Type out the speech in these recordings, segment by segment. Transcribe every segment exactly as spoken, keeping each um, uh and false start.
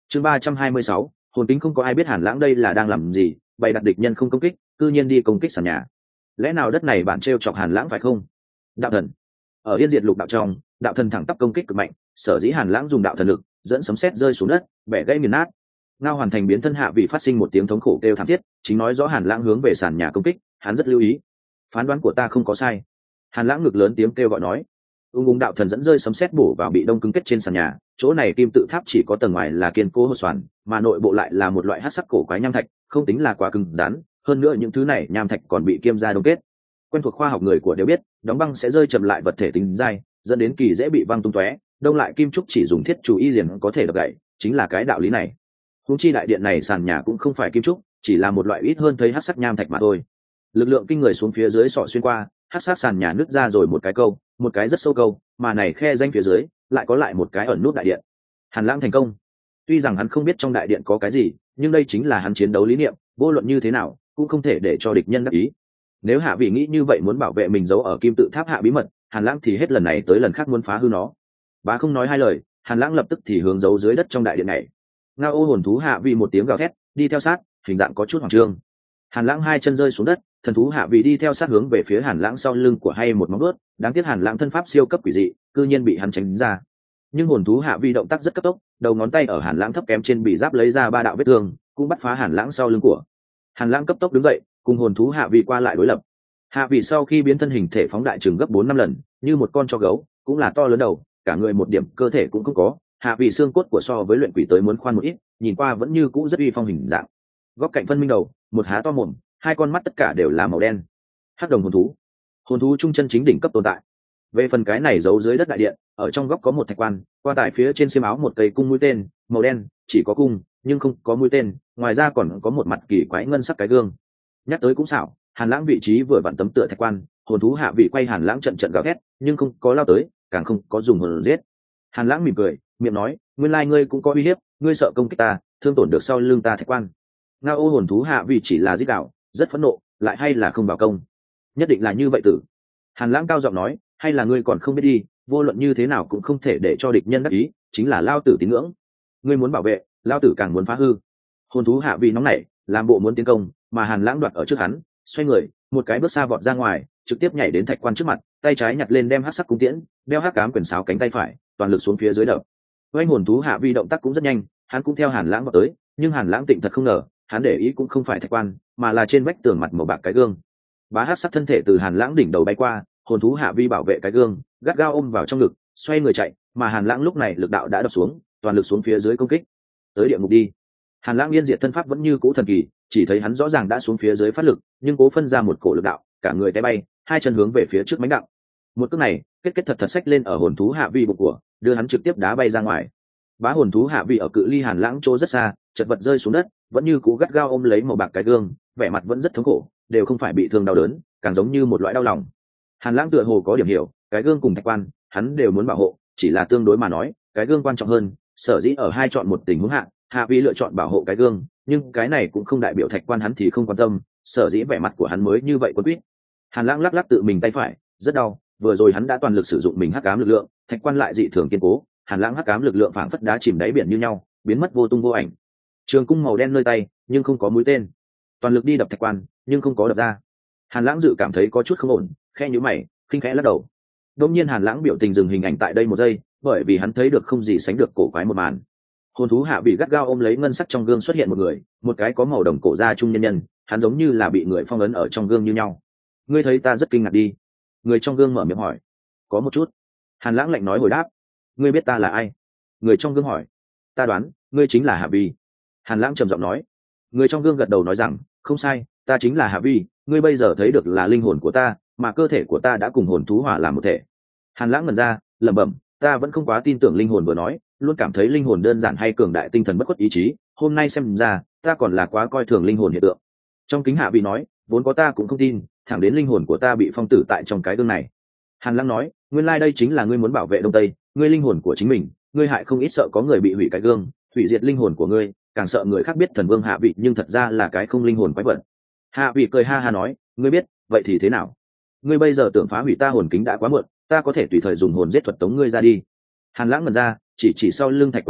chương ba trăm hai mươi sáu, hồn kính. Không có ai biết Hàn Lãng đây là đang làm gì, bày đặt địch nhân không công kích, cư nhiên đi công kích sàn nhà. Lẽ nào đất này bản trêu chọc Hàn Lãng phải không? Đạo thần. Ở Yên Diệt Lục đạo trong, đạo thần thẳng tắp công kích cực mạnh, sở dĩ Hàn Lãng dùng đạo thần lực dẫn sấm sét rơi xuống đất, bẻ gãy nghiền nát. Ngao Hoàn Thành biến thân hạ vị phát sinh một tiếng thống khổ kêu thảm thiết, chính nói rõ Hàn Lãng hướng về sàn nhà công kích, hắn rất lưu ý. Phán đoán của ta không có sai. Hàn Lãng ngực lớn tiếng kêu gọi nói. Ung ung đạo thần dẫn rơi sấm sét bổ vào bị đông cứng kết trên sàn nhà, chỗ này kim tự tháp chỉ có tầng ngoài là kiên cố hột xoàn, mà nội bộ lại là một loại hắc sắc cổ quái nham thạch, không tính là quá cứng rắn, hơn nữa những thứ này nham thạch còn bị kiêm gia đông kết. Quen thuộc khoa học người của đều biết, đóng băng sẽ rơi chậm lại vật thể tính dai, dẫn đến kỳ dễ bị băng tung tóe, đông lại kim trúc chỉ dùng thiết chú y liền có thể đập gãy, chính là cái đạo lý này. Huống chi đại điện này sàn nhà cũng không phải kim trúc, chỉ là một loại ít hơn thấy hắc sắc nham thạch mà thôi. Lực lượng kinh người xuống phía dưới sọ xuyên qua, hắc sắc sàn nhà nứt ra rồi một cái câu, một cái rất sâu câu, mà này khe danh phía dưới lại có lại một cái ẩn nút đại điện. Hàn Lãng thành công. Tuy rằng hắn không biết trong đại điện có cái gì, nhưng đây chính là hắn chiến đấu lý niệm, vô luận như thế nào cũng không thể để cho địch nhân đắc ý. Nếu Hạ Vị nghĩ như vậy muốn bảo vệ mình giấu ở kim tự tháp hạ bí mật, Hàn Lãng thì hết lần này tới lần khác muốn phá hư nó. Bá không nói hai lời, Hàn Lãng lập tức thì hướng giấu dưới đất trong đại điện này. Ngao ô hồn thú Hạ Vị một tiếng gào thét, đi theo sát, hình dạng có chút hoảng trương. Hàn Lãng hai chân rơi xuống đất, thần thú Hạ Vị đi theo sát hướng về phía Hàn Lãng sau lưng của hay một móng vuốt, đáng tiếc Hàn Lãng thân pháp siêu cấp quỷ dị, cư nhiên bị hắn tránh ra. Nhưng hồn thú Hạ Vị động tác rất cấp tốc, đầu ngón tay ở Hàn Lãng thấp kém trên bị giáp lấy ra ba đạo vết thương, cũng bắt phá Hàn Lãng sau lưng của. Hàn Lãng cấp tốc đứng dậy, cùng hồn thú Hạ Vị qua lại đối lập. Hạ Vị sau khi biến thân hình thể phóng đại chừng gấp bốn năm lần, như một con chó gấu, cũng là to lớn đầu, cả người một điểm cơ thể cũng không có. Hạ Vị xương cốt của so với luyện quỷ tới muốn khoan một ít, nhìn qua vẫn như cũ rất uy phong hình dạng. Góc cạnh phân minh đầu, một há to mồm, hai con mắt tất cả đều là màu đen. Hắc đồng hồn thú, hồn thú trung chân chính đỉnh cấp tồn tại. Về phần cái này giấu dưới đất đại điện, ở trong góc có một thạch quan, qua tại phía trên xiêm áo một cây cung mũi tên màu đen, chỉ có cung nhưng không có mũi tên, ngoài ra còn có một mặt kỳ quái ngân sắc cái gương. Nhắc tới cũng xảo, Hàn Lãng vị trí vừa vặn tấm tựa thạch quan, hồn thú Hạ Vị quay Hàn Lãng trận trận gào thét, nhưng không có lao tới, càng không có dùng hồn giết. Hàn Lãng mỉm cười, miệng nói, nguyên lai ngươi cũng có uy hiếp, ngươi sợ công kích ta, thương tổn được sau lưng ta thạch quan. Ngao ô hồn thú Hạ Vị chỉ là giết đạo, rất phẫn nộ, lại hay là không bảo công, nhất định là như vậy tử. Hàn Lãng cao giọng nói, hay là ngươi còn không biết đi, vô luận như thế nào cũng không thể để cho địch nhân đắc ý, chính là lao tử tín ngưỡng. Ngươi muốn bảo vệ, lao tử càng muốn phá hư. Hồn thú Hạ Vị nóng nảy, làm bộ muốn tiến công, mà Hàn Lãng đoạt ở trước hắn, xoay người, một cái bước xa vọt ra ngoài, trực tiếp nhảy đến thạch quan trước mặt, tay trái nhặt lên đem hắc sắc cung tiễn, đeo hắc ám quyền sáo cánh tay phải, toàn lực xuống phía dưới đập. Oanh hồn thú Hạ Vị động tác cũng rất nhanh, hắn cũng theo Hàn Lãng vào tới, nhưng Hàn Lãng tịnh thật không ngờ, hắn để ý cũng không phải thạch quan, mà là trên vách tường mặt màu bạc cái gương. Bá hắc sắc thân thể từ Hàn Lãng đỉnh đầu bay qua, hồn thú Hạ Vi bảo vệ cái gương, gắt gao ôm vào trong ngực, xoay người chạy, mà Hàn Lãng lúc này lực đạo đã đập xuống, toàn lực xuống phía dưới công kích. Tới địa ngục đi. Hàn Lãng Yên Diệt thân pháp vẫn như cũ thần kỳ, chỉ thấy hắn rõ ràng đã xuống phía dưới phát lực, nhưng cố phân ra một cổ lực đạo, cả người té bay, hai chân hướng về phía trước mánh đạo. Một cước này, kết kết thật thật xách lên ở hồn thú Hạ Vi bụng của, đưa hắn trực tiếp đá bay ra ngoài. Bá hồn thú Hạ Vi ở cự ly Hàn Lãng chỗ rất xa, chật vật rơi xuống đất, vẫn như cũ gắt gao ôm lấy màu bạc cái gương, vẻ mặt vẫn rất thống khổ, đều không phải bị thương đau đớn, càng giống như một loại đau lòng. Hàn Lãng tựa hồ có điểm hiểu, cái gương cùng thạch quan, hắn đều muốn bảo hộ, chỉ là tương đối mà nói, cái gương quan trọng hơn, sở dĩ ở hai chọn một tình huống hạ, Hạ Vi lựa chọn bảo hộ cái gương, nhưng cái này cũng không đại biểu thạch quan hắn thì không quan tâm, sở dĩ vẻ mặt của hắn mới như vậy quấn quýt. Hàn Lãng lắc lắc tự mình tay phải, rất đau, vừa rồi hắn đã toàn lực sử dụng mình hắc ám lực lượng, thạch quan lại dị thường kiên cố, Hàn Lãng hắc ám lực lượng phảng phất đá chìm đáy biển như nhau, biến mất vô tung vô ảnh. Trường cung màu đen nơi tay, nhưng không có mũi tên, toàn lực đi đập thạch quan, nhưng không có đập ra. Hàn Lãng dự cảm thấy có chút không ổn, khẽ nhíu mày, khinh khẽ lắc đầu. Đột nhiên Hàn Lãng biểu tình dừng hình ảnh tại đây một giây, bởi vì hắn thấy được không gì sánh được cổ quái một màn. Hồn thú Hạ bị gắt gao ôm lấy ngân sắc trong gương xuất hiện một người, một cái có màu đồng cổ da trung nhân nhân, hắn giống như là bị người phong ấn ở trong gương như nhau. Ngươi thấy ta rất kinh ngạc đi? Người trong gương mở miệng hỏi. Có một chút. Hàn Lãng lạnh nói hồi đáp. Ngươi biết ta là ai? Người trong gương hỏi. Ta đoán, ngươi chính là Hạ Vi. Hàn Lãng trầm giọng nói. Người trong gương gật đầu nói rằng, không sai, ta chính là Hạ Vi, ngươi bây giờ thấy được là linh hồn của ta, mà cơ thể của ta đã cùng hồn thú hòa làm một thể. Hàn Lãng ngẩn ra, lẩm bẩm, ta vẫn không quá tin tưởng linh hồn vừa nói, luôn cảm thấy linh hồn đơn giản hay cường đại tinh thần bất khuất ý chí, hôm nay xem ra, ta còn là quá coi thường linh hồn hiện tượng. Trong kính Hạ Vi nói, vốn có ta cũng không tin, thẳng đến linh hồn của ta bị phong tử tại trong cái gương này. Hàn Lãng nói, nguyên lai đây chính là ngươi muốn bảo vệ Đông Tây, ngươi linh hồn của chính mình, ngươi hại không ít sợ có người bị hủy cái gương, hủy diệt linh hồn của ngươi, càng sợ người khác biết thần vương Hạ Vi nhưng thật ra là cái không linh hồn quái vật. Hạ Vi cười ha ha nói, ngươi biết, vậy thì thế nào? Ngươi bây giờ tưởng phá hủy ta hồn kính đã quá muộn, ta có thể tùy thời dùng hồn giết thuật tống ngươi ra đi. Hàn Lãng ngẩn ra, chỉ chỉ sau lưng thạch quan nói,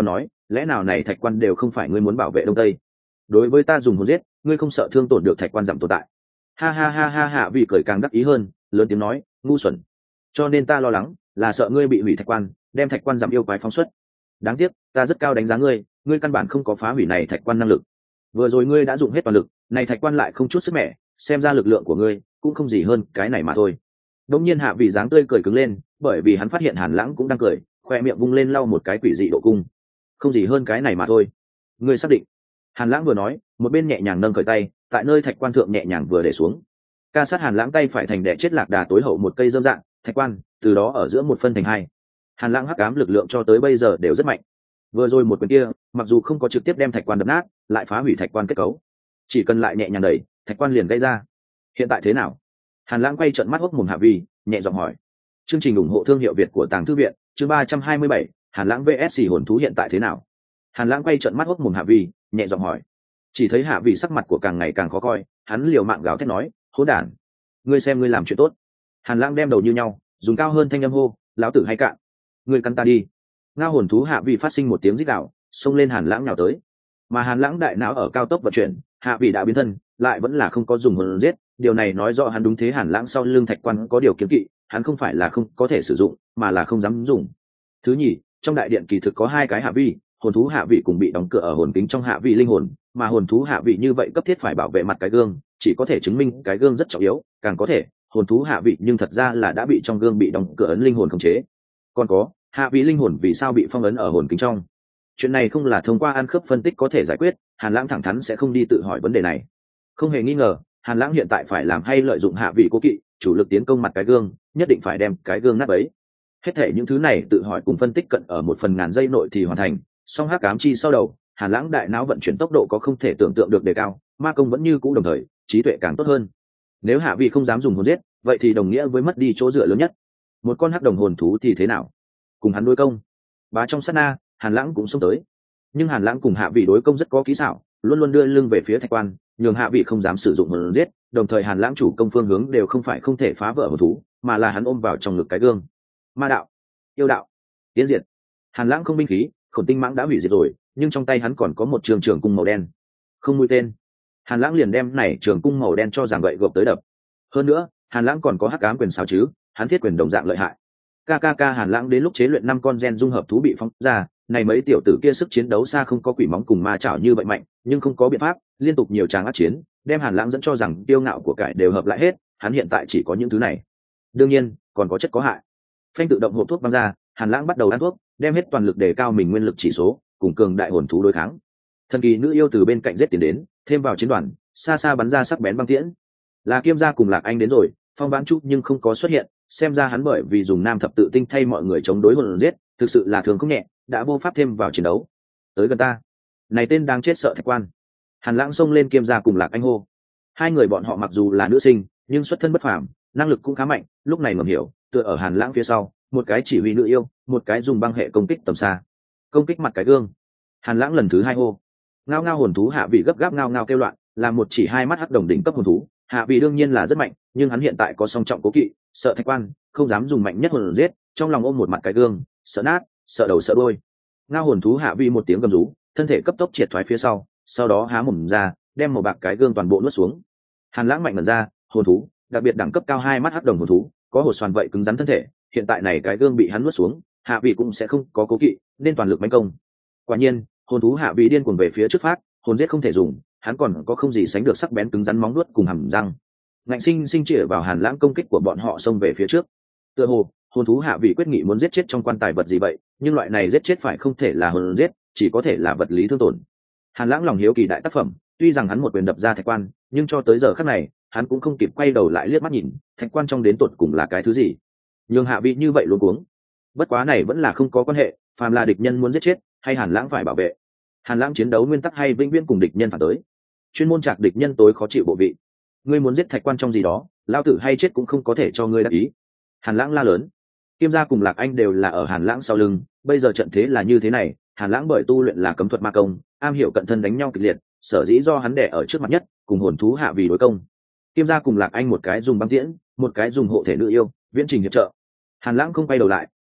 lẽ nào này thạch quan đều không phải ngươi muốn bảo vệ đông tây? Đối với ta dùng hồn giết, ngươi không sợ thương tổn được thạch quan giảm tồn tại? Ha ha ha ha hạ vị cười càng đắc ý hơn, lớn tiếng nói, ngu xuẩn. Cho nên ta lo lắng là sợ ngươi bị hủy thạch quan, đem thạch quan giảm yêu quái phóng xuất. Đáng tiếc ta rất cao đánh giá ngươi, ngươi căn bản không có phá hủy này thạch quan năng lực. Vừa rồi ngươi đã dùng hết toàn lực, này thạch quan lại không chút sức mẻ, xem ra lực lượng của ngươi cũng không gì hơn cái này mà thôi. Đống nhiên hạ vị dáng tươi cười cứng lên, bởi vì hắn phát hiện Hàn Lãng cũng đang cười, khoe miệng vung lên lau một cái quỷ dị độ cung. Không gì hơn cái này mà thôi. Ngươi xác định? Hàn Lãng vừa nói, một bên nhẹ nhàng nâng khởi tay, tại nơi thạch quan thượng nhẹ nhàng vừa để xuống. Ca sát Hàn Lãng tay phải thành đẻ chết lạc đà tối hậu một cây dâm dạng thạch quan, từ đó ở giữa một phân thành hai. Hàn Lãng hắc ám lực lượng cho tới bây giờ đều rất mạnh. Vừa rồi một quyền kia, mặc dù không có trực tiếp đem thạch quan đập nát, lại phá hủy thạch quan kết cấu. Chỉ cần lại nhẹ nhàng đẩy, thạch quan liền gây ra. Hiện tại thế nào? Hàn Lãng quay trợn mắt hốc mồm hạ vi, nhẹ giọng hỏi. Chương trình ủng hộ thương hiệu Việt của Tàng Thư viện, chương ba trăm hai mươi bảy, Hàn Lãng vs hồn thú hiện tại thế nào? Hàn Lãng quay trợn mắt hốc mồm hạ vi, nhẹ giọng hỏi. Chỉ thấy hạ vi sắc mặt của càng ngày càng khó coi, hắn liều mạng gào thét nói, hỗn đản, ngươi xem ngươi làm chuyện tốt. Hàn Lãng đem đầu như nhau, dùng cao hơn thanh âm hô, lão tử hay cạn, ngươi cắn ta đi. Ngao hồn thú hạ vi phát sinh một tiếng rít gào, xông lên Hàn Lãng nhào tới. Mà Hàn Lãng đại não ở cao tốc vận chuyển, hạ vi đã biến thân, lại vẫn là không có dùng hồn giết, điều này nói rõ hắn đúng thế Hàn Lãng sau lưng thạch quan có điều kiến kỵ, hắn không phải là không có thể sử dụng, mà là không dám dùng. Thứ nhì, trong đại điện kỳ thực có hai cái hạ vi, hồn thú hạ vị cùng bị đóng cửa ở hồn kính trong hạ vị linh hồn, mà hồn thú hạ vị như vậy cấp thiết phải bảo vệ mặt cái gương, chỉ có thể chứng minh cái gương rất trọng yếu, càng có thể hồn thú hạ vị nhưng thật ra là đã bị trong gương bị đóng cửa ấn linh hồn khống chế. Còn có hạ vị linh hồn vì sao bị phong ấn ở hồn kính trong? Chuyện này không là thông qua ăn khớp phân tích có thể giải quyết, Hàn Lãng thẳng thắn sẽ không đi tự hỏi vấn đề này. Không hề nghi ngờ, Hàn Lãng hiện tại phải làm hay lợi dụng hạ vị cố kỵ, chủ lực tiến công mặt cái gương, nhất định phải đem cái gương nát bấy. Hết thể những thứ này tự hỏi cùng phân tích cận ở một phần ngàn giây nội thì hoàn thành, song hắc ám chi sau đầu, Hàn Lãng đại não vận chuyển tốc độ có không thể tưởng tượng được đề cao, ma công vẫn như cũ đồng thời, trí tuệ càng tốt hơn. Nếu hạ vị không dám dùng hồn giết, vậy thì đồng nghĩa với mất đi chỗ dựa lớn nhất. Một con hắc đồng hồn thú thì thế nào? Cùng hắn đối công. Bá trong sát na, Hàn Lãng cũng xông tới. Nhưng Hàn Lãng cùng hạ vị đối công rất có kỹ xảo, luôn luôn đưa lưng về phía thạch quan, nhường hạ vị không dám sử dụng hồn giết, đồng thời Hàn Lãng chủ công phương hướng đều không phải không thể phá vỡ hồn thú, mà là hắn ôm vào trong ngực cái gương. Ma đạo, yêu đạo, tiến diệt. Hàn Lãng không binh khí, Khổng Tinh Mãng đã hủy diệt rồi, nhưng trong tay hắn còn có một trường trường cung màu đen, không mũi tên. Hàn Lãng liền đem này trường cung màu đen cho giằng gậy gộp tới đập. Hơn nữa, Hàn Lãng còn có hắc ám quyền sao chứ, hắn thiết quyền đồng dạng lợi hại. Kkk Hàn Lãng đến lúc chế luyện năm con gen dung hợp thú bị phóng ra, này mấy tiểu tử kia sức chiến đấu xa không có quỷ móng cùng ma chảo như vậy mạnh, nhưng không có biện pháp, liên tục nhiều tràng ác chiến, đem Hàn Lãng dẫn cho rằng tiêu ngạo của cải đều hợp lại hết, hắn hiện tại chỉ có những thứ này. Đương nhiên, còn có chất có hại. Phanh tự động hộp thuốc băng ra, Hàn Lãng bắt đầu ăn thuốc, đem hết toàn lực để cao mình nguyên lực chỉ số, cùng cường đại hồn thú đối kháng. Thần kỳ nữ yêu từ bên cạnh giết tiến đến, thêm vào chiến đoàn, xa xa bắn ra sắc bén băng tiễn. Là Kiêm gia cùng Lạc Anh đến rồi, Phong Vãn Chu nhưng không có xuất hiện, xem ra hắn bởi vì dùng nam thập tự tinh thay mọi người chống đối hồn giết, thực sự là thường không nhẹ, đã vô pháp thêm vào chiến đấu. Tới gần ta, này tên đang chết sợ thạch quan. Hàn Lãng xông lên Kiêm gia cùng Lạc Anh hô. Hai người bọn họ mặc dù là nữ sinh, nhưng xuất thân bất phàm, năng lực cũng khá mạnh, lúc này ngầm hiểu, tựa ở Hàn Lãng phía sau, một cái chỉ huy nữ yêu, một cái dùng băng hệ công kích tầm xa, công kích mặt cái gương. Hàn Lãng lần thứ hai hô. Ngao ngao hồn thú hạ vị gấp gáp ngao ngao kêu loạn, là một chỉ hai mắt hắc đồng đỉnh cấp hồn thú, hạ vị đương nhiên là rất mạnh, nhưng hắn hiện tại có song trọng cố kỵ, sợ thạch quan, không dám dùng mạnh nhất hồn giết, trong lòng ôm một mặt cái gương, sợ nát, sợ đầu sợ đuôi. Ngao hồn thú hạ vị một tiếng gầm rú, thân thể cấp tốc triệt thoái phía sau, sau đó há mồm ra, đem một bạc cái gương toàn bộ nuốt xuống. Hàn Lãng mạnh mẩn ra, hồn thú, đặc biệt đẳng cấp cao hai mắt hắc đồng hồn thú, có hột xoàn vậy cứng rắn thân thể, hiện tại này cái gương bị hắn nuốt xuống, hạ vị cũng sẽ không có cố kỵ, nên toàn lực mãnh công. Quả nhiên, hồn thú hạ vị điên cuồng về phía trước phát, hồn giết không thể dùng, hắn còn có không gì sánh được sắc bén cứng rắn móng vuốt cùng hàm răng. Ngạnh sinh sinh chĩa vào Hàn Lãng công kích của bọn họ xông về phía trước. Tựa hồ, hồn thú hạ vị quyết nghị muốn giết chết trong quan tài vật gì vậy, nhưng loại này giết chết phải không thể là hồn giết, chỉ có thể là vật lý thương tổn. Hàn Lãng lòng hiếu kỳ đại tác phẩm, tuy rằng hắn một quyền đập ra thạch quan, nhưng cho tới giờ khắc này, hắn cũng không kịp quay đầu lại liếc mắt nhìn, thạch quan trong đến tột cùng là cái thứ gì. Nhưng hạ vị như vậy luống cuống. Bất quá này vẫn là không có quan hệ, phàm là địch nhân muốn giết chết, hay Hàn Lãng phải bảo vệ. Hàn Lãng chiến đấu nguyên tắc hay vĩnh viễn cùng địch nhân phản tới. Chuyên môn chạc địch nhân tối khó chịu bộ vị. Ngươi muốn giết thạch quan trong gì đó, lão tử hay chết cũng không có thể cho ngươi đáp ý. Hàn Lãng la lớn. Kiêm gia cùng Lạc Anh đều là ở Hàn Lãng sau lưng, bây giờ trận thế là như thế này, Hàn Lãng bởi tu luyện là cấm thuật ma công, am hiểu cận thân đánh nhau kịch liệt, sở dĩ do hắn đè ở trước mặt nhất, cùng hồn thú hạ vì đối công. Kiêm gia cùng Lạc Anh một cái dùng băng tiễn, một cái dùng hộ thể nữ yêu, viễn trình hiệp trợ. Hàn Lãng không quay đầu lại,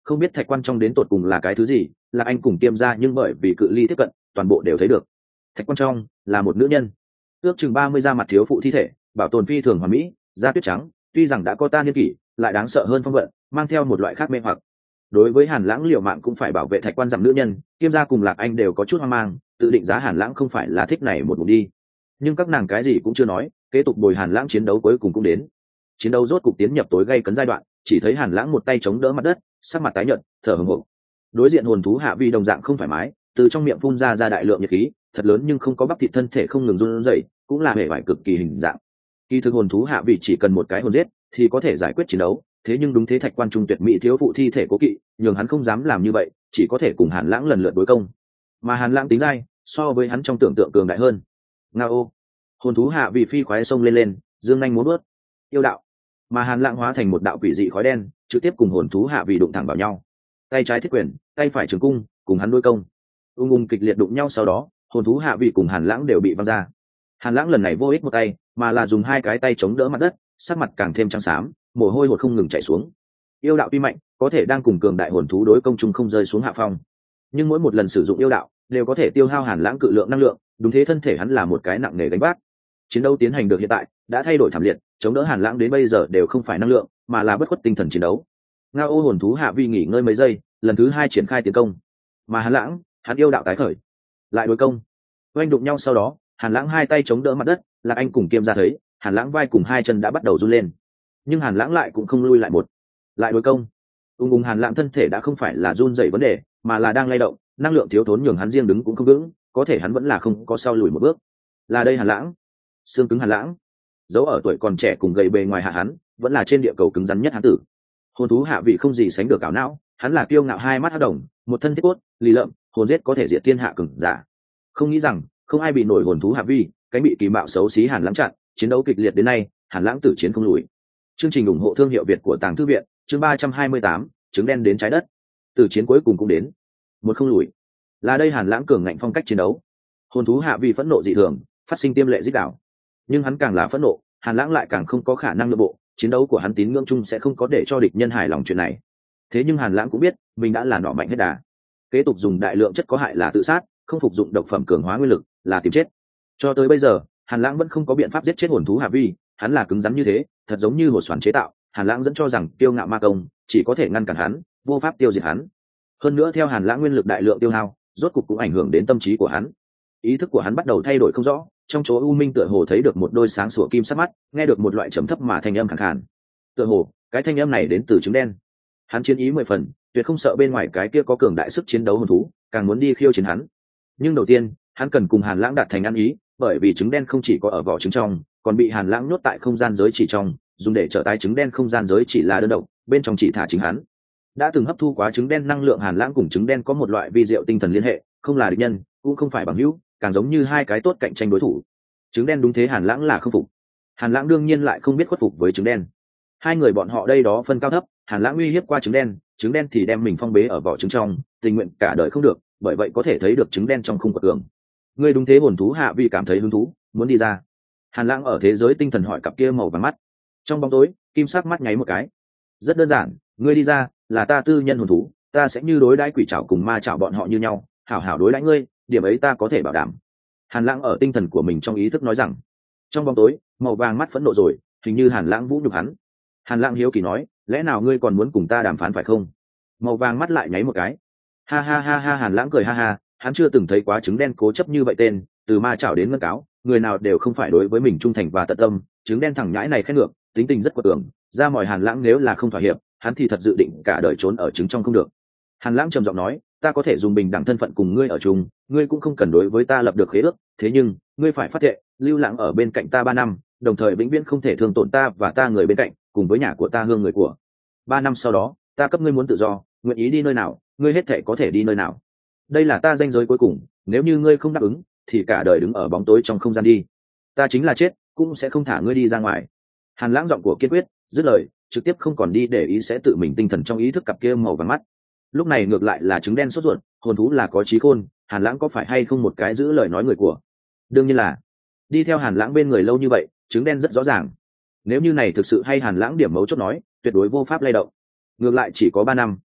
không biết thạch quan trong đến tột cùng là cái thứ gì. Lạc Anh cùng Kiêm gia nhưng bởi vì cự ly tiếp cận toàn bộ đều thấy được thạch quan trong là một nữ nhân, ước chừng ba mươi da mặt thiếu phụ thi thể, bảo tồn phi thường hoàn mỹ, da tuyết trắng, tuy rằng đã có ta niên kỷ lại đáng sợ hơn phong vận, mang theo một loại khác mê hoặc. Đối với Hàn Lãng liều mạng cũng phải bảo vệ thạch quan dặm nữ nhân, Kiêm gia cùng Lạc Anh đều có chút hoang mang, tự định giá Hàn Lãng không phải là thích này một mục đi. Nhưng các nàng cái gì cũng chưa nói, kế tục bồi Hàn Lãng chiến đấu cuối cùng cũng đến. Chiến đấu rốt cục tiến nhập tối gay cấn giai đoạn, chỉ thấy Hàn Lãng một tay chống đỡ mặt đất, sắc mặt tái nhợt, thở hổn hộc. Đối diện hồn thú Hạ Vi đồng dạng không thoải mái, từ trong miệng phun ra ra đại lượng nhiệt khí, thật lớn nhưng không có bắp thịt, thân thể không ngừng run rẩy, cũng là hệ vải cực kỳ hình dạng. Kỳ thực hồn thú Hạ Vi chỉ cần một cái hồn giết thì có thể giải quyết chiến đấu, thế nhưng đúng thế thạch quan trung tuyệt mỹ thiếu phụ thi thể cố kỵ, nhường hắn không dám làm như vậy, chỉ có thể cùng Hàn Lãng lần lượt đối công. Mà Hàn Lãng tính dai, so với hắn trong tưởng tượng cường đại hơn. Ngao, hồn thú Hạ Vi phi khoái sông lên lên, dương nhanh múa bước. Yêu đạo. Mà Hàn Lãng hóa thành một đạo quỷ dị khói đen, trực tiếp cùng hồn thú Hạ Vi đụng thẳng vào nhau. Tay trái thiết quyền, tay phải trường cung, cùng hắn đối công. Ung ung kịch liệt đụng nhau, sau đó hồn thú Hạ Vi cùng Hàn Lãng đều bị văng ra. Hàn Lãng lần này vô ích một tay, mà là dùng hai cái tay chống đỡ mặt đất, sắc mặt càng thêm trắng xám, mồ hôi hột không ngừng chảy xuống. Yêu đạo tuy mạnh, có thể đang cùng cường đại hồn thú đối công chung không rơi xuống hạ phong, nhưng mỗi một lần sử dụng yêu đạo đều có thể tiêu hao Hàn Lãng cự lượng năng lượng, đúng thế thân thể hắn là một cái nặng nề gánh vác. Chiến đấu tiến hành được hiện tại đã thay đổi thảm liệt, chống đỡ Hàn Lãng đến bây giờ đều không phải năng lượng, mà là bất khuất tinh thần chiến đấu. Ngao ô hồn thú Hạ Vi nghỉ ngơi mấy giây, lần thứ hai triển khai tiến công. Mà Hàn Lãng, hắn yêu đạo tái khởi, lại đối công. Oanh đụng nhau sau đó, Hàn Lãng hai tay chống đỡ mặt đất, Lạc Anh cùng Kiêm gia thấy, Hàn Lãng vai cùng hai chân đã bắt đầu run lên, nhưng Hàn Lãng lại cũng không lui lại một, lại đối công. Ung ung Hàn Lãng thân thể đã không phải là run rẩy vấn đề, mà là đang lay động, năng lượng thiếu thốn nhường hắn riêng đứng cũng không vững, có thể hắn vẫn là không có sau lùi một bước. Là đây Hàn Lãng, xương cứng Hàn Lãng, dấu ở tuổi còn trẻ cùng gầy bề ngoài hạ hắn, vẫn là trên địa cầu cứng rắn nhất hắn tử. Hồn thú Hạ Vi không gì sánh được ảo não, hắn là kiêu ngạo hai mắt hắc đồng, một thân thiết cốt, lì lợm, hồn giết có thể diệt thiên hạ cường giả. Không nghĩ rằng, không ai bị nổi hồn thú Hạ Vi, cánh bị kỳ mạo xấu xí Hàn Lãng chặn, chiến đấu kịch liệt đến nay, Hàn Lãng tử chiến không lùi. Chương trình ủng hộ thương hiệu Việt của Tàng Thư viện, chương ba trăm hai mươi tám, trứng đen đến trái đất. Tử chiến cuối cùng cũng đến, một không lùi. Là đây Hàn Lãng cường ngạnh phong cách chiến đấu. Hồn thú Hạ Vi phẫn nộ dị thường, phát sinh tiêm lệ rít đảo. Nhưng hắn càng là phẫn nộ, Hàn Lãng lại càng không có khả năng nội bộ, chiến đấu của hắn tín ngưỡng chung sẽ không có để cho địch nhân hài lòng chuyện này. Thế nhưng Hàn Lãng cũng biết, mình đã là nỏ mạnh hết đà. Kế tục dùng đại lượng chất có hại là tự sát, không phục dụng độc phẩm cường hóa nguyên lực là tìm chết. Cho tới bây giờ, Hàn Lãng vẫn không có biện pháp giết chết hồn thú Hạ Vi, hắn là cứng rắn như thế, thật giống như một xoắn chế tạo. Hàn Lãng dẫn cho rằng tiêu ngạo ma công chỉ có thể ngăn cản hắn, vô pháp tiêu diệt hắn. Hơn nữa theo Hàn Lãng nguyên lực đại lượng tiêu hao, rốt cục cũng ảnh hưởng đến tâm trí của hắn. Ý thức của hắn bắt đầu thay đổi không rõ, trong chỗ u minh tựa hồ thấy được một đôi sáng sủa kim sắc mắt, nghe được một loại trầm thấp mà thanh âm khàn khàn. Tựa hồ, cái thanh âm này đến từ trứng đen. Hắn chiến ý mười phần, tuyệt không sợ bên ngoài cái kia có cường đại sức chiến đấu hồn thú, càng muốn đi khiêu chiến hắn. Nhưng đầu tiên, hắn cần cùng Hàn Lãng đạt thành ăn ý, bởi vì trứng đen không chỉ có ở vỏ trứng trong, còn bị Hàn Lãng nhốt tại không gian giới chỉ trong, dùng để trở tái trứng đen không gian giới chỉ là đơn độc, bên trong chỉ thả chính hắn. Đã từng hấp thu quá trứng đen năng lượng, Hàn Lãng cùng trứng đen có một loại vi diệu tinh thần liên hệ, không là địch nhân, cũng không phải bằng hữu, càng giống như hai cái tốt cạnh tranh đối thủ. Trứng đen đúng thế Hàn Lãng là không phục. Hàn Lãng đương nhiên lại không biết khuất phục với trứng đen. Hai người bọn họ đây đó phân cao thấp, Hàn Lãng uy hiếp qua trứng đen, trứng đen thì đem mình phong bế ở vỏ trứng trong, tình nguyện cả đời không được, bởi vậy có thể thấy được trứng đen trong khung quật tường. Người đúng thế hồn thú Hạ Vi cảm thấy hứng thú, muốn đi ra. Hàn Lãng ở thế giới tinh thần hỏi cặp kia màu vàng mắt. Trong bóng tối, kim sắc mắt nháy một cái. Rất đơn giản, ngươi đi ra, là ta tư nhân hồn thú, ta sẽ như đối đãi quỷ trảo cùng ma trảo bọn họ như nhau, hảo hảo đối đãi ngươi, điểm ấy ta có thể bảo đảm. Hàn Lãng ở tinh thần của mình trong ý thức nói rằng. Trong bóng tối, màu vàng mắt phẫn nộ rồi, hình như Hàn Lãng vũ nhục hắn. Hàn Lãng hiếu kỳ nói, lẽ nào ngươi còn muốn cùng ta đàm phán phải không? Màu vàng mắt lại nháy một cái. Ha ha ha ha, Hàn Lãng cười ha ha, hắn chưa từng thấy quá trứng đen cố chấp như vậy tên, từ ma chảo đến ngân cáo, người nào đều không phải đối với mình trung thành và tận tâm, trứng đen thẳng nhãi này khen ngược, tính tình rất quật tưởng, ra mọi Hàn Lãng nếu là không thỏa hiệp, hắn thì thật dự định cả đời trốn ở trứng trong không được. Hàn Lãng trầm giọng nói, ta có thể dùng bình đẳng thân phận cùng ngươi ở chung, ngươi cũng không cần đối với ta lập được khế ước, thế nhưng ngươi phải phát thệ, lưu lãng ở bên cạnh ta ba năm, đồng thời vĩnh viễn không thể thương tổn ta và ta người bên cạnh, cùng với nhà của ta hương người của. Ba năm sau đó, ta cấp ngươi muốn tự do, nguyện ý đi nơi nào, ngươi hết thể có thể đi nơi nào. Đây là ta ranh giới cuối cùng, nếu như ngươi không đáp ứng, thì cả đời đứng ở bóng tối trong không gian đi. Ta chính là chết, cũng sẽ không thả ngươi đi ra ngoài. Hàn Lãng giọng của kiên quyết, dứt lời, trực tiếp không còn đi để ý sẽ tự mình tinh thần trong ý thức cặp kia màu vàng mắt. Lúc này ngược lại là trứng đen sốt ruột, hồn thú là có trí khôn, Hàn Lãng có phải hay không một cái giữ lời nói người của? Đương nhiên là. Đi theo Hàn Lãng bên người lâu như vậy, trứng đen rất rõ ràng. Nếu như này thực sự hay Hàn Lãng điểm mấu chốt nói, tuyệt đối vô pháp lay động. Ngược lại chỉ có ba năm,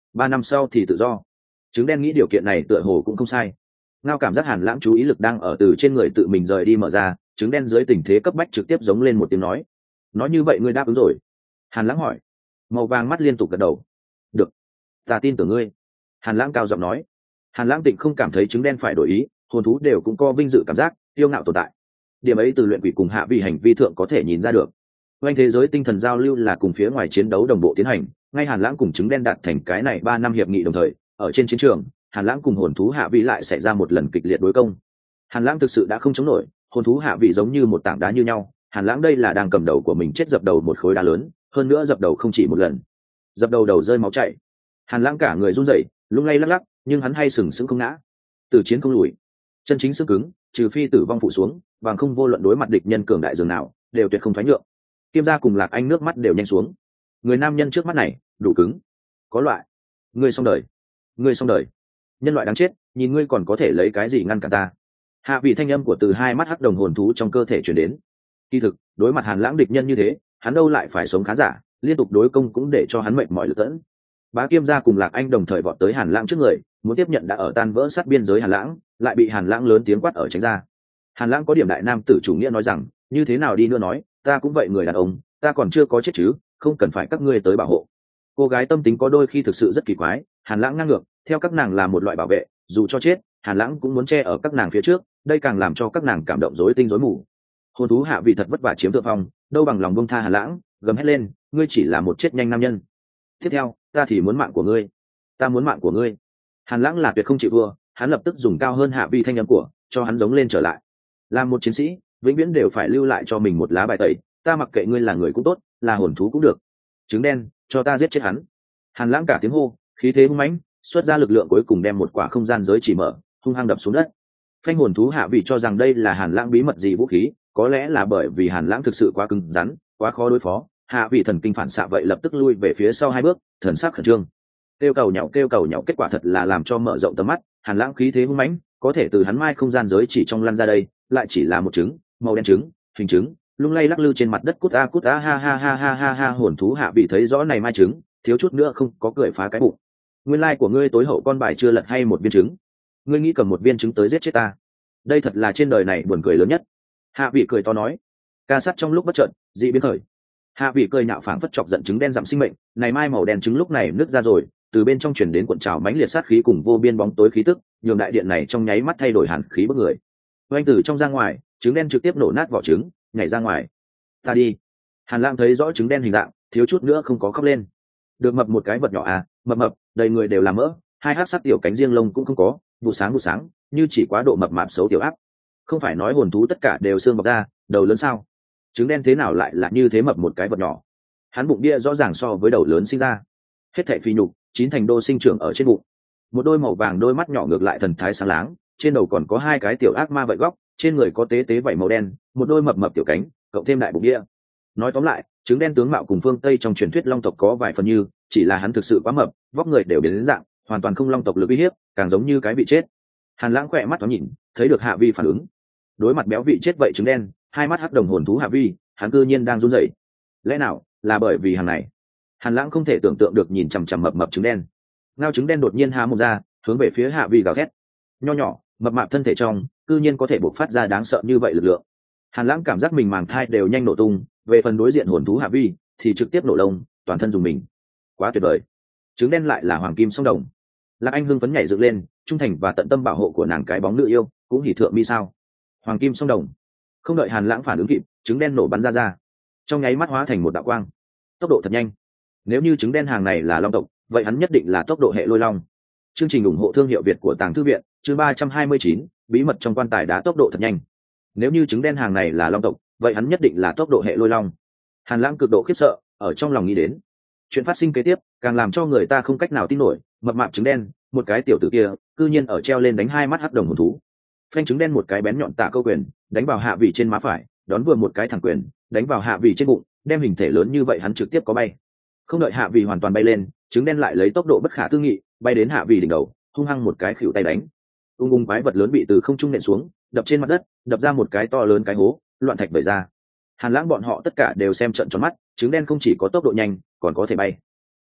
ba năm sau thì tự do. Trứng đen nghĩ điều kiện này tựa hồ cũng không sai. Ngao cảm giác Hàn Lãng chú ý lực đang ở từ trên người tự mình rời đi mở ra, trứng đen dưới tình thế cấp bách trực tiếp giống lên một tiếng nói. Nói như vậy ngươi đáp ứng rồi? Hàn Lãng hỏi. Màu vàng mắt liên tục gật đầu. Được, ta tin tưởng ngươi. Hàn Lãng cao giọng nói. Hàn Lãng Tịnh không cảm thấy trứng đen phải đổi ý, hồn thú đều cũng có vinh dự cảm giác, tiêu ngạo tồn tại. Điểm ấy từ luyện quỷ cùng hạ vị hành vi thượng có thể nhìn ra được. Quanh thế giới tinh thần giao lưu là cùng phía ngoài chiến đấu đồng bộ tiến hành, ngay Hàn Lãng cùng trứng đen đạt thành cái này ba năm hiệp nghị đồng thời, ở trên chiến trường, Hàn Lãng cùng hồn thú hạ vị lại xảy ra một lần kịch liệt đối công. Hàn Lãng thực sự đã không chống nổi, hồn thú hạ vị giống như một tảng đá như nhau, Hàn Lãng đây là đang cầm đầu của mình chết dập đầu một khối đá lớn, hơn nữa dập đầu không chỉ một lần. Dập đầu đầu rơi máu chảy. Hàn Lãng cả người run rẩy, lung lay lắc lắc, nhưng hắn hay sừng sững không ngã. Từ chiến không lùi, chân chính sức cứng, trừ phi tử vong phụ xuống, bằng không vô luận đối mặt địch nhân cường đại dường nào, đều tuyệt không thoái nhượng. Kiêm gia cùng Lạc Anh nước mắt đều nhanh xuống. Người nam nhân trước mắt này, đủ cứng. Có loại, ngươi xong đời, ngươi xong đời. Nhân loại đáng chết, nhìn ngươi còn có thể lấy cái gì ngăn cản ta? Hạ vị thanh âm của từ hai mắt hắc đồng hồn thú trong cơ thể truyền đến. Kỳ thực, đối mặt Hàn Lãng địch nhân như thế, hắn đâu lại phải sống khá giả, liên tục đối công cũng để cho hắn mệt mỏi lực tẫn. Bá Kiêm gia cùng Lạc Anh đồng thời vọt tới Hàn Lãng trước người, muốn tiếp nhận đã ở tan vỡ sát biên giới Hàn Lãng, lại bị Hàn Lãng lớn tiếng quát ở tránh ra. Hàn Lãng có điểm đại nam tử chủ nghĩa nói rằng, như thế nào đi nữa nói, ta cũng vậy người đàn ông, ta còn chưa có chết chứ, không cần phải các ngươi tới bảo hộ. Cô gái tâm tính có đôi khi thực sự rất kỳ quái, Hàn Lãng ngang ngược, theo các nàng là một loại bảo vệ, dù cho chết, Hàn Lãng cũng muốn che ở các nàng phía trước, đây càng làm cho các nàng cảm động rối tinh rối mù. Hồn thú hạ vị thật vất vả chiếm thượng phong, đâu bằng lòng buông tha Hàn Lãng, gầm hét lên, ngươi chỉ là một chết nhanh nam nhân. Tiếp theo, ta thì muốn mạng của ngươi, ta muốn mạng của ngươi. Hàn Lãng là tuyệt không chịu thua, hắn lập tức dùng cao hơn hạ vị thanh âm của, cho hắn giống lên trở lại. Làm một chiến sĩ, vĩnh viễn đều phải lưu lại cho mình một lá bài tẩy, ta mặc kệ ngươi là người cũng tốt, là hồn thú cũng được. Trứng đen, cho ta giết chết hắn. Hàn Lãng cả tiếng hô, khí thế hung mãnh, xuất ra lực lượng cuối cùng đem một quả không gian giới chỉ mở, hung hăng đập xuống đất. Phanh hồn thú hạ vị cho rằng đây là Hàn Lãng bí mật gì vũ khí, có lẽ là bởi vì Hàn Lãng thực sự quá cứng rắn, quá khó đối phó, hạ vị thần kinh phản xạ vậy lập tức lui về phía sau hai bước, thần sắc khẩn trương. Kêu cầu nhậu kêu cầu nhậu kết quả thật là làm cho mở rộng tầm mắt, Hàn Lãng khí thế hung mãnh, có thể từ hắn mai không gian giới chỉ trong lăn ra đây, lại chỉ là một trứng, màu đen trứng, hình trứng, lung lay lắc lư trên mặt đất cút a cút a ha ha ha ha ha ha hồn thú hạ vị thấy rõ này mai trứng, thiếu chút nữa không có cười phá cái bụng. Nguyên lai của ngươi tối hậu con bài chưa lật hay một viên trứng, ngươi nghĩ cầm một viên trứng tới giết chết ta, đây thật là trên đời này buồn cười lớn nhất. Hạ vị cười to nói. Ca sắt trong lúc bất chợt dị biến khởi. Hạ vị cười nhạo phảng phất chọc giận trứng đen dặm sinh mệnh, này mai màu đen trứng lúc này nứt ra rồi, từ bên trong chuyển đến cuộn trào mãnh liệt sát khí cùng vô biên bóng tối khí tức, nhường đại điện này trong nháy mắt thay đổi hẳn khí bức người. Oanh từ trong ra ngoài, trứng đen trực tiếp nổ nát vỏ trứng, nhảy ra ngoài. Ta đi. Hàn Lãng thấy rõ trứng đen hình dạng, thiếu chút nữa không có khóc lên. Được mập một cái vật nhỏ à, mập mập, đầy người đều là mỡ, hai hắc sắc tiểu cánh riêng lông cũng không có, vụ sáng vụ sáng, như chỉ quá độ mập mạp xấu tiểu áp. Không phải nói hồn thú tất cả đều xương bọc ra, đầu lớn sao? Trứng đen thế nào lại là như thế mập một cái vật nhỏ? Hắn bụng bia rõ ràng so với đầu lớn sinh ra. Hết thảy phi nhục, chín thành đô sinh trưởng ở trên bụng. Một đôi màu vàng đôi mắt nhỏ ngược lại thần thái sáng láng, trên đầu còn có hai cái tiểu ác ma vậy góc, trên người có tế tế vảy màu đen, một đôi mập mập tiểu cánh, cộng thêm đại bụng bia. Nói tóm lại, trứng đen tướng mạo cùng phương Tây trong truyền thuyết long tộc có vài phần như, chỉ là hắn thực sự quá mập, vóc người đều biến đến dạng, hoàn toàn không long tộc lực uy hiếp, càng giống như cái bị chết. Hàn Lãng khỏe mắt thoáng nhìn, thấy được Hạ Vi phản ứng. Đối mặt béo vị chết vậy trứng đen, hai mắt hắc đồng hồn thú Hạ Vi, hắn cư nhiên đang run rẩy. Lẽ nào là bởi vì hàng này? Hàn Lãng không thể tưởng tượng được nhìn chằm chằm mập mập trứng đen. Ngao trứng đen đột nhiên há mồm ra, hướng về phía Hạ Vi gào thét. Nho nhỏ, mập mạp thân thể trong, cư nhiên có thể bộc phát ra đáng sợ như vậy lực lượng. Hàn Lãng cảm giác mình màng thai đều nhanh nổ tung, về phần đối diện hồn thú Hạ Vi thì trực tiếp nổ lông, toàn thân dùng mình. Quá tuyệt vời. Trứng đen lại là hoàng kim song đồng. Lạc Anh hưng phấn nhảy dựng lên, trung thành và tận tâm bảo hộ của nàng cái bóng nữ yêu, cũng hỉ thượng mi sao. Hoàng kim song đồng. Không đợi Hàn Lãng phản ứng kịp, trứng đen nổ bắn ra ra, trong nháy mắt hóa thành một đạo quang, tốc độ thật nhanh. Nếu như trứng đen hàng này là long tộc, vậy hắn nhất định là tốc độ hệ lôi long. Chương trình ủng hộ thương hiệu Việt của Tàng Thư viện, chương ba trăm hai mươi chín, bí mật trong quan tài đá tốc độ thật nhanh. Nếu như trứng đen hàng này là long tộc, vậy hắn nhất định là tốc độ hệ lôi long. Hàn Lãng cực độ khiếp sợ, ở trong lòng nghĩ đến. Chuyện phát sinh kế tiếp, càng làm cho người ta không cách nào tin nổi, mập mạp trứng đen, một cái tiểu tử kia, cư nhiên ở treo lên đánh hai mắt hắc đồng hồn thú. Phanh trứng đen một cái bén nhọn tạ câu quyền, đánh vào Hạ vị trên má phải, đón vừa một cái thẳng quyền, đánh vào Hạ vị trên bụng, đem hình thể lớn như vậy hắn trực tiếp có bay. Không đợi Hạ vị hoàn toàn bay lên, trứng đen lại lấy tốc độ bất khả tư nghị, bay đến Hạ vị đỉnh đầu, hung hăng một cái khuỷu tay đánh. Ung ung quái vật lớn bị từ không trung nện xuống, đập trên mặt đất, đập ra một cái to lớn cái hố, loạn thạch vẩy ra. Hàn Lãng bọn họ tất cả đều xem trận tròn mắt, trứng đen không chỉ có tốc độ nhanh, còn có thể bay.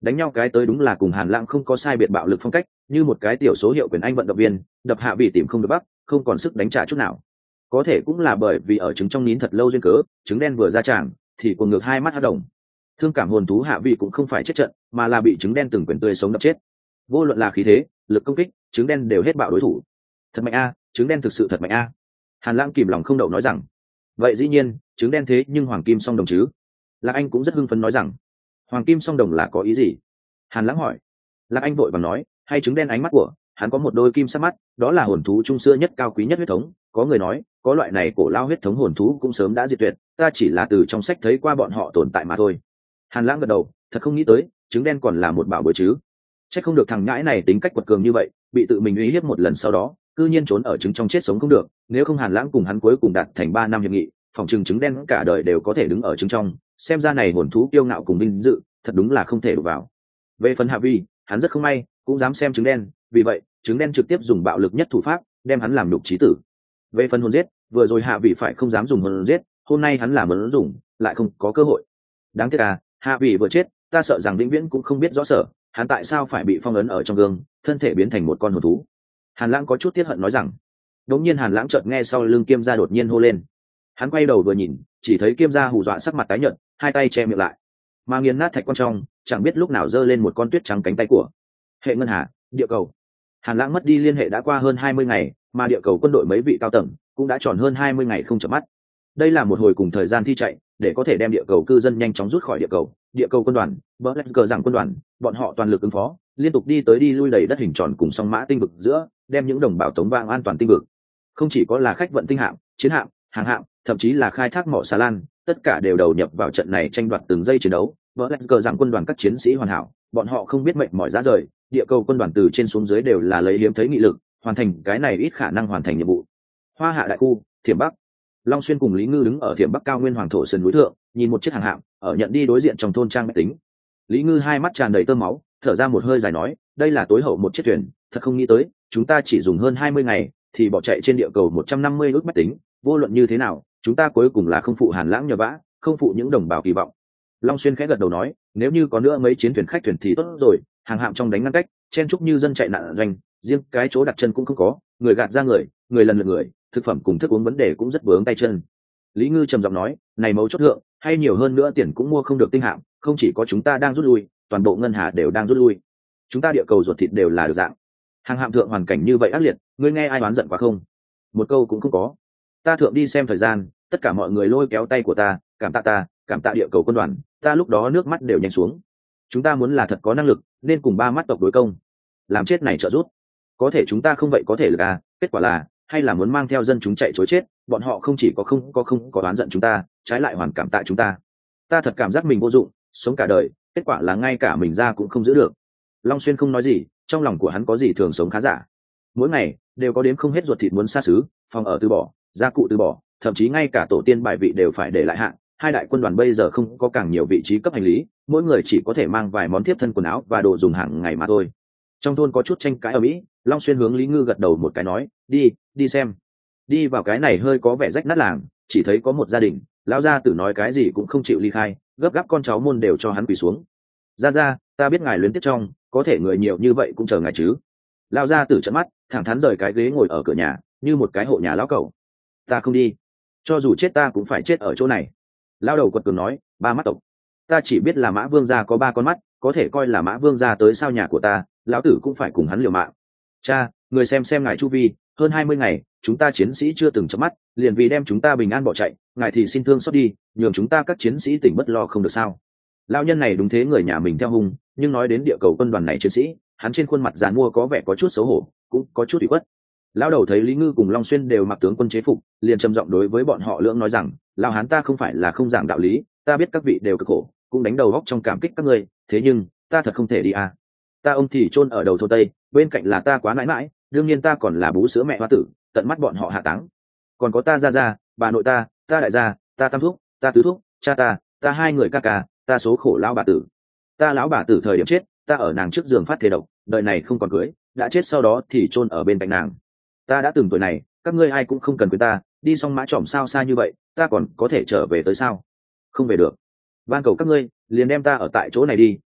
đánh nhau cái tới đúng là cùng Hàn Lãng không có sai biệt bạo lực phong cách, như một cái tiểu số hiệu quyền anh vận động viên đập hạ vị tìm không được bắc, không còn sức đánh trả chút nào. Có thể cũng là bởi vì ở trứng trong nín thật lâu duyên cớ, trứng đen vừa ra tràng thì cuồng ngược hai mắt hất đồng. Thương cảm hồn thú hạ vị cũng không phải chết trận, mà là bị trứng đen từng quyền tươi sống đập chết. Vô luận là khí thế, lực công kích, trứng đen đều hết bạo đối thủ. Thật mạnh a, trứng đen thực sự thật mạnh a. Hàn Lãng kìm lòng không đậu nói rằng. Vậy dĩ nhiên, trứng đen thế nhưng hoàng kim song đồng chứ? Lạc Anh cũng rất hưng phấn nói rằng. Hoàng kim song đồng là có ý gì? Hàn Lãng hỏi. Lạc Anh vội vàng nói, hay trứng đen ánh mắt của hắn có một đôi kim sắc mắt, đó là hồn thú trung xưa nhất cao quý nhất huyết thống. Có người nói, có loại này cổ lao huyết thống hồn thú cũng sớm đã diệt tuyệt, ta chỉ là từ trong sách thấy qua bọn họ tồn tại mà thôi. Hàn Lãng gật đầu, thật không nghĩ tới, trứng đen còn là một bảo bối chứ. Chắc không được thằng nhãi này tính cách quật cường như vậy, bị tự mình uy hiếp một lần sau đó, cư nhiên trốn ở trứng trong chết sống không được. Nếu không Hàn Lãng cùng hắn cuối cùng đạt thành ba năm hiệp nghị, phòng trừng trứng đen cả đời đều có thể đứng ở trứng trong. Xem ra này hồn thú kiêu ngạo cùng vinh dự, thật đúng là không thể đụng vào. Về phần Hạ Vi, hắn rất không may, cũng dám xem trứng đen, vì vậy trứng đen trực tiếp dùng bạo lực nhất thủ pháp, đem hắn làm nhục chí tử. Về phần hồn giết, vừa rồi Hạ Vi phải không dám dùng hồn giết, hôm nay hắn làm muốn dùng, lại không có cơ hội. Đáng tiếc à, Hạ Vi vừa chết, ta sợ rằng vĩnh viễn cũng không biết rõ sở, hắn tại sao phải bị phong ấn ở trong gương, thân thể biến thành một con hồn thú. Hàn Lãng có chút tiếc hận nói rằng. Đống nhiên Hàn Lãng chợt nghe sau lưng Kiêm Gia đột nhiên hô lên. Hắn quay đầu vừa nhìn, chỉ thấy Kiêm Gia hù dọa sắc mặt tái nhợt, hai tay che miệng lại. Mà nghiền nát thạch quan trong, chẳng biết lúc nào giơ lên một con tuyết trắng cánh tay của. Hệ ngân hà, địa cầu. Hàn Lãng mất đi liên hệ đã qua hơn hai mươi ngày, mà địa cầu quân đội mấy vị cao tầng cũng đã tròn hơn hai mươi ngày không chợp mắt. Đây là một hồi cùng thời gian thi chạy, để có thể đem địa cầu cư dân nhanh chóng rút khỏi địa cầu. Địa cầu quân đoàn, Black rằng quân đoàn, bọn họ toàn lực ứng phó, liên tục đi tới đi lui đầy đất hình tròn cùng song mã tinh vực giữa, đem những đồng bào tống vang an toàn tinh vực. Không chỉ có là khách vận tinh hạm, chiến hạm, hàng hạm, thậm chí là khai thác mỏ xà lan, tất cả đều đầu nhập vào trận này tranh đoạt từng giây chiến đấu. Black rằng quân đoàn các chiến sĩ hoàn hảo, bọn họ không biết mệnh mỏi ra rời, địa cầu quân đoàn từ trên xuống dưới đều là lấy hiếm thấy nghị lực, hoàn thành cái này ít khả năng hoàn thành nhiệm vụ. Hoa Hạ đại khu, Thiểm Bắc. Long Xuyên cùng Lý Ngư đứng ở Thiểm Bắc cao nguyên hoàng thổ sườn núi thượng, nhìn một chiếc hàng hạm ở nhận đi đối diện trong thôn trang máy tính. Lý Ngư hai mắt tràn đầy tơ máu, thở ra một hơi dài nói, đây là tối hậu một chiếc thuyền, thật không nghĩ tới, chúng ta chỉ dùng hơn hai mươi ngày thì bỏ chạy trên địa cầu một trăm năm mươi ước máy tính, vô luận như thế nào, chúng ta cuối cùng là không phụ Hàn Lãng nhờ vả, không phụ những đồng bào kỳ vọng. Long Xuyên khẽ gật đầu nói, nếu như có nữa mấy chiến thuyền khách thuyền thì tốt rồi, hàng hạm trong đánh ngăn cách, chen chúc như dân chạy nạn doanh, riêng cái chỗ đặt chân cũng không có, người gạt ra người, người lần lượt người, thực phẩm cùng thức uống vấn đề cũng rất vướng tay chân. Lý Ngư trầm giọng nói, này mấu chốt thượng, hay nhiều hơn nữa tiền cũng mua không được tinh hạm, không chỉ có chúng ta đang rút lui, toàn bộ ngân hà đều đang rút lui. Chúng ta địa cầu ruột thịt đều là được dạng. Hàng hạm thượng hoàn cảnh như vậy ác liệt, ngươi nghe ai đoán giận quá không? Một câu cũng không có. Ta thượng đi xem thời gian, tất cả mọi người lôi kéo tay của ta, cảm tạ ta, cảm tạ địa cầu quân đoàn, ta lúc đó nước mắt đều nhanh xuống. Chúng ta muốn là thật có năng lực, nên cùng ba mắt tộc đối công. Làm chết này trợ giúp. Có thể chúng ta không vậy có thể là à, kết quả là hay là muốn mang theo dân chúng chạy trối chết, bọn họ không chỉ có không có không có oán giận chúng ta, trái lại hoàn cảm tạ chúng ta. Ta thật cảm giác mình vô dụng, sống cả đời, kết quả là ngay cả mình ra cũng không giữ được. Long Xuyên không nói gì, trong lòng của hắn có gì thường sống khá giả. Mỗi ngày đều có đếm không hết ruột thịt muốn xa xứ, phòng ở từ bỏ, gia cụ từ bỏ, thậm chí ngay cả tổ tiên bài vị đều phải để lại hạng. Hai đại quân đoàn bây giờ không có càng nhiều vị trí cấp hành lý, mỗi người chỉ có thể mang vài món tiếp thân quần áo và đồ dùng hàng ngày mà thôi. Trong thôn có chút tranh cãi ở mỹ, Long Xuyên hướng Lý Ngư gật đầu một cái nói, đi đi xem. Đi vào cái này hơi có vẻ rách nát làng, chỉ thấy có một gia đình, lão gia tử nói cái gì cũng không chịu ly khai, gấp gáp con cháu môn đều cho hắn quỳ xuống. Ra ra, ta biết ngài luyến tiếc trong, có thể người nhiều như vậy cũng chờ ngài chứ. Lão gia tử trợn mắt, thẳng thắn rời cái ghế ngồi ở cửa nhà, như một cái hộ nhà lão cẩu. Ta không đi, cho dù chết ta cũng phải chết ở chỗ này. Lão đầu quật cường nói, ba mắt tộc, ta chỉ biết là Mã Vương gia có ba con mắt, có thể coi là Mã Vương gia tới sao nhà của ta, lão tử cũng phải cùng hắn liều mạng. Cha, người xem xem ngài chu vi, hơn hai mươi ngày, chúng ta chiến sĩ chưa từng chớp mắt, liền vì đem chúng ta bình an bỏ chạy, ngài thì xin thương xót đi, nhường chúng ta các chiến sĩ tỉnh bất lo không được sao? Lão nhân này đúng thế người nhà mình theo hung, nhưng nói đến địa cầu quân đoàn này chiến sĩ, hắn trên khuôn mặt giàn mua có vẻ có chút xấu hổ, cũng có chút ủy khuất. Lão đầu thấy Lý Ngư cùng Long Xuyên đều mặc tướng quân chế phục, liền trầm giọng đối với bọn họ lưỡng nói rằng, lão hán ta không phải là không giảng đạo lý, ta biết các vị đều cực khổ, cũng đánh đầu góc trong cảm kích các ngươi, thế nhưng ta thật không thể đi à. Ta ông thì chôn ở đầu thôn tây, bên cạnh là ta quá mãi mãi, đương nhiên ta còn là bú sữa mẹ hoa tử, tận mắt bọn họ hạ táng. Còn có ta gia gia, bà nội ta, ta đại gia, ta tam thúc, ta tứ thúc, cha ta, ta hai người ca ca, ta số khổ lão bà tử. Ta lão bà tử thời điểm chết, ta ở nàng trước giường phát thể độc, đời này không còn cưới, đã chết sau đó thì chôn ở bên cạnh nàng. Ta đã từng tuổi này, các ngươi ai cũng không cần quên ta, đi xong mã trỏm sao xa như vậy, ta còn có thể trở về tới sao? Không về được. Van cầu các ngươi, liền đem ta ở tại chỗ này đi,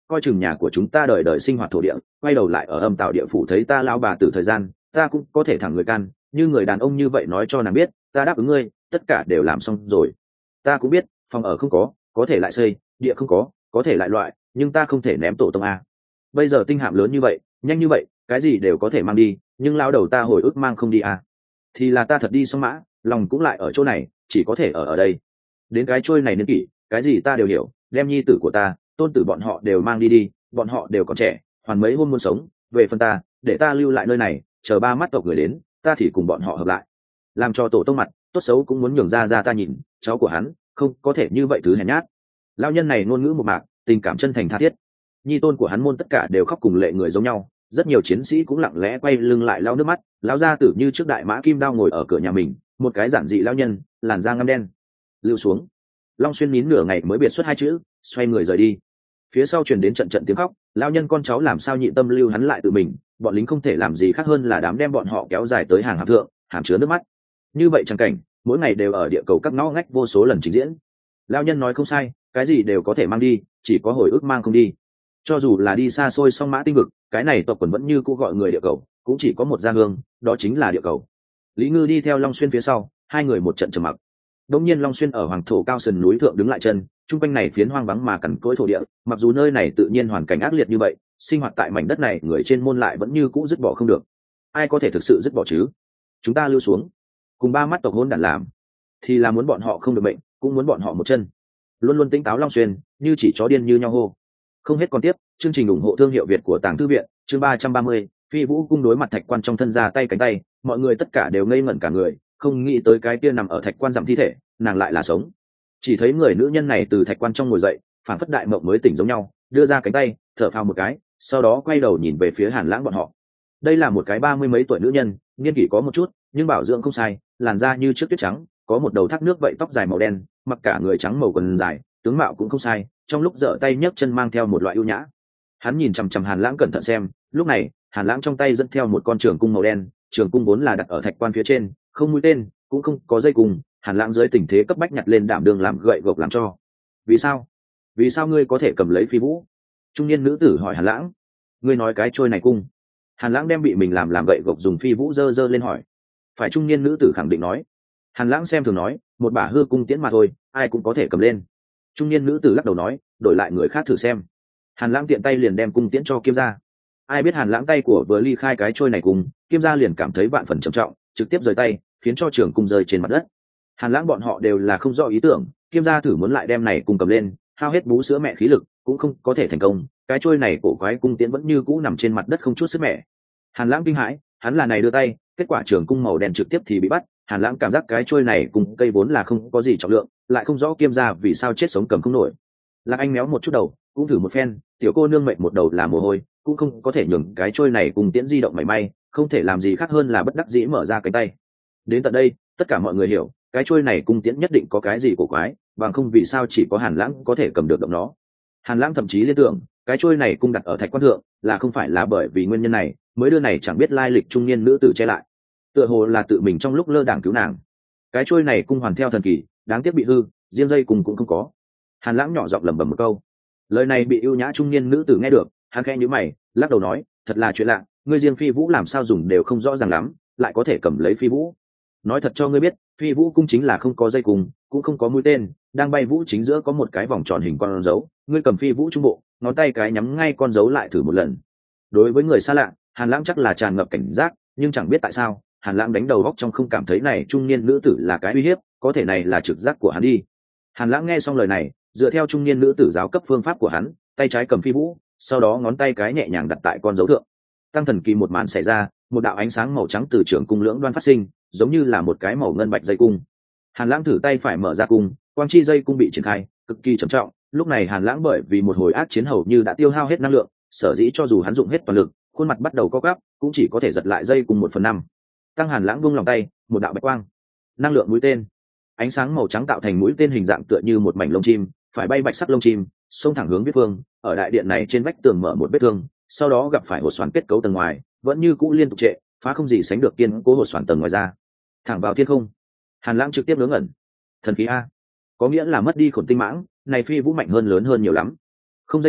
coi chừng nhà của chúng ta đời đời sinh hoạt thổ địa, quay đầu lại ở âm tạo địa phủ thấy ta lao bà từ thời gian, ta cũng có thể thẳng người can, như người đàn ông như vậy nói cho nàng biết, ta đáp ứng ngươi, tất cả đều làm xong rồi. Ta cũng biết, phòng ở không có, có thể lại xây, địa không có, có thể lại loại, nhưng ta không thể ném tổ tông a. Bây giờ tinh hạm lớn như vậy, nhanh như vậy, cái gì đều có thể mang đi, nhưng lao đầu ta hồi ức mang không đi a. Thì là ta thật đi xong mã, lòng cũng lại ở chỗ này, chỉ có thể ở ở đây. Đến cái trôi này niên kỷ, cái gì ta đều hiểu, đem nhi tử của ta, tôn tử bọn họ đều mang đi đi, bọn họ đều còn trẻ, hoàn mấy hôm muốn sống, về phần ta, để ta lưu lại nơi này, chờ ba mắt tộc người đến, ta thì cùng bọn họ hợp lại, làm cho tổ tông mặt, tốt xấu cũng muốn nhường ra ra ta nhìn, cháu của hắn, không có thể như vậy thứ hèn nhát. Lão nhân này ngôn ngữ một mạc, tình cảm chân thành tha thiết. Nhi tôn của hắn môn tất cả đều khóc cùng lệ người giống nhau, rất nhiều chiến sĩ cũng lặng lẽ quay lưng lại lau nước mắt. Lão gia tử như trước đại mã kim đao ngồi ở cửa nhà mình, một cái giản dị lão nhân, làn da ngăm đen. Lưu xuống. Long Xuyên nín nửa ngày mới biệt xuất hai chữ, xoay người rời đi. Phía sau truyền đến trận trận tiếng khóc, lão nhân con cháu làm sao nhịn tâm lưu hắn lại tự mình, bọn lính không thể làm gì khác hơn là đám đem bọn họ kéo dài tới hàng hàm thượng, hàm chứa nước mắt. Như vậy chẳng cảnh, mỗi ngày đều ở địa cầu các ngõ ngách vô số lần trình diễn. Lão nhân nói không sai, cái gì đều có thể mang đi, chỉ có hồi ức mang không đi. Cho dù là đi xa xôi song mã tinh vực, cái này tộc quần vẫn như cũ gọi người địa cầu, cũng chỉ có một gia hương, đó chính là địa cầu. Lý Ngư đi theo Long Xuyên phía sau, hai người một trận trầm mặc. Đống nhiên Long Xuyên ở hoàng thổ cao sườn núi thượng đứng lại chân, trung quanh này phiến hoang vắng mà cằn cỗi thổ địa, mặc dù nơi này tự nhiên hoàn cảnh ác liệt như vậy, sinh hoạt tại mảnh đất này người trên môn lại vẫn như cũ dứt bỏ không được. Ai có thể thực sự dứt bỏ chứ? Chúng ta lưu xuống, cùng ba mắt tộc hôn đản làm, thì là muốn bọn họ không được bệnh, cũng muốn bọn họ một chân. Luôn luôn tỉnh táo Long Xuyên, như chỉ chó điên như nhau hô. Không hết còn tiếp, chương trình ủng hộ thương hiệu Việt của Tàng Thư viện, chương ba trăm ba mươi, Phi Vũ cung đối mặt thạch quan trong thân ra tay cánh tay, mọi người tất cả đều ngây ngẩn cả người, không nghĩ tới cái kia nằm ở thạch quan giảm thi thể, nàng lại là sống. Chỉ thấy người nữ nhân này từ thạch quan trong ngồi dậy, phản phất đại mộng mới tỉnh giống nhau, đưa ra cánh tay, thở phào một cái, sau đó quay đầu nhìn về phía Hàn Lãng bọn họ. Đây là một cái ba mươi mấy tuổi nữ nhân, niên kỷ có một chút, nhưng bảo dưỡng không sai, làn da như trước tuyết trắng, có một đầu thác nước vậy tóc dài màu đen, mặc cả người trắng màu quần dài, tướng mạo cũng không sai, trong lúc giở tay nhấc chân mang theo một loại ưu nhã. Hắn nhìn chằm chằm Hàn Lãng cẩn thận xem, lúc này, Hàn Lãng trong tay dẫn theo một con trường cung màu đen, trường cung vốn là đặt ở thạch quan phía trên, không mũi tên, cũng không có dây cung. Hàn Lãng dưới tình thế cấp bách nhặt lên đảm đường làm gậy gộc làm cho. Vì sao? Vì sao ngươi có thể cầm lấy Phi Vũ? Trung niên nữ tử hỏi Hàn Lãng. Ngươi nói cái trôi này cung. Hàn Lãng đem bị mình làm làm gậy gộc dùng Phi Vũ dơ dơ lên hỏi. Phải, trung niên nữ tử khẳng định nói. Hàn Lãng xem thường nói, một bả hư cung tiễn mà thôi, ai cũng có thể cầm lên. Trung niên nữ tử lắc đầu nói, đổi lại người khác thử xem. Hàn Lãng tiện tay liền đem cung tiễn cho Kiêm gia. Ai biết Hàn Lãng tay của vừa ly khai cái trôi này cùng, Kiêm gia liền cảm thấy vạn phần trầm trọng, trực tiếp rời tay, khiến cho trường cung rơi trên mặt đất. Hàn Lãng bọn họ đều là không rõ ý tưởng, Kiêm gia thử muốn lại đem này cung cầm lên, hao hết bú sữa mẹ khí lực, cũng không có thể thành công, cái trôi này cổ quái cung tiễn vẫn như cũ nằm trên mặt đất không chút sức mẹ. Hàn Lãng kinh hãi, hắn là này đưa tay, kết quả trường cung màu đen trực tiếp thì bị bắt. Hàn Lãng cảm giác cái trôi này cùng cây vốn là không có gì trọng lượng, lại không rõ Kiêm gia vì sao chết sống cầm không nổi. Lạc Anh méo một chút đầu, cũng thử một phen, tiểu cô nương mệnh một đầu là mồ hôi, cũng không có thể nhường cái trôi này cùng tiễn di động mảy may, không thể làm gì khác hơn là bất đắc dĩ mở ra cánh tay. Đến tận đây, tất cả mọi người hiểu, cái trôi này cung tiễn nhất định có cái gì cổ quái, bằng không vì sao chỉ có Hàn Lãng có thể cầm được động nó. Hàn Lãng thậm chí liên tưởng, cái trôi này cung đặt ở thạch quan thượng, là không phải là bởi vì nguyên nhân này, mới đưa này chẳng biết lai lịch trung niên nữ tử che lại. Tựa hồ là tự mình trong lúc lơ đãng cứu nàng. Cái trôi này cung hoàn theo thần kỳ, đáng tiếc bị hư, riêng dây cung cũng không có. Hàn Lãng nhỏ giọng lẩm bẩm một câu. Lời này bị ưu nhã trung niên nữ tử nghe được, hắn khẽ nhíu mày, lắc đầu nói, thật là chuyện lạ, ngươi riêng Phi Vũ làm sao dùng đều không rõ ràng lắm, lại có thể cầm lấy Phi Vũ. Nói thật cho ngươi biết, Phi Vũ cung chính là không có dây cung, cũng không có mũi tên, đang bay vũ chính giữa có một cái vòng tròn hình con dấu, ngươi cầm Phi Vũ trung bộ, ngón tay cái nhắm ngay con dấu lại thử một lần. Đối với người xa lạ, Hàn Lãng chắc là tràn ngập cảnh giác, nhưng chẳng biết tại sao, Hàn Lãng đánh đầu góc trong không cảm thấy này trung niên nữ tử là cái uy hiếp, có thể này là trực giác của hắn đi. Hàn Lãng nghe xong lời này, dựa theo trung niên nữ tử giáo cấp phương pháp của hắn, tay trái cầm Phi Vũ, sau đó ngón tay cái nhẹ nhàng đặt tại con dấu thượng. Tăng thần kỳ một màn xảy ra, một đạo ánh sáng màu trắng từ trường cung lưỡng đoan phát sinh, giống như là một cái màu ngân bạch dây cung. Hàn Lãng thử tay phải mở ra cung, quang chi dây cung bị triển khai, cực kỳ trầm trọng. Lúc này Hàn Lãng bởi vì một hồi ác chiến hầu như đã tiêu hao hết năng lượng, sở dĩ cho dù hắn dụng hết toàn lực, khuôn mặt bắt đầu co quắp, cũng chỉ có thể giật lại dây cung một phần năm. Tăng Hàn Lãng vung lòng tay, một đạo bạch quang, năng lượng mũi tên, ánh sáng màu trắng tạo thành mũi tên hình dạng tựa như một mảnh lông chim, phải bay bạch sắc lông chim, xông thẳng hướng viết phương. Ở đại điện này trên vách tường mở một vết thương, sau đó gặp phải hột xoắn kết cấu tầng ngoài, vẫn như cũ liên tục trệ, phá không gì sánh được kiên cố hột xoắn tầng ngoài ra, thẳng vào thiên không. Hàn Lãng trực tiếp ngớ ngẩn. Thần khí a, có nghĩa là mất đi khổn tinh mãng, này Phi Vũ mạnh hơn lớn hơn nhiều lắm. Không dây cung,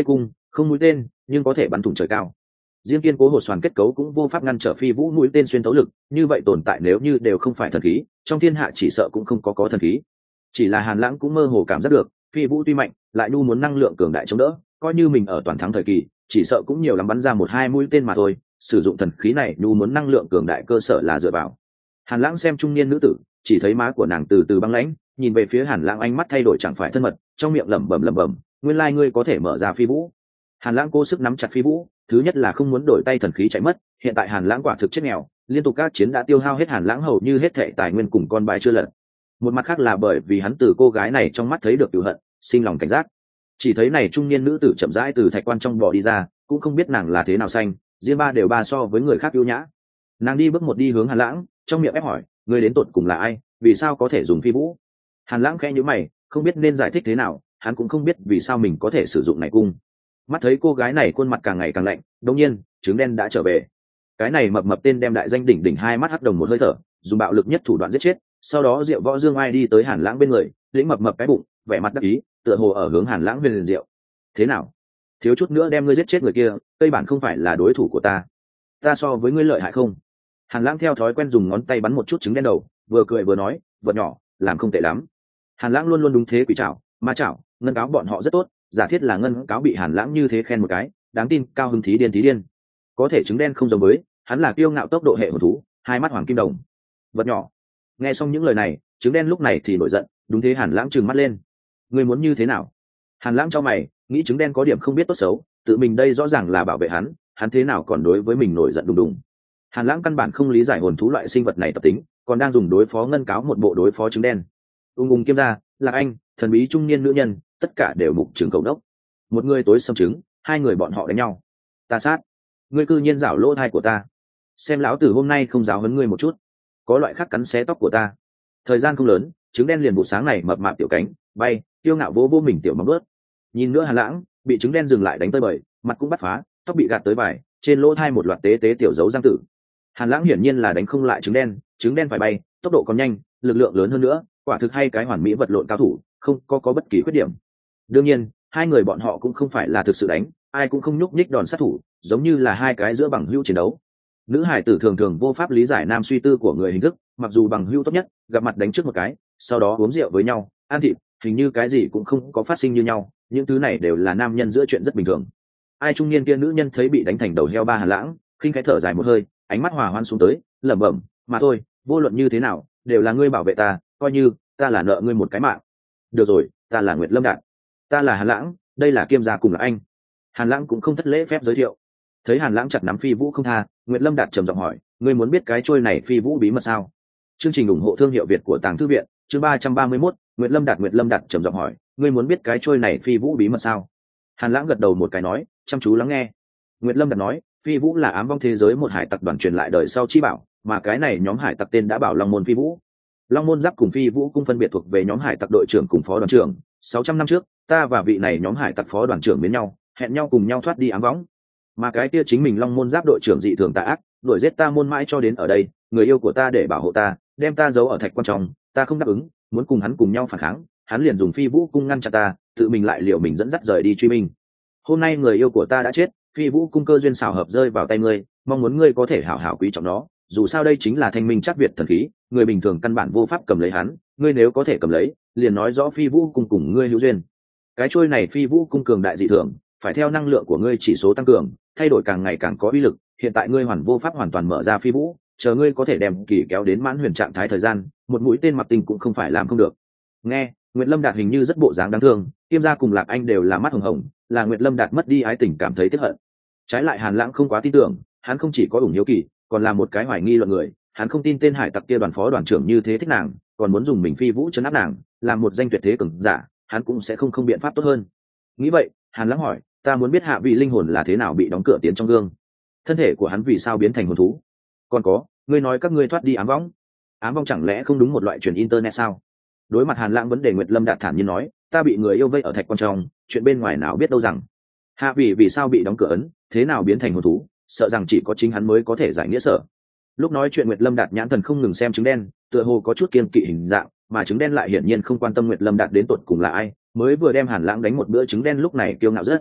không mũi tên nhưng có thể bắn thủng trời cao. Riêng kiên cố hột xoàn kết cấu cũng vô pháp ngăn trở phi vũ mũi tên xuyên tấu lực, như vậy tồn tại nếu như đều không phải thần khí, trong thiên hạ chỉ sợ cũng không có có thần khí. Chỉ là Hàn Lãng cũng mơ hồ cảm giác được, phi vũ tuy mạnh, lại nhu muốn năng lượng cường đại chống đỡ, coi như mình ở toàn thắng thời kỳ, chỉ sợ cũng nhiều lắm bắn ra một hai mũi tên mà thôi. Sử dụng thần khí này nhu muốn năng lượng cường đại cơ sở là dựa vào. Hàn Lãng xem trung niên nữ tử, chỉ thấy má của nàng từ từ băng lãnh, nhìn về phía Hàn Lãng ánh mắt thay đổi chẳng phải thân mật, trong miệng lẩm bẩm lẩm bẩm, nguyên lai ngươi có thể mở ra phi vũ. Hàn Lãng cố sức nắm chặt phi vũ, thứ nhất là không muốn đổi tay thần khí chạy mất, hiện tại Hàn Lãng quả thực chết nghèo, liên tục các chiến đã tiêu hao hết Hàn Lãng hầu như hết thảy tài nguyên cùng con bài chưa lật. Một mặt khác là bởi vì hắn từ cô gái này trong mắt thấy được cừu hận, sinh lòng cảnh giác. Chỉ thấy này trung niên nữ tử chậm rãi từ thạch quan trong bò đi ra, cũng không biết nàng là thế nào xanh, riêng ba đều ba so với người khác ưu nhã. Nàng đi bước một đi hướng Hàn Lãng, trong miệng ép hỏi, ngươi đến tột cùng là ai, vì sao có thể dùng phi vũ? Hàn Lãng khẽ nhíu mày, không biết nên giải thích thế nào, hắn cũng không biết vì sao mình có thể sử dụng này cung. Mắt thấy cô gái này khuôn mặt càng ngày càng lạnh, đột nhiên trứng đen đã trở về. Cái này mập mập tên đem đại danh đỉnh đỉnh hai mắt hắc đồng một hơi thở, dùng bạo lực nhất thủ đoạn giết chết. Sau đó Diệu Võ Dương Ai đi tới Hàn Lãng bên người, lĩnh mập mập cái bụng, vẻ mặt đắc ý, tựa hồ ở hướng Hàn Lãng bên liền Diệu. Thế nào? Thiếu chút nữa đem ngươi giết chết người kia, cây bản không phải là đối thủ của ta. Ta so với ngươi lợi hại không? Hàn Lãng theo thói quen dùng ngón tay bắn một chút trứng đen đầu, vừa cười vừa nói, vật nhỏ, làm không tệ lắm. Hàn Lãng luôn luôn đúng thế quỷ trảo, ma trảo, ngân cáo bọn họ rất tốt, giả thiết là ngân cáo bị Hàn Lãng như thế khen một cái, đáng tin, cao hứng thí điên thí điên. Có thể trứng đen không giống với, hắn là kiêu ngạo tốc độ hệ hồn thú, hai mắt hoàng kim đồng. Vật nhỏ. Nghe xong những lời này, trứng đen lúc này thì nổi giận, đúng thế Hàn Lãng trừng mắt lên. Ngươi muốn như thế nào? Hàn Lãng cho mày, nghĩ trứng đen có điểm không biết tốt xấu, tự mình đây rõ ràng là bảo vệ hắn, hắn thế nào còn đối với mình nổi giận đùng đùng. Hàn Lãng căn bản không lý giải hồn thú loại sinh vật này tập tính, còn đang dùng đối phó ngân cáo một bộ đối phó trứng đen. Ung ung Kiêm Gia, Lạc Anh, thần bí trung niên nữ nhân, tất cả đều mục trứng cầu đốc. Một người tối xâm trứng, hai người bọn họ đánh nhau. Ta sát, ngươi cư nhiên rảo lỗ thai của ta. Xem lão tử hôm nay không giáo huấn ngươi một chút. Có loại khác cắn xé tóc của ta. Thời gian không lớn, trứng đen liền vụ sáng này mập mạp tiểu cánh, bay, tiêu ngạo vỗ vô mình tiểu móng bước. Nhìn nữa Hàn Lãng, bị trứng đen dừng lại đánh tơi bời, mặt cũng bắt phá, tóc bị gạt tới vải, trên lỗ thai một loạt tế tế tiểu dấu răng tử. Hàn Lãng hiển nhiên là đánh không lại trứng đen, trứng đen phải bay, tốc độ còn nhanh, lực lượng lớn hơn nữa, quả thực hay cái hoàn mỹ vật lộn cao thủ, không có có bất kỳ khuyết điểm. Đương nhiên, hai người bọn họ cũng không phải là thực sự đánh, ai cũng không nhúc nhích đòn sát thủ, giống như là hai cái giữa bằng hữu chiến đấu. Nữ hải tử thường thường vô pháp lý giải nam suy tư của người hình thức, mặc dù bằng hữu tốt nhất, gặp mặt đánh trước một cái, sau đó uống rượu với nhau, ăn thịt, hình như cái gì cũng không có phát sinh như nhau, những thứ này đều là nam nhân giữa chuyện rất bình thường. Ai trung niên kia nữ nhân thấy bị đánh thành đầu heo ba Hàn Lãng, khinh khẽ thở dài một hơi, ánh mắt hòa hoan xuống tới, lẩm bẩm, mà thôi, vô luận như thế nào, đều là ngươi bảo vệ ta, coi như ta là nợ ngươi một cái mạng. Được rồi, ta là Nguyệt Lâm Đạt, ta là Hàn Lãng, đây là Kiêm Gia cùng là anh. Hàn Lãng cũng không thất lễ phép giới thiệu. Thấy Hàn Lãng chặt nắm phi vũ không tha, Nguyệt Lâm Đạt trầm giọng hỏi, ngươi muốn biết cái trôi này phi vũ bí mật sao? Chương trình ủng hộ thương hiệu Việt của Tàng Thư viện, chương ba trăm ba mươi mốt, Nguyệt Lâm Đạt Nguyệt Lâm Đạt trầm giọng hỏi, ngươi muốn biết cái trôi này phi vũ bí mật sao? Hàn Lãng gật đầu một cái nói, chăm chú lắng nghe. Nguyệt Lâm Đạt nói, phi vũ là ám vong thế giới một hải tặc đoàn truyền lại đời sau chi bảo, mà cái này nhóm hải tặc tên đã bảo Long Môn Phi Vũ. Long Môn Giáp cùng Phi Vũ cung phân biệt thuộc về nhóm hải tặc đội trưởng cùng phó đoàn trưởng. Sáu trăm năm trước, ta và vị này nhóm hải tặc phó đoàn trưởng biến nhau, hẹn nhau cùng nhau thoát đi ám võng. Mà cái kia chính mình Long Môn Giáp đội trưởng dị thường tà ác, đuổi giết ta môn mãi cho đến ở đây, người yêu của ta để bảo hộ ta, đem ta giấu ở thạch quan trọng, ta không đáp ứng, muốn cùng hắn cùng nhau phản kháng, hắn liền dùng Phi Vũ cung ngăn chặn ta, tự mình lại liệu mình dẫn dắt rời đi truy minh. Hôm nay người yêu của ta đã chết, Phi Vũ cung cơ duyên xảo hợp rơi vào tay ngươi, mong muốn ngươi có thể hảo hảo quý trọng nó, dù sao đây chính là thanh minh chắc việt thần khí, người bình thường căn bản vô pháp cầm lấy hắn, ngươi nếu có thể cầm lấy, liền nói rõ Phi Vũ cung cùng ngươi hữu duyên. Cái trôi này Phi Vũ cung cường đại dị thường, phải theo năng lượng của ngươi chỉ số tăng cường, thay đổi càng ngày càng có uy lực, hiện tại ngươi hoàn vô pháp hoàn toàn mở ra Phi Vũ, chờ ngươi có thể đem kỳ kéo đến mãn huyền trạng thái thời gian, một mũi tên mặc tình cũng không phải làm không được. Nghe, Nguyệt Lâm Đạt hình như rất bộ dáng đáng thương, Kiêm Gia cùng Lạc Anh đều là mắt hồng hồng, là Nguyệt Lâm Đạt mất đi ái tình cảm thấy tiếc hận. Trái lại Hàn Lãng không quá tin tưởng, hắn không chỉ có ủng hiếu kỳ, còn là một cái hoài nghi luận người, hắn không tin tên hải tặc kia đoàn phó đoàn trưởng như thế thích nàng, còn muốn dùng mình Phi Vũ trấn áp nàng, làm một danh tuyệt thế cường giả, hắn cũng sẽ không không biện pháp tốt hơn. Nghĩ vậy, Hàn Lãng hỏi, ta muốn biết hạ vị linh hồn là thế nào bị đóng cửa tiến trong gương, thân thể của hắn vì sao biến thành hồn thú, còn có, ngươi nói các ngươi thoát đi ám võng, ám vong chẳng lẽ không đúng một loại truyền internet sao? Đối mặt Hàn Lãng vấn đề, Nguyệt Lâm Đạt thản nhiên nói, ta bị người yêu vây ở thạch quan trong, chuyện bên ngoài nào biết đâu rằng. Hạ vị vì sao bị đóng cửa ấn, thế nào biến thành hồn thú, sợ rằng chỉ có chính hắn mới có thể giải nghĩa sở. Lúc nói chuyện Nguyệt Lâm Đạt nhãn thần không ngừng xem trứng đen, tựa hồ có chút kiên kỵ hình dạng, mà trứng đen lại hiển nhiên không quan tâm Nguyệt Lâm Đạt đến tột cùng là ai, mới vừa đem Hàn Lãng đánh một bữa trứng đen lúc này kiêu ngạo rất.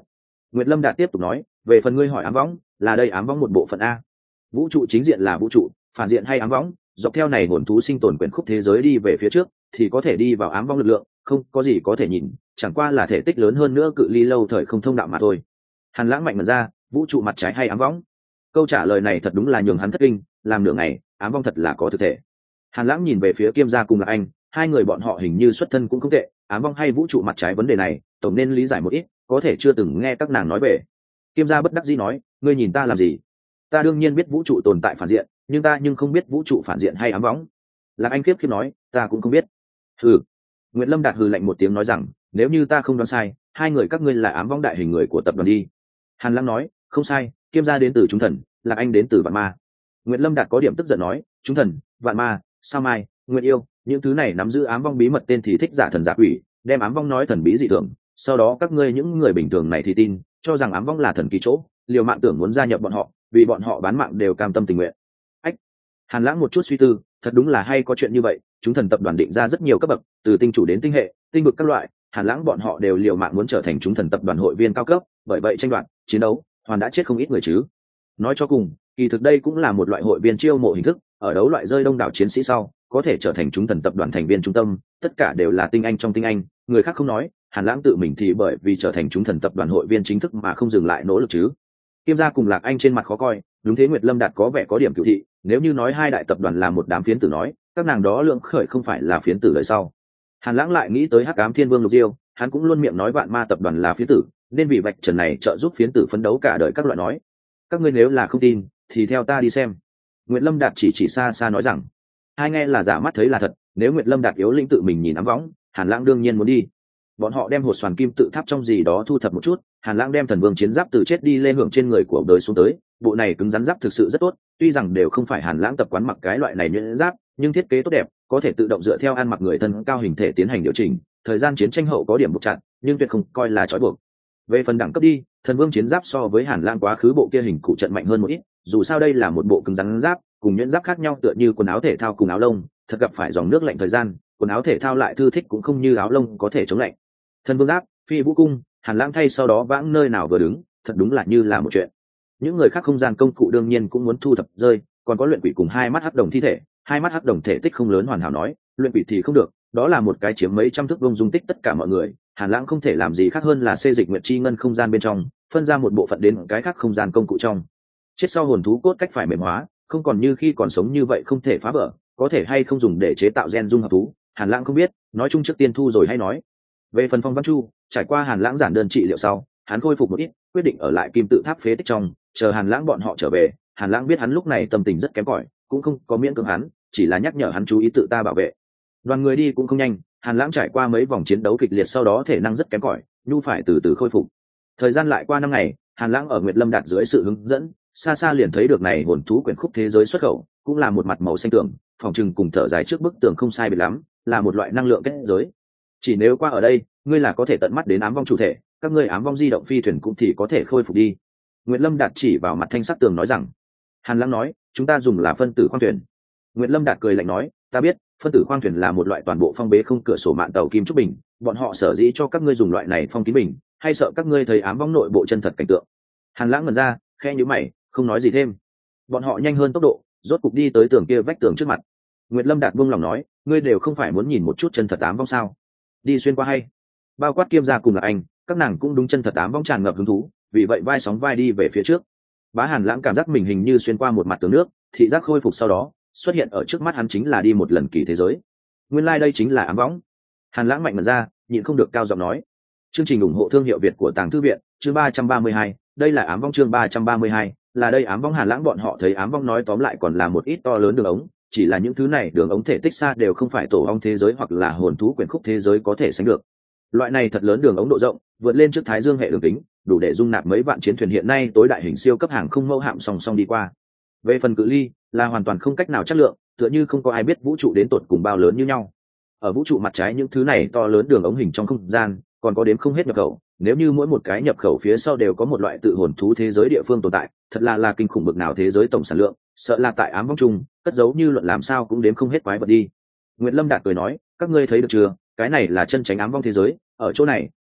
Nguyệt Lâm Đạt tiếp tục nói, về phần ngươi hỏi ám võng, là đây ám võng một bộ phận a. Vũ trụ chính diện là vũ trụ, phản diện hay ám võng, dọc theo này hồn thú sinh tồn quyển khúc thế giới đi về phía trước thì có thể đi vào ám võng lực lượng, không có gì có thể nhìn, chẳng qua là thể tích lớn hơn nữa cự ly lâu thời không thông đạo mà thôi. Hàn Lãng mạnh mật ra, vũ trụ mặt trái hay ám võng? Câu trả lời này thật đúng là nhường hắn thất kinh, làm nửa ngày, ám võng thật là có thực thể. Hàn Lãng nhìn về phía Kiêm gia cùng là anh, hai người bọn họ hình như xuất thân cũng không tệ, ám võng hay vũ trụ mặt trái vấn đề này, tổng nên lý giải một ít, có thể chưa từng nghe các nàng nói về. Kiêm gia bất đắc dĩ nói, ngươi nhìn ta làm gì? Ta đương nhiên biết vũ trụ tồn tại phản diện, nhưng ta nhưng không biết vũ trụ phản diện hay ám võng. Lạc Anh khiếp khiếp nói, ta cũng không biết. Hừ. Nguyệt Lâm Đạt hừ lạnh một tiếng nói rằng, nếu như ta không đoán sai, hai người các ngươi là ám võng đại hình người của tập đoàn đi. Hàn Lãng nói, không sai, Kiêm gia đến từ chúng thần, Lạc Anh đến từ vạn ma. Nguyệt Lâm Đạt có điểm tức giận nói, chúng thần, vạn ma, sao mai, Nguyệt yêu, những thứ này nắm giữ ám vong bí mật tên thì thích giả thần giả quỷ, đem ám vong nói thần bí dị thường, sau đó các ngươi những người bình thường này thì tin, cho rằng ám vong là thần kỳ chỗ, liều mạng tưởng muốn gia nhập bọn họ, vì bọn họ bán mạng đều cam tâm tình nguyện. Ách. Hàn Lãng một chút suy tư, thật đúng là hay có chuyện như vậy, chúng thần tập đoàn định ra rất nhiều cấp bậc, từ tinh chủ đến tinh hệ, tinh vực các loại, Hàn Lãng bọn họ đều liều mạng muốn trở thành chúng thần tập đoàn hội viên cao cấp, bởi vậy tranh đoạt, chiến đấu, hoàn đã chết không ít người chứ. Nói cho cùng, kỳ thực đây cũng là một loại hội viên chiêu mộ hình thức, ở đấu loại rơi đông đảo chiến sĩ sau, có thể trở thành chúng thần tập đoàn thành viên trung tâm, tất cả đều là tinh anh trong tinh anh, người khác không nói, Hàn Lãng tự mình thì bởi vì trở thành chúng thần tập đoàn hội viên chính thức mà không dừng lại nỗ lực chứ. Kiêm gia cùng Lạc Anh trên mặt khó coi, đúng thế, Nguyệt Lâm Đạt có vẻ có điểm cửu thị, nếu như nói hai đại tập đoàn là một đám phiến tử nói, các nàng đó lượng khởi không phải là phiến tử đời sau. Hàn Lãng lại nghĩ tới Hắc Ám Thiên Vương Lục Diêu, hắn cũng luôn miệng nói vạn ma tập đoàn là phiến tử, nên vì vạch trần này trợ giúp phiến tử phấn đấu cả đời các loại nói. Các ngươi nếu là không tin, thì theo ta đi xem. Nguyệt Lâm Đạt chỉ chỉ xa xa nói rằng, hai nghe là giả mắt thấy là thật, nếu Nguyệt Lâm Đạt yếu lĩnh tự mình nhìn ám võng, Hàn Lãng đương nhiên muốn đi. Bọn họ đem hột xoàn kim tự tháp trong gì đó thu thập một chút, Hàn Lãng đem thần vương chiến giáp từ chết đi lên hưởng trên người của đời xuống tới, bộ này cứng rắn giáp thực sự rất tốt, tuy rằng đều không phải Hàn Lãng tập quán mặc cái loại này nhuyễn giáp, nhưng thiết kế tốt đẹp, có thể tự động dựa theo ăn mặc người thân cao hình thể tiến hành điều chỉnh, thời gian chiến tranh hậu có điểm buộc chặt, nhưng tuyệt không coi là trói buộc. Về phần đẳng cấp đi, thần vương chiến giáp so với Hàn Lãng quá khứ bộ kia hình cụ trận mạnh hơn một ít, dù sao đây là một bộ cứng rắn giáp, cùng nhuyễn giáp khác nhau tựa như quần áo thể thao cùng áo lông, thật gặp phải dòng nước lạnh thời gian, quần áo thể thao lại thư thích cũng không như áo lông có thể chống lạnh. Thần vương giáp, phi vũ cung, Hàn Lãng thay sau đó vãng nơi nào vừa đứng, thật đúng là như là một chuyện. Những người khác không gian công cụ đương nhiên cũng muốn thu thập rơi, còn có luyện quỷ cùng hai mắt hắc đồng thi thể, hai mắt hắc đồng thể tích không lớn hoàn hảo nói, luyện quỷ thì không được, đó là một cái chiếm mấy trăm thước vuông dung tích tất cả mọi người, Hàn Lãng không thể làm gì khác hơn là xê dịch nguyệt chi ngân không gian bên trong, phân ra một bộ phận đến cái khác không gian công cụ trong. Chết sau hồn thú cốt cách phải mềm hóa, không còn như khi còn sống như vậy không thể phá vỡ, có thể hay không dùng để chế tạo gen dung hợp thú, Hàn Lãng không biết, nói chung trước tiên thu rồi hay nói. Về phần Phong Văn Chu, trải qua Hàn Lãng giản đơn trị liệu sau, hắn khôi phục một ít, quyết định ở lại kim tự tháp phế tích trong, chờ Hàn Lãng bọn họ trở về. Hàn Lãng biết hắn lúc này tâm tình rất kém cỏi, cũng không có miễn cưỡng hắn, chỉ là nhắc nhở hắn chú ý tự ta bảo vệ. Đoàn người đi cũng không nhanh, Hàn Lãng trải qua mấy vòng chiến đấu kịch liệt sau đó thể năng rất kém cỏi, nhu phải từ từ khôi phục. Thời gian lại qua năm ngày, Hàn Lãng ở Nguyệt Lâm Đạt dưới sự hướng dẫn, xa xa liền thấy được này hồn thú quyển khúc thế giới xuất khẩu, cũng là một mặt màu xanh tường, phòng trừng cùng thở dài trước bức tường không sai biệt lắm, là một loại năng lượng kết giới. Chỉ nếu qua ở đây, ngươi là có thể tận mắt đến ám vong chủ thể, các ngươi ám vong di động phi thuyền cũng thì có thể khôi phục đi. Nguyệt Lâm Đạt chỉ vào mặt thanh sắc tường nói rằng. Hàn Lãng nói, chúng ta dùng là phân tử khoang thuyền. Nguyệt Lâm Đạt cười lạnh nói, ta biết, phân tử khoang thuyền là một loại toàn bộ phong bế không cửa sổ mạn tàu kim trúc bình, bọn họ sở dĩ cho các ngươi dùng loại này phong kín bình, hay sợ các ngươi thấy ám vong nội bộ chân thật cảnh tượng. Hàn Lãng ngẩn ra, khẽ nhíu mày, không nói gì thêm. Bọn họ nhanh hơn tốc độ, rốt cục đi tới tường kia vách tường trước mặt. Nguyệt Lâm Đạt buông lòng nói, ngươi đều không phải muốn nhìn một chút chân thật ám vong sao? Đi xuyên qua hay? Bao quát Kiêm gia cùng là anh, các nàng cũng đúng chân thật ám vong tràn ngập hứng thú, vì vậy vai sóng vai đi về phía trước. Bá Hàn Lãng cảm giác mình hình như xuyên qua một mặt tường nước, thị giác khôi phục sau đó, xuất hiện ở trước mắt hắn chính là đi một lần kỳ thế giới. Nguyên lai like đây chính là ám vong. Hàn Lãng mạnh mật ra, nhịn không được cao giọng nói. Chương trình ủng hộ thương hiệu Việt của Tàng Thư viện, chương ba trăm ba mươi hai, đây là ám vong chương ba trăm ba mươi hai, là đây ám vong. Hàn Lãng bọn họ thấy ám vong nói tóm lại còn là một ít to lớn đường ống, chỉ là những thứ này đường ống thể tích xa đều không phải tổ ong thế giới hoặc là hồn thú quyển khúc thế giới có thể sánh được. Loại này thật lớn đường ống độ rộng, vượt lên trước Thái Dương hệ đường kính, đủ để dung nạp mấy vạn chiến thuyền hiện nay tối đại hình siêu cấp hàng không mẫu hạm song song đi qua. Về phần cự ly, là hoàn toàn không cách nào chất lượng, tựa như không có ai biết vũ trụ đến tột cùng bao lớn như nhau. Ở vũ trụ mặt trái những thứ này to lớn đường ống hình trong không gian, còn có đếm không hết nhập khẩu, nếu như mỗi một cái nhập khẩu phía sau đều có một loại tự hồn thú thế giới địa phương tồn tại, thật là là kinh khủng bực nào thế giới tổng sản lượng, sợ là tại ám vong chung, cất giấu như luận làm sao cũng đếm không hết quái vật đi. Nguyệt Lâm Đạt cười nói, các ngươi thấy được chưa, cái này là chân tránh ám vong thế giới, ở chỗ này,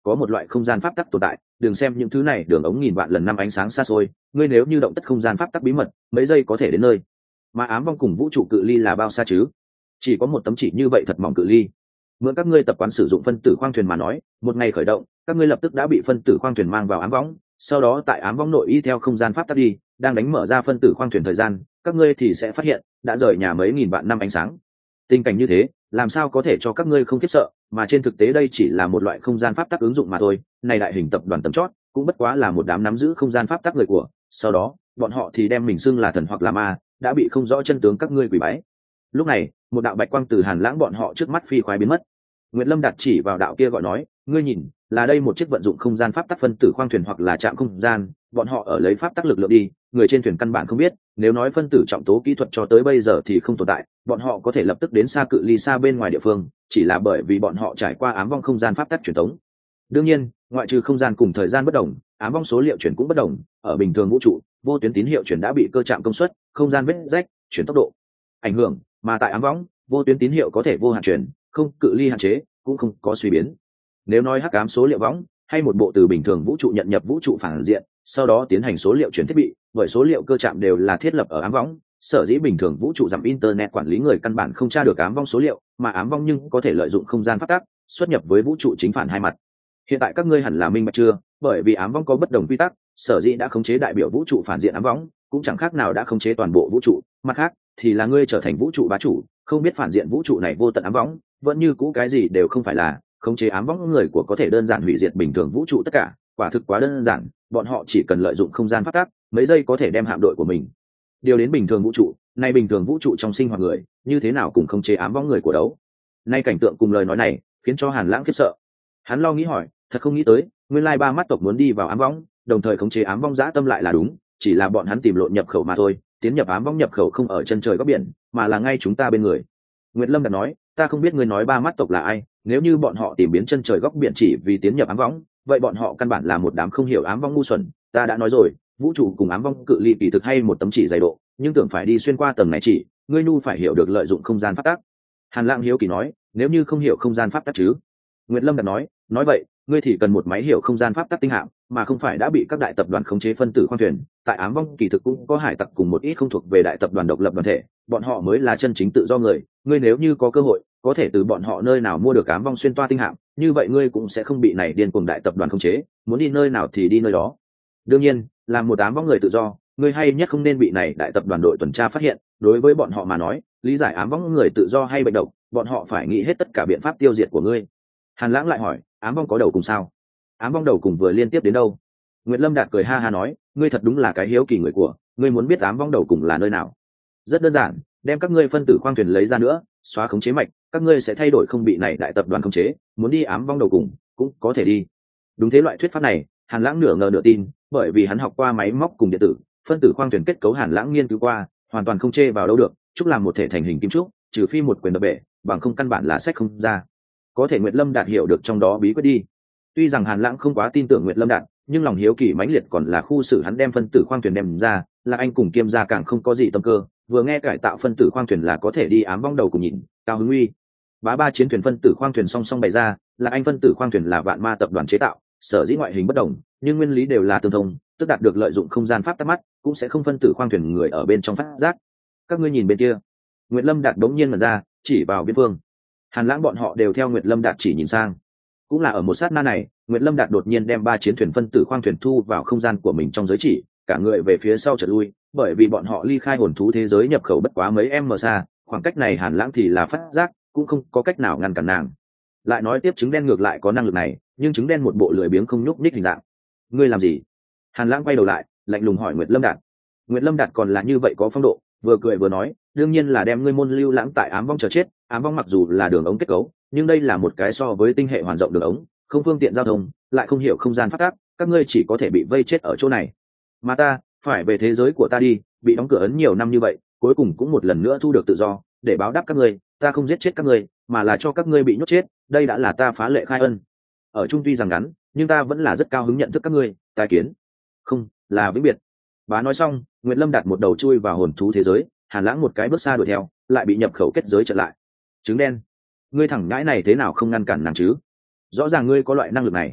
có một loại không gian pháp tắc tồn tại, đừng xem những thứ này đường ống nghìn vạn lần năm ánh sáng xa xôi, ngươi nếu như động tất không gian pháp tắc bí mật, mấy giây có thể đến nơi. Mà ám vong cùng vũ trụ cự ly là bao xa chứ? Chỉ có một tấm chỉ như vậy thật mỏng cự ly. Mượn các ngươi tập quán sử dụng phân tử khoang thuyền mà nói, một ngày khởi động, các ngươi lập tức đã bị phân tử khoang thuyền mang vào ám võng, sau đó tại ám võng nội y theo không gian pháp tắc đi, đang đánh mở ra phân tử khoang thuyền thời gian, các ngươi thì sẽ phát hiện đã rời nhà mấy nghìn vạn năm ánh sáng. Tình cảnh như thế, làm sao có thể cho các ngươi không khiếp sợ, mà trên thực tế đây chỉ là một loại không gian pháp tắc ứng dụng mà thôi. Này đại hình tập đoàn tầm chót, cũng bất quá là một đám nắm giữ không gian pháp tắc người của, sau đó, bọn họ thì đem mình xưng là thần hoặc là ma, đã bị không rõ chân tướng các ngươi quỷ bái. Lúc này, một đạo bạch quang từ Hàn Lãng bọn họ trước mắt phi khoái biến mất. Nguyệt Lâm đặt chỉ vào đạo kia gọi nói, ngươi nhìn, là đây một chiếc vận dụng không gian pháp tắc phân tử khoang thuyền hoặc là trạm không gian, bọn họ ở lấy pháp tắc lực lượng đi, người trên thuyền căn bản không biết, nếu nói phân tử trọng tố kỹ thuật cho tới bây giờ thì không tồn tại, bọn họ có thể lập tức đến xa cự ly xa bên ngoài địa phương, chỉ là bởi vì bọn họ trải qua ám vong không gian pháp tắc truyền thống. Đương nhiên, ngoại trừ không gian cùng thời gian bất đồng, ám vong số liệu chuyển cũng bất đồng, ở bình thường vũ trụ, vô tuyến tín hiệu chuyển đã bị cơ trạm công suất, không gian vết rách, chuyển tốc độ ảnh hưởng, mà tại ám vong, vô tuyến tín hiệu có thể vô hạn chuyển, không cự ly hạn chế, cũng không có suy biến. Nếu nói hắc ám số liệu võng hay một bộ từ bình thường vũ trụ nhận nhập vũ trụ phản diện, sau đó tiến hành số liệu chuyển thiết bị, bởi số liệu cơ trạm đều là thiết lập ở ám võng, sở dĩ bình thường vũ trụ giảm internet quản lý người căn bản không tra được ám vong số liệu, mà ám vong nhưng có thể lợi dụng không gian pháp tắc xuất nhập với vũ trụ chính phản hai mặt. Hiện tại các ngươi hẳn là minh bạch chưa, bởi vì ám vong có bất đồng quy tắc, sở dĩ đã khống chế đại biểu vũ trụ phản diện ám võng, cũng chẳng khác nào đã khống chế toàn bộ vũ trụ, mặt khác thì là ngươi trở thành vũ trụ bá chủ, không biết phản diện vũ trụ này vô tận ám võng, vẫn như cũ cái gì đều không phải là, khống chế ám võng người của có thể đơn giản hủy diệt bình thường vũ trụ tất cả, quả thực quá đơn giản, bọn họ chỉ cần lợi dụng không gian pháp tắc, mấy giây có thể đem hạm đội của mình điều đến bình thường vũ trụ. Nay bình thường vũ trụ trong sinh hoạt người, như thế nào cùng khống chế ám võng người của đấu. Nay cảnh tượng cùng lời nói này, khiến cho Hàn Lãng khiếp sợ. Hắn lo nghĩ hỏi, thật không nghĩ tới, nguyên lai ba mắt tộc muốn đi vào ám võng, đồng thời khống chế ám võng dã tâm lại là đúng, chỉ là bọn hắn tìm lộn nhập khẩu mà thôi, tiến nhập ám võng nhập khẩu không ở chân trời góc biển, mà là ngay chúng ta bên người. Nguyệt Lâm đặt nói, ta không biết ngươi nói ba mắt tộc là ai, nếu như bọn họ tìm biến chân trời góc biển chỉ vì tiến nhập ám võng, vậy bọn họ căn bản là một đám không hiểu ám võng ngu xuẩn. Ta đã nói rồi, vũ trụ cùng ám võng cự ly kỳ thực hay một tấm chỉ dày độ, nhưng tưởng phải đi xuyên qua tầng này chỉ, ngươi nu phải hiểu được lợi dụng không gian pháp tắc. Hàn Lãng hiếu kỳ nói, nếu như không hiểu không gian pháp tắc chứ? Nguyệt Lâm đặt nói, nói vậy, ngươi thì cần một máy hiểu không gian pháp tắc tinh hạm, mà không phải đã bị các đại tập đoàn khống chế phân tử khoang thuyền. Tại ám vong kỳ thực cũng có hải tặc cùng một ít không thuộc về đại tập đoàn độc lập đoàn thể, bọn họ mới là chân chính tự do người. Ngươi nếu như có cơ hội, có thể từ bọn họ nơi nào mua được ám vong xuyên toa tinh hạm, như vậy ngươi cũng sẽ không bị này điên cuồng đại tập đoàn khống chế, muốn đi nơi nào thì đi nơi đó. Đương nhiên, làm một ám vong người tự do, ngươi hay nhất không nên bị này đại tập đoàn đội tuần tra phát hiện. Đối với bọn họ mà nói, lý giải ám vong người tự do hay bệnh độc, bọn họ phải nghĩ hết tất cả biện pháp tiêu diệt của ngươi. Hàn Lãng lại hỏi, ám vong có đầu cùng sao? Ám vong đầu cùng vừa liên tiếp đến đâu? Nguyệt Lâm Đạt cười ha ha nói, ngươi thật đúng là cái hiếu kỳ người của, ngươi muốn biết ám vong đầu cùng là nơi nào? Rất đơn giản, đem các ngươi phân tử khoang thuyền lấy ra nữa, xóa khống chế mạch, các ngươi sẽ thay đổi không bị này đại tập đoàn khống chế, muốn đi ám vong đầu cùng cũng có thể đi. Đúng thế, loại thuyết pháp này, Hàn Lãng nửa ngờ nửa tin, bởi vì hắn học qua máy móc cùng điện tử, phân tử khoang thuyền kết cấu Hàn Lãng nghiên cứu qua, hoàn toàn không chê vào đâu được, trúc làm một thể thành hình kim trúc, trừ phi một quyền đập bể, bằng không căn bản là sách không ra. Có thể Nguyệt Lâm Đạt hiểu được trong đó bí quyết đi. Tuy rằng Hàn Lãng không quá tin tưởng Nguyệt Lâm Đạt, nhưng lòng hiếu kỳ mãnh liệt còn là khu xử hắn đem phân tử khoang thuyền đem ra, là anh cùng Kiêm gia càng không có gì tâm cơ, vừa nghe cải tạo phân tử khoang thuyền là có thể đi ám vong đầu cùng nhìn, cao hứng uy. Bá ba chiến thuyền phân tử khoang thuyền song song bày ra, là anh phân tử khoang thuyền là vạn ma tập đoàn chế tạo, sở dĩ ngoại hình bất đồng, nhưng nguyên lý đều là tương thông, tức đạt được lợi dụng không gian pháp tắc mắt, cũng sẽ không phân tử khoang thuyền người ở bên trong phát giác. Các ngươi nhìn bên kia. Nguyệt Lâm Đạt đống nhiên mà ra, chỉ vào biên phương. Hàn Lãng bọn họ đều theo Nguyệt Lâm Đạt chỉ nhìn sang. Cũng là ở một sát na này, Nguyệt Lâm Đạt đột nhiên đem ba chiến thuyền phân tử khoang thuyền thu vào không gian của mình trong giới chỉ, cả người về phía sau chợt lui, bởi vì bọn họ ly khai hồn thú thế giới nhập khẩu bất quá mấy em xa, khoảng cách này Hàn Lãng thì là phát giác, cũng không có cách nào ngăn cản nàng. Lại nói tiếp, trứng đen ngược lại có năng lực này, nhưng trứng đen một bộ lười biếng không nhúc nhích hình dạng. Ngươi làm gì? Hàn Lãng quay đầu lại, lạnh lùng hỏi Nguyệt Lâm Đạt. Nguyệt Lâm Đạt còn là như vậy có phong độ, vừa cười vừa nói, đương nhiên là đem ngươi môn lưu lãng tại ám vong chờ chết. Ám vong mặc dù là đường ống kết cấu, nhưng đây là một cái so với tinh hệ hoàn rộng đường ống, không phương tiện giao thông, lại không hiểu không gian phát tác, các ngươi chỉ có thể bị vây chết ở chỗ này. Mà ta phải về thế giới của ta đi, bị đóng cửa ấn nhiều năm như vậy, cuối cùng cũng một lần nữa thu được tự do, để báo đáp các ngươi, ta không giết chết các ngươi, mà là cho các ngươi bị nhốt chết, đây đã là ta phá lệ khai ân. Ở chung tuy rằng ngắn, nhưng ta vẫn là rất cao hứng nhận thức các ngươi, tài kiến. Không, là vĩnh biệt. Bá nói xong, Nguyệt Lâm đặt một đầu chui vào hồn thú thế giới, Hàn Lãng một cái bước xa đuổi theo, lại bị nhập khẩu kết giới chặn lại. Trứng đen, ngươi thẳng nhãi này thế nào không ngăn cản nàng chứ? Rõ ràng ngươi có loại năng lực này.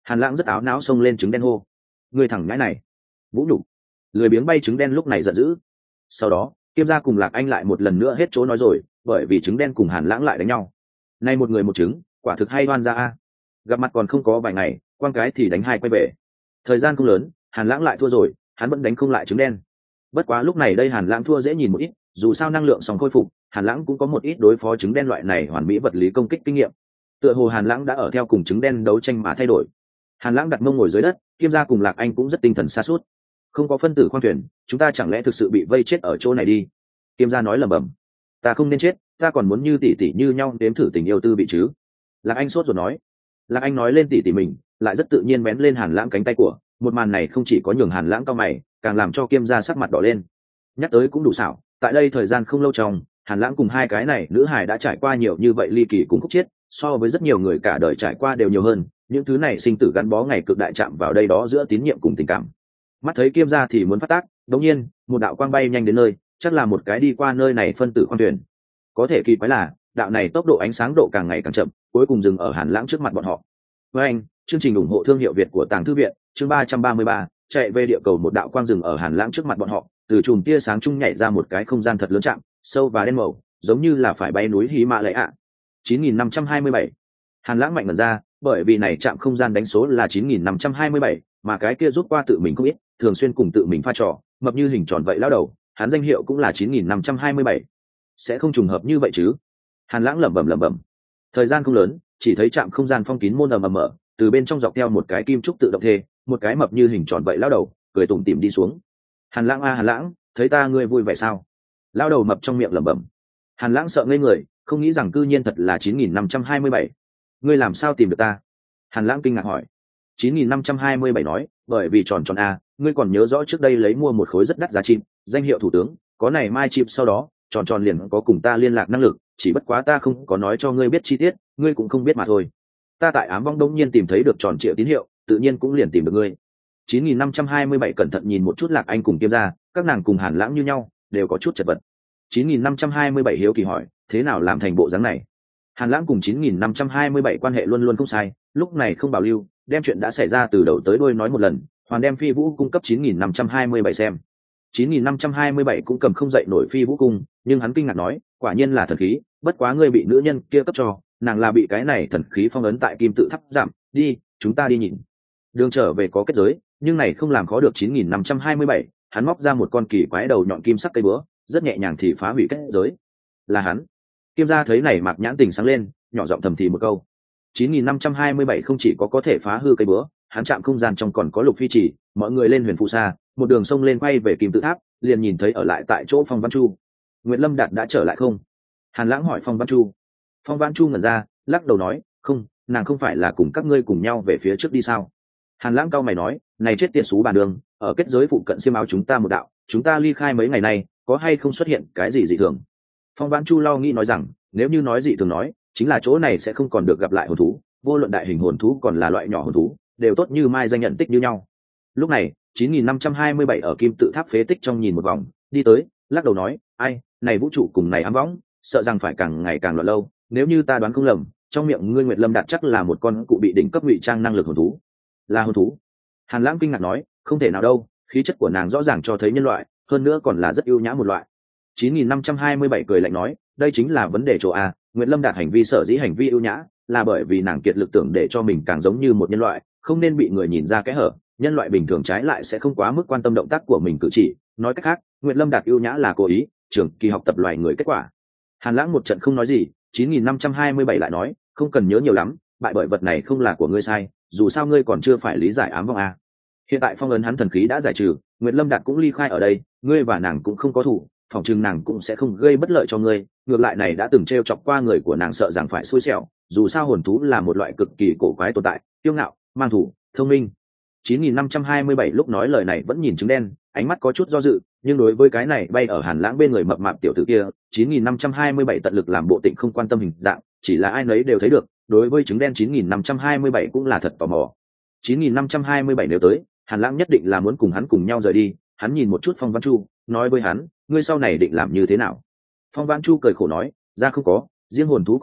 Hàn Lãng rất áo não xông lên trứng đen hô: người thẳng nhãi này, vũ nhục! Lười biếng bay trứng đen lúc này giận dữ. Sau đó Kiêm gia cùng Lạc Anh lại một lần nữa hết chỗ nói rồi, bởi vì trứng đen cùng Hàn Lãng lại đánh nhau. Nay một người một trứng, quả thực hay đoan ra a. Gặp mặt còn không có vài ngày, quang cái thì đánh hai quay về. Thời gian không lớn, Hàn Lãng lại thua rồi, hắn vẫn đánh không lại trứng đen. Bất quá lúc này đây Hàn Lãng thua dễ nhìn một ít, dù sao năng lượng sòng khôi phục, Hàn Lãng cũng có một ít đối phó trứng đen loại này hoàn mỹ vật lý công kích kinh nghiệm. Tựa hồ Hàn Lãng đã ở theo cùng trứng đen đấu tranh mà thay đổi. Hàn Lãng đặt mông ngồi dưới đất, Kiêm gia cùng Lạc Anh cũng rất tinh thần sa sút. Không có phân tử khoang thuyền, chúng ta chẳng lẽ thực sự bị vây chết ở chỗ này đi? Kiêm gia nói lẩm bẩm. Ta không nên chết, ta còn muốn như tỷ tỷ như nhau đếm thử tình yêu tư bị chứ. Lạc Anh sốt rồi nói. Lạc Anh nói lên tỷ tỷ mình, lại rất tự nhiên bén lên Hàn Lãng cánh tay của. Một màn này không chỉ có nhường Hàn Lãng cau mày, càng làm cho Kiêm gia sắc mặt đỏ lên. Nhắc tới cũng đủ xảo, tại đây thời gian không lâu trong, Hàn Lãng cùng hai cái này nữ hài đã trải qua nhiều như vậy ly kỳ cùng khúc chết, so với rất nhiều người cả đời trải qua đều nhiều hơn. Những thứ này sinh tử gắn bó ngày cực đại chạm vào đây đó giữa tín nhiệm cùng tình cảm. Mắt thấy Kiêm gia thì muốn phát tác, đột nhiên một đạo quang bay nhanh đến nơi, chắc là một cái đi qua nơi này phân tử khoang thuyền. Có thể kỳ quái là đạo này tốc độ ánh sáng độ càng ngày càng chậm, cuối cùng dừng ở Hàn Lãng trước mặt bọn họ. Với anh, chương trình ủng hộ thương hiệu Việt của Tàng Thư viện, chương ba trăm ba mươi ba, chạy về địa cầu. Một đạo quang dừng ở Hàn Lãng trước mặt bọn họ, từ chùm tia sáng trung nhảy ra một cái không gian thật lớn chạm, sâu và đen màu, giống như là phải bay núi Hy Mã Lệ ạ. chín nghìn năm trăm hai mươi bảy. Hàn Lãng mạnh mẩn ra, bởi vì này chạm không gian đánh số là chín nghìn năm trăm hai mươi bảy, mà cái kia rút qua tự mình không ít, thường xuyên cùng tự mình pha trò, mập như hình tròn vậy lão đầu, hắn danh hiệu cũng là chín nghìn năm trăm hai mươi bảy. Sẽ không trùng hợp như vậy chứ? Hàn Lãng lẩm bẩm lẩm bẩm. Thời gian không lớn, chỉ thấy trạm không gian phong kín môn ầm ầm mở, từ bên trong dọc theo một cái kim trúc tự động thê, một cái mập như hình tròn vậy lão đầu, cười tủm tỉm đi xuống. Hàn Lãng a Hàn Lãng, thấy ta ngươi vui vẻ sao? Lão đầu mập trong miệng lẩm bẩm. Hàn Lãng sợ ngây người, không nghĩ rằng cư nhiên thật là chín nghìn năm trăm hai mươi bảy. Ngươi làm sao tìm được ta? Hàn Lãng kinh ngạc hỏi. chín nghìn năm trăm hai mươi bảy nói, bởi vì tròn tròn a, ngươi còn nhớ rõ trước đây lấy mua một khối rất đắt giá trị, danh hiệu thủ tướng, có này mai chip sau đó, tròn tròn liền có cùng ta liên lạc năng lực, chỉ bất quá ta không có nói cho ngươi biết chi tiết, ngươi cũng không biết mà thôi. Ta tại ám vong đông nhiên tìm thấy được tròn triệu tín hiệu, tự nhiên cũng liền tìm được ngươi. chín nghìn năm trăm hai mươi bảy cẩn thận nhìn một chút Lạc Anh cùng Kiêm gia, các nàng cùng Hàn Lãng như nhau, đều có chút chật vật. chín nghìn năm trăm hai mươi bảy hiếu kỳ hỏi, thế nào làm thành bộ dáng này? Hàn Lãng cùng chín nghìn năm trăm hai mươi bảy quan hệ luôn luôn không sai, lúc này không bảo lưu, đem chuyện đã xảy ra từ đầu tới đuôi nói một lần, hoàn đem Phi Vũ cung cấp chín nghìn năm trăm hai mươi bảy xem. chín nghìn năm trăm hai mươi bảy cũng cầm không dậy nổi Phi Vũ cung, nhưng hắn kinh ngạc nói, quả nhiên là thần khí, bất quá ngươi bị nữ nhân kia cấp cho, nàng là bị cái này thần khí phong ấn tại kim tự tháp giảm, đi, chúng ta đi nhìn. Đường trở về có kết giới, nhưng này không làm khó được chín nghìn năm trăm hai mươi bảy, hắn móc ra một con kỳ quái đầu nhọn kim sắc cây búa, rất nhẹ nhàng thì phá hủy kết giới. Là hắn. Kiêm gia thấy này Mạc Nhãn tình sáng lên, nhỏ giọng thầm thì một câu. chín nghìn năm trăm hai mươi bảy không chỉ có có thể phá hư cây búa, hắn chạm không gian trong còn có lục phi chỉ, mọi người lên huyền phù sa, một đường sông lên quay về kim tự tháp, liền nhìn thấy ở lại tại chỗ Phong Văn Chu. Nguyệt Lâm Đạt đã trở lại không? Hàn Lãng hỏi Phong Văn Chu. Phong Văn Chu ngẩn ra, lắc đầu nói, không, nàng không phải là cùng các ngươi cùng nhau về phía trước đi sao? Hàn Lãng cau mày nói, này chết tiệt xú bàn đường, ở kết giới phụ cận xiêm áo chúng ta một đạo, chúng ta ly khai mấy ngày nay, có hay không xuất hiện cái gì dị thường? Phong Văn Chu lo nghĩ nói rằng, nếu như nói dị thường nói, chính là chỗ này sẽ không còn được gặp lại hồn thú, vô luận đại hình hồn thú còn là loại nhỏ hồn thú, đều tốt như mai danh nhận tích như nhau. Lúc này, chín nghìn năm trăm hai mươi bảy ở kim tự tháp phế tích trong nhìn một vòng, đi tới, lắc đầu nói, ai, này vũ trụ cùng này ám võng, sợ rằng phải càng ngày càng loạn lâu, nếu như ta đoán không lầm, trong miệng ngươi Nguyệt Lâm Đạt chắc là một con cụ bị đỉnh cấp ngụy trang năng lực hồn thú. Là hồn thú? Hàn Lãng kinh ngạc nói, không thể nào đâu, khí chất của nàng rõ ràng cho thấy nhân loại, hơn nữa còn là rất ưu nhã một loại. chín nghìn năm trăm hai mươi bảy cười lạnh nói, đây chính là vấn đề chỗ a, Nguyệt Lâm Đạt hành vi sở dĩ hành vi ưu nhã, là bởi vì nàng kiệt lực tưởng để cho mình càng giống như một nhân loại, không nên bị người nhìn ra kẽ hở, nhân loại bình thường trái lại sẽ không quá mức quan tâm động tác của mình cử chỉ, nói cách khác, Nguyệt Lâm Đạt ưu nhã là cố ý, trường kỳ học tập loài người kết quả. Hàn Lãng một trận không nói gì, chín nghìn năm trăm hai mươi bảy lại nói, không cần nhớ nhiều lắm, bại bởi vật này không là của ngươi sai, dù sao ngươi còn chưa phải lý giải ám vong a. Hiện tại phong ấn hắn thần khí đã giải trừ, Nguyệt Lâm Đạt cũng ly khai ở đây, ngươi và nàng cũng không có thủ, phòng chừng nàng cũng sẽ không gây bất lợi cho ngươi, ngược lại này đã từng trêu chọc qua người của nàng sợ rằng phải xui xẻo, dù sao hồn thú là một loại cực kỳ cổ quái tồn tại, kiêu ngạo, mang thủ, thông minh. chín nghìn năm trăm hai mươi bảy lúc nói lời này vẫn nhìn trứng đen, ánh mắt có chút do dự, nhưng đối với cái này bay ở Hàn Lãng bên người mập mạp tiểu tử kia, chín nghìn năm trăm hai mươi bảy tận lực làm bộ tịnh không quan tâm hình dạng, chỉ là ai nấy đều thấy được, đối với trứng đen chín nghìn năm trăm hai mươi bảy cũng là thật tò mò. chín nghìn năm trăm hai mươi bảy nếu tới, Hàn Lãng nhất định là muốn cùng hắn cùng nhau rời đi, hắn nhìn một chút Phong Văn Chu, nói với hắn, ngươi sau này định làm như thế nào? Phong Văn Chu cười khổ nói, ra không có, riêng hồn thú cũng mất,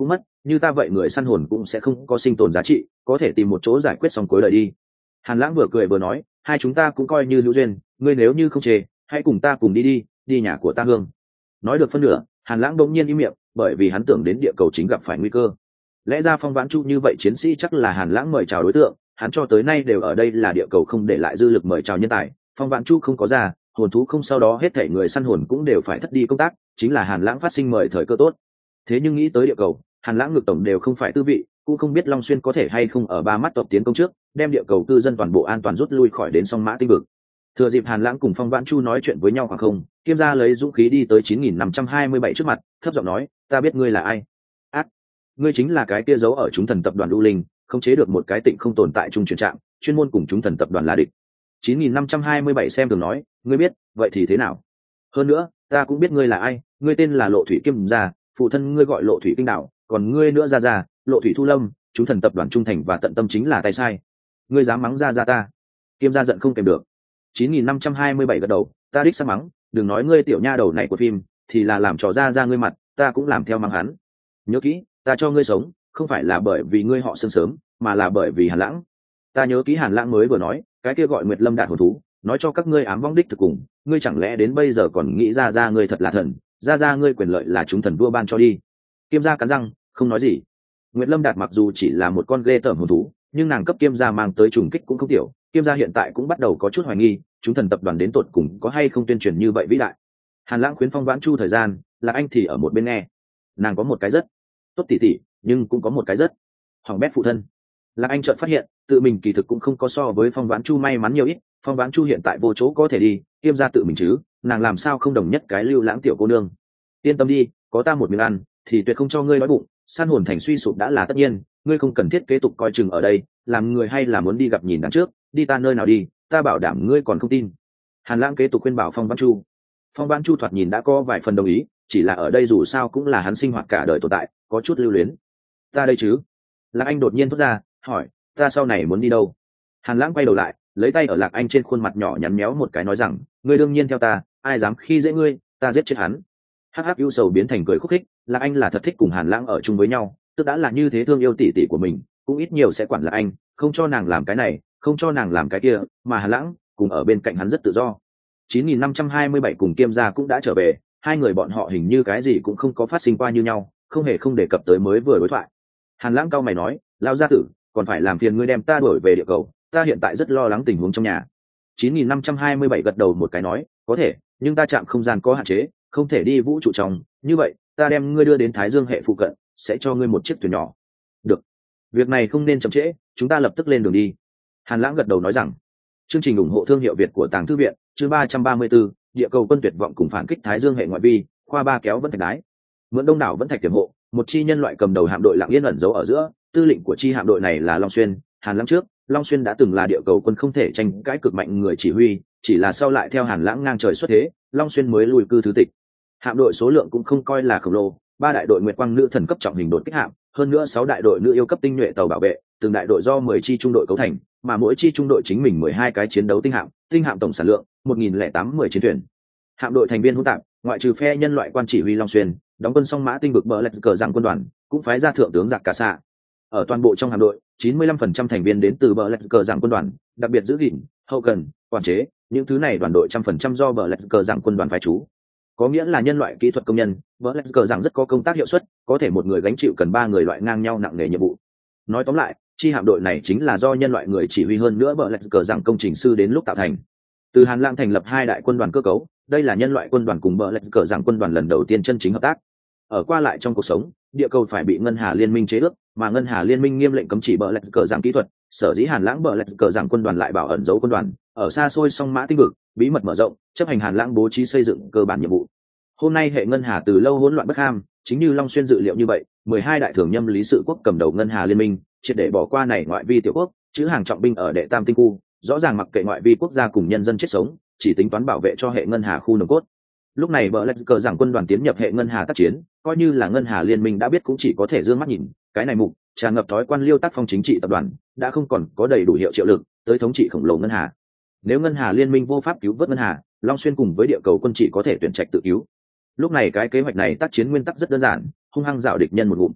như ta vậy người săn hồn cũng sẽ không có sinh tồn giá trị, có thể tìm một chỗ giải quyết xong cuối đời đi. Hàn Lãng vừa cười vừa nói, hai chúng ta cũng coi như hữu duyên, ngươi nếu như không chê, hãy cùng ta cùng đi đi, đi nhà của ta Hương. Nói được phân nửa, Hàn Lãng đột nhiên im miệng, bởi vì hắn tưởng đến địa cầu chính gặp phải nguy cơ. Lẽ ra Phong Vãn Chu như vậy chiến sĩ chắc là Hàn Lãng mời chào đối tượng, hắn cho tới nay đều ở đây là địa cầu không để lại dư lực mời chào nhân tài. Phong Vãn Chu không có ra, hồn thú không, sau đó hết thảy người săn hồn cũng đều phải thất đi công tác, chính là Hàn Lãng phát sinh mời thời cơ tốt. Thế nhưng nghĩ tới địa cầu, Hàn Lãng ngược tổng đều không phải tư vị, cũng không biết Long Xuyên có thể hay không ở ba mắt tộc tiến công trước, đem địa cầu cư dân toàn bộ an toàn rút lui khỏi đến song mã tinh vực. Thừa dịp Hàn Lãng cùng Phong Vãn Chu nói chuyện với nhau khoảng không, Kiêm gia lấy dũng khí đi tới chín nghìn năm trăm hai mươi bảy trước mặt, thấp giọng nói, ta biết ngươi là ai. Ác, ngươi chính là cái kia giấu ở chúng thần tập đoàn U Linh, không chế được một cái tịnh không tồn tại trung chuyển trạng, chuyên môn cùng chúng thần tập đoàn là địch. chín nghìn năm trăm hai mươi bảy xem thường nói, ngươi biết, vậy thì thế nào? Hơn nữa, ta cũng biết ngươi là ai, ngươi tên là Lộ Thủy Kiêm gia, phụ thân ngươi gọi Lộ Thủy Kinh Đạo, còn ngươi nữa ra ra, Lộ Thủy Thu Lâm, chúng thần tập đoàn trung thành và tận tâm chính là tay sai. Ngươi dám mắng ra ra ta? Kiêm gia giận không kèm được. chín nghìn năm trăm hai mươi bảy gật đầu, ta đích xác mắng, đừng nói ngươi tiểu nha đầu này của phim, thì là làm trò ra ra ngươi mặt, ta cũng làm theo mắng hắn. Nhớ kỹ, ta cho ngươi sống, không phải là bởi vì ngươi họ Sơn sớm, mà là bởi vì Hàn Lãng. Ta nhớ kỹ Hàn Lãng mới vừa nói, cái kia gọi Nguyệt Lâm Đạt hồn thú, nói cho các ngươi ám vong đích thực cùng, ngươi chẳng lẽ đến bây giờ còn nghĩ ra ra ngươi thật là thần, ra ra ngươi quyền lợi là chúng thần vua ban cho đi. Kiêm gia cắn răng, không nói gì. Nguyệt Lâm Đạt mặc dù chỉ là một con ghê tởm hồn thú, nhưng nàng cấp Kiêm gia mang tới trùng kích cũng không tiểu, Kiêm gia hiện tại cũng bắt đầu có chút hoài nghi, chúng thần tập đoàn đến tột cùng có hay không tuyên truyền như vậy vĩ đại. Hàn Lãng khuyến Phong Vãn Chu thời gian, là anh thì ở một bên nghe. Nàng có một cái rất tốt tỉ tỉ, nhưng cũng có một cái rất hỏng bét phụ thân. Lạc Anh chợt phát hiện, tự mình kỳ thực cũng không có so với Phong Vãn Chu may mắn nhiều ít. Phong Vãn Chu hiện tại vô chỗ có thể đi, Kiêm gia tự mình chứ, nàng làm sao không đồng nhất cái lưu lãng tiểu cô nương. Yên tâm đi, có ta một miếng ăn, thì tuyệt không cho ngươi đói bụng. San hồn thành suy sụp đã là tất nhiên, ngươi không cần thiết kế tục coi chừng ở đây, làm người hay là muốn đi gặp nhìn đằng trước, đi ta nơi nào đi, ta bảo đảm ngươi còn không tin. Hàn Lãng kế tục khuyên bảo Phong Vãn Chu. Phong Vãn Chu thoạt nhìn đã có vài phần đồng ý, chỉ là ở đây dù sao cũng là hắn sinh hoạt cả đời tồn tại, có chút lưu luyến. Ta đây chứ? Lạc Anh đột nhiên thốt ra, hỏi, ta sau này muốn đi đâu? Hàn Lãng quay đầu lại, lấy tay ở Lạc Anh trên khuôn mặt nhỏ nhắn méo một cái nói rằng, ngươi đương nhiên theo ta, ai dám khi dễ ngươi, ta giết chết hắn. Hắc hắc ưu sầu biến thành cười khúc khích, Lạc Anh là thật thích cùng Hàn Lãng ở chung với nhau, tức đã là như thế thương yêu tỷ tỷ của mình, cũng ít nhiều sẽ quản Lạc Anh, không cho nàng làm cái này, không cho nàng làm cái kia, mà Hàn Lãng cùng ở bên cạnh hắn rất tự do. chín nghìn năm trăm hai mươi bảy cùng Kiêm gia cũng đã trở về, hai người bọn họ hình như cái gì cũng không có phát sinh qua như nhau, không hề không đề cập tới mới vừa đối thoại. Hàn Lãng cau mày nói, lao gia tử, còn phải làm phiền ngươi đem ta đuổi về địa cầu, ta hiện tại rất lo lắng tình huống trong nhà. chín nghìn năm trăm hai mươi bảy gật đầu một cái nói, có thể, nhưng ta chạm không gian có hạn chế, không thể đi vũ trụ trong, như vậy, ta đem ngươi đưa đến Thái Dương hệ phụ cận, sẽ cho ngươi một chiếc thuyền nhỏ. Được, việc này không nên chậm trễ, chúng ta lập tức lên đường đi. Hàn Lãng gật đầu nói rằng, chương trình ủng hộ thương hiệu Việt của Tàng Thư viện, chương ba trăm ba mươi 34, địa cầu quân tuyệt vọng cùng phản kích Thái Dương hệ ngoại vi, khoa ba kéo vẫn thạch đái. Mượn đông đảo vẫn thạch tiềm hộ, một chi nhân loại cầm đầu hạm đội lặng yên ẩn giấu ở giữa, tư lệnh của chi hạm đội này là Long Xuyên. Hàn Lãng trước, Long Xuyên đã từng là địa cầu quân không thể tranh cãi cực mạnh người chỉ huy, chỉ là sau lại theo Hàn Lãng ngang trời xuất thế, Long Xuyên mới lùi cư thứ tịch. Hạm đội số lượng cũng không coi là khổng lồ, ba đại đội Nguyệt Quang nữ thần cấp trọng hình đột kích hạm, hơn nữa sáu đại đội nữ yêu cấp tinh nhuệ tàu bảo vệ, từng đại đội do mười chi trung đội cấu thành, mà mỗi chi trung đội chính mình mười hai cái chiến đấu tinh hạm, tinh hạm tổng sản lượng một nghìn lẻ tám mươi chiến thuyền. Hạm đội thành viên hỗn tạp, ngoại trừ phe nhân loại quan chỉ huy Long Xuyên, đóng quân song mã tinh vực bờ lạch cờ rằng quân đoàn, cũng phái ra thượng tướng giặc cả xạ. Ở toàn bộ trong hạm đội, chín mươi lăm phần trăm thành viên đến từ bờ lạch cờ rằng quân đoàn, đặc biệt giữ gìn, hậu cần, quản chế, những thứ này đoàn đội trăm phần trăm do bờ lạch cờ rằng quân đoàn phái trú. Có nghĩa là nhân loại kỹ thuật công nhân, bờ lạch cờ rằng rất có công tác hiệu suất, có thể một người gánh chịu cần ba người loại ngang nhau nặng nề nhiệm vụ. Nói tóm lại, chi hạm đội này chính là do nhân loại người chỉ huy hơn nữa bờ lạch cờ rằng công trình sư đến lúc tạo thành. Từ Hàn Lãng thành lập hai đại quân đoàn cơ cấu, đây là nhân loại quân đoàn cùng bờ lạch cờ rằng quân đoàn lần đầu tiên chân chính hợp tác. Ở qua lại trong cuộc sống, địa cầu phải bị ngân hà liên minh chế ước, mà ngân hà liên minh nghiêm lệnh cấm chỉ bờ lạch cờ rằng kỹ thuật, sở dĩ Hàn Lãng bờ lạch cờ rằng quân đoàn lại bảo ẩn giấu quân đoàn ở xa xôi song mã tinh vực, bí mật mở rộng, chấp hành Hàn Lãng bố trí xây dựng cơ bản nhiệm vụ. Hôm nay hệ ngân hà từ lâu hỗn loạn bất ham, chính như Long Xuyên dự liệu như vậy, mười hai đại thường nhâm lý sự quốc cầm đầu ngân hà liên minh, triệt để bỏ qua này ngoại vi tiểu quốc, chữ hàng trọng binh ở đệ tam tinh khu, rõ ràng mặc kệ ngoại vi quốc gia cùng nhân dân chết sống, chỉ tính toán bảo vệ cho hệ ngân hà khu nòng cốt. Lúc này bờ lạch cờ rằng quân đoàn tiến nhập hệ ngân hà tác chiến, coi như là ngân hà liên minh đã biết cũng chỉ có thể dương mắt nhìn, cái này mục tràn ngập thói quan liêu tác phong chính trị tập đoàn đã không còn có đầy đủ hiệu triệu lực tới thống trị khổng lồ ngân hà. Nếu ngân hà liên minh vô pháp cứu vớt ngân hà, Long Xuyên cùng với địa cầu quân chỉ có thể tuyển trạch tự cứu. Lúc này cái kế hoạch này tác chiến nguyên tắc rất đơn giản, hung hăng dạo địch nhân một ngụm.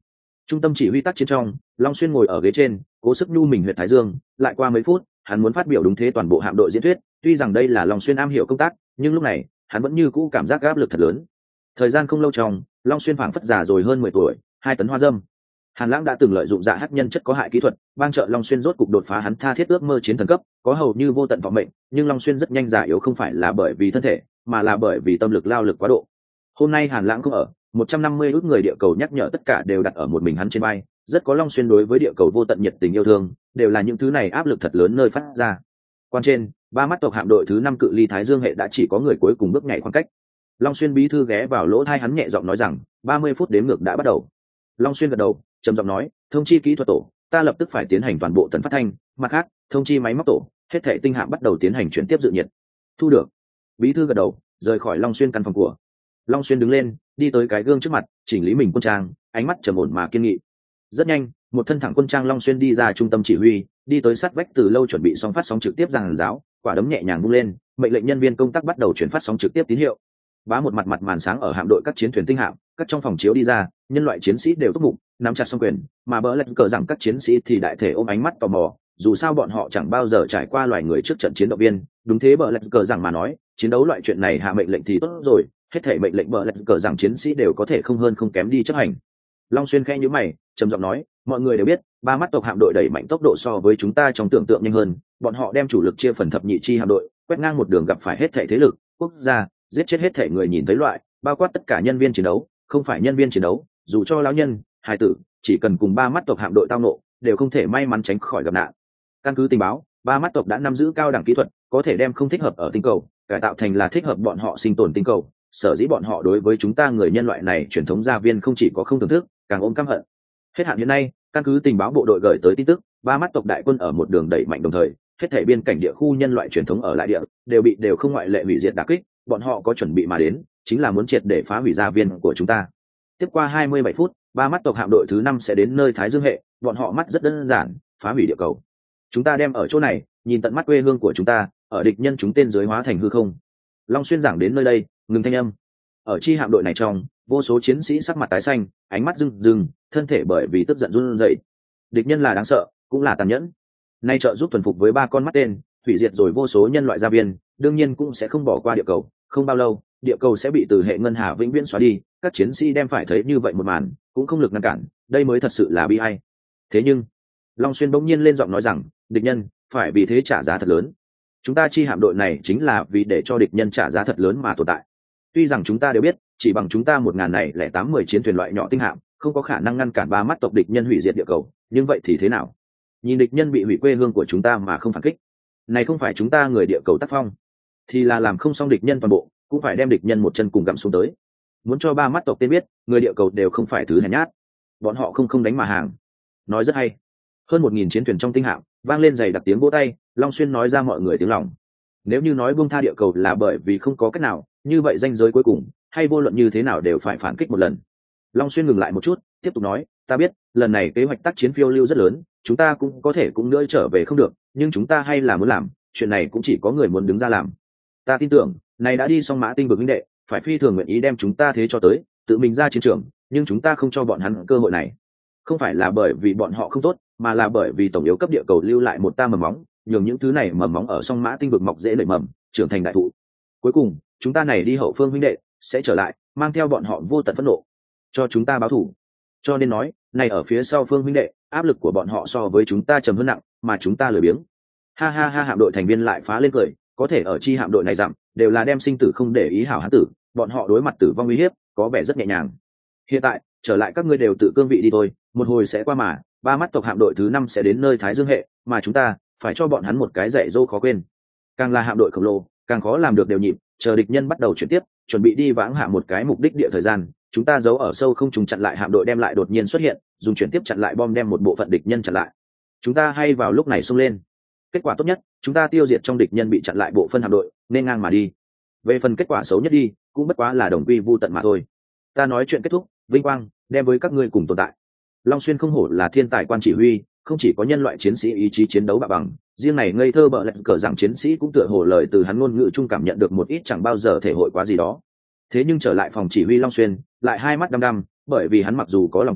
Trung tâm chỉ huy tác chiến trong, Long Xuyên ngồi ở ghế trên, cố sức nhu mình huyệt thái dương. Lại qua mấy phút, hắn muốn phát biểu đúng thế toàn bộ hạm đội diễn thuyết. Tuy rằng đây là Long Xuyên am hiểu công tác, nhưng lúc này hắn vẫn như cũ cảm giác áp lực thật lớn. Thời gian không lâu trong, Long Xuyên phảng phất già rồi hơn mười tuổi, hai tấn hoa dâm. Hàn Lãng đã từng lợi dụng dạ hắc nhân chất có hại kỹ thuật, bang trợ Long Xuyên rốt cục đột phá hắn tha thiết ước mơ chiến thần cấp, có hầu như vô tận vọng mệnh, nhưng Long Xuyên rất nhanh già yếu không phải là bởi vì thân thể, mà là bởi vì tâm lực lao lực quá độ. Hôm nay Hàn Lãng không ở, một trăm năm mươi ước người địa cầu nhắc nhở tất cả đều đặt ở một mình hắn trên vai, rất có Long Xuyên đối với địa cầu vô tận nhiệt tình yêu thương, đều là những thứ này áp lực thật lớn nơi phát ra. Quan trên, ba mắt tộc hạm đội thứ năm cự ly Thái Dương hệ đã chỉ có người cuối cùng bước nhảy khoảng cách. Long Xuyên bí thư ghé vào lỗ tai hắn nhẹ giọng nói rằng, ba mươi phút đếm ngược đã bắt đầu. Long Xuyên gật đầu, trầm giọng nói, thông chi kỹ thuật tổ, ta lập tức phải tiến hành toàn bộ tần phát thanh, mặt khác, thông chi máy móc tổ, hết thảy tinh hạm bắt đầu tiến hành chuyển tiếp dự nhiệt. Thu được. Bí thư gật đầu, rời khỏi Long Xuyên căn phòng của. Long Xuyên đứng lên, đi tới cái gương trước mặt, chỉnh lý mình quân trang, ánh mắt trầm ổn mà kiên nghị. Rất nhanh, một thân thẳng quân trang Long Xuyên đi ra trung tâm chỉ huy, đi tới sát vách từ lâu chuẩn bị sóng phát sóng trực tiếp giảng giáo, quả đấm nhẹ nhàng vung lên, mệnh lệnh nhân viên công tác bắt đầu chuyển phát sóng trực tiếp tín hiệu. Bá một mặt mặt màn sáng ở hạm đội các chiến thuyền tinh hạm, các trong phòng chiếu đi ra, nhân loại chiến sĩ đều túc mục, nắm chặt song quyền, mà bỡ lạch cờ rằng các chiến sĩ thì đại thể ôm ánh mắt tò mò, dù sao bọn họ chẳng bao giờ trải qua loài người trước trận chiến động viên, đúng thế bỡ lạch cờ rằng mà nói, chiến đấu loại chuyện này hạ mệnh lệnh thì tốt rồi, hết thể mệnh lệnh bỡ lạch cờ rằng chiến sĩ đều có thể không hơn không kém đi chấp hành. Long Xuyên khẽ nhíu mày, trầm giọng nói, mọi người đều biết, ba mắt tộc hạm đội đẩy mạnh tốc độ so với chúng ta trong tưởng tượng nhanh hơn, bọn họ đem chủ lực chia phần thập nhị chi hạm đội, quét ngang một đường gặp phải hết thể thế lực, quốc gia, giết chết hết thể người nhìn thấy loại, bao quát tất cả nhân viên chiến đấu, không phải nhân viên chiến đấu, dù cho lão nhân, hài tử, chỉ cần cùng ba mắt tộc hạm đội tao nộ, đều không thể may mắn tránh khỏi gặp nạn. Căn cứ tình báo, ba mắt tộc đã nắm giữ cao đẳng kỹ thuật, có thể đem không thích hợp ở tinh cầu cải tạo thành là thích hợp bọn họ sinh tồn tinh cầu. Sở dĩ bọn họ đối với chúng ta người nhân loại này truyền thống gia viên không chỉ có không thưởng thức, càng ôm căm hận. Hết hạn hiện nay, căn cứ tình báo bộ đội gửi tới tin tức, ba mắt tộc đại quân ở một đường đẩy mạnh đồng thời, hết thảy biên cảnh địa khu nhân loại truyền thống ở lại địa đều bị đều không ngoại lệ hủy diệt đả kích, bọn họ có chuẩn bị mà đến, chính là muốn triệt để phá hủy gia viên của chúng ta. Tiếp qua hai mươi bảy phút, ba mắt tộc hạm đội thứ năm sẽ đến nơi Thái Dương hệ, bọn họ mắt rất đơn giản, phá hủy địa cầu. Chúng ta đem ở chỗ này, nhìn tận mắt quê hương của chúng ta, ở địch nhân chúng tên dưới hóa thành hư không. Long Xuyên giảng đến nơi đây, ngừng thanh âm. Ở chi hạm đội này trong, vô số chiến sĩ sắc mặt tái xanh, ánh mắt rưng rưng, thân thể bởi vì tức giận run rẩy. Địch nhân là đáng sợ, cũng là tàn nhẫn. Nay trợ giúp thuần phục với ba con mắt tên, hủy diệt rồi vô số nhân loại gia viên, đương nhiên cũng sẽ không bỏ qua địa cầu. Không bao lâu, địa cầu sẽ bị từ hệ ngân hà vĩnh viễn xóa đi. Các chiến sĩ đem phải thấy như vậy một màn, cũng không lực ngăn cản. Đây mới thật sự là bi ai. Thế nhưng, Long Xuyên bỗng nhiên lên giọng nói rằng, địch nhân phải vì thế trả giá thật lớn. Chúng ta chi hạm đội này chính là vì để cho địch nhân trả giá thật lớn mà tồn tại. Tuy rằng chúng ta đều biết, chỉ bằng chúng ta một ngàn này lẻ tám mười chiến thuyền loại nhỏ tinh hạm, không có khả năng ngăn cản ba mắt tộc địch nhân hủy diệt địa cầu, nhưng vậy thì thế nào? Nhìn địch nhân bị hủy quê hương của chúng ta mà không phản kích, này không phải chúng ta người địa cầu tác phong, thì là làm không xong địch nhân toàn bộ, cũng phải đem địch nhân một chân cùng gặm xuống tới. Muốn cho ba mắt tộc tên biết, người địa cầu đều không phải thứ hèn nhát, bọn họ không không đánh mà hàng. Nói rất hay. Hơn một nghìn chiến thuyền trong tinh hạm vang lên dày đặc tiếng vỗ tay. Long Xuyên nói ra mọi người tiếng lòng. Nếu như nói buông tha địa cầu là bởi vì không có cách nào, như vậy ranh giới cuối cùng, hay vô luận như thế nào đều phải phản kích một lần. Long Xuyên ngừng lại một chút, tiếp tục nói, ta biết, lần này kế hoạch tác chiến phiêu lưu rất lớn, chúng ta cũng có thể cũng nữa trở về không được, nhưng chúng ta hay là muốn làm, chuyện này cũng chỉ có người muốn đứng ra làm. Ta tin tưởng, này đã đi xong Mã Tinh vực huynh đệ, phải phi thường nguyện ý đem chúng ta thế cho tới, tự mình ra chiến trường, nhưng chúng ta không cho bọn hắn cơ hội này. Không phải là bởi vì bọn họ không tốt, mà là bởi vì tổng yếu cấp địa cầu lưu lại một ta mầm móng, nhường những thứ này mầm móng ở song Mã Tinh vực mọc dễ nảy mầm, trưởng thành đại thụ. Cuối cùng, chúng ta này đi hậu phương huynh đệ sẽ trở lại, mang theo bọn họ vô tận phẫn nộ, cho chúng ta báo thù. Cho nên nói, này ở phía sau phương huynh đệ, áp lực của bọn họ so với chúng ta trầm hơn nặng, mà chúng ta lười biếng. Ha ha ha, hạm đội thành viên lại phá lên cười, có thể ở chi hạm đội này giảm, đều là đem sinh tử không để ý hảo hán tử, bọn họ đối mặt tử vong uy hiếp, có vẻ rất nhẹ nhàng. Hiện tại, trở lại các ngươi đều tự cương vị đi thôi, một hồi sẽ qua mà, ba mắt tộc hạm đội thứ năm sẽ đến nơi Thái Dương hệ, mà chúng ta phải cho bọn hắn một cái dạy dỗ khó quên. Càng là hạm đội khổng lồ, càng khó làm được đều nhịp, chờ địch nhân bắt đầu chuyển tiếp, chuẩn bị đi vãng hạ một cái mục đích địa thời gian, chúng ta giấu ở sâu không trùng chặn lại hạm đội đem lại đột nhiên xuất hiện, dùng chuyển tiếp chặn lại bom đem một bộ phận địch nhân chặn lại. Chúng ta hay vào lúc này xông lên. Kết quả tốt nhất, chúng ta tiêu diệt trong địch nhân bị chặn lại bộ phân hạm đội, nên ngang mà đi. Về phần kết quả xấu nhất đi, cũng bất quá là đồng quy vu tận mà thôi. Ta nói chuyện kết thúc, vinh quang đem với các ngươi cùng tồn tại. Long Xuyên không hổ là thiên tài quan chỉ huy, không chỉ có nhân loại chiến sĩ ý chí chiến đấu bạo bằng, riêng này ngây thơ bợ lạch cờ rằng chiến sĩ cũng tựa hồ lời từ hắn ngôn ngữ trung cảm nhận được một ít chẳng bao giờ thể hội quá gì đó. Thế nhưng trở lại phòng chỉ huy Long Xuyên, lại hai mắt đăm đăm, bởi vì hắn mặc dù có lòng tin,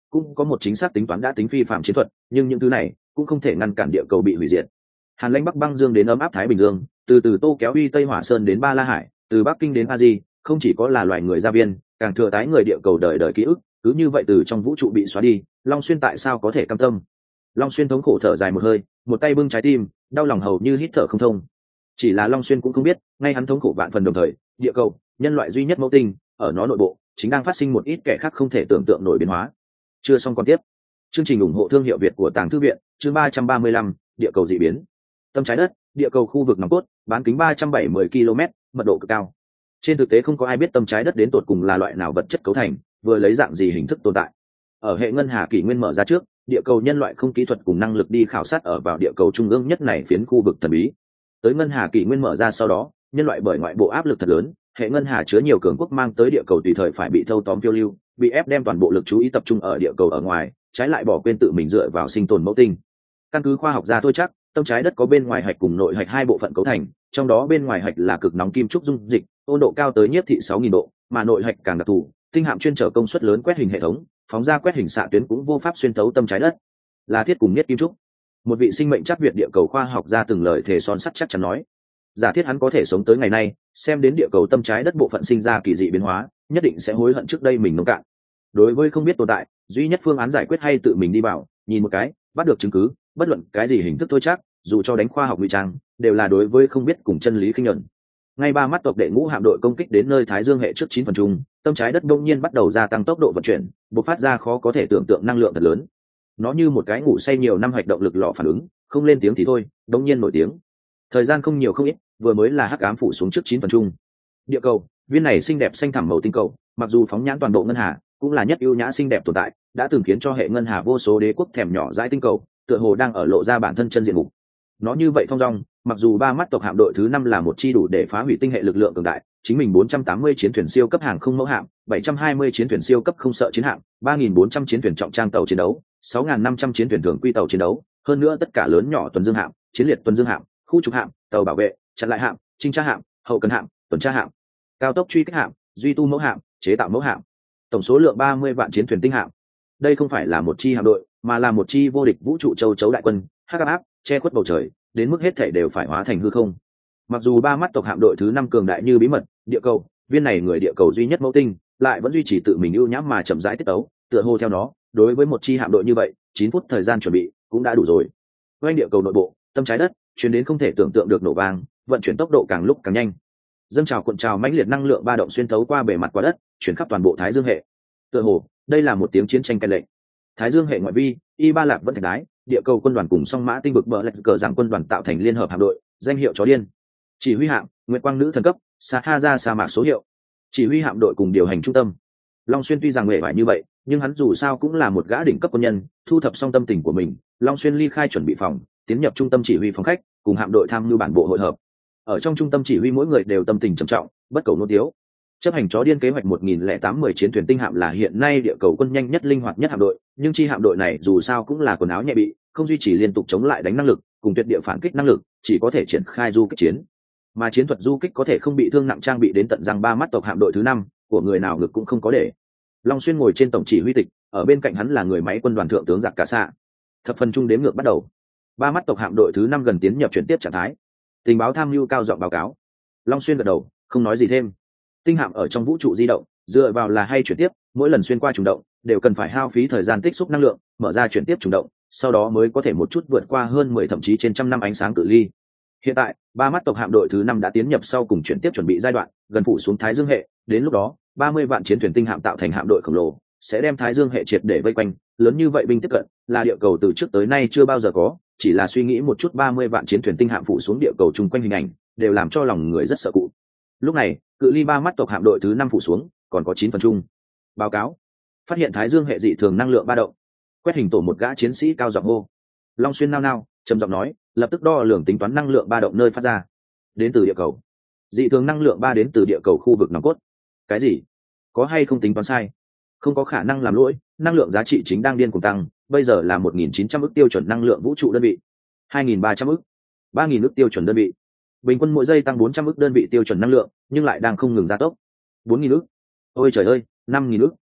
cũng có một chính xác tính toán đã tính phi phạm chiến thuật, nhưng những thứ này cũng không thể ngăn cản địa cầu bị hủy diệt. Hàn lãnh bắc băng dương đến ấm áp thái bình dương, từ từ tô kéo uy tây hỏa sơn đến ba la hải, từ bắc kinh đến a di, không chỉ có là loài người gia viên, càng thừa tái người địa cầu đời đời ký ức, cứ như vậy từ trong vũ trụ bị xóa đi. Long Xuyên tại sao có thể cam tâm? Long Xuyên thống khổ thở dài một hơi, một tay bưng trái tim, đau lòng hầu như hít thở không thông. Chỉ là Long Xuyên cũng không biết, ngay hắn thống khổ vạn phần đồng thời, địa cầu, nhân loại duy nhất mẫu tinh, ở nó nội bộ chính đang phát sinh một ít kẻ khác không thể tưởng tượng nổi biến hóa. Chưa xong còn tiếp. Chương trình ủng hộ thương hiệu Việt của Tàng Thư viện, chương ba trăm ba mươi lăm, địa cầu dị biến. Tâm trái đất, địa cầu khu vực nòng cốt, bán kính ba trăm bảy mươi ki lô mét, mật độ cực cao. Trên thực tế không có ai biết tâm trái đất đến tột cùng là loại nào vật chất cấu thành, vừa lấy dạng gì hình thức tồn tại. Ở hệ ngân hà kỷ nguyên mở ra trước, địa cầu nhân loại không kỹ thuật cùng năng lực đi khảo sát ở vào địa cầu trung ương nhất này phiến khu vực thần bí. Tới ngân hà kỷ nguyên mở ra sau đó, nhân loại bởi ngoại bộ áp lực thật lớn, hệ ngân hà chứa nhiều cường quốc mang tới địa cầu tùy thời phải bị thâu tóm phiêu lưu, bị ép đem toàn bộ lực chú ý tập trung ở địa cầu ở ngoài, trái lại bỏ quên tự mình dựa vào sinh tồn mẫu tinh. Căn cứ khoa học gia thôi chắc, tâm trái đất có bên ngoài hạch cùng nội hạch hai bộ phận cấu thành, trong đó bên ngoài hạch là cực nóng kim trúc dung dịch, ôn độ cao tới nhiếp thị sáu nghìn độ, mà nội hạch càng đặc thù, tinh hạm chuyên trở công suất lớn quét hình hệ thống, phóng ra quét hình xạ tuyến cũng vô pháp xuyên thấu tâm trái đất. Là thiết cùng nhất kim trúc. Một vị sinh mệnh chắc Việt địa cầu khoa học gia từng lời thề son sắt chắc chắn nói, giả thiết hắn có thể sống tới ngày nay, xem đến địa cầu tâm trái đất bộ phận sinh ra kỳ dị biến hóa, nhất định sẽ hối hận trước đây mình nông cạn. Đối với không biết tồn tại, duy nhất phương án giải quyết hay tự mình đi vào, nhìn một cái, bắt được chứng cứ, bất luận cái gì hình thức thôi chắc, dù cho đánh khoa học ngụy trang, đều là đối với không biết cùng chân lý khinh nhẫn. Ngay ba mắt tộc đệ ngũ hạm đội công kích đến nơi Thái Dương hệ trước chín phần chung, tâm trái đất đông nhiên bắt đầu gia tăng tốc độ vận chuyển, bộc phát ra khó có thể tưởng tượng năng lượng thật lớn. Nó như một cái ngủ say nhiều năm hoạt động lực lò phản ứng, không lên tiếng thì thôi, đông nhiên nổi tiếng. Thời gian không nhiều không ít, vừa mới là hắc ám phủ xuống trước chín phần chung. Địa cầu, viên này xinh đẹp xanh thẳm màu tinh cầu, mặc dù phóng nhãn toàn bộ ngân hà, cũng là nhất ưu nhã xinh đẹp tồn tại, đã từng khiến cho hệ ngân hà vô số đế quốc thèm nhỏ dãi tinh cầu, tựa hồ đang ở lộ ra bản thân chân diện mục. Nó như vậy thong dong, mặc dù ba mắt tộc hạm đội thứ năm là một chi đủ để phá hủy tinh hệ lực lượng cường đại, chính mình bốn trăm tám mươi chiến thuyền siêu cấp hàng không mẫu hạm, bảy trăm hai mươi chiến thuyền siêu cấp không sợ chiến hạm, ba nghìn bốn trăm chiến thuyền trọng trang tàu chiến đấu, sáu nghìn năm trăm chiến thuyền thường quy tàu chiến đấu, hơn nữa tất cả lớn nhỏ tuần dương hạm, chiến liệt tuần dương hạm, khu trục hạm, tàu bảo vệ, chặn lại hạm, trinh tra hạm, hậu cần hạm, tuần tra hạm, cao tốc truy kích hạm, duy tu mẫu hạm, chế tạo mẫu hạm, tổng số lượng ba mươi vạn chiến thuyền tinh hạm. Đây không phải là một chi hạm đội, mà là một chi vô địch vũ trụ châu chấu đại quân, hắc áp che khuất bầu trời, đến mức hết thể đều phải hóa thành hư không. Mặc dù ba mắt tộc hạm đội thứ năm cường đại như bí mật, địa cầu, viên này người địa cầu duy nhất mẫu tinh, lại vẫn duy trì tự mình ưu nhãm mà chậm rãi tiết tấu, tựa hồ theo nó, đối với một chi hạm đội như vậy, chín phút thời gian chuẩn bị cũng đã đủ rồi. Quanh địa cầu nội bộ, tâm trái đất, truyền đến không thể tưởng tượng được nổ vang, vận chuyển tốc độ càng lúc càng nhanh. Dâng trào cuộn trào mãnh liệt năng lượng ba động xuyên thấu qua bề mặt quả đất, chuyển khắp toàn bộ Thái Dương hệ. Tựa hồ, đây là một tiếng chiến tranh cai lệnh. Thái Dương hệ ngoại vi, y ba lạc vẫn thạch đái, địa cầu quân đoàn cùng song mã tinh vực bờ lạch cờ giảng quân đoàn tạo thành liên hợp hạm đội, danh hiệu chó điên. Chỉ huy hạm, Nguyệt Quang nữ thần cấp, Sahaja sa mạc số hiệu. Chỉ huy hạm đội cùng điều hành trung tâm. Long Xuyên tuy rằng nghệ vải như vậy, nhưng hắn dù sao cũng là một gã đỉnh cấp quân nhân, thu thập xong tâm tình của mình, Long Xuyên ly khai chuẩn bị phòng, tiến nhập trung tâm chỉ huy phòng khách, cùng hạm đội tham mưu bản bộ hội hợp. Ở trong trung tâm chỉ huy mỗi người đều tâm tình trầm trọng, bất cầu nô tiếu. Chấp hành chó điên kế hoạch một nghìn lẻ tám mươi chiến thuyền tinh hạm là hiện nay địa cầu quân nhanh nhất linh hoạt nhất hạm đội, nhưng chi hạm đội này dù sao cũng là quần áo nhẹ bị, không duy trì liên tục chống lại đánh năng lực, cùng tuyệt địa phản kích năng lực, chỉ có thể triển khai du kích chiến. Mà chiến thuật du kích có thể không bị thương nặng trang bị đến tận răng ba mắt tộc hạm đội thứ năm, của người nào ngực cũng không có để. Long Xuyên ngồi trên tổng chỉ huy tịch, ở bên cạnh hắn là người máy quân đoàn thượng tướng Giặc Cả Xạ. Thập phần trung đếm ngược bắt đầu. Ba mắt tộc hạm đội thứ năm gần tiến nhập chuyển tiếp trạng thái. Tình báo tham mưu cao giọng báo cáo. Long Xuyên gật đầu, không nói gì thêm. Tinh hạm ở trong vũ trụ di động, dựa vào là hay chuyển tiếp, mỗi lần xuyên qua trùng động, đều cần phải hao phí thời gian tích xúc năng lượng, mở ra chuyển tiếp trùng động, sau đó mới có thể một chút vượt qua hơn mười thậm chí trên trăm năm ánh sáng cự ly. Hiện tại, ba mắt tộc hạm đội thứ năm đã tiến nhập sau cùng chuyển tiếp chuẩn bị giai đoạn, gần phủ xuống Thái Dương hệ, đến lúc đó, ba mươi vạn chiến thuyền tinh hạm tạo thành hạm đội khổng lồ, sẽ đem Thái Dương hệ triệt để vây quanh, lớn như vậy binh tiếp cận, là địa cầu từ trước tới nay chưa bao giờ có, chỉ là suy nghĩ một chút ba mươi vạn chiến thuyền tinh hạm phủ xuống địa cầu chung quanh hình ảnh, đều làm cho lòng người rất sợ cụ. Lúc này, cự ly ba mắt tộc hạm đội thứ năm phủ xuống, còn có chín phần chung. Báo cáo, phát hiện Thái Dương hệ dị thường năng lượng ba động. Quét hình tổ một gã chiến sĩ cao giọng hô. Long Xuyên nao nao, trầm giọng nói, lập tức đo lường tính toán năng lượng ba động nơi phát ra. Đến từ địa cầu. Dị thường năng lượng ba đến từ địa cầu khu vực nòng cốt. Cái gì? Có hay không tính toán sai? Không có khả năng làm lỗi, năng lượng giá trị chính đang điên cuồng tăng, bây giờ là một nghìn chín trăm ức tiêu chuẩn năng lượng vũ trụ đơn vị, hai nghìn ba trăm ức, ba nghìn ức tiêu chuẩn đơn vị. Bình quân mỗi giây tăng bốn trăm ức đơn vị tiêu chuẩn năng lượng, nhưng lại đang không ngừng gia tốc. bốn nghìn ức. Ôi trời ơi, năm nghìn ức.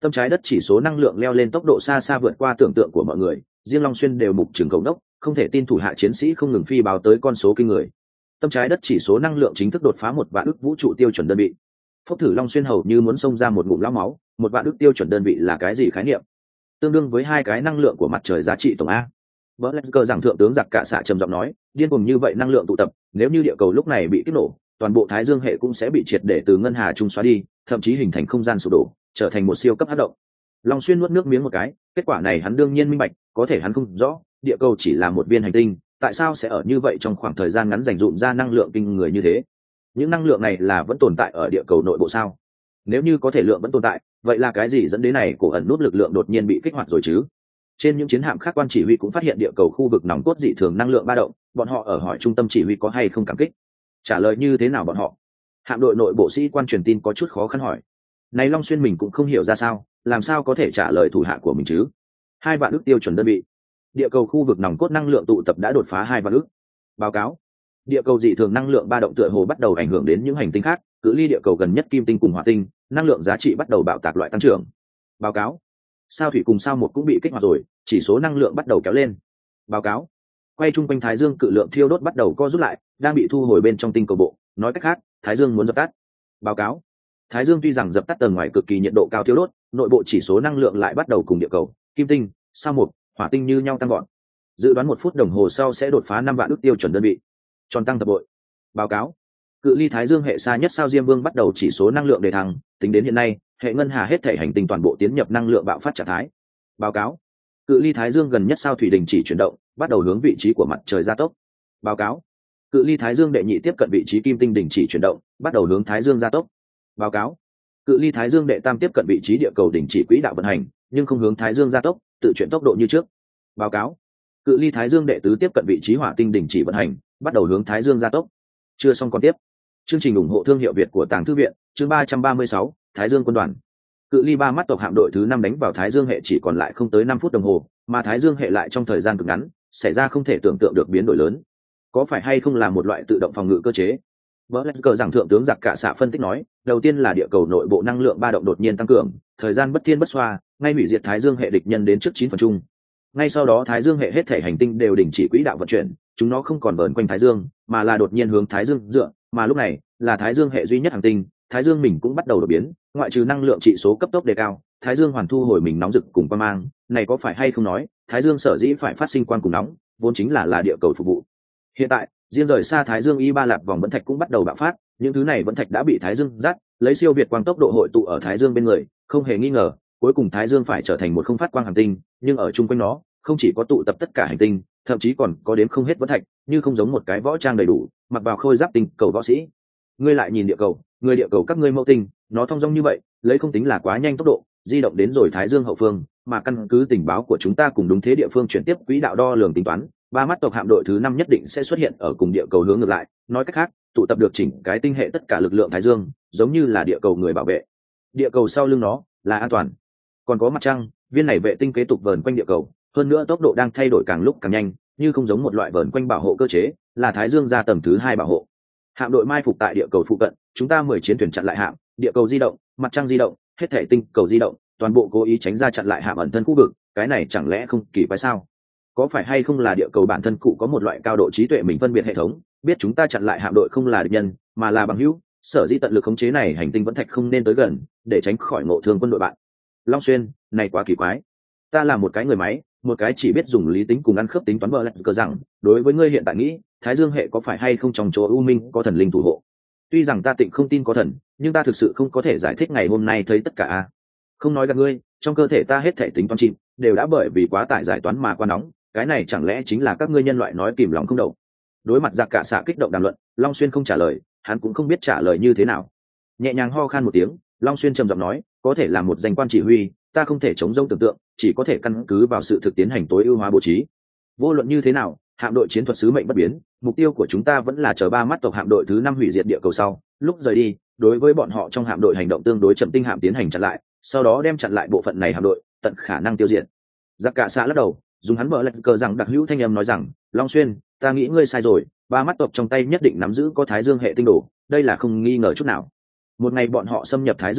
Tâm trái đất chỉ số năng lượng leo lên tốc độ xa xa vượt qua tưởng tượng của mọi người, riêng Long Xuyên đều mục trường cầu đốc, không thể tin thủ hạ chiến sĩ không ngừng phi báo tới con số kinh người. Tâm trái đất chỉ số năng lượng chính thức đột phá một vạn ức vũ trụ tiêu chuẩn đơn vị. Phốc thử Long Xuyên hầu như muốn xông ra một ngụm lão máu, một vạn ức tiêu chuẩn đơn vị là cái gì khái niệm? Tương đương với hai cái năng lượng của mặt trời giá trị tổng a. Berlinsker giảng thượng tướng giặc cả xạ trầm giọng nói, điên cuồng như vậy năng lượng tụ tập, nếu như địa cầu lúc này bị kích nổ, toàn bộ Thái Dương hệ cũng sẽ bị triệt để từ ngân hà trung xóa đi, thậm chí hình thành không gian sụp đổ, trở thành một siêu cấp hắc động. Long Xuyên nuốt nước miếng một cái, kết quả này hắn đương nhiên minh bạch, có thể hắn không rõ, địa cầu chỉ là một viên hành tinh, tại sao sẽ ở như vậy trong khoảng thời gian ngắn dành dụm ra năng lượng kinh người như thế? Những năng lượng này là vẫn tồn tại ở địa cầu nội bộ sao? Nếu như có thể lượng vẫn tồn tại, vậy là cái gì dẫn đến này cổ ẩn nút lực lượng đột nhiên bị kích hoạt rồi chứ? Trên những chiến hạm khác quan chỉ huy cũng phát hiện địa cầu khu vực nòng cốt dị thường năng lượng ba động, bọn họ ở hỏi trung tâm chỉ huy có hay không cảm kích. Trả lời như thế nào bọn họ? Hạm đội nội bộ sĩ quan truyền tin có chút khó khăn hỏi. Này Long Xuyên mình cũng không hiểu ra sao, làm sao có thể trả lời thủ hạ của mình chứ? Hai vạn ức tiêu chuẩn đơn vị. Địa cầu khu vực nòng cốt năng lượng tụ tập đã đột phá hai vạn ức. Báo cáo. Địa cầu dị thường năng lượng ba động tựa hồ bắt đầu ảnh hưởng đến những hành tinh khác, cự ly địa cầu gần nhất kim tinh cùng hỏa tinh, năng lượng giá trị bắt đầu bạo tạc loại tăng trưởng. Báo cáo. Sao thủy cùng sao một cũng bị kích hoạt rồi, chỉ số năng lượng bắt đầu kéo lên. Báo cáo. Quay chung quanh Thái Dương cự lượng thiêu đốt bắt đầu co rút lại, đang bị thu hồi bên trong tinh cầu bộ, nói cách khác, Thái Dương muốn dập tắt. Báo cáo. Thái Dương tuy rằng dập tắt tầng ngoài cực kỳ nhiệt độ cao thiêu đốt, nội bộ chỉ số năng lượng lại bắt đầu cùng địa cầu, kim tinh, sao một, hỏa tinh như nhau tăng gọn. Dự đoán một phút đồng hồ sau sẽ đột phá năm vạn ức tiêu chuẩn đơn vị. Tròn tăng thập bội. Báo cáo. Cự ly Thái Dương hệ xa nhất sao Diêm Vương bắt đầu chỉ số năng lượng đề thăng, tính đến hiện nay, hệ ngân hà hết thể hành tinh toàn bộ tiến nhập năng lượng bạo phát trạng thái. Báo cáo. Cự ly Thái Dương gần nhất sao Thủy Đình chỉ chuyển động, bắt đầu hướng vị trí của mặt trời gia tốc. Báo cáo. Cự ly Thái Dương đệ nhị tiếp cận vị trí Kim Tinh Đình chỉ chuyển động, bắt đầu hướng Thái Dương gia tốc. Báo cáo. Cự ly Thái Dương đệ tam tiếp cận vị trí địa cầu đỉnh chỉ quỹ đạo vận hành, nhưng không hướng Thái Dương gia tốc, tự chuyển tốc độ như trước. Báo cáo. Cự ly Thái Dương đệ tứ tiếp cận vị trí Hỏa Tinh đỉnh chỉ vận hành, bắt đầu hướng Thái Dương gia tốc. Chưa xong còn tiếp. Chương trình ủng hộ thương hiệu Việt của Tàng Thư viện, chương ba trăm ba mươi sáu, Thái Dương quân đoàn. Cự ly ba mắt tộc hạm đội thứ năm đánh vào Thái Dương hệ chỉ còn lại không tới năm phút đồng hồ, mà Thái Dương hệ lại trong thời gian cực ngắn, xảy ra không thể tưởng tượng được biến đổi lớn. Có phải hay không là một loại tự động phòng ngự cơ chế? Berlinsker giảng thượng tướng giặc cả xạ phân tích nói, đầu tiên là địa cầu nội bộ năng lượng ba động đột nhiên tăng cường, thời gian bất thiên bất xoa, ngay hủy diệt Thái Dương hệ địch nhân đến trước chín phần chung. Ngay sau đó Thái Dương hệ hết thể hành tinh đều đình chỉ quỹ đạo vận chuyển, chúng nó không còn vờn quanh Thái Dương, mà là đột nhiên hướng Thái Dương dựa, mà lúc này, là Thái Dương hệ duy nhất hành tinh, Thái Dương mình cũng bắt đầu đổi biến, ngoại trừ năng lượng trị số cấp tốc đề cao, Thái Dương hoàn thu hồi mình nóng rực cùng quang mang, này có phải hay không nói, Thái Dương sở dĩ phải phát sinh quang cùng nóng, vốn chính là là địa cầu phục vụ. Hiện tại, riêng rời xa Thái Dương y ba lạp vòng vẫn thạch cũng bắt đầu bạo phát, những thứ này vẫn thạch đã bị Thái Dương dắt, lấy siêu việt quang tốc độ hội tụ ở Thái Dương bên người, không hề nghi ngờ, cuối cùng Thái Dương phải trở thành một không phát quang hành tinh, nhưng ở chung quanh nó, không chỉ có tụ tập tất cả hành tinh, thậm chí còn có đếm không hết vẫn thạch, như không giống một cái võ trang đầy đủ, mặc vào khôi giáp tinh cầu võ sĩ. Ngươi lại nhìn địa cầu, người địa cầu các ngươi mẫu tinh, nó thông dong như vậy, lấy không tính là quá nhanh tốc độ, di động đến rồi Thái Dương hậu phương, mà căn cứ tình báo của chúng ta cùng đúng thế địa phương chuyển tiếp quỹ đạo đo lường tính toán, ba mắt tộc hạm đội thứ năm nhất định sẽ xuất hiện ở cùng địa cầu hướng ngược lại, nói cách khác, tụ tập được chỉnh cái tinh hệ tất cả lực lượng Thái Dương, giống như là địa cầu người bảo vệ. Địa cầu sau lưng nó là an toàn. Còn có mặt trăng, viên này vệ tinh kế tục vờn quanh địa cầu, hơn nữa tốc độ đang thay đổi càng lúc càng nhanh, như không giống một loại vờn quanh bảo hộ cơ chế, là Thái Dương ra tầng thứ hai bảo hộ. Hạm đội mai phục tại địa cầu phụ cận, chúng ta mười chiến thuyền chặn lại hạm, địa cầu di động, mặt trăng di động, hết thể tinh cầu di động, toàn bộ cố ý tránh ra chặn lại hạm ẩn thân khu vực, cái này chẳng lẽ không kỳ quái sao? Có phải hay không là địa cầu bản thân cụ có một loại cao độ trí tuệ mình phân biệt hệ thống, biết chúng ta chặn lại hạm đội không là địch nhân, mà là bằng hữu, sở dĩ tận lực khống chế này hành tinh vẫn thạch không nên tới gần, để tránh khỏi ngộ thương quân đội bạn. Long Xuyên, này quá kỳ quái. Ta là một cái người máy, một cái chỉ biết dùng lý tính cùng ăn khớp tính toán vợ lẽ cờ rằng, đối với ngươi hiện tại nghĩ, Thái Dương hệ có phải hay không trong chỗ u minh có thần linh thủ hộ? Tuy rằng ta tịnh không tin có thần, nhưng ta thực sự không có thể giải thích ngày hôm nay thấy tất cả a. Không nói gặp ngươi, trong cơ thể ta hết thể tính toán chìm, đều đã bởi vì quá tải giải toán mà quá nóng, cái này chẳng lẽ chính là các ngươi nhân loại nói kìm lòng không đầu? Đối mặt giặc cả xạ kích động đàm luận, Long Xuyên không trả lời, hắn cũng không biết trả lời như thế nào. Nhẹ nhàng ho khan một tiếng, Long Xuyên trầm giọng nói, có thể là một danh quan chỉ huy, ta không thể chống rông tưởng tượng, chỉ có thể căn cứ vào sự thực tiến hành tối ưu hóa bố trí. Vô luận như thế nào, hạm đội chiến thuật sứ mệnh bất biến, mục tiêu của chúng ta vẫn là chờ ba mắt tộc hạm đội thứ năm hủy diệt địa cầu sau, lúc rời đi, đối với bọn họ trong hạm đội hành động tương đối chậm tinh hạm tiến hành chặn lại, sau đó đem chặn lại bộ phận này hạm đội, tận khả năng tiêu diệt. Giặc cả xạ lắc đầu, dùng hắn bờ lạch cờ rằng đặc hữu thanh âm nói rằng, Long Xuyên, ta nghĩ ngươi sai rồi, ba mắt tộc trong tay nhất định nắm giữ có Thái Dương hệ tinh đồ, đây là không nghi ngờ chút nào. Một ngày bọn họ xâm nhập Thái Dương hệ,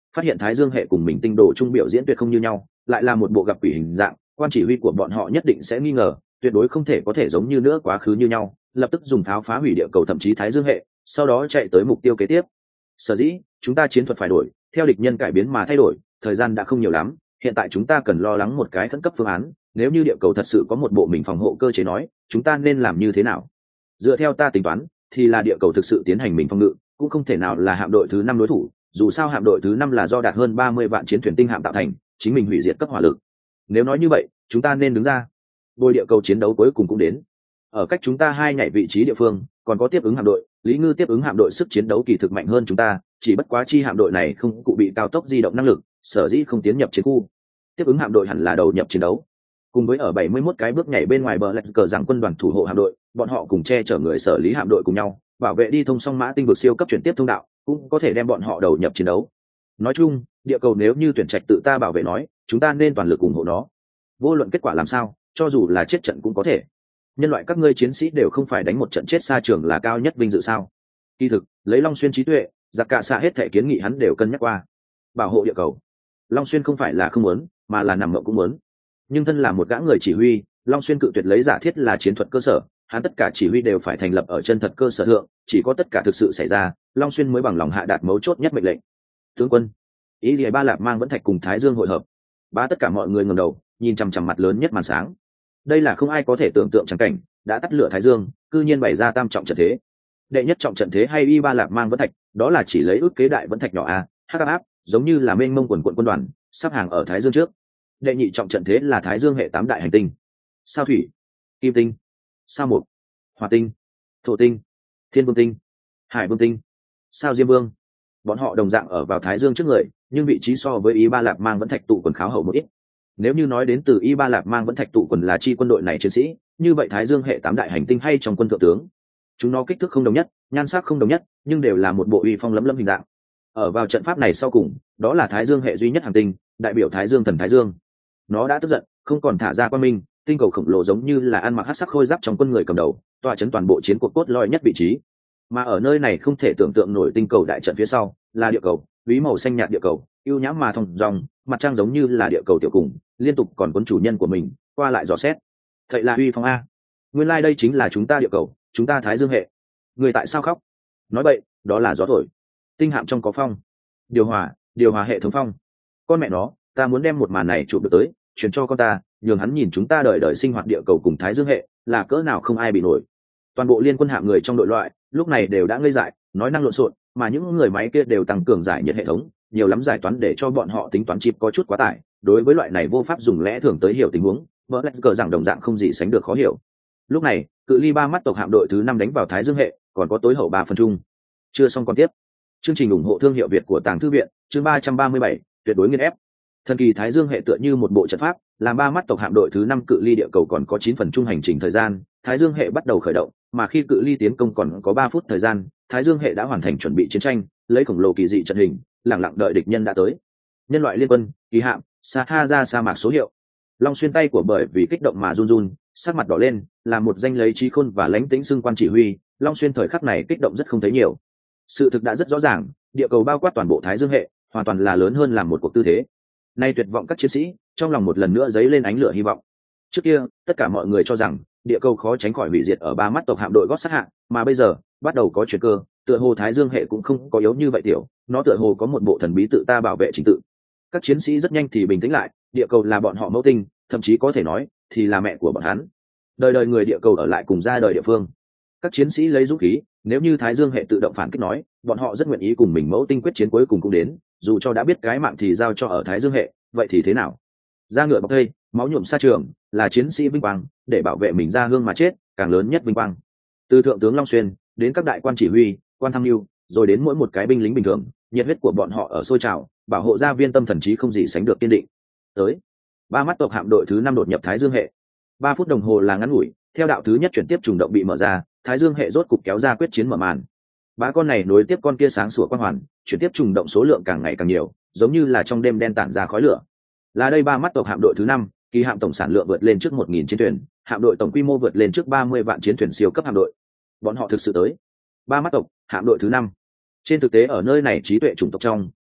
phát hiện thái dương hệ cùng mình tinh đồ trung biểu diễn tuyệt không như nhau, lại là một bộ gặp quỷ hình dạng, quan chỉ huy của bọn họ nhất định sẽ nghi ngờ, tuyệt đối không thể có thể giống như nữa quá khứ như nhau, lập tức dùng pháo phá hủy địa cầu thậm chí thái dương hệ, sau đó chạy tới mục tiêu kế tiếp. Sở dĩ chúng ta chiến thuật phải đổi, theo địch nhân cải biến mà thay đổi, thời gian đã không nhiều lắm, hiện tại chúng ta cần lo lắng một cái khẩn cấp phương án, nếu như địa cầu thật sự có một bộ mình phòng hộ cơ chế nói, chúng ta nên làm như thế nào? Dựa theo ta tính toán, thì là địa cầu thực sự tiến hành mình phòng ngự, cũng không thể nào là hạm đội thứ năm đối thủ, dù sao hạm đội thứ năm là do đạt hơn ba mươi vạn chiến thuyền tinh hạm tạo thành, chính mình hủy diệt cấp hỏa lực. Nếu nói như vậy, chúng ta nên đứng ra. Bồi địa cầu chiến đấu cuối cùng cũng đến. Ở cách chúng ta hai nhảy vị trí địa phương, còn có tiếp ứng hạm đội, Lý Ngư tiếp ứng hạm đội sức chiến đấu kỳ thực mạnh hơn chúng ta, chỉ bất quá chi hạm đội này không cụ bị cao tốc di động năng lực, sở dĩ không tiến nhập chiến khu. Tiếp ứng hạm đội hẳn là đầu nhập chiến đấu. Cùng với ở bảy mươi mốt cái bước nhảy bên ngoài bờ lạch cờ rằng quân đoàn thủ hộ hạm đội, bọn họ cùng che chở người xử lý hạm đội cùng nhau, bảo vệ đi thông song mã tinh vực siêu cấp chuyển tiếp thông đạo, cũng có thể đem bọn họ đầu nhập chiến đấu. Nói chung, địa cầu nếu như tuyển trạch tự ta bảo vệ nói, chúng ta nên toàn lực ủng hộ nó. Vô luận kết quả làm sao, cho dù là chết trận cũng có thể. Nhân loại các ngươi chiến sĩ đều không phải đánh một trận chết xa trường là cao nhất vinh dự sao? Kỳ thực, lấy Long Xuyên trí tuệ, giặc cả xạ hết thể kiến nghị hắn đều cân nhắc qua. Bảo hộ địa cầu, Long Xuyên không phải là không muốn, mà là nằm mộng cũng muốn. Nhưng thân là một gã người chỉ huy, Long Xuyên cự tuyệt lấy giả thiết là chiến thuật cơ sở, hắn tất cả chỉ huy đều phải thành lập ở chân thật cơ sở thượng, chỉ có tất cả thực sự xảy ra, Long Xuyên mới bằng lòng hạ đạt mấu chốt nhất mệnh lệnh. Tướng quân, ý Lìa Ba Lạp mang vẫn thạch cùng Thái Dương hội hợp. Ba tất cả mọi người ngẩng đầu, nhìn chằm chằm mặt lớn nhất màn sáng. Đây là không ai có thể tưởng tượng chẳng cảnh, đã tắt lửa Thái Dương, cư nhiên bày ra tam trọng trận thế. Đệ nhất trọng trận thế hay y Ba Lạp mang vẫn thạch, đó là chỉ lấy ước kế đại vẫn thạch nhỏ a, hắc áp, giống như là mênh mông quần quận quân đoàn, sắp hàng ở Thái Dương trước. Đệ nhị trọng trận thế là Thái Dương hệ tám đại hành tinh: Sao Thủy, Kim Tinh, Sao Mộc, Hỏa Tinh, Thổ Tinh, Thiên Vương Tinh, Hải Vương Tinh, Sao Diêm Vương. Bọn họ đồng dạng ở vào Thái Dương trước người, nhưng vị trí so với y Ba Lạp mang vẫn thạch tụ quần kháo hậu một ít. Nếu như nói đến từ y Ba Lạp mang vẫn thạch tụ quần là chi quân đội này chiến sĩ, như vậy Thái Dương hệ tám đại hành tinh hay trong quân thượng tướng, chúng nó kích thước không đồng nhất, nhan sắc không đồng nhất, nhưng đều là một bộ uy phong lẫm lẫm hình dạng. Ở vào trận pháp này sau cùng, đó là Thái Dương hệ duy nhất hành tinh, đại biểu Thái Dương thần Thái Dương. Nó đã tức giận, không còn thả ra quang minh, tinh cầu khổng lồ giống như là ăn mặc hắc sắc khôi giáp trong quân người cầm đầu, tọa chấn toàn bộ chiến cuộc cốt lõi nhất vị trí. Mà ở nơi này không thể tưởng tượng nổi tinh cầu đại trận phía sau, là địa cầu, ví màu xanh nhạt địa cầu, ưu nhãm mà thông dòng, mặt trăng giống như là địa cầu tiểu cùng, liên tục còn cuốn chủ nhân của mình, qua lại dò xét. Thật là uy phong a. Nguyên lai like đây chính là chúng ta địa cầu, chúng ta Thái Dương hệ. Người tại sao khóc? Nói vậy, đó là gió thổi. Tinh hạm trong có phong. Điều hòa, điều hòa hệ thống phong. Con mẹ nó, ta muốn đem một màn này chụp được tới, truyền cho con ta, nhường hắn nhìn chúng ta đời đời sinh hoạt địa cầu cùng Thái Dương hệ, là cỡ nào không ai bị nổi. Toàn bộ liên quân hạm người trong đội loại, lúc này đều đã ngây dại, nói năng lộn xộn, mà những người máy kia đều tăng cường giải nhiệt hệ thống, nhiều lắm giải toán để cho bọn họ tính toán chip có chút quá tải. Đối với loại này vô pháp dùng lẽ thường tới hiểu tình huống, vợ lách cờ rằng đồng dạng không gì sánh được khó hiểu. Lúc này, cự ly ba mắt tộc hạm đội thứ năm đánh vào Thái Dương hệ, còn có tối hậu ba phần chung. Chưa xong còn tiếp. Chương trình ủng hộ thương hiệu Việt của Tàng Thư viện, chương ba trăm ba mươi bảy, tuyệt đối nghiên ép. Thần kỳ Thái Dương hệ tựa như một bộ trận pháp, làm ba mắt tộc hạm đội thứ năm cự ly địa cầu còn có chín phần chung hành trình thời gian, Thái Dương hệ bắt đầu khởi động, mà khi cự ly tiến công còn có ba phút thời gian, Thái Dương hệ đã hoàn thành chuẩn bị chiến tranh, lấy khổng lồ kỳ dị trận hình, lặng lặng đợi địch nhân đã tới. Nhân loại liên quân, kỳ hạm, Sahara sa mạc số hiệu. Long Xuyên tay của bởi vì kích động mà run run, sắc mặt đỏ lên, là một danh lấy trí khôn và lãnh tĩnh xưng quan chỉ huy, Long Xuyên thời khắc này kích động rất không thấy nhiều. Sự thực đã rất rõ ràng, địa cầu bao quát toàn bộ Thái Dương hệ, hoàn toàn là lớn hơn làm một cuộc tư thế. Nay tuyệt vọng các chiến sĩ, trong lòng một lần nữa dấy lên ánh lửa hy vọng. Trước kia, tất cả mọi người cho rằng địa cầu khó tránh khỏi hủy diệt ở ba mắt tộc hạm đội gót sát hạng, mà bây giờ bắt đầu có chuyển cơ, tựa hồ Thái Dương hệ cũng không có yếu như vậy tiểu, nó tựa hồ có một bộ thần bí tự ta bảo vệ chính tự. Các chiến sĩ rất nhanh thì bình tĩnh lại, địa cầu là bọn họ mẫu tinh, thậm chí có thể nói thì là mẹ của bọn hắn. Đời đời người địa cầu ở lại cùng ra đời địa phương. Các chiến sĩ lấy dũng khí, nếu như Thái Dương hệ tự động phản kích nói, bọn họ rất nguyện ý cùng mình mẫu tinh quyết chiến cuối cùng cũng đến, dù cho đã biết cái mạng thì giao cho ở Thái Dương hệ, vậy thì thế nào? Ra ngựa bọc thây, máu nhuộm xa trường, là chiến sĩ vinh quang, để bảo vệ mình ra hương mà chết, càng lớn nhất vinh quang. Từ thượng tướng Long Xuyên đến các đại quan chỉ huy, quan tham mưu, rồi đến mỗi một cái binh lính bình thường, nhiệt huyết của bọn họ ở sôi trào, bảo hộ gia viên tâm thần trí không gì sánh được kiên định. Tới, ba mắt tộc hạm đội thứ năm đột nhập Thái Dương hệ. Ba phút đồng hồ là ngắn ngủi, theo đạo thứ nhất chuyển tiếp trùng động bị mở ra, Thái Dương hệ rốt cục kéo ra quyết chiến mở màn. Ba con này nối tiếp con kia sáng sủa quang hoàn, chuyển tiếp trùng động số lượng càng ngày càng nhiều, giống như là trong đêm đen tản ra khói lửa. Là đây ba mắt tộc hạm đội thứ năm, kỳ hạm tổng sản lượng vượt lên trước một nghìn chiến thuyền, hạm đội tổng quy mô vượt lên trước ba mươi vạn chiến thuyền siêu cấp hạm đội. Bọn họ thực sự tới. Ba mắt tộc, hạm đội thứ năm. Trên thực tế ở nơi này trí tuệ chủng tộc trong,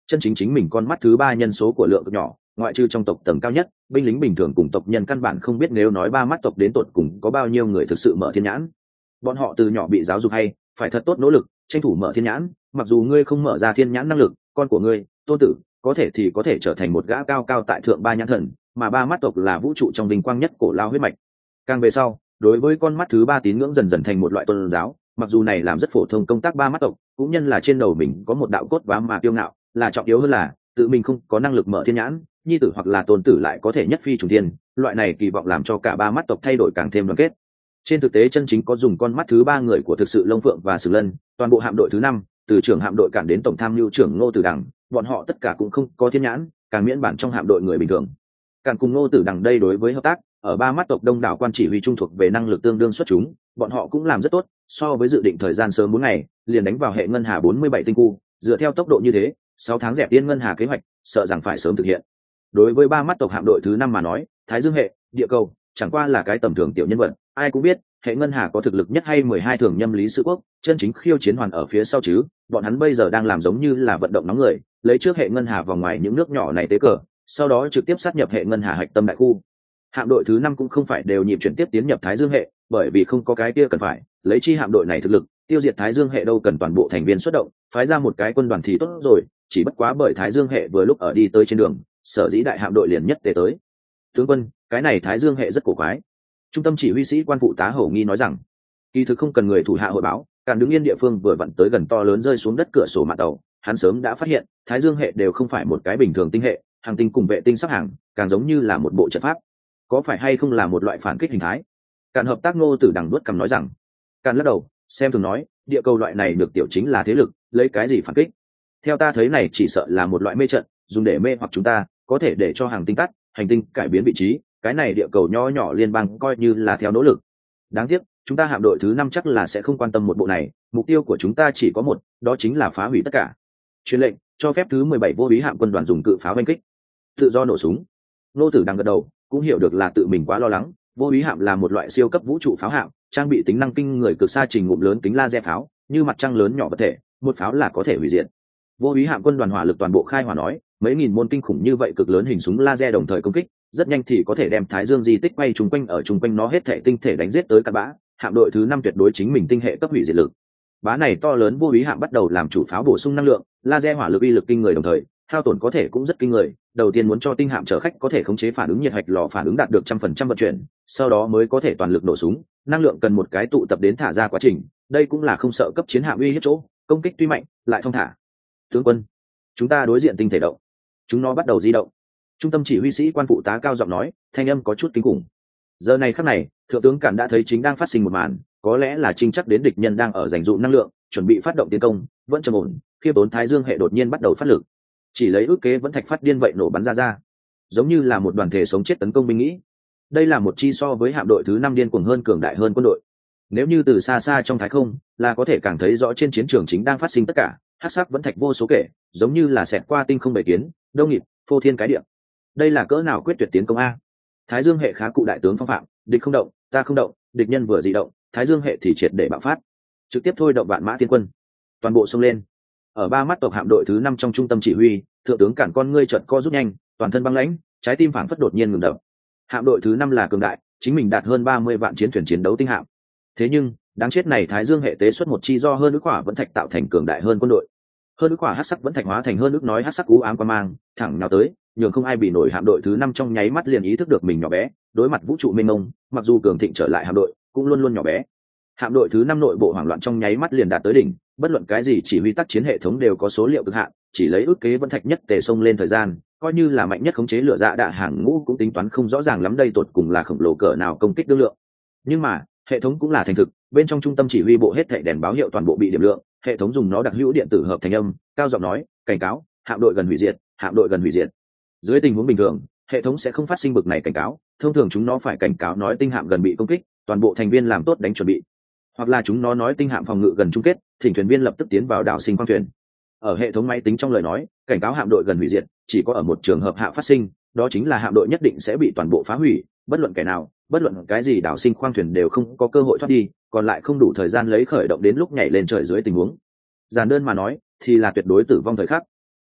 chân chính chính mình con mắt thứ ba nhân số của lượng cực nhỏ, ngoại trừ trong tộc tầng cao nhất, binh lính bình thường cùng tộc nhân căn bản không biết nếu nói ba mắt tộc đến tột cùng có bao nhiêu người thực sự mở thiên nhãn. Bọn họ từ nhỏ bị giáo dục hay phải thật tốt nỗ lực tranh thủ mở thiên nhãn, mặc dù ngươi không mở ra thiên nhãn năng lực, con của ngươi tôn tử có thể thì có thể trở thành một gã cao cao tại thượng ba nhãn thần, mà ba mắt tộc là vũ trụ trong vinh quang nhất cổ lao huyết mạch. Càng về sau, đối với con mắt thứ ba tín ngưỡng dần dần thành một loại tôn giáo, mặc dù này làm rất phổ thông công tác ba mắt tộc, cũng nhân là trên đầu mình có một đạo cốt vá mà kiêu ngạo, là trọng yếu hơn là tự mình không có năng lực mở thiên nhãn, nhi tử hoặc là tôn tử lại có thể nhất phi trùng thiên, loại này kỳ vọng làm cho cả ba mắt tộc thay đổi càng thêm đoàn kết. Trên thực tế chân chính có dùng con mắt thứ ba người của thực sự Long Phượng và Sử Lân, toàn bộ hạm đội thứ năm, từ trưởng hạm đội cản đến tổng tham mưu trưởng Ngô Tử Đằng, bọn họ tất cả cũng không có thiên nhãn, càng miễn bản trong hạm đội người bình thường. Càng cùng Ngô Tử Đằng đây đối với hợp tác, ở ba mắt tộc đông đảo quan chỉ huy trung thuộc về năng lực tương đương xuất chúng, bọn họ cũng làm rất tốt, so với dự định thời gian sớm bốn ngày, liền đánh vào hệ ngân hà bốn mươi bảy tinh khu, dựa theo tốc độ như thế, sáu tháng dẹp tiên ngân hà kế hoạch, sợ rằng phải sớm thực hiện. Đối với ba mắt tộc hạm đội thứ năm mà nói, Thái Dương hệ, địa cầu, chẳng qua là cái tầm thường tiểu nhân vật, ai cũng biết, hệ ngân hà có thực lực nhất hay mười hai thường nhâm lý sự quốc, chân chính khiêu chiến hoàn ở phía sau chứ, bọn hắn bây giờ đang làm giống như là vận động nóng người, lấy trước hệ ngân hà vào ngoài những nước nhỏ này tế cờ, sau đó trực tiếp sát nhập hệ ngân hà hạch tâm đại khu. Hạm đội thứ năm cũng không phải đều nhịp chuyển tiếp tiến nhập Thái Dương hệ, bởi vì không có cái kia cần phải, lấy chi hạm đội này thực lực, tiêu diệt Thái Dương hệ đâu cần toàn bộ thành viên xuất động, phái ra một cái quân đoàn thì tốt rồi, chỉ bất quá bởi Thái Dương hệ vừa lúc ở đi tới trên đường, sở dĩ đại hạm đội liền nhất tề tới. Tướng quân, cái này Thái Dương hệ rất cổ quái. Trung tâm chỉ huy sĩ quan phụ tá Hổ Nghi nói rằng, kỳ thực không cần người thủ hạ hội báo, càng đứng yên địa phương vừa vặn tới gần to lớn rơi xuống đất cửa sổ mạn tàu, hắn sớm đã phát hiện, Thái Dương hệ đều không phải một cái bình thường tinh hệ, hàng tinh cùng vệ tinh sắp hàng, càng giống như là một bộ trận pháp. Có phải hay không là một loại phản kích hình thái? Càn hợp tác Ngô Tử Đằng đuốt cằm nói rằng, Càn lắc đầu, xem thường nói, địa cầu loại này được tiểu chính là thế lực, lấy cái gì phản kích? Theo ta thấy này chỉ sợ là một loại mê trận, dùng để mê hoặc chúng ta, có thể để cho hàng tinh tắt, hành tinh cải biến vị trí, cái này địa cầu nho nhỏ liên bang coi như là theo nỗ lực. Đáng tiếc, chúng ta hạm đội thứ năm chắc là sẽ không quan tâm một bộ này, mục tiêu của chúng ta chỉ có một, đó chính là phá hủy tất cả. Truyền lệnh, cho phép thứ mười bảy vô úy hạm quân đoàn dùng cự pháo đánh kích. Tự do nổ súng. Nô Tử đang gật đầu, cũng hiểu được là tự mình quá lo lắng, vô úy hạm là một loại siêu cấp vũ trụ pháo hạm, trang bị tính năng kinh người cực xa trình ngụm lớn kính laser pháo, như mặt trăng lớn nhỏ vật thể, một pháo là có thể hủy diệt. Vô úy hạm quân đoàn hỏa lực toàn bộ khai hỏa nói, mấy nghìn môn kinh khủng như vậy cực lớn hình súng laser đồng thời công kích, rất nhanh thì có thể đem Thái Dương di tích quay trùng quanh ở trùng quanh nó hết thể tinh thể đánh giết tới cát bã. Hạm đội thứ năm tuyệt đối chính mình tinh hệ cấp hủy diệt lực. Bá này to lớn vô úy hạm bắt đầu làm chủ pháo bổ sung năng lượng, laser hỏa lực uy lực kinh người đồng thời, hao tổn có thể cũng rất kinh người. Đầu tiên muốn cho tinh hạm chở khách có thể khống chế phản ứng nhiệt hạch lò phản ứng đạt được trăm phần trăm vận chuyển, sau đó mới có thể toàn lực nổ súng. Năng lượng cần một cái tụ tập đến thả ra quá trình, đây cũng là không sợ cấp chiến hạm uy hiếp chỗ, công kích tuy mạnh, lại thong thả. Tướng quân, chúng ta đối diện tinh thể động, chúng nó bắt đầu di động. Trung tâm chỉ huy sĩ quan phụ tá cao giọng nói, thanh âm có chút kinh khủng. Giờ này khắc này, thượng tướng Cản đã thấy chính đang phát sinh một màn, có lẽ là trinh chắc đến địch nhân đang ở dành dụ năng lượng, chuẩn bị phát động tiến công, vẫn trầm ổn, khi bốn Thái Dương hệ đột nhiên bắt đầu phát lực, chỉ lấy ước kế vẫn thạch phát điên vậy nổ bắn ra ra, giống như là một đoàn thể sống chết tấn công binh nghĩ. Đây là một chi so với hạm đội thứ năm điên cuồng hơn cường đại hơn quân đội. Nếu như từ xa xa trong thái không, là có thể càng thấy rõ trên chiến trường chính đang phát sinh tất cả, hắc sắc vẫn thạch vô số kể, giống như là xẹt qua tinh không bầy kiến, đông nghịt, phô thiên cái địa. Đây là cỡ nào quyết tuyệt tiến công a? Thái Dương hệ khá cụ đại tướng phong phạm, địch không động, ta không động, địch nhân vừa dị động, Thái Dương hệ thì triệt để bạo phát, trực tiếp thôi động vạn mã thiên quân, toàn bộ xông lên. Ở ba mắt tộc hạm đội thứ năm trong trung tâm chỉ huy, thượng tướng Cản con ngươi chợt co rút nhanh, toàn thân băng lãnh, trái tim phảng phất đột nhiên ngừng đập. Hạm đội thứ năm là cường đại, chính mình đạt hơn ba mươi vạn chiến thuyền chiến đấu tinh hạm. Thế nhưng, đáng chết này Thái Dương hệ tế xuất một chi do hơn ức quả vẫn thạch tạo thành cường đại hơn quân đội. Hơn ức quả hắc sắc vẫn thạch hóa thành hơn ức nói hắc sắc u ám qua mang, thẳng nào tới, nhường không ai bị nổi. Hạm đội thứ năm trong nháy mắt liền ý thức được mình nhỏ bé, đối mặt vũ trụ mênh mông, mặc dù cường thịnh trở lại hạm đội, cũng luôn luôn nhỏ bé. Hạm đội thứ năm nội bộ hoảng loạn trong nháy mắt liền đạt tới đỉnh, bất luận cái gì chỉ huy tác chiến hệ thống đều có số liệu cực hạn, chỉ lấy ước kế vẫn thạch nhất tề xông lên thời gian, coi như là mạnh nhất khống chế lửa dạ đạ hàng ngũ cũng tính toán không rõ ràng lắm đây tột cùng là khổng lồ cỡ nào công kích đương lượng. Nhưng mà hệ thống cũng là thành thực, bên trong trung tâm chỉ huy bộ hết thảy đèn báo hiệu toàn bộ bị điểm lượng, hệ thống dùng nó đặc hữu điện tử hợp thành âm, cao giọng nói, cảnh cáo, hạm đội gần hủy diệt, hạm đội gần hủy diệt. Dưới tình huống bình thường, hệ thống sẽ không phát sinh bực này cảnh cáo, thông thường chúng nó phải cảnh cáo nói tinh hạm gần bị công kích, toàn bộ thành viên làm tốt đánh chuẩn bị, hoặc là chúng nó nói tinh hạm phòng ngự gần chung kết, thỉnh thuyền viên lập tức tiến vào đảo sinh quang thuyền. Ở hệ thống máy tính trong lời nói, cảnh cáo hạm đội gần hủy diệt chỉ có ở một trường hợp hạ phát sinh, đó chính là hạm đội nhất định sẽ bị toàn bộ phá hủy, bất luận kẻ nào, bất luận cái gì đảo sinh khoang thuyền đều không có cơ hội thoát đi, còn lại không đủ thời gian lấy khởi động đến lúc nhảy lên trời dưới tình huống. Giản đơn mà nói, thì là tuyệt đối tử vong thời khắc.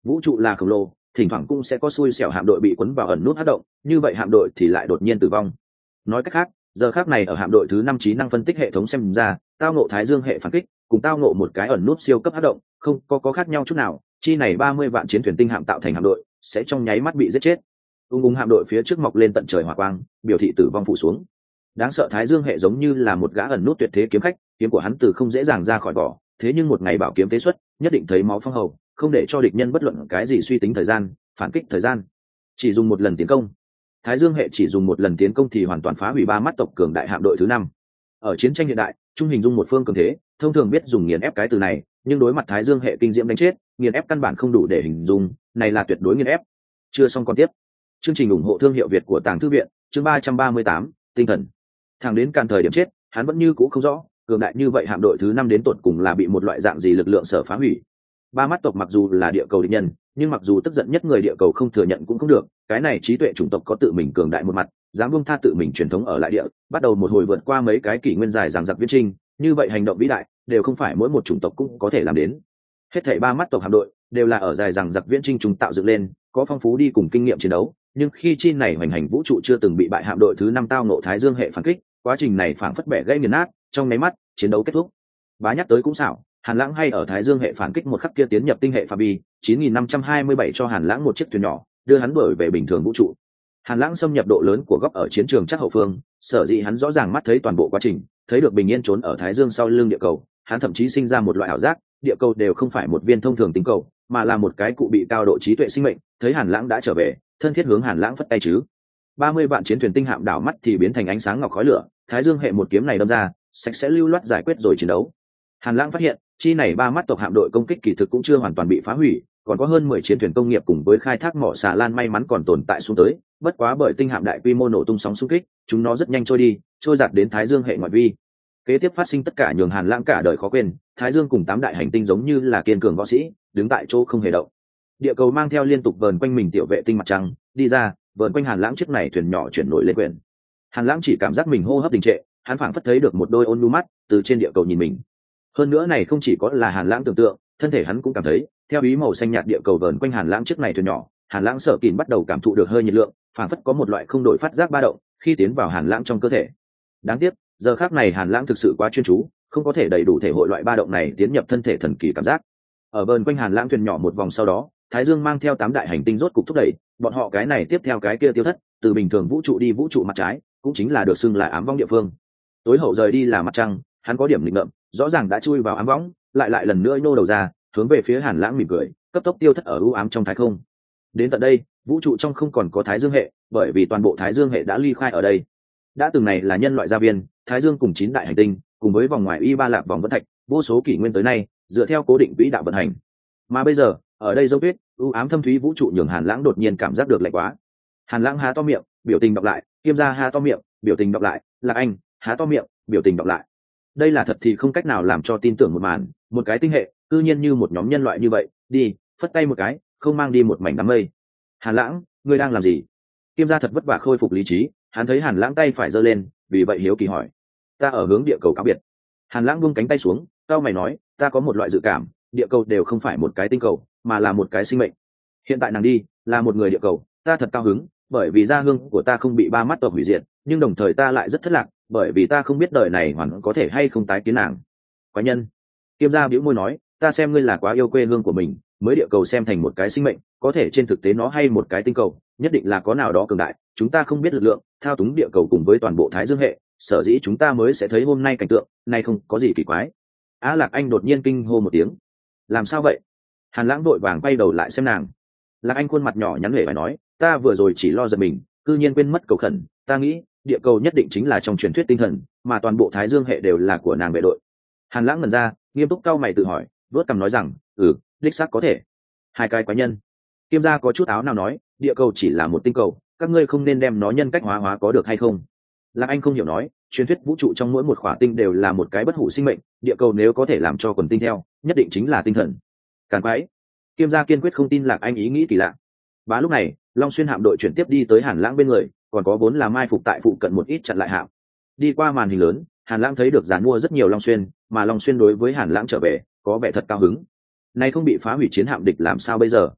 Vũ trụ là khổng lồ, thỉnh thoảng cũng sẽ có xui xẻo hạm đội bị cuốn vào ẩn nút hất động, như vậy hạm đội thì lại đột nhiên tử vong. Nói cách khác, giờ khác này ở hạm đội thứ năm trí năng phân tích hệ thống xem ra, tao ngộ thái dương hệ phản kích cùng tao ngộ một cái ẩn nút siêu cấp hất động không có có khác nhau chút nào. Chi này ba mươi vạn chiến thuyền tinh hạm tạo thành hạm đội sẽ trong nháy mắt bị giết chết. Ung ung hạm đội phía trước mọc lên tận trời hỏa quang, biểu thị tử vong phủ xuống. Đáng sợ thái dương hệ giống như là một gã ẩn nút tuyệt thế kiếm khách, kiếm của hắn từ không dễ dàng ra khỏi vỏ, thế nhưng một ngày bảo kiếm tế xuất, nhất định thấy máu phong hầu, không để cho địch nhân bất luận cái gì suy tính thời gian, phản kích thời gian. Chỉ dùng một lần tiến công, thái dương hệ chỉ dùng một lần tiến công thì hoàn toàn phá hủy ba mắt tộc cường đại hạm đội thứ năm. Ở chiến tranh hiện đại, trung hình dung một phương cường thế, thông thường biết dùng nghiền ép cái từ này, nhưng đối mặt thái dương hệ kinh diễm đánh chết, nghiền ép căn bản không đủ để hình dung, này là tuyệt đối nghiền ép. Chưa xong còn tiếp. Chương trình ủng hộ thương hiệu Việt của Tàng Thư viện, chương ba trăm ba mươi tám, tinh thần. Thẳng đến càn thời điểm chết, hắn vẫn như cũ không rõ, cường đại như vậy hạm đội thứ năm đến tột cùng là bị một loại dạng gì lực lượng sở phá hủy. Ba mắt tộc mặc dù là địa cầu địch nhân, nhưng mặc dù tức giận nhất người địa cầu không thừa nhận cũng không được, cái này trí tuệ chủng tộc có tự mình cường đại một mặt, dám buông tha tự mình truyền thống ở lại địa, bắt đầu một hồi vượt qua mấy cái kỷ nguyên dài dằng dặc viễn trinh, như vậy hành động vĩ đại đều không phải mỗi một chủng tộc cũng có thể làm đến. Hết thảy ba mắt tộc hạm đội đều là ở dài dằng dặc viễn trinh chúng tạo dựng lên, có phong phú đi cùng kinh nghiệm chiến đấu, nhưng khi chi này hoành hành vũ trụ chưa từng bị bại hạm đội thứ năm tao ngộ thái dương hệ phản kích, quá trình này phảng phất bẻ gãy nghiền nát, trong nháy mắt chiến đấu kết thúc. Bá nhắc tới cũng xảo, Hàn Lãng hay ở thái dương hệ phản kích một khắc kia tiến nhập tinh hệ Pha Bi chín nghìn năm trăm hai mươi bảy cho Hàn Lãng một chiếc thuyền nhỏ, đưa hắn đuổi về bình thường vũ trụ. Hàn Lãng xâm nhập độ lớn của góc ở chiến trường chắc hậu phương, sở dĩ hắn rõ ràng mắt thấy toàn bộ quá trình, thấy được bình yên trốn ở thái dương sau lưng địa cầu, hắn thậm chí sinh ra một loại ảo giác, địa cầu đều không phải một viên thông thường tinh cầu, mà là một cái cụ bị cao độ trí tuệ sinh mệnh. Thấy Hàn Lãng đã trở về, thân thiết hướng Hàn Lãng phất tay chứ. ba mươi vạn chiến thuyền tinh hạm đảo mắt thì biến thành ánh sáng ngọc khói lửa, thái dương hệ một kiếm này đâm ra, sạch sẽ lưu loát giải quyết rồi chiến đấu. Hàn Lãng phát hiện, chi này ba mắt tộc hạm đội công kích kỳ thực cũng chưa hoàn toàn bị phá hủy, còn có hơn mười chiến thuyền công nghiệp cùng với khai thác mỏ xà lan may mắn còn tồn tại xuống tới, bất quá bởi tinh hạm đại quy mô nổ tung sóng xung kích, chúng nó rất nhanh trôi đi, trôi giạt đến thái dương hệ ngoại vi. Kế tiếp phát sinh tất cả nhường Hàn Lãng cả đời khó quên, thái dương cùng tám đại hành tinh giống như là kiên cường võ sĩ, đứng tại chỗ không hề động. Địa cầu mang theo liên tục vờn quanh mình tiểu vệ tinh mặt trăng, đi ra, vờn quanh Hàn Lãng chiếc này thuyền nhỏ chuyển nổi lên quyển. Hàn Lãng chỉ cảm giác mình hô hấp đình trệ, hắn phảng phất thấy được một đôi ôn nhu mắt từ trên địa cầu nhìn mình. Hơn nữa này không chỉ có là Hàn Lãng tưởng tượng, thân thể hắn cũng cảm thấy, theo ý màu xanh nhạt địa cầu vờn quanh Hàn Lãng chiếc này thuyền nhỏ, Hàn Lãng sở kìn bắt đầu cảm thụ được hơi nhiệt lượng, phảng phất có một loại không đổi phát giác ba động khi tiến vào Hàn Lãng trong cơ thể. Đáng tiếc, giờ khắc này Hàn Lãng thực sự quá chuyên chú, không có thể đầy đủ thể hội loại ba động này tiến nhập thân thể thần kỳ cảm giác. Ở vờn quanh Hàn Lãng thuyền nhỏ một vòng sau đó, Thái Dương mang theo tám đại hành tinh rốt cục thúc đẩy, bọn họ cái này tiếp theo cái kia tiêu thất, từ bình thường vũ trụ đi vũ trụ mặt trái, cũng chính là được xưng là ám võng địa phương. Tối hậu rời đi là mặt trăng, hắn có điểm định ngậm, rõ ràng đã chui vào ám võng, lại lại lần nữa nô đầu ra, hướng về phía Hàn Lãng mỉm cười, cấp tốc tiêu thất ở u ám trong thái không. Đến tận đây, vũ trụ trong không còn có Thái Dương hệ, bởi vì toàn bộ Thái Dương hệ đã ly khai ở đây. Đã từng này là nhân loại gia viên, Thái Dương cùng chín đại hành tinh, cùng với vòng ngoài y ba lạp vòng vẫn thạch, vô số kỷ nguyên tới nay, dựa theo cố định quỹ đạo vận hành. Mà bây giờ, ở đây dấu vết, u ám thâm thúy vũ trụ nhường Hàn Lãng đột nhiên cảm giác được lạnh quá. Hàn Lãng há to miệng, biểu tình đọc lại, Kiêm Gia há to miệng, biểu tình đọc lại, Lạc Anh há to miệng, biểu tình đọc lại. Đây là thật thì không cách nào làm cho tin tưởng một màn, một cái tinh hệ, tự nhiên như một nhóm nhân loại như vậy, đi, phất tay một cái, không mang đi một mảnh đám mây. Hàn Lãng, ngươi đang làm gì? Kiêm Gia thật vất vả khôi phục lý trí, hắn thấy Hàn Lãng tay phải giơ lên, vì vậy hiếu kỳ hỏi. Ta ở hướng địa cầu cáo biệt. Hàn Lãng buông cánh tay xuống, cao mày nói, ta có một loại dự cảm, địa cầu đều không phải một cái tinh cầu, mà là một cái sinh mệnh. Hiện tại nàng đi, là một người địa cầu, ta thật cao hứng, bởi vì gia hương của ta không bị ba mắt tộc hủy diệt, nhưng đồng thời ta lại rất thất lạc, bởi vì ta không biết đời này hoàn có thể hay không tái kiến nàng. Quái nhân. Kiêm Gia bĩu môi nói, ta xem ngươi là quá yêu quê hương của mình, mới địa cầu xem thành một cái sinh mệnh, có thể trên thực tế nó hay một cái tinh cầu, nhất định là có nào đó cường đại, chúng ta không biết lực lượng, thao túng địa cầu cùng với toàn bộ Thái Dương hệ, sở dĩ chúng ta mới sẽ thấy hôm nay cảnh tượng, này không có gì kỳ quái. Á Lạc Anh đột nhiên kinh hô một tiếng. Làm sao vậy? Hàn Lãng đội vàng quay đầu lại xem nàng. Lạc Anh khuôn mặt nhỏ nhắn hề phải nói, ta vừa rồi chỉ lo giật mình, cư nhiên quên mất cầu khẩn, ta nghĩ địa cầu nhất định chính là trong truyền thuyết tinh thần, mà toàn bộ Thái Dương hệ đều là của nàng vệ đội. Hàn Lãng ngẩn ra, nghiêm túc cau mày tự hỏi, vớt cằm nói rằng, ừ, đích xác có thể. Hai cái quái nhân. Kiêm Gia có chút áo nào nói, địa cầu chỉ là một tinh cầu, các ngươi không nên đem nó nhân cách hóa hóa có được hay không? Lạc Anh không hiểu nói, truyền thuyết vũ trụ trong mỗi một khỏa tinh đều là một cái bất hủ sinh mệnh, địa cầu nếu có thể làm cho quần tinh theo, nhất định chính là tinh thần. Càn quái. Kiêm Gia kiên quyết không tin Lạc Anh ý nghĩ kỳ lạ. Bá lúc này, Long Xuyên hạm đội chuyển tiếp đi tới Hàn Lãng bên người, còn có vốn là mai phục tại phụ cận một ít chặn lại hạm. Đi qua màn hình lớn, Hàn Lãng thấy được dàn mua rất nhiều Long Xuyên, mà Long Xuyên đối với Hàn Lãng trở về, có vẻ thật cao hứng. Nay không bị phá hủy chiến hạm địch làm sao bây giờ?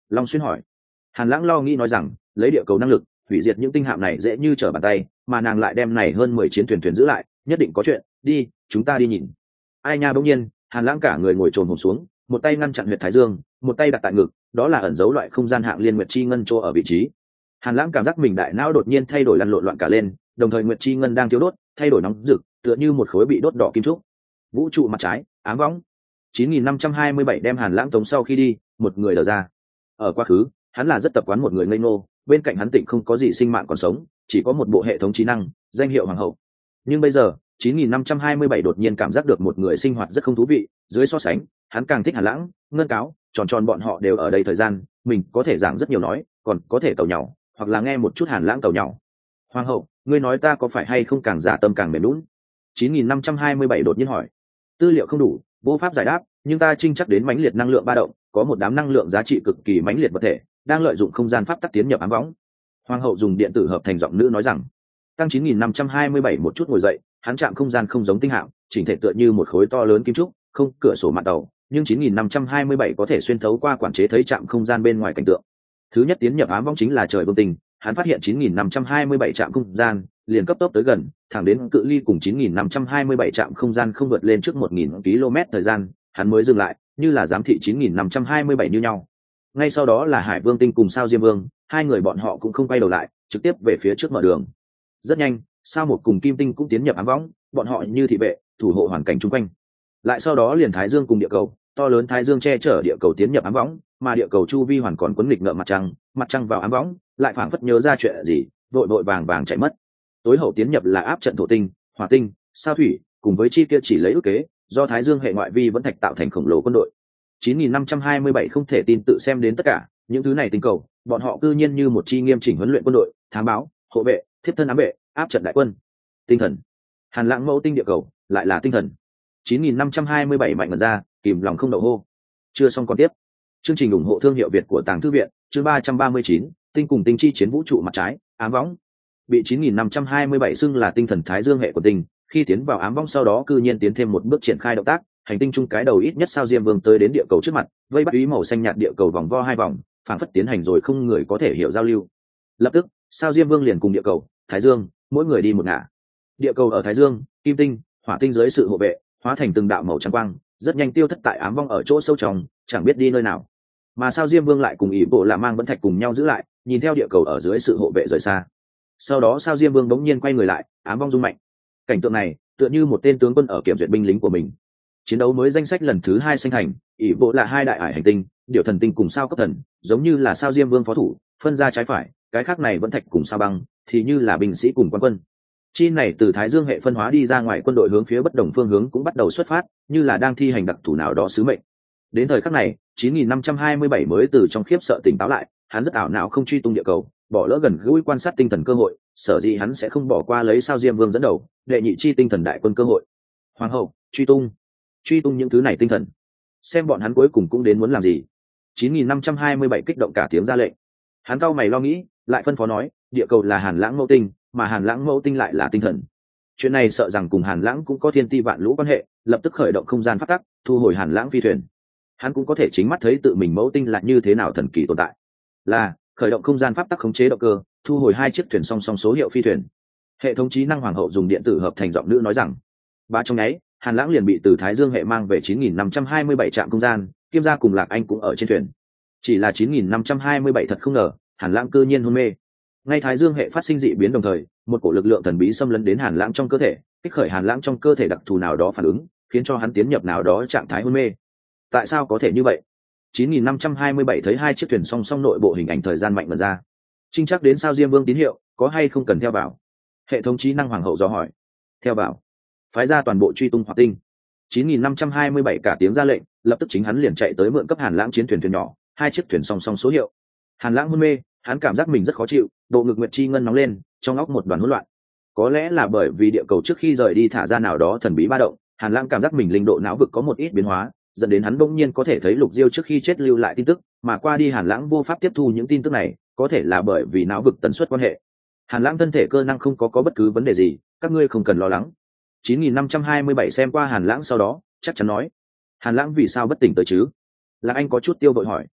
Long Xuyên hỏi. Hàn Lãng lo nghĩ nói rằng lấy địa cầu năng lực hủy diệt những tinh hạm này dễ như trở bàn tay, mà nàng lại đem này hơn mười chiến thuyền thuyền giữ lại, nhất định có chuyện. Đi, chúng ta đi nhìn. Ai nha. Bỗng nhiên Hàn Lãng cả người ngồi trồn hổm xuống, một tay ngăn chặn huyệt thái dương, một tay đặt tại ngực, đó là ẩn dấu loại không gian hạng liên nguyệt chi ngân chỗ ở vị trí. Hàn Lãng cảm giác mình đại não đột nhiên thay đổi lăn lộn loạn cả lên, đồng thời nguyệt chi ngân đang thiếu đốt, thay đổi nóng rực, tựa như một khối bị đốt đỏ kim trúc. Vũ trụ mặt trái, ám võng. chín nghìn năm trăm hai mươi bảy đem Hàn Lãng tống sau khi đi, một người đờ ra. Ở quá khứ, hắn là rất tập quán một người ngây ngô, bên cạnh hắn tịnh không có gì sinh mạng còn sống, chỉ có một bộ hệ thống trí năng, danh hiệu hoàng hậu. Nhưng bây giờ, chín nghìn năm trăm hai mươi bảy đột nhiên cảm giác được một người sinh hoạt rất không thú vị, dưới so sánh, hắn càng thích Hàn Lãng, ngân cáo, tròn tròn bọn họ đều ở đây thời gian, mình có thể giảng rất nhiều nói, còn có thể tàu nhau, hoặc là nghe một chút Hàn Lãng tàu nhau. Hoàng hậu, ngươi nói ta có phải hay không càng giả tâm càng mềm lún? chín nghìn năm trăm hai mươi bảy đột nhiên hỏi. Tư liệu không đủ, vô pháp giải đáp, nhưng ta trinh chắc đến mãnh liệt năng lượng ba động, có một đám năng lượng giá trị cực kỳ mãnh liệt vật thể đang lợi dụng không gian pháp tắc tiến nhập ám võng. Hoàng hậu dùng điện tử hợp thành giọng nữ nói rằng. Tăng chín nghìn năm trăm hai mươi bảy một chút ngồi dậy, hắn chạm không gian không giống tinh hạm, chỉnh thể tựa như một khối to lớn kim trúc, không cửa sổ mặt đầu, nhưng chín nghìn năm trăm hai mươi bảy có thể xuyên thấu qua quản chế thấy chạm không gian bên ngoài cảnh tượng. Thứ nhất tiến nhập ám võng chính là trời vương tinh, hắn phát hiện chín nghìn năm trăm hai mươi bảy chạm không gian, liền cấp tốc tới gần, thẳng đến cự ly cùng chín nghìn năm trăm hai mươi bảy chạm không gian không vượt lên trước một nghìn ki lô mét thời gian, hắn mới dừng lại, như là giám thị chín nghìn năm trăm hai mươi bảy như nhau. Ngay sau đó là Hải Vương tinh cùng Sao Diêm Vương, hai người bọn họ cũng không quay đầu lại, trực tiếp về phía trước mở đường. Rất nhanh, Sao Một cùng Kim Tinh cũng tiến nhập ám võng, bọn họ như thị vệ, thủ hộ hoàn cảnh chung quanh. Lại sau đó liền Thái Dương cùng địa cầu, to lớn Thái Dương che chở địa cầu tiến nhập ám võng, mà địa cầu chu vi hoàn còn quấn nghịch ngợm mặt trăng, mặt trăng vào ám võng, lại phảng phất nhớ ra chuyện gì, vội vội vàng vàng chạy mất. Tối hậu tiến nhập là áp trận thổ tinh, hỏa tinh, sao thủy, cùng với chi kia chỉ lấy ước kế, do Thái Dương hệ ngoại vi vẫn thạch tạo thành khổng lồ quân đội. chín nghìn năm trăm hai mươi bảy không thể tin tự xem đến tất cả những thứ này tinh cầu, bọn họ cư nhiên như một chi nghiêm chỉnh huấn luyện quân đội, thám báo, hộ vệ, thiếp thân ám vệ, áp trận đại quân. Tinh thần. Hàn Lãng mẫu tinh địa cầu, lại là tinh thần. chín nghìn năm trăm hai mươi bảy mạnh mật ra, kìm lòng không đậu hô. Chưa xong còn tiếp. Chương trình ủng hộ thương hiệu Việt của Tàng Thư viện, chương ba trăm ba mươi chín, tinh cùng tinh chi chiến vũ trụ mặt trái, ám võng. Bị chín nghìn năm trăm hai mươi bảy xưng là tinh thần Thái Dương hệ của tinh, khi tiến vào ám võng sau đó cư nhiên tiến thêm một bước triển khai động tác, hành tinh chung cái đầu ít nhất Sao Diêm Vương tới đến địa cầu trước mặt, vây bắt ý màu xanh nhạt địa cầu vòng vo hai vòng, phảng phất tiến hành rồi không người có thể hiểu giao lưu. Lập tức, Sao Diêm Vương liền cùng địa cầu, Thái Dương, mỗi người đi một ngả. Địa cầu ở Thái Dương, Kim Tinh, Hỏa Tinh dưới sự hộ vệ, hóa thành từng đạo màu trắng quang, rất nhanh tiêu thất tại ám võng ở chỗ sâu trong, chẳng biết đi nơi nào. Mà Sao Diêm Vương lại cùng ý bộ là mang bấn thạch cùng nhau giữ lại, nhìn theo địa cầu ở dưới sự hộ vệ rời xa. Sau đó Sao Diêm Vương bỗng nhiên quay người lại, ám võng rung mạnh. Cảnh tượng này tựa như một tên tướng quân ở kiểm duyệt binh lính của mình. Chiến đấu mới danh sách lần thứ hai sinh thành, ỷ bộ là hai đại ải hành tinh, điệu thần tinh cùng sao cấp thần, giống như là Sao Diêm Vương phó thủ, phân ra trái phải, cái khác này vẫn thạch cùng sao băng, thì như là binh sĩ cùng quan quân. Chi này từ Thái Dương hệ phân hóa đi ra ngoài quân đội hướng phía bất đồng phương hướng cũng bắt đầu xuất phát, như là đang thi hành đặc thù nào đó sứ mệnh. Đến thời khắc này, chín nghìn năm trăm hai mươi bảy mới từ trong khiếp sợ tỉnh táo lại, hắn rất ảo não không truy tung địa cầu, bỏ lỡ gần gũi quan sát tinh thần cơ hội, sở dĩ hắn sẽ không bỏ qua lấy Sao Diêm Vương dẫn đầu, đệ nhị chi tinh thần đại quân cơ hội. Hoàng hậu, truy tung, truy tung những thứ này tinh thần, xem bọn hắn cuối cùng cũng đến muốn làm gì. chín nghìn năm trăm hai mươi bảy kích động cả tiếng ra lệnh. Hắn cau mày lo nghĩ, lại phân phó nói, địa cầu là Hàn Lãng mẫu tinh, mà Hàn Lãng mẫu tinh lại là tinh thần. Chuyện này sợ rằng cùng Hàn Lãng cũng có thiên ti vạn lũ quan hệ, lập tức khởi động không gian phát tắc, thu hồi Hàn Lãng phi thuyền. Hắn cũng có thể chính mắt thấy tự mình mẫu tinh là như thế nào thần kỳ tồn tại. Là khởi động không gian pháp tắc khống chế động cơ, thu hồi hai chiếc thuyền song song số hiệu phi thuyền. Hệ thống trí năng hoàng hậu dùng điện tử hợp thành giọng nữ nói rằng. Ba trong nháy, Hàn Lãng liền bị từ Thái Dương hệ mang về chín nghìn năm trăm hai mươi bảy trạm không gian, Kiêm gia cùng Lạc Anh cũng ở trên thuyền. Chỉ là chín nghìn năm trăm hai mươi bảy thật không ngờ, Hàn Lãng cư nhiên hôn mê. Ngay Thái Dương hệ phát sinh dị biến đồng thời, một cổ lực lượng thần bí xâm lấn đến Hàn Lãng trong cơ thể, kích khởi Hàn Lãng trong cơ thể đặc thù nào đó phản ứng, khiến cho hắn tiến nhập nào đó trạng thái hôn mê. Tại sao có thể như vậy? chín nghìn năm trăm hai mươi bảy thấy hai chiếc thuyền song song nội bộ hình ảnh thời gian mạnh mật ra. Trinh chắc đến Sao Diêm Vương tín hiệu, có hay không cần theo vào? Hệ thống trí năng hoàng hậu dò hỏi. Theo vào. Phái ra toàn bộ truy tung Hỏa Tinh. chín nghìn năm trăm hai mươi bảy cả tiếng ra lệnh, lập tức chính hắn liền chạy tới mượn cấp Hàn Lãng chiến thuyền thuyền nhỏ, hai chiếc thuyền song song số hiệu. Hàn Lãng hôn mê, hắn cảm giác mình rất khó chịu, bộ ngực nguyệt chi ngân nóng lên, trong óc một đoàn hỗn loạn. Có lẽ là bởi vì địa cầu trước khi rời đi thả ra nào đó thần bí ba động, Hàn Lãng cảm giác mình linh độ não vực có một ít biến hóa, dẫn đến hắn bỗng nhiên có thể thấy Lục Diêu trước khi chết lưu lại tin tức, mà qua đi Hàn Lãng vô pháp tiếp thu những tin tức này, có thể là bởi vì não vực tần suất quan hệ. Hàn Lãng thân thể cơ năng không có có bất cứ vấn đề gì, các ngươi không cần lo lắng. chín nghìn năm trăm hai mươi bảy xem qua Hàn Lãng sau đó, chắc chắn nói. Hàn Lãng vì sao bất tỉnh tới chứ? Lạc Anh có chút tiêu vội hỏi.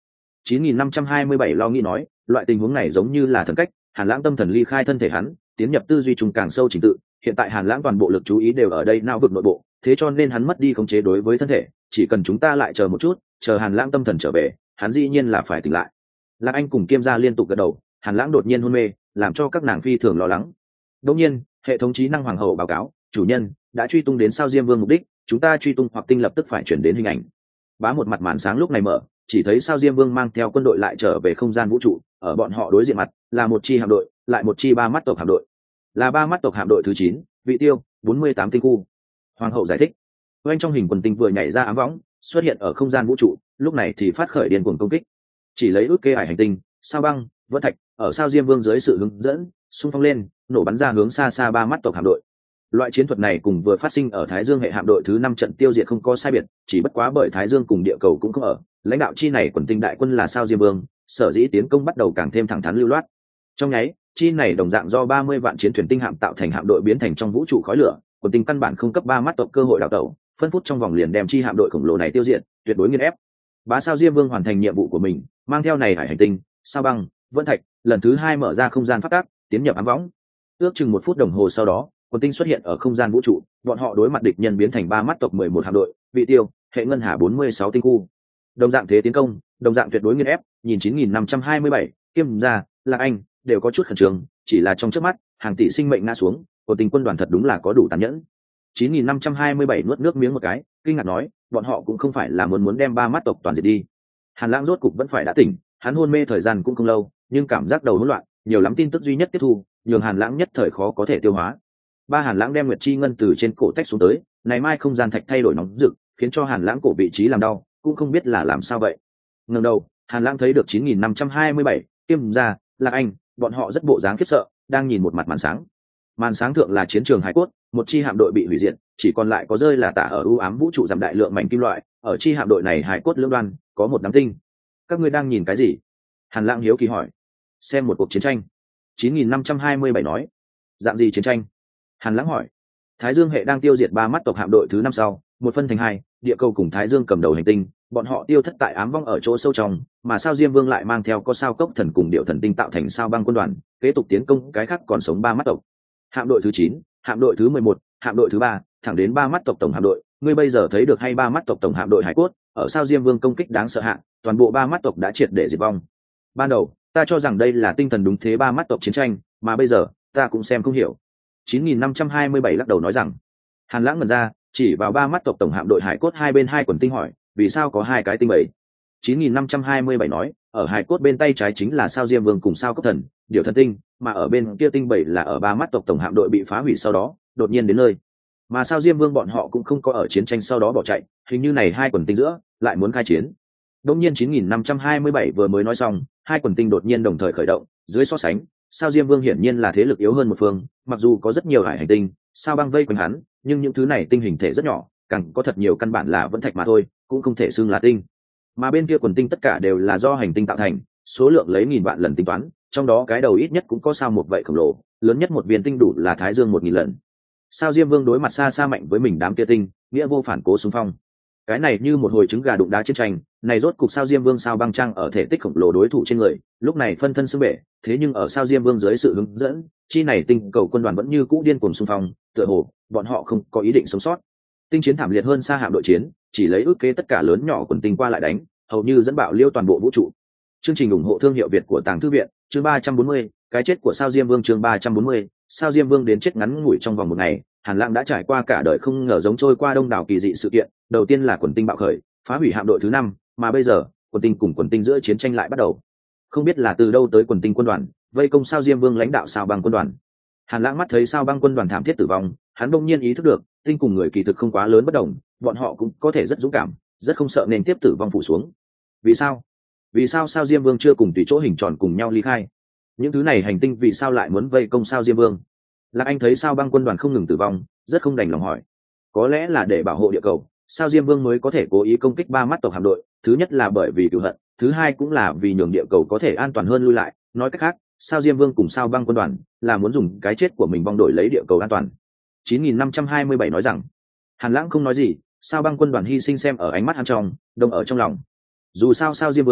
chín nghìn năm trăm hai mươi bảy lo nghĩ nói, loại tình huống này giống như là thần cách, Hàn Lãng tâm thần ly khai thân thể hắn, tiến nhập tư duy trùng càng sâu trình tự, hiện tại Hàn Lãng toàn bộ lực chú ý đều ở đây não vực nội bộ, thế cho nên hắn mất đi khống chế đối với thân thể, chỉ cần chúng ta lại chờ một chút, chờ Hàn Lãng tâm thần trở về, hắn dĩ nhiên là phải tỉnh lại. Lạc Anh cùng Kiêm gia liên tục gật đầu, Hàn Lãng đột nhiên hôn mê, làm cho các nàng phi thường lo lắng. Đột nhiên, hệ thống trí năng hoàng hậu báo cáo, chủ nhân đã truy tung đến sao Diêm Vương mục đích, chúng ta truy tung hoặc tinh lập tức phải chuyển đến hình ảnh. Bá một mặt màn sáng lúc này mở, chỉ thấy sao Diêm Vương mang theo quân đội lại trở về không gian vũ trụ, ở bọn họ đối diện mặt là một chi hạm đội, lại một chi ba mắt tộc hạm đội, là ba mắt tộc hạm đội thứ chín, vị tiêu bốn mươi tám tinh khu. Hoàng hậu giải thích. Oanh trong hình quần tinh vừa nhảy ra ám võng, xuất hiện ở không gian vũ trụ, lúc này thì phát khởi điên cuồng công kích. Chỉ lấy ước kê hải hành tinh, sao băng, vân thạch, ở sao Diêm Vương dưới sự hướng dẫn, xung phong lên, nổ bắn ra hướng xa xa ba mắt tộc hạm đội. Loại chiến thuật này cùng vừa phát sinh ở Thái Dương hệ hạm đội thứ năm trận tiêu diệt không có sai biệt, chỉ bất quá bởi Thái Dương cùng địa cầu cũng không ở, lãnh đạo chi này quần tinh đại quân là sao Diêm Vương, sở dĩ tiến công bắt đầu càng thêm thẳng thắn lưu loát. Trong nháy, chi này đồng dạng do ba mươi vạn chiến thuyền tinh hạm tạo thành hạm đội biến thành trong vũ trụ khói lửa, quần tinh căn bản không cấp ba mắt tộc cơ hội đào tẩu, phân phút trong vòng liền đem chi hạm đội khổng lồ này tiêu diệt, tuyệt đối nghiền ép. Bá sao Diêm Vương hoàn thành nhiệm vụ của mình, mang theo này hải hành tinh, sao băng, vân thạch, lần thứ hai mở ra không gian phát tác, tiến nhập ám võng. Ước chừng một phút đồng hồ sau đó, quần tinh xuất hiện ở không gian vũ trụ, bọn họ đối mặt địch nhân biến thành ba mắt tộc mười một hạm đội, vị tiêu, hệ ngân hà bốn mươi sáu tinh khu. Đồng dạng thế tiến công, đồng dạng tuyệt đối nghiền ép, nhìn chín nghìn năm trăm hai mươi bảy, Kiêm gia, Lạc Anh đều có chút khẩn trương, chỉ là trong chớp mắt, hàng tỷ sinh mệnh ngã xuống, quần tinh quân đoàn thật đúng là có đủ tàn nhẫn. chín nghìn năm trăm hai mươi bảy nuốt nước miếng một cái, kinh ngạc nói, bọn họ cũng không phải là muốn muốn đem ba mắt tộc toàn diệt đi. Hàn Lãng rốt cục vẫn phải đã tỉnh, hắn hôn mê thời gian cũng không lâu, nhưng cảm giác đầu hỗn loạn, nhiều lắm tin tức duy nhất tiếp thu, nhường Hàn Lãng nhất thời khó có thể tiêu hóa. Ba Hàn Lãng đem nguyệt chi ngân từ trên cổ tách xuống tới, này mai không gian thạch thay đổi nóng rực, khiến cho Hàn Lãng cổ vị trí làm đau, cũng không biết là làm sao vậy. Ngẩng đầu, Hàn Lãng thấy được chín nghìn năm trăm hai mươi bảy, Kiêm gia, Lạc Anh, bọn họ rất bộ dáng khiếp sợ, đang nhìn một mặt màn sáng. Màn sáng thượng là chiến trường hải cốt, một chi hạm đội bị hủy diệt, chỉ còn lại có rơi là tả ở u ám vũ trụ giảm đại lượng mảnh kim loại, ở chi hạm đội này hải cốt lưỡng đoan, có một đám tinh. Các ngươi đang nhìn cái gì? Hàn Lãng hiếu kỳ hỏi. Xem một cuộc chiến tranh. chín nghìn năm trăm hai mươi bảy nói. Dạng gì chiến tranh? Hàn Lãng hỏi. Thái Dương hệ đang tiêu diệt ba mắt tộc hạm đội thứ năm sau, một phân thành hai, địa cầu cùng Thái Dương cầm đầu hành tinh, bọn họ tiêu thất tại ám vong ở chỗ sâu trong, mà sao Diêm Vương lại mang theo có sao cốc thần cùng điệu thần tinh tạo thành sao băng quân đoàn, kế tục tiến công cái khác còn sống ba mắt tộc. Hạm đội thứ chín, hạm đội thứ mười một, hạm đội thứ ba, thẳng đến ba mắt tộc tổng hạm đội, ngươi bây giờ thấy được hay ba mắt tộc tổng hạm đội hải cốt, ở sao Diêm Vương công kích đáng sợ hạng, toàn bộ ba mắt tộc đã triệt để diệt vong. Ban đầu, ta cho rằng đây là tinh thần đúng thế ba mắt tộc chiến tranh, mà bây giờ, ta cũng xem không hiểu. chín nghìn năm trăm hai mươi bảy lắc đầu nói rằng. Hàn Lãng ngẩn ra, chỉ vào ba mắt tộc tổng hạm đội hải cốt hai bên hai quần tinh hỏi, vì sao có hai cái tinh bảy? chín nghìn năm trăm hai mươi bảy nói, ở hải cốt bên tay trái chính là sao Diêm Vương cùng sao cốc thần, điệu thần tinh, mà ở bên kia tinh bảy là ở ba mắt tộc tổng hạm đội bị phá hủy sau đó, đột nhiên đến nơi. Mà sao Diêm Vương bọn họ cũng không có ở chiến tranh sau đó bỏ chạy, hình như này hai quần tinh giữa lại muốn khai chiến. Đột nhiên chín nghìn năm trăm hai mươi bảy vừa mới nói xong, hai quần tinh đột nhiên đồng thời khởi động, dưới so sánh, sao Diêm Vương hiển nhiên là thế lực yếu hơn một phương, mặc dù có rất nhiều hải hành tinh, sao băng vây quanh hắn, nhưng những thứ này tinh hình thể rất nhỏ, càng có thật nhiều căn bản là vẫn thạch mà thôi, cũng không thể xưng là tinh. Mà bên kia quần tinh tất cả đều là do hành tinh tạo thành, số lượng lấy nghìn vạn lần tính toán, trong đó cái đầu ít nhất cũng có sao một vậy khổng lồ, lớn nhất một viên tinh đủ là Thái Dương một nghìn lần. Sao Diêm Vương đối mặt xa xa mạnh với mình đám kia tinh, nghĩa vô phản cố xung phong. Cái này như một hồi trứng gà đụng đá chiến tranh, này rốt cục sao Diêm Vương sao băng trăng ở thể tích khổng lồ đối thủ trên người, lúc này phân thân xương bể, thế nhưng ở sao Diêm Vương dưới sự hướng dẫn, chi này tinh cầu quân đoàn vẫn như cũ điên cuồng xung phong, tựa hồ bọn họ không có ý định sống sót. Tinh chiến thảm liệt hơn xa hạm đội chiến, chỉ lấy ước kế tất cả lớn nhỏ quần tinh qua lại đánh, hầu như dẫn bạo liêu toàn bộ vũ trụ. Chương trình ủng hộ thương hiệu Việt của Tàng Thư viện, chương ba trăm bốn mươi, cái chết của sao Diêm Vương chương ba trăm bốn mươi, sao Diêm Vương đến chết ngắn ngủi trong vòng một ngày, Hàn Lãng đã trải qua cả đời không ngờ giống trôi qua đông đảo kỳ dị sự kiện, đầu tiên là quần tinh bạo khởi, phá hủy hạm đội thứ năm, mà bây giờ, quần tinh cùng quần tinh giữa chiến tranh lại bắt đầu. Không biết là từ đâu tới quần tinh quân đoàn, vây công sao Diêm Vương lãnh đạo sao băng quân đoàn. Hàn Lãng mắt thấy sao băng quân đoàn thảm thiết tử vong, hắn bỗng nhiên ý thức được, tinh cùng người kỳ thực không quá lớn bất đồng, bọn họ cũng có thể rất dũng cảm, rất không sợ nên tiếp tử vong phủ xuống. Vì sao? Vì sao sao Diêm Vương chưa cùng tùy chỗ hình tròn cùng nhau ly khai? Những thứ này hành tinh vì sao lại muốn vây công sao Diêm Vương? Lạc Anh thấy sao băng quân đoàn không ngừng tử vong, rất không đành lòng hỏi. Có lẽ là để bảo hộ địa cầu, sao Diêm Vương mới có thể cố ý công kích ba mắt tộc hạm đội, thứ nhất là bởi vì cừu hận, thứ hai cũng là vì nhường địa cầu có thể an toàn hơn lui lại, nói cách khác, sao Diêm Vương cùng sao băng quân đoàn là muốn dùng cái chết của mình vong đổi lấy địa cầu an toàn. chín nghìn năm trăm hai mươi bảy nói rằng. Hàn Lãng không nói gì, sao băng quân đoàn hy sinh xem ở ánh mắt hắn trong, đông ở trong lòng. Dù sao sao Diêm Vương,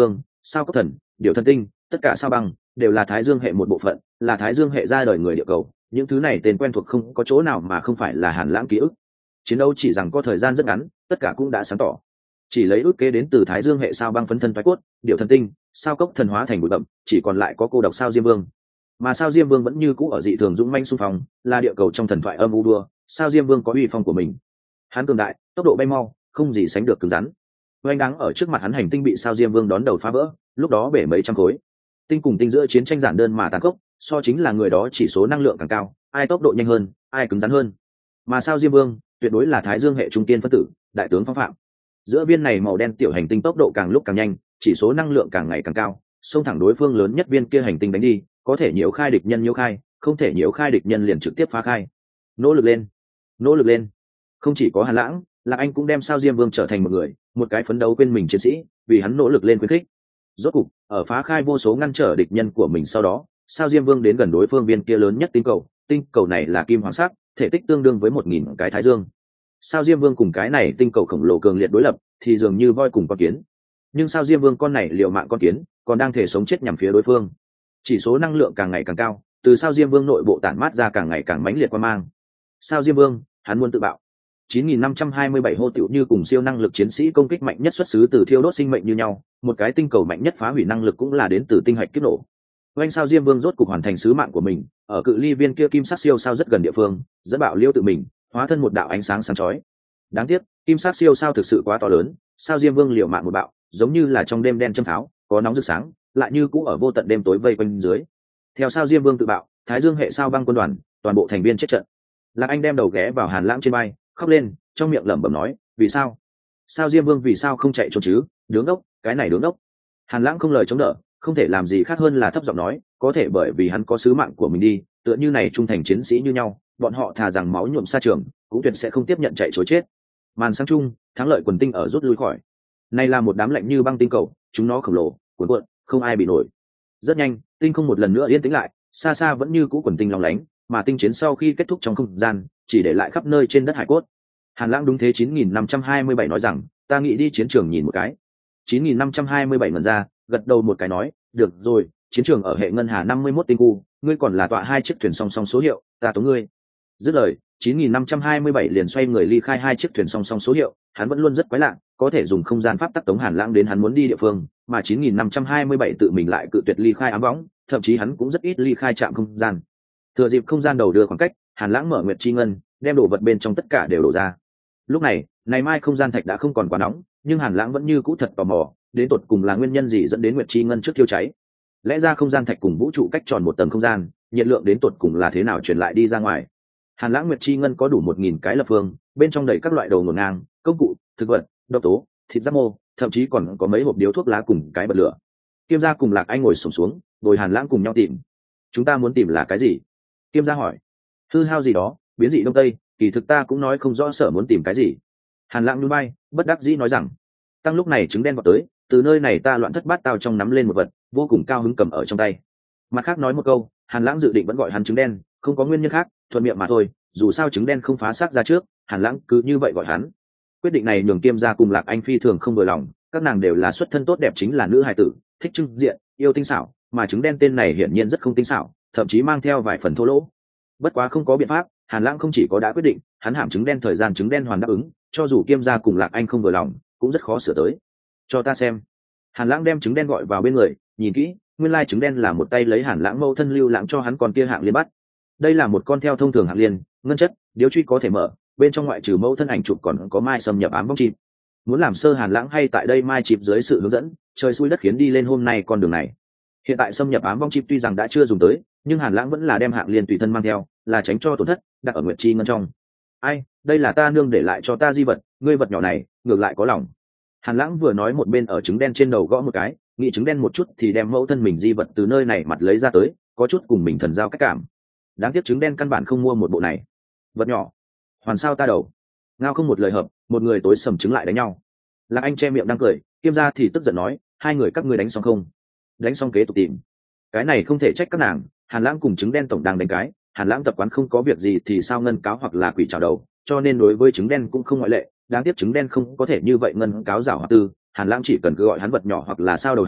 sao cốc thần, điểu thần tinh, tất cả sao băng đều là thái dương hệ một bộ phận, là thái dương hệ ra đời người địa cầu. Những thứ này tên quen thuộc không có chỗ nào mà không phải là Hàn Lãng ký ức. Chiến đấu chỉ rằng có thời gian rất ngắn, tất cả cũng đã sáng tỏ. Chỉ lấy ước kế đến từ thái dương hệ sao băng phấn thân toái cốt, điểu thần tinh, sao cốc thần hóa thành bụi bậm, chỉ còn lại có cô độc sao diêm vương. Mà sao diêm vương vẫn như cũ ở dị thường dũng manh xung phong, là địa cầu trong thần thoại âm u đua. Sao diêm vương có uy phong của mình, hắn cường đại, tốc độ bay mau, không gì sánh được cứng rắn. Oanh đáng ở trước mặt hắn hành tinh bị sao diêm vương đón đầu phá vỡ, lúc đó bể mấy trăm khối. Tinh cùng tinh giữa chiến tranh giản đơn mà tàn khốc, so chính là người đó chỉ số năng lượng càng cao, ai tốc độ nhanh hơn, ai cứng rắn hơn. Mà sao diêm vương tuyệt đối là thái dương hệ trung tiên phân tử, đại tướng phong phạm. Giữa viên này màu đen tiểu hành tinh tốc độ càng lúc càng nhanh, chỉ số năng lượng càng ngày càng cao, xông thẳng đối phương lớn nhất viên kia hành tinh đánh đi, có thể nhiễu khai địch nhân nhiễu khai, không thể nhiễu khai địch nhân liền trực tiếp phá khai. Nỗ lực lên, nỗ lực lên. Không chỉ có Hàn Lãng, Lạc Anh cũng đem sao diêm vương trở thành một người, một cái phấn đấu quên mình chiến sĩ, vì hắn nỗ lực lên khuyến khích. Rốt cục, ở phá khai vô số ngăn trở địch nhân của mình sau đó, sao diêm vương đến gần đối phương viên kia lớn nhất tinh cầu. Tinh cầu này là kim hoàng sắc, thể tích tương đương với một nghìn cái thái dương. Sao diêm vương cùng cái này tinh cầu khổng lồ cường liệt đối lập, thì dường như voi cùng con kiến. Nhưng sao diêm vương con này liều mạng con kiến, còn đang thể sống chết nhằm phía đối phương. Chỉ số năng lượng càng ngày càng cao, từ sao diêm vương nội bộ tản mát ra càng ngày càng mãnh liệt quan mang. Sao diêm vương, hắn muốn tự bạo. chín nghìn năm trăm hai mươi bảy hô tựu như cùng siêu năng lực chiến sĩ công kích mạnh nhất xuất xứ từ thiêu đốt sinh mệnh như nhau, một cái tinh cầu mạnh nhất phá hủy năng lực cũng là đến từ tinh hạch kiếp nổ. Oanh sao diêm vương rốt cục hoàn thành sứ mạng của mình, ở cự ly viên kia kim sắc siêu sao rất gần địa phương, dẫn bạo liêu tự mình, hóa thân một đạo ánh sáng sáng chói. Đáng tiếc, kim sắc siêu sao thực sự quá to lớn, sao diêm vương liều mạng một bạo, giống như là trong đêm đen châm pháo, có nóng rực sáng, lại như cũ ở vô tận đêm tối vây quanh dưới. Theo sao diêm vương tự bạo, thái dương hệ sao băng quân đoàn, toàn bộ thành viên chết trận. Lạc Anh đem đầu ghé vào Hàn Lãng trên vai, khóc lên, trong miệng lẩm bẩm nói, vì sao? Sao diêm vương vì sao không chạy trốn chứ? Đứng ốc, cái này đứng ốc. Hàn Lãng không lời chống đỡ, không thể làm gì khác hơn là thấp giọng nói, có thể bởi vì hắn có sứ mạng của mình đi, tựa như này trung thành chiến sĩ như nhau, bọn họ thà rằng máu nhuộm xa trường, cũng tuyệt sẽ không tiếp nhận chạy trốn chết. Màn sáng chung, thắng lợi quần tinh ở rút lui khỏi. Này là một đám lạnh như băng tinh cầu, chúng nó khổng lồ, cuồn cuộn, không ai bị nổi. Rất nhanh, tinh không một lần nữa yên tĩnh lại, xa xa vẫn như cũ quần tinh long lánh, mà tinh chiến sau khi kết thúc trong không gian, chỉ để lại khắp nơi trên đất hải cốt. Hàn Lãng đúng thế chín nghìn năm trăm hai mươi bảy nói rằng, ta nghĩ đi chiến trường nhìn một cái. chín nghìn năm trăm hai mươi bảy ngẩn ra, gật đầu một cái nói, được rồi, chiến trường ở hệ ngân hà năm mươi mốt tinh khu, ngươi còn là tọa hai chiếc thuyền song song số hiệu, ta tống ngươi. Dứt lời, chín nghìn năm trăm hai mươi bảy liền xoay người ly khai hai chiếc thuyền song song số hiệu, hắn vẫn luôn rất quái lạ, có thể dùng không gian pháp tắc tống Hàn Lãng đến hắn muốn đi địa phương, mà chín nghìn năm trăm hai mươi bảy tự mình lại cự tuyệt ly khai ám võng, thậm chí hắn cũng rất ít ly khai trạm không gian. Thừa dịp không gian đầu đưa khoảng cách, Hàn Lãng mở nguyệt chi ngân, đem đồ vật bên trong tất cả đều đổ ra. Lúc này, này mai không gian thạch đã không còn quá nóng, nhưng Hàn Lãng vẫn như cũ thật tò mò, đến tột cùng là nguyên nhân gì dẫn đến nguyệt chi ngân trước thiêu cháy. Lẽ ra không gian thạch cùng vũ trụ cách tròn một tầng không gian, nhiệt lượng đến tột cùng là thế nào truyền lại đi ra ngoài. Hàn Lãng nguyệt chi ngân có đủ một nghìn cái lập phương, bên trong đầy các loại đồ ngổn ngang, công cụ, thực vật, độc tố, thịt giáp mô, thậm chí còn có mấy hộp điếu thuốc lá cùng cái bật lửa. Kiêm gia cùng Lạc Anh ngồi xổm xuống, ngồi Hàn Lãng cùng nhau tìm. Chúng ta muốn tìm là cái gì? Kiêm gia hỏi. Hư hao gì đó, biến dị đông tây, kỳ thực ta cũng nói không rõ sở muốn tìm cái gì. Hàn Lãng nhún vai, bất đắc dĩ nói rằng, tăng lúc này trứng đen vào tới, từ nơi này ta loạn thất bát tao trong nắm lên một vật, vô cùng cao hứng cầm ở trong tay. Mặt khác nói một câu, Hàn Lãng dự định vẫn gọi hắn trứng đen, không có nguyên nhân khác, thuận miệng mà thôi, dù sao trứng đen không phá xác ra trước, Hàn Lãng cứ như vậy gọi hắn. Quyết định này nhường Kiêm gia cùng Lạc Anh phi thường không vừa lòng, các nàng đều là xuất thân tốt đẹp chính là nữ hài tử, thích trưng diện, yêu tinh xảo, mà trứng đen tên này hiển nhiên rất không tinh xảo, thậm chí mang theo vài phần thô lỗ. Bất quá không có biện pháp, Hàn Lãng không chỉ có đã quyết định, hắn hàm trứng đen thời gian trứng đen hoàn đáp ứng, cho dù Kiêm gia cùng Lạc Anh không vừa lòng, cũng rất khó sửa tới. Cho ta xem. Hàn Lãng đem trứng đen gọi vào bên người, nhìn kỹ, nguyên lai trứng đen là một tay lấy Hàn Lãng mâu thân lưu lãng cho hắn con kia hạng liên bắt. Đây là một con theo thông thường hạng liên, ngân chất, điếu truy có thể mở, bên trong ngoại trừ mâu thân ảnh chụp còn có mai xâm nhập ám vong chim. Muốn làm sơ Hàn Lãng hay tại đây mai chịp dưới sự hướng dẫn, trời xui đất khiến đi lên hôm nay con đường này. Hiện tại xâm nhập ám vong chim tuy rằng đã chưa dùng tới, nhưng Hàn Lãng vẫn là đem hạng liên tùy thân mang theo, là tránh cho tổn thất, đặt ở nguyệt chi ngân trong. Ai, đây là ta nương để lại cho ta di vật, ngươi vật nhỏ này, ngược lại có lòng. Hàn Lãng vừa nói một bên ở trứng đen trên đầu gõ một cái, nghĩ trứng đen một chút thì đem mẫu thân mình di vật từ nơi này mặt lấy ra tới, có chút cùng mình thần giao cách cảm. Đáng tiếc trứng đen căn bản không mua một bộ này. Vật nhỏ, hoàn sao ta đầu. Ngao không một lời hợp, một người tối sầm trứng lại đánh nhau. Lạc Anh che miệng đang cười, Kiêm gia thì tức giận nói, hai người các ngươi đánh xong không? Đánh xong kế tục tìm. Cái này không thể trách các nàng, Hàn Lãng cùng trứng đen tổng đang đánh cái, Hàn Lãng tập quán không có việc gì thì sao ngân cáo hoặc là quỷ trào đầu, cho nên đối với trứng đen cũng không ngoại lệ. Đáng tiếc trứng đen không có thể như vậy ngân cáo giảo hoặc tư, Hàn Lãng chỉ cần cứ gọi hắn vật nhỏ hoặc là sao đầu hắn,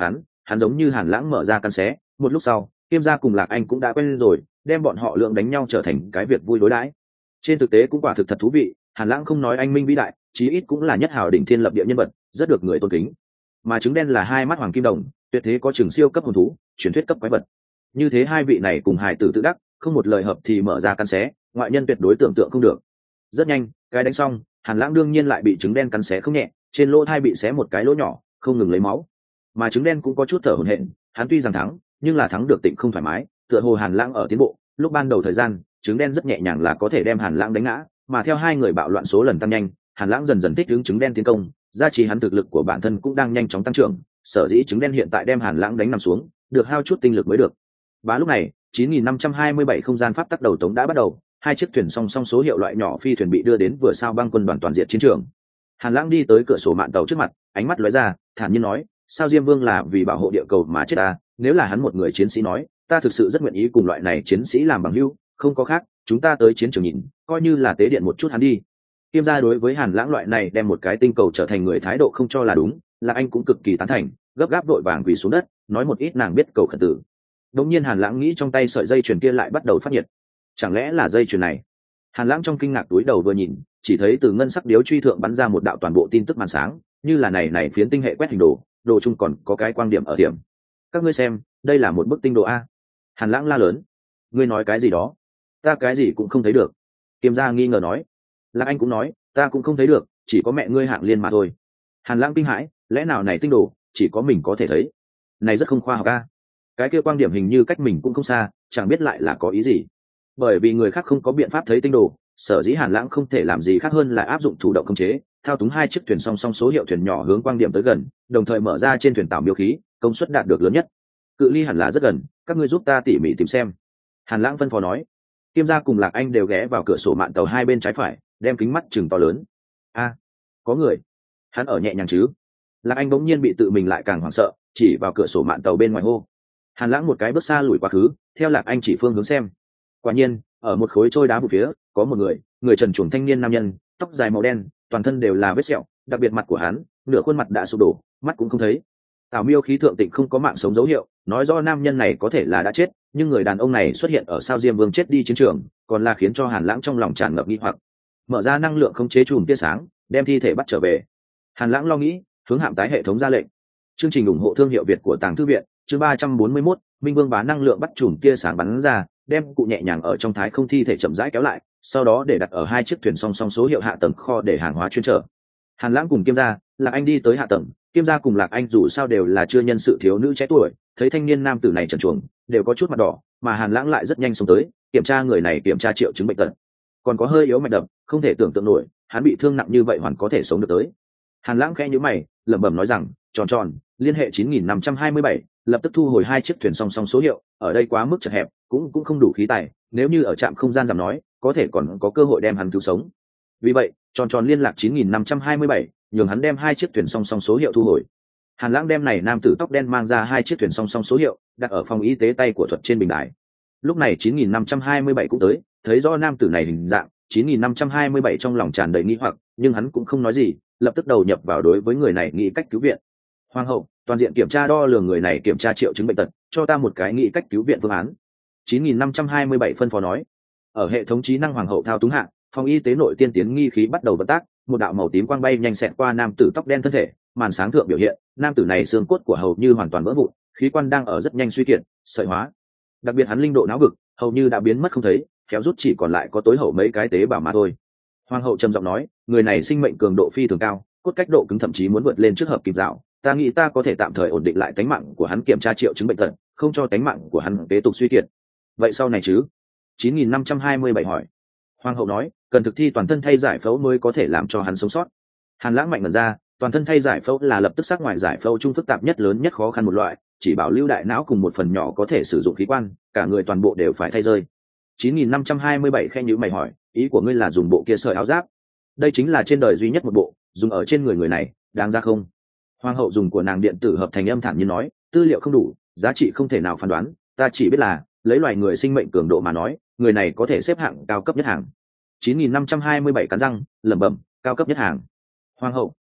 hắn giống như Hàn Lãng mở ra căn xé, một lúc sau Kiêm gia cùng Lạc Anh cũng đã quen rồi, đem bọn họ lượng đánh nhau trở thành cái việc vui đối đãi. Trên thực tế cũng quả thực thật thú vị, Hàn Lãng không nói anh minh vĩ đại, chí ít cũng là nhất hào đỉnh thiên lập địa nhân vật, rất được người tôn kính. Mà trứng đen là hai mắt hoàng kim đồng, tuyệt thế có trường siêu cấp hồn thú, truyền thuyết cấp quái vật. Như thế hai vị này cùng hài tử tự đắc, không một lời hợp thì mở ra căn xé, ngoại nhân tuyệt đối tưởng tượng không được. Rất nhanh, cái đánh xong, Hàn Lãng đương nhiên lại bị trứng đen cắn xé không nhẹ, trên lỗ thai bị xé một cái lỗ nhỏ, không ngừng lấy máu. Mà trứng đen cũng có chút thở hổn hển, hắn tuy rằng thắng, nhưng là thắng được tịnh không thoải mái, tựa hồ Hàn Lãng ở tiến bộ, lúc ban đầu thời gian, trứng đen rất nhẹ nhàng là có thể đem Hàn Lãng đánh ngã, mà theo hai người bạo loạn số lần tăng nhanh, Hàn Lãng dần dần thích ứng trứng đen tiến công, gia trì hắn thực lực của bản thân cũng đang nhanh chóng tăng trưởng, sở dĩ trứng đen hiện tại đem Hàn Lãng đánh nằm xuống, được hao chút tinh lực mới được. Bá lúc này, chín nghìn năm trăm hai mươi bảy không gian pháp tắc đầu tống đã bắt đầu, hai chiếc thuyền song song số hiệu loại nhỏ phi thuyền bị đưa đến vừa sao băng quân đoàn toàn diện chiến trường. Hàn Lãng đi tới cửa sổ mạn tàu trước mặt, ánh mắt lóe ra, thản nhiên nói, sao Diêm Vương là vì bảo hộ địa cầu mà chết ta, nếu là hắn một người chiến sĩ nói, ta thực sự rất nguyện ý cùng loại này chiến sĩ làm bằng hữu, không có khác, chúng ta tới chiến trường nhìn, coi như là tế điện một chút hắn đi. Kiêm gia đối với Hàn Lãng loại này đem một cái tinh cầu trở thành người thái độ không cho là đúng, là anh cũng cực kỳ tán thành, gấp gáp đội vàng quỳ xuống đất, nói một ít nàng biết cầu khẩn tử. Đống nhiên Hàn Lãng nghĩ trong tay sợi dây chuyền kia lại bắt đầu phát nhiệt, chẳng lẽ là dây chuyền này? Hàn Lãng trong kinh ngạc túi đầu vừa nhìn, chỉ thấy từ ngân sắc điếu truy thượng bắn ra một đạo toàn bộ tin tức màn sáng, như là này này phiến tinh hệ quét hình đồ, đồ chung còn có cái quang điểm ở điểm. Các ngươi xem, đây là một bức tinh đồ a. Hàn Lãng la lớn, ngươi nói cái gì đó? Ta cái gì cũng không thấy được. Kiêm gia nghi ngờ nói. Lạc Anh cũng nói, ta cũng không thấy được, chỉ có mẹ ngươi Hạng Liên mà thôi. Hàn Lãng kinh hãi, lẽ nào này tinh đồ chỉ có mình có thể thấy? Này rất không khoa học a. Cái kia quang điểm hình như cách mình cũng không xa, chẳng biết lại là có ý gì. Bởi vì người khác không có biện pháp thấy tinh đồ, sở dĩ Hàn Lãng không thể làm gì khác hơn là áp dụng thủ động khống chế, thao túng hai chiếc thuyền song song số hiệu thuyền nhỏ hướng quang điểm tới gần, đồng thời mở ra trên thuyền tạo miêu khí, công suất đạt được lớn nhất. Cự ly hẳn là rất gần, các ngươi giúp ta tỉ mỉ tìm xem. Hàn Lãng phân phó nói. Kiêm gia cùng Lạc Anh đều ghé vào cửa sổ mạn tàu hai bên trái phải, đem kính mắt chừng to lớn. A, có người. Hắn ở nhẹ nhàng chứ? Lạc Anh bỗng nhiên bị tự mình lại càng hoảng sợ, chỉ vào cửa sổ mạn tàu bên ngoài hô. Hàn Lãng một cái bước xa lùi quá khứ, theo Lạc Anh chỉ phương hướng xem. Quả nhiên, ở một khối trôi đá một phía, có một người, người trần truồng thanh niên nam nhân, tóc dài màu đen, toàn thân đều là vết sẹo, đặc biệt mặt của hắn, nửa khuôn mặt đã sụp đổ, mắt cũng không thấy. Tào Miêu khí thượng tịnh không có mạng sống dấu hiệu, nói rõ nam nhân này có thể là đã chết, nhưng người đàn ông này xuất hiện ở sao Diêm Vương chết đi chiến trường, còn là khiến cho Hàn Lãng trong lòng tràn ngập nghi hoặc. Mở ra năng lượng khống chế chùm tia sáng, đem thi thể bắt trở về. Hàn Lãng lo nghĩ, hướng hạm tái hệ thống ra lệnh. Chương trình ủng hộ thương hiệu Việt của Tàng Thư viện, chương ba trăm bốn mươi mốt, Minh Vương bá năng lượng bắt chùm tia sáng bắn ra, đem cụ nhẹ nhàng ở trong thái không thi thể chậm rãi kéo lại, sau đó để đặt ở hai chiếc thuyền song song số hiệu hạ tầng kho để hàng hóa chuyên trở. Hàn Lãng cùng Kiêm gia, Lạc Anh đi tới hạ tầng, Kiêm gia cùng Lạc Anh dù sao đều là chưa nhân sự thiếu nữ trẻ tuổi, thấy thanh niên nam tử này trần truồng, đều có chút mặt đỏ, mà Hàn Lãng lại rất nhanh xông tới, kiểm tra người này kiểm tra triệu chứng bệnh tật, còn có hơi yếu mạch đập, không thể tưởng tượng nổi, hắn bị thương nặng như vậy hoàn có thể sống được tới. Hàn Lãng khẽ nhíu mày, lẩm bẩm nói rằng, tròn tròn, liên hệ chín nghìn năm trăm hai mươi bảy, lập tức thu hồi hai chiếc thuyền song song số hiệu, ở đây quá mức chật hẹp, cũng cũng không đủ khí tài, nếu như ở trạm không gian giảm nói, có thể còn có cơ hội đem hắn cứu sống. Vì vậy, tròn tròn liên lạc chín nghìn năm trăm hai mươi bảy, nhường hắn đem hai chiếc thuyền song song số hiệu thu hồi. Hàn Lãng đem này nam tử tóc đen mang ra hai chiếc thuyền song song số hiệu, đặt ở phòng y tế tay của thuật trên bình đài. Lúc này chín nghìn năm trăm hai mươi bảy cũng tới, thấy rõ nam tử này hình dạng, chín nghìn năm trăm hai mươi bảy trong lòng tràn đầy nghi hoặc, nhưng hắn cũng không nói gì, lập tức đầu nhập vào đối với người này nghĩ cách cứu viện. Hoàng hậu, toàn diện kiểm tra đo lường người này, kiểm tra triệu chứng bệnh tật, cho ta một cái nghĩ cách cứu viện phương án. chín nghìn năm trăm hai mươi bảy phân phó nói. Ở hệ thống trí năng hoàng hậu thao túng hạ, phòng y tế nội tiên tiến nghi khí bắt đầu vận tác, một đạo màu tím quang bay nhanh xẹt qua nam tử tóc đen thân thể, màn sáng thượng biểu hiện, nam tử này xương cốt của hầu như hoàn toàn vỡ vụn, khí quan đang ở rất nhanh suy kiệt, sợi hóa. Đặc biệt hắn linh độ não vực hầu như đã biến mất không thấy, kéo rút chỉ còn lại có tối hậu mấy cái tế bào mà thôi. Hoàng hậu trầm giọng nói, người này sinh mệnh cường độ phi thường cao, cốt cách độ cứng thậm chí muốn vượt lên trước hợp kịp dạo, ta nghĩ ta có thể tạm thời ổn định lại tánh mạng của hắn, kiểm tra triệu chứng bệnh tật, không cho tánh mạng của hắn kế tục suy kiệt. Vậy sau này chứ? chín nghìn năm trăm hai mươi bảy hỏi. Hoàng hậu nói, cần thực thi toàn thân thay giải phẫu mới có thể làm cho hắn sống sót. Hàn Lãng mạnh ngẩn ra, toàn thân thay giải phẫu là lập tức sắc ngoài giải phẫu trung phức tạp nhất, lớn nhất, khó khăn một loại, chỉ bảo lưu đại não cùng một phần nhỏ có thể sử dụng khí quan, cả người toàn bộ đều phải thay rơi. chín nghìn năm trăm hai mươi bảy khen nhíu mày hỏi, ý của ngươi là dùng bộ kia sợi áo giáp? Đây chính là trên đời duy nhất một bộ, dùng ở trên người người này, đáng ra không? Hoàng hậu dùng của nàng điện tử hợp thành âm thản nhiên nói, tư liệu không đủ, giá trị không thể nào phán đoán, ta chỉ biết là lấy loài người sinh mệnh cường độ mà nói, người này có thể xếp hạng cao cấp nhất hàng. chín nghìn năm trăm hai mươi bảy cắn răng lẩm bẩm, cao cấp nhất hàng. Hoàng hậu,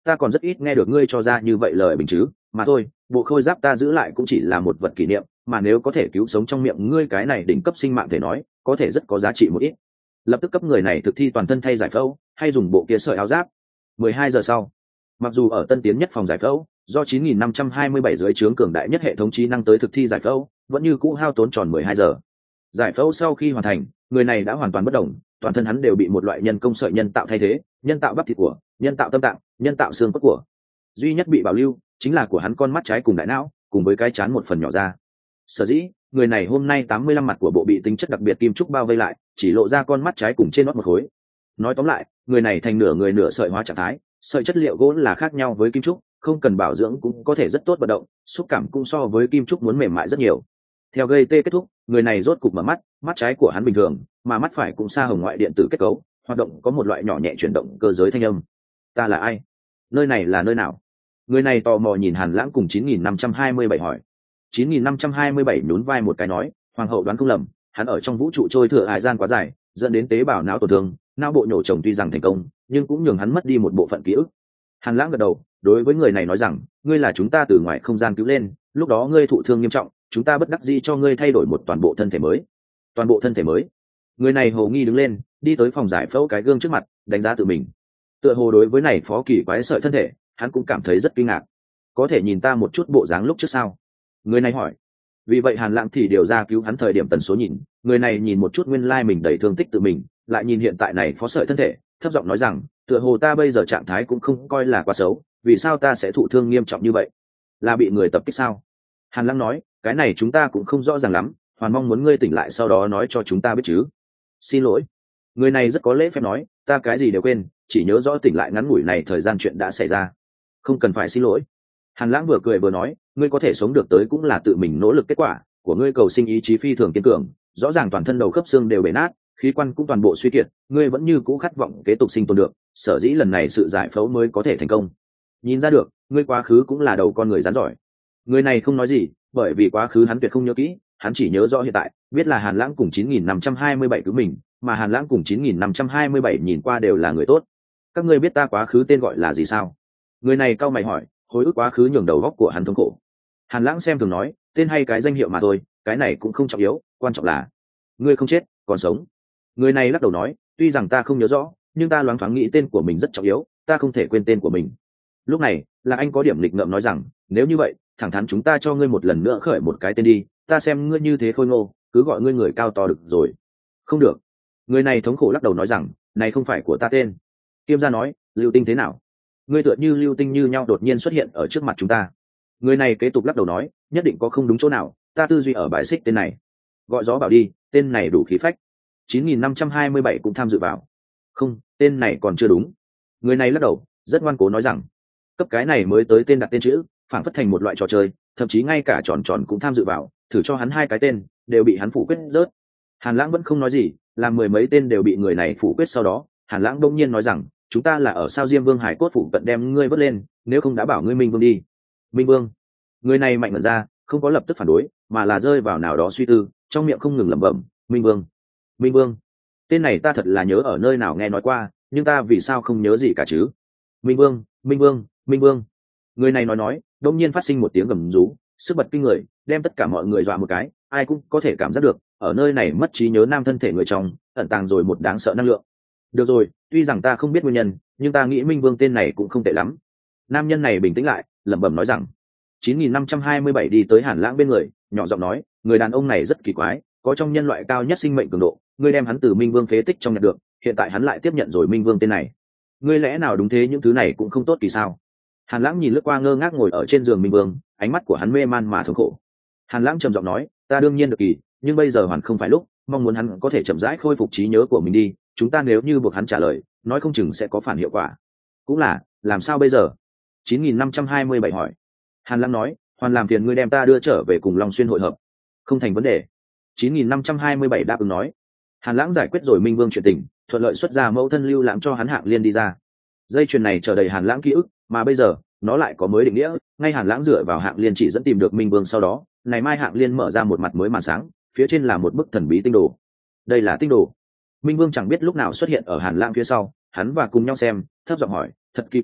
ta còn rất ít nghe được ngươi cho ra như vậy lời bình chứ, mà thôi, bộ khôi giáp ta giữ lại cũng chỉ là một vật kỷ niệm, mà nếu có thể cứu sống trong miệng ngươi cái này đỉnh cấp sinh mạng thể nói, có thể rất có giá trị một ít. Lập tức cấp người này thực thi toàn thân thay giải phẫu, hay dùng bộ kia sợi áo giáp. mười hai giờ sau, mặc dù ở tân tiến nhất phòng giải phẫu, do chín nghìn năm trăm hai mươi bảy dưới trướng cường đại nhất hệ thống trí năng tới thực thi giải phẫu, vẫn như cũ hao tốn tròn mười hai giờ. Giải phẫu sau khi hoàn thành, người này đã hoàn toàn bất động, toàn thân hắn đều bị một loại nhân công sợi nhân tạo thay thế, nhân tạo bắp thịt của, nhân tạo tâm tạng, nhân tạo xương cốt của. Duy nhất bị bảo lưu chính là của hắn con mắt trái cùng đại não, cùng với cái trán một phần nhỏ ra. Sở dĩ, người này hôm nay tám mươi lăm mặt của bộ bị tính chất đặc biệt kim trúc bao vây lại, chỉ lộ ra con mắt trái cùng trên nót một khối. Nói tóm lại, người này thành nửa người nửa sợi hóa trạng thái, sợi chất liệu gỗ là khác nhau với kim trúc, không cần bảo dưỡng cũng có thể rất tốt vận động, xúc cảm cũng so với kim trúc muốn mềm mại rất nhiều. Theo gây tê kết thúc, người này rốt cục mở mắt, mắt trái của hắn bình thường, mà mắt phải cũng xa hồng ngoại điện tử kết cấu, hoạt động có một loại nhỏ nhẹ chuyển động cơ giới thanh âm. Ta là ai? Nơi này là nơi nào? Người này tò mò nhìn Hàn Lãng cùng chín nghìn năm trăm hai mươi bảy hỏi. chín nghìn năm trăm hai mươi bảy nhún vai một cái nói, hoàng hậu đoán không lầm, hắn ở trong vũ trụ trôi thừa hải gian quá dài, dẫn đến tế bào não tổn thương, não bộ nhổ trồng tuy rằng thành công, nhưng cũng nhường hắn mất đi một bộ phận ký ức. Hàn Lãng gật đầu, đối với người này nói rằng, ngươi là chúng ta từ ngoài không gian cứu lên, lúc đó ngươi thụ thương nghiêm trọng, chúng ta bất đắc dĩ cho ngươi thay đổi một toàn bộ thân thể mới. Toàn bộ thân thể mới? Người này hồ nghi đứng lên, đi tới phòng giải phẫu cái gương trước mặt, đánh giá tự mình. Tựa hồ đối với này phó kỳ quái sợi thân thể, hắn cũng cảm thấy rất kinh ngạc. Có thể nhìn ta một chút bộ dáng lúc trước sao? Người này hỏi. Vì vậy Hàn Lãng thì điều ra cứu hắn thời điểm tần số nhìn, người này nhìn một chút nguyên lai mình đầy thương tích tự mình, lại nhìn hiện tại này phó sợi thân thể, thấp giọng nói rằng, tựa hồ ta bây giờ trạng thái cũng không coi là quá xấu, vì sao ta sẽ thụ thương nghiêm trọng như vậy? Là bị người tập kích sao? Hàn Lãng nói, cái này chúng ta cũng không rõ ràng lắm, hoàn mong muốn ngươi tỉnh lại sau đó nói cho chúng ta biết chứ. Xin lỗi. Người này rất có lễ phép nói, ta cái gì đều quên, chỉ nhớ rõ tỉnh lại ngắn ngủi này thời gian chuyện đã xảy ra. Không cần phải xin lỗi. Hàn Lãng vừa cười vừa nói, ngươi có thể sống được tới cũng là tự mình nỗ lực kết quả của ngươi, cầu sinh ý chí phi thường kiên cường, rõ ràng toàn thân đầu khớp xương đều bể nát, khí quan cũng toàn bộ suy kiệt, ngươi vẫn như cũ khát vọng kế tục sinh tồn được, sở dĩ lần này sự giải phẫu mới có thể thành công. Nhìn ra được, ngươi quá khứ cũng là đầu con người rắn giỏi. Người này không nói gì, bởi vì quá khứ hắn tuyệt không nhớ kỹ, hắn chỉ nhớ rõ hiện tại, biết là Hàn Lãng cùng chín nghìn năm trăm hai mươi bảy cứu mình, mà Hàn Lãng cùng chín nghìn năm trăm hai mươi bảy nhìn qua đều là người tốt. Các ngươi biết ta quá khứ tên gọi là gì sao? Người này cau mày hỏi, hồi ức quá khứ nhường đầu góc của hắn thống khổ. Hàn Lãng xem thường nói, tên hay cái danh hiệu mà thôi, cái này cũng không trọng yếu, quan trọng là ngươi không chết, còn sống. Người này lắc đầu nói, tuy rằng ta không nhớ rõ, nhưng ta loáng thoáng nghĩ tên của mình rất trọng yếu, ta không thể quên tên của mình. Lúc này, là anh có điểm lịch ngợm nói rằng, nếu như vậy, thẳng thắn chúng ta cho ngươi một lần nữa khởi một cái tên đi, ta xem ngươi như thế khôi ngô, cứ gọi ngươi người cao to được rồi. Không được. Người này thống khổ lắc đầu nói rằng, này không phải của ta tên. Kiêm gia nói, Lưu Tinh thế nào? Ngươi tựa như lưu tinh như nhau đột nhiên xuất hiện ở trước mặt chúng ta. Người này kế tục lắc đầu nói, nhất định có không đúng chỗ nào, ta tư duy ở bài xích tên này. Gọi gió bảo đi, tên này đủ khí phách. chín nghìn năm trăm hai mươi bảy cũng tham dự vào. Không, tên này còn chưa đúng. Người này lắc đầu, rất ngoan cố nói rằng, cấp cái này mới tới tên đặt tên chữ, phản phất thành một loại trò chơi, thậm chí ngay cả tròn tròn cũng tham dự vào, thử cho hắn hai cái tên, đều bị hắn phủ quyết rớt. Hàn Lãng vẫn không nói gì, làm mười mấy tên đều bị người này phủ quyết sau đó, Hàn Lãng đông nhiên nói rằng, chúng ta là ở sao Diêm Vương hải cốt phủ cận đem ngươi vớt lên, nếu không đã bảo ngươi Minh Vương đi. Minh Vương? Người này mạnh mẽ ra, không có lập tức phản đối, mà là rơi vào nào đó suy tư, trong miệng không ngừng lẩm bẩm, Minh Vương, Minh Vương. Tên này ta thật là nhớ ở nơi nào nghe nói qua, nhưng ta vì sao không nhớ gì cả chứ? Minh Vương, Minh Vương, Minh Vương. Người này nói nói, đông nhiên phát sinh một tiếng gầm rú, sức bật kinh người, đem tất cả mọi người dọa một cái, ai cũng có thể cảm giác được, ở nơi này mất trí nhớ nam thân thể người trong, ẩn tàng rồi một đáng sợ năng lượng. Được rồi, tuy rằng ta không biết nguyên nhân, nhưng ta nghĩ Minh Vương tên này cũng không tệ lắm. Nam nhân này bình tĩnh lại, lẩm bẩm nói rằng, chín nghìn năm trăm hai mươi bảy đi tới Hàn Lãng bên người, nhỏ giọng nói, người đàn ông này rất kỳ quái, có trong nhân loại cao nhất sinh mệnh cường độ, ngươi đem hắn từ Minh Vương phế tích trong nhận được, hiện tại hắn lại tiếp nhận rồi Minh Vương tên này. Ngươi lẽ nào đúng thế những thứ này cũng không tốt kỳ sao? Hàn Lãng nhìn lướt qua ngơ ngác ngồi ở trên giường Minh Vương, ánh mắt của hắn mê man mà thống khổ. Hàn Lãng trầm giọng nói, ta đương nhiên được kỳ, nhưng bây giờ hoàn không phải lúc, mong muốn hắn có thể chậm rãi khôi phục trí nhớ của mình đi, chúng ta nếu như buộc hắn trả lời, nói không chừng sẽ có phản hiệu quả. Cũng là, làm sao bây giờ? chín nghìn năm trăm hai mươi bảy hỏi. Hàn Lãng nói, hoàn làm phiền ngươi đem ta đưa trở về cùng Long Xuyên hội hợp. Không thành vấn đề. chín nghìn năm trăm hai mươi bảy đáp ứng nói. Hàn Lãng giải quyết rồi Minh Vương chuyện tình, thuận lợi xuất ra mẫu thân lưu lãng cho hắn Hạng Liên đi ra. Dây chuyền này chờ đầy Hàn Lãng ký ức, mà bây giờ nó lại có mới định nghĩa, ngay Hàn Lãng dựa vào Hạng Liên chỉ dẫn tìm được Minh Vương sau đó, ngày mai Hạng Liên mở ra một mặt mới màn sáng, phía trên là một bức thần bí tinh đồ. Đây là tinh đồ. Minh Vương chẳng biết lúc nào xuất hiện ở Hàn Lãng phía sau, hắn và cùng nhau xem, thấp giọng hỏi, thật kỳ quái,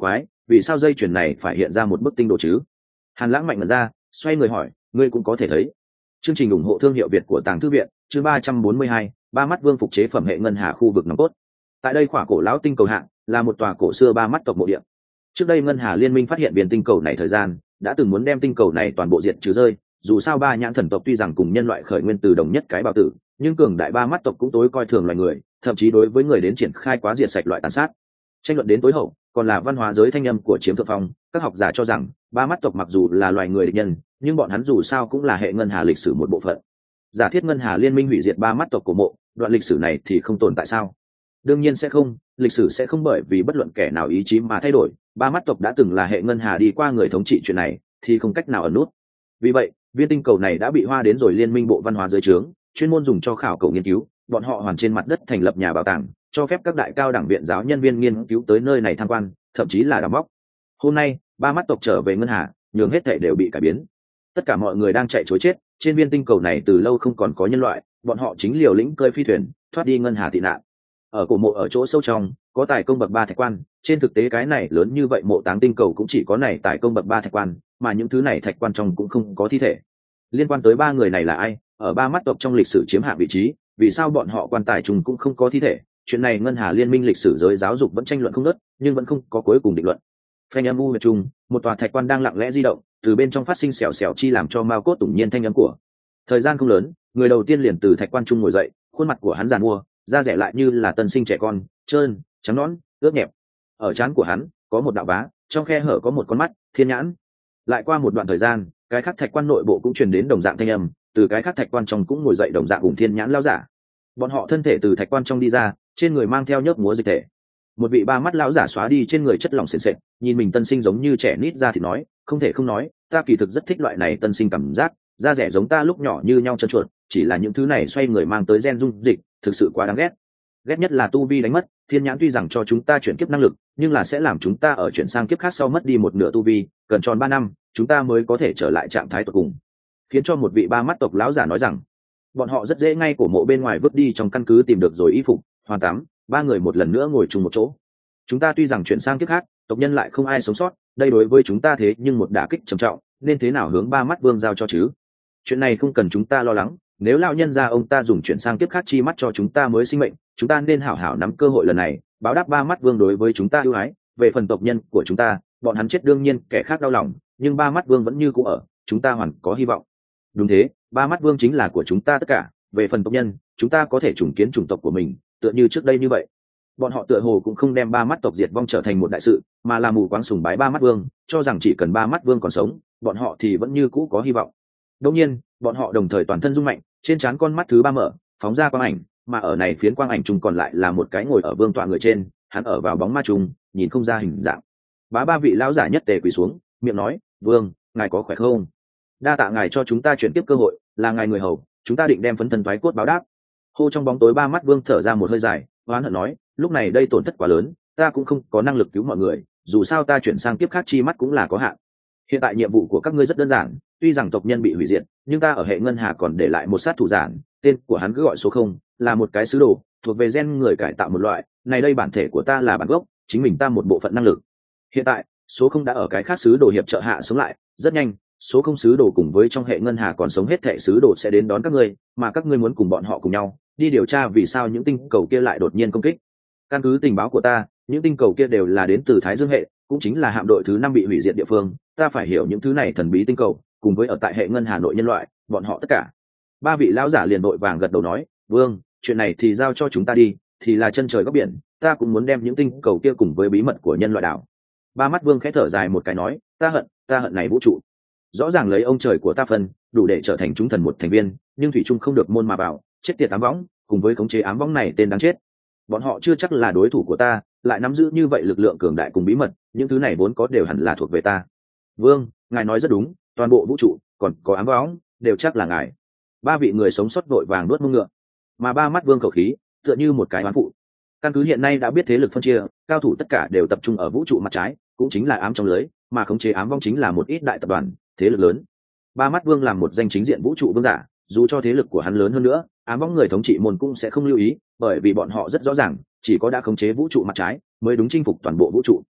vì sao dây chuyền này phải hiện ra một bức tinh đồ chứ? Hàn Lãng mạnh mật ra, xoay người hỏi, ngươi cũng có thể thấy. Chương trình ủng hộ thương hiệu Việt của Tàng Thư viện, chương ba trăm bốn mươi hai, ba mắt vương phục chế phẩm hệ ngân hà khu vực nòng cốt. Tại đây khỏa cổ lão tinh cầu hạng là một tòa cổ xưa ba mắt tộc mộ địa. Trước đây ngân hà liên minh phát hiện viên tinh cầu này thời gian, đã từng muốn đem tinh cầu này toàn bộ diệt trừ rơi, dù sao ba nhãn thần tộc tuy rằng cùng nhân loại khởi nguyên từ đồng nhất cái bào tử, nhưng cường đại ba mắt tộc cũng tối coi thường loài người, thậm chí đối với người đến triển khai quá diệt sạch loại tàn sát. Tranh luận đến tối hậu, còn là văn hóa giới thanh âm của chiếm thượng phong, các học giả cho rằng ba mắt tộc mặc dù là loài người địch nhân, nhưng bọn hắn dù sao cũng là hệ ngân hà lịch sử một bộ phận. Giả thiết ngân hà liên minh hủy diệt ba mắt tộc của mộ, đoạn lịch sử này thì không tồn tại sao? Đương nhiên sẽ không, lịch sử sẽ không bởi vì bất luận kẻ nào ý chí mà thay đổi. Ba mắt tộc đã từng là hệ ngân hà đi qua người thống trị chuyện này thì không cách nào ẩn nút. Vì vậy viên tinh cầu này đã bị hoa đến rồi liên minh bộ văn hóa giới trướng, chuyên môn dùng cho khảo cổ nghiên cứu. Bọn họ hoàn trên mặt đất thành lập nhà bảo tàng, cho phép các đại cao đẳng viện giáo nhân viên nghiên cứu tới nơi này tham quan, thậm chí là đào móc. Hôm nay ba mắt tộc trở về ngân hà, nhường hết thể đều bị cải biến. Tất cả mọi người đang chạy trối chết. Trên viên tinh cầu này từ lâu không còn có nhân loại, bọn họ chính liều lĩnh cơi phi thuyền thoát đi ngân hà tị nạn. Ở cổ mộ ở chỗ sâu trong có tài công bậc ba thạch quan, trên thực tế cái này lớn như vậy mộ táng tinh cầu cũng chỉ có này tài công bậc ba thạch quan, mà những thứ này thạch quan trong cũng không có thi thể. Liên quan tới ba người này là ai, ở ba mắt tộc trong lịch sử chiếm hạng vị trí, vì sao bọn họ quan tài trùng cũng không có thi thể, chuyện này ngân hà liên minh lịch sử giới giáo dục vẫn tranh luận không ngớt, nhưng vẫn không có cuối cùng định luận. Phanh âm u huyệt trung, một tòa thạch quan đang lặng lẽ di động, từ bên trong phát sinh xèo xèo chi làm cho mao cốt tủng nhiên thanh âm của. Thời gian không lớn, người đầu tiên liền từ thạch quan trung ngồi dậy, khuôn mặt của hắn giàn mua, da rẻ lại như là tân sinh trẻ con, trơn trắng nõn ướt nhẹp. Ở trán của hắn có một đạo vá, trong khe hở có một con mắt thiên nhãn. Lại qua một đoạn thời gian, cái khắc thạch quan nội bộ cũng truyền đến đồng dạng thanh âm, từ cái khắc thạch quan trong cũng ngồi dậy đồng dạng cùng thiên nhãn lao giả. Bọn họ thân thể từ thạch quan trong đi ra, trên người mang theo nhớp múa dịch thể. Một vị ba mắt lão giả xóa đi trên người chất lỏng sền sệt, nhìn mình tân sinh giống như trẻ nít ra thì nói, không thể không nói, ta kỳ thực rất thích loại này tân sinh cảm giác, da rẻ giống ta lúc nhỏ như nhau chân chuột, chỉ là những thứ này xoay người mang tới gen dung dịch, thực sự quá đáng ghét. Ghét nhất là tu vi đánh mất, thiên nhãn tuy rằng cho chúng ta chuyển kiếp năng lực, nhưng là sẽ làm chúng ta ở chuyển sang kiếp khác sau mất đi một nửa tu vi, cần tròn ba năm, chúng ta mới có thể trở lại trạng thái tột cùng. Khiến cho một vị ba mắt tộc lão giả nói rằng, bọn họ rất dễ ngay cổ mộ bên ngoài vứt đi trong căn cứ tìm được rồi y phục, hoàn tắm, ba người một lần nữa ngồi chung một chỗ. Chúng ta tuy rằng chuyển sang kiếp khác, tộc nhân lại không ai sống sót, đây đối với chúng ta thế nhưng một đả kích trầm trọng, nên thế nào hướng ba mắt vương giao cho chứ? Chuyện này không cần chúng ta lo lắng, nếu lão nhân gia ông ta dùng chuyển sang kiếp khác chi mắt cho chúng ta mới sinh mệnh, chúng ta nên hảo hảo nắm cơ hội lần này, báo đáp ba mắt vương đối với chúng ta ưu ái. Về phần tộc nhân của chúng ta, bọn hắn chết đương nhiên kẻ khác đau lòng, nhưng ba mắt vương vẫn như cũ ở, chúng ta hoàn có hy vọng. Đúng thế, ba mắt vương chính là của chúng ta tất cả, về phần tộc nhân, chúng ta có thể trùng kiến chủng tộc của mình, tựa như trước đây như vậy. Bọn họ tựa hồ cũng không đem ba mắt tộc diệt vong trở thành một đại sự, mà là mù quáng sùng bái ba mắt vương, cho rằng chỉ cần ba mắt vương còn sống, bọn họ thì vẫn như cũ có hy vọng. Đương nhiên, bọn họ đồng thời toàn thân rung mạnh, trên trán con mắt thứ ba mở, phóng ra quang ảnh, mà ở này phiến quang ảnh chung còn lại là một cái ngồi ở vương tọa người trên, hắn ở vào bóng ma trùng, nhìn không ra hình dạng. Bá ba vị lão giả nhất tề quỳ xuống, miệng nói, "Vương, ngài có khỏe không? Đa tạ ngài cho chúng ta chuyển tiếp cơ hội, là ngài người hầu, chúng ta định đem phấn thân thoái cốt báo đáp." Hô trong bóng tối ba mắt vương thở ra một hơi dài, oán hận nói, "Lúc này đây tổn thất quá lớn, ta cũng không có năng lực cứu mọi người, dù sao ta chuyển sang kiếp khác chi mắt cũng là có hạn. Hiện tại nhiệm vụ của các ngươi rất đơn giản, tuy rằng tộc nhân bị hủy diệt, nhưng ta ở hệ ngân hà còn để lại một sát thủ giản, tên của hắn cứ gọi số không, là một cái sứ đồ, thuộc về gen người cải tạo một loại, này đây bản thể của ta là bản gốc, chính mình ta một bộ phận năng lực. Hiện tại, số không đã ở cái khác sứ đồ hiệp trợ hạ sống lại, rất nhanh, số không sứ đồ cùng với trong hệ ngân hà còn sống hết thể sứ đồ sẽ đến đón các ngươi, mà các ngươi muốn cùng bọn họ cùng nhau đi điều tra vì sao những tinh cầu kia lại đột nhiên công kích. Căn cứ tình báo của ta, những tinh cầu kia đều là đến từ Thái Dương hệ, cũng chính là hạm đội thứ năm bị hủy diệt địa phương, ta phải hiểu những thứ này thần bí tinh cầu, cùng với ở tại hệ ngân hà nội nhân loại, bọn họ tất cả." Ba vị lão giả liền đội vàng gật đầu nói, "Vương, chuyện này thì giao cho chúng ta đi, thì là chân trời góc biển, ta cũng muốn đem những tinh cầu kia cùng với bí mật của nhân loại đảo." Ba mắt vương khẽ thở dài một cái nói, "Ta hận, ta hận này vũ trụ. Rõ ràng lấy ông trời của ta phân, đủ để trở thành chúng thần một thành viên, nhưng thủy chung không được môn mà bảo, chết tiệt ám võng, cùng với khống chế ám võng này tên đáng chết. Bọn họ chưa chắc là đối thủ của ta, lại nắm giữ như vậy lực lượng cường đại cùng bí mật, những thứ này vốn có đều hẳn là thuộc về ta." "Vương, ngài nói rất đúng, toàn bộ vũ trụ, còn có ám võng, đều chắc là ngài." Ba vị người sống sót vội vàng nuốt mông ngựa, mà ba mắt vương khẩu khí tựa như một cái oán phụ. Căn cứ hiện nay đã biết thế lực phân chia, cao thủ tất cả đều tập trung ở vũ trụ mặt trái, cũng chính là ám trong lưới, mà khống chế ám vong chính là một ít đại tập đoàn, thế lực lớn. Ba mắt vương làm một danh chính diện vũ trụ vương giả, dù cho thế lực của hắn lớn hơn nữa, ám vong người thống trị môn cũng sẽ không lưu ý, bởi vì bọn họ rất rõ ràng, chỉ có đã khống chế vũ trụ mặt trái mới đúng chinh phục toàn bộ vũ trụ.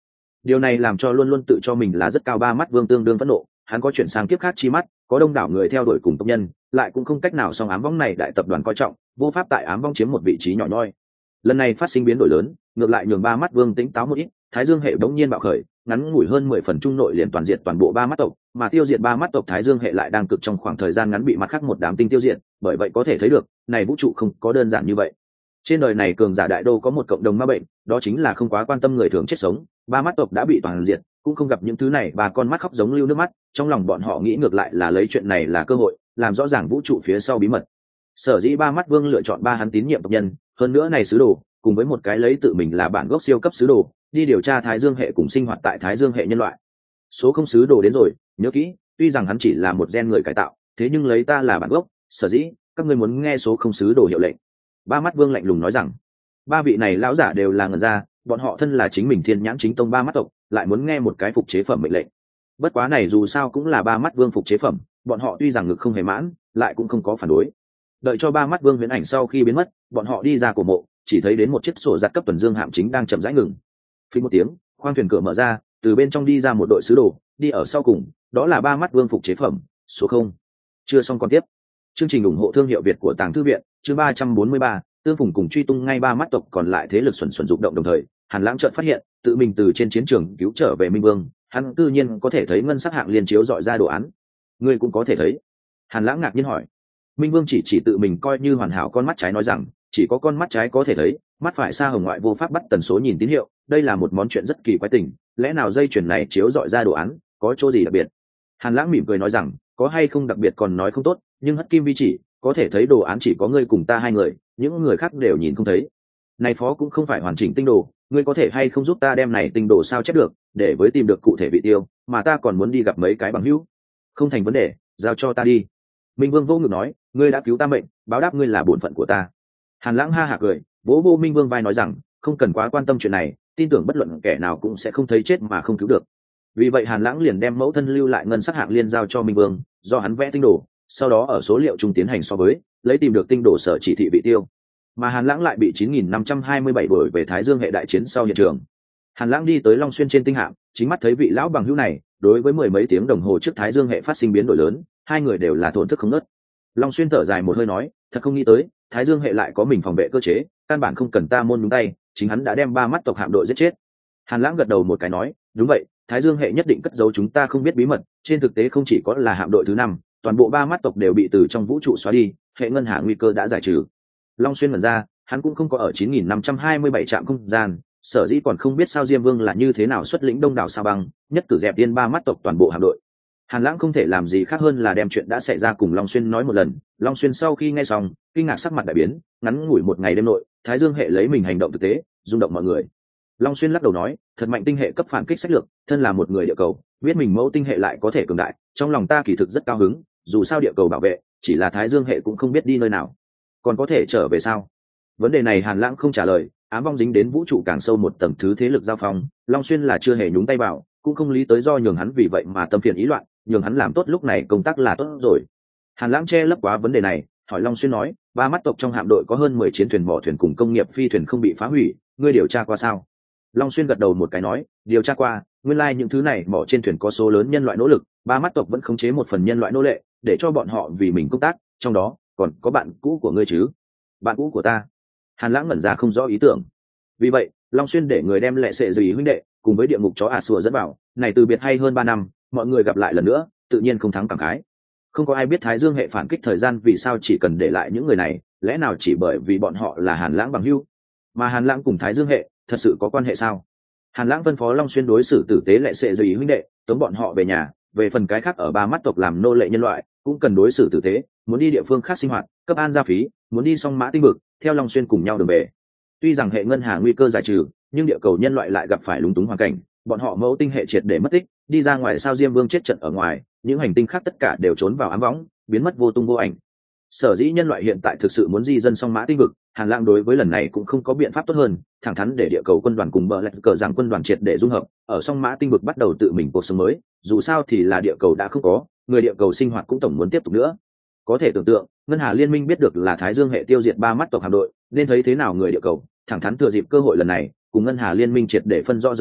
Điều này làm cho luôn luôn tự cho mình là rất cao ba mắt vương tương đương phẫn nộ, hắn có chuyển sang kiếp khác chi mắt, có đông đảo người theo đuổi cùng tộc nhân, lại cũng không cách nào song ám vong này đại tập đoàn coi trọng, vô pháp tại ám vong chiếm một vị trí nhỏ nhoi. Lần này phát sinh biến đổi lớn, ngược lại nhường ba mắt vương tĩnh táo một ít, Thái Dương hệ bỗng nhiên bạo khởi, ngắn ngủi hơn mười phần trung nội liền toàn diện toàn bộ ba mắt tộc, mà tiêu diệt ba mắt tộc Thái Dương hệ lại đang cực trong khoảng thời gian ngắn bị mặt khác một đám tinh tiêu diệt, bởi vậy có thể thấy được, này vũ trụ không có đơn giản như vậy. Trên đời này cường giả đại đô có một cộng đồng ma bệnh, đó chính là không quá quan tâm người thường chết sống, ba mắt tộc đã bị toàn diệt, cũng không gặp những thứ này, bà con mắt khóc giống lưu nước mắt, trong lòng bọn họ nghĩ ngược lại là lấy chuyện này là cơ hội, làm rõ ràng vũ trụ phía sau bí mật. Sở dĩ ba mắt vương lựa chọn ba hắn tín nhiệm tộc nhân, hơn nữa này sứ đồ, cùng với một cái lấy tự mình là bản gốc siêu cấp sứ đồ, đi điều tra Thái Dương hệ cùng sinh hoạt tại Thái Dương hệ nhân loại. Số không sứ đồ đến rồi, nhớ kỹ, tuy rằng hắn chỉ là một gen người cải tạo, thế nhưng lấy ta là bản gốc, sở dĩ các ngươi muốn nghe số không sứ đồ hiệu lệnh. Ba mắt vương lạnh lùng nói rằng, ba vị này lão giả đều là ngần ra, bọn họ thân là chính mình thiên nhãn chính tông ba mắt tộc, lại muốn nghe một cái phục chế phẩm mệnh lệnh. Bất quá này dù sao cũng là ba mắt vương phục chế phẩm, bọn họ tuy rằng ngực không hề mãn, lại cũng không có phản đối. Đợi cho ba mắt vương huyễn ảnh sau khi biến mất, bọn họ đi ra cổ mộ, chỉ thấy đến một chiếc sổ giặt cấp tuần dương hạm chính đang chậm rãi ngừng. Phí một tiếng, khoang thuyền cửa mở ra, từ bên trong đi ra một đội sứ đồ, đi ở sau cùng, đó là ba mắt vương phục chế phẩm, số không. Chưa xong còn tiếp. Chương trình ủng hộ thương hiệu Việt của Tàng Thư viện, chương ba trăm bốn mươi ba, tương phùng cùng truy tung ngay ba mắt tộc còn lại thế lực xuẩn xuẩn dục động đồng thời, Hàn Lãng chợt phát hiện, tự mình từ trên chiến trường cứu trở về Minh Vương, hắn tự nhiên có thể thấy ngân sắc hạng liên chiếu dọi ra đồ án. Ngươi cũng có thể thấy. Hàn Lãng ngạc nhiên hỏi. Minh Vương chỉ chỉ tự mình coi như hoàn hảo con mắt trái nói rằng, chỉ có con mắt trái có thể thấy, mắt phải xa hồng ngoại vô pháp bắt tần số nhìn tín hiệu, đây là một món chuyện rất kỳ quái tình, lẽ nào dây chuyền này chiếu dọi ra đồ án, có chỗ gì đặc biệt? Hàn Lãng mỉm cười nói rằng, có hay không đặc biệt còn nói không tốt, nhưng hất kim vi chỉ, có thể thấy đồ án chỉ có ngươi cùng ta hai người, những người khác đều nhìn không thấy. Này phó cũng không phải hoàn chỉnh tinh đồ, ngươi có thể hay không giúp ta đem này tinh đồ sao chép được, để với tìm được cụ thể vị tiêu, mà ta còn muốn đi gặp mấy cái bằng hữu. Không thành vấn đề, giao cho ta đi. Minh Vương vô ngực nói, ngươi đã cứu ta mệnh, báo đáp ngươi là bổn phận của ta. Hàn Lãng ha hả cười, vỗ vô Minh Vương vai nói rằng, không cần quá quan tâm chuyện này, tin tưởng bất luận kẻ nào cũng sẽ không thấy chết mà không cứu được. Vì vậy Hàn Lãng liền đem mẫu thân lưu lại ngân sắc hạng liên giao cho Minh Vương, do hắn vẽ tinh đồ, sau đó ở số liệu trung tiến hành so với, lấy tìm được tinh đồ sở chỉ thị vị tiêu. Mà Hàn Lãng lại bị chín nghìn năm trăm hai mươi bảy đuổi về Thái Dương hệ đại chiến sau hiện trường. Hàn Lãng đi tới Long Xuyên trên tinh hạm, chính mắt thấy vị lão bằng hữu này, đối với mười mấy tiếng đồng hồ trước Thái Dương hệ phát sinh biến đổi lớn, hai người đều là thổn thức không ngớt. Long Xuyên thở dài một hơi nói, thật không nghĩ tới, Thái Dương hệ lại có mình phòng vệ cơ chế, căn bản không cần ta môn nhúng tay, chính hắn đã đem ba mắt tộc hạm đội giết chết. Hàn Lãng gật đầu một cái nói, đúng vậy, Thái Dương hệ nhất định cất giấu chúng ta không biết bí mật, trên thực tế không chỉ có là hạm đội thứ năm, toàn bộ ba mắt tộc đều bị từ trong vũ trụ xóa đi, hệ ngân hà nguy cơ đã giải trừ. Long Xuyên mở ra, hắn cũng không có ở chín nghìn năm trăm hai mươi bảy trạm không gian, sở dĩ còn không biết sao Diêm Vương là như thế nào xuất lĩnh đông đảo sao băng, nhất cử dẹp điên ba mắt tộc toàn bộ hạm đội. Hàn Lãng không thể làm gì khác hơn là đem chuyện đã xảy ra cùng Long Xuyên nói một lần. Long Xuyên sau khi nghe xong, kinh ngạc sắc mặt đại biến, ngắn ngủi một ngày đêm nội, Thái Dương hệ lấy mình hành động thực tế, rung động mọi người. Long Xuyên lắc đầu nói, thật mạnh tinh hệ cấp phản kích sách lược, thân là một người địa cầu, biết mình mẫu tinh hệ lại có thể cường đại, trong lòng ta kỳ thực rất cao hứng, dù sao địa cầu bảo vệ, chỉ là Thái Dương hệ cũng không biết đi nơi nào, còn có thể trở về sao? Vấn đề này Hàn Lãng không trả lời, ám vong dính đến vũ trụ càng sâu một tầng thứ thế lực giao phong, Long Xuyên là chưa hề nhúng tay vào, cũng không lý tới do nhường hắn vì vậy mà tâm phiền ý loạn, nhường hắn làm tốt lúc này công tác là tốt rồi. Hàn Lãng che lấp quá vấn đề này, hỏi Long Xuyên nói, ba mắt tộc trong hạm đội có hơn mười chiến thuyền mỏ thuyền cùng công nghiệp phi thuyền không bị phá hủy, ngươi điều tra qua sao? Long Xuyên gật đầu một cái nói, điều tra qua, nguyên lai like những thứ này mỏ trên thuyền có số lớn nhân loại nỗ lực, ba mắt tộc vẫn khống chế một phần nhân loại nô lệ, để cho bọn họ vì mình công tác, trong đó còn có bạn cũ của ngươi chứ? Bạn cũ của ta? Hàn Lãng ngẩn ra không rõ ý tưởng. Vì vậy, Long Xuyên để người đem lệ sệ dùy huynh đệ cùng với địa ngục chó ả sùa dẫn vào, này từ biệt hay hơn ba năm, mọi người gặp lại lần nữa, tự nhiên không thắng cảm khái. Không có ai biết Thái Dương hệ phản kích thời gian vì sao chỉ cần để lại những người này, lẽ nào chỉ bởi vì bọn họ là Hàn Lãng bằng hữu? Mà Hàn Lãng cùng Thái Dương hệ thật sự có quan hệ sao? Hàn Lãng phân phó Long Xuyên đối xử tử tế lệ sệ dùy huynh đệ, tống bọn họ về nhà, về phần cái khác ở ba mắt tộc làm nô lệ nhân loại, cũng cần đối xử tử tế, muốn đi địa phương khác sinh hoạt, cấp an gia phí, muốn đi song mã tinh vực, theo Long Xuyên cùng nhau đường về. Tuy rằng hệ ngân hà nguy cơ giải trừ, nhưng địa cầu nhân loại lại gặp phải lúng túng hoàn cảnh, bọn họ mẫu tinh hệ triệt để mất tích, đi ra ngoài sao Diêm Vương chết trận ở ngoài, những hành tinh khác tất cả đều trốn vào ám võng, biến mất vô tung vô ảnh. Sở dĩ nhân loại hiện tại thực sự muốn di dân song mã tinh vực, Hàn Lãng đối với lần này cũng không có biện pháp tốt hơn, thẳng thắn để địa cầu quân đoàn cùng bờ lạch cờ rằng quân đoàn triệt để dung hợp, ở song mã tinh vực bắt đầu tự mình cuộc sống mới, dù sao thì là địa cầu đã không có, người địa cầu sinh hoạt cũng tổng muốn tiếp tục nữa. Có thể tưởng tượng, ngân hà liên minh biết được là Thái Dương hệ tiêu diệt ba mắt tộc hạm đội, nên thấy thế nào người địa cầu, thẳng thắn thừa dịp cơ hội lần này, cùng ngân hà liên minh triệt để phân rõ giới hạn,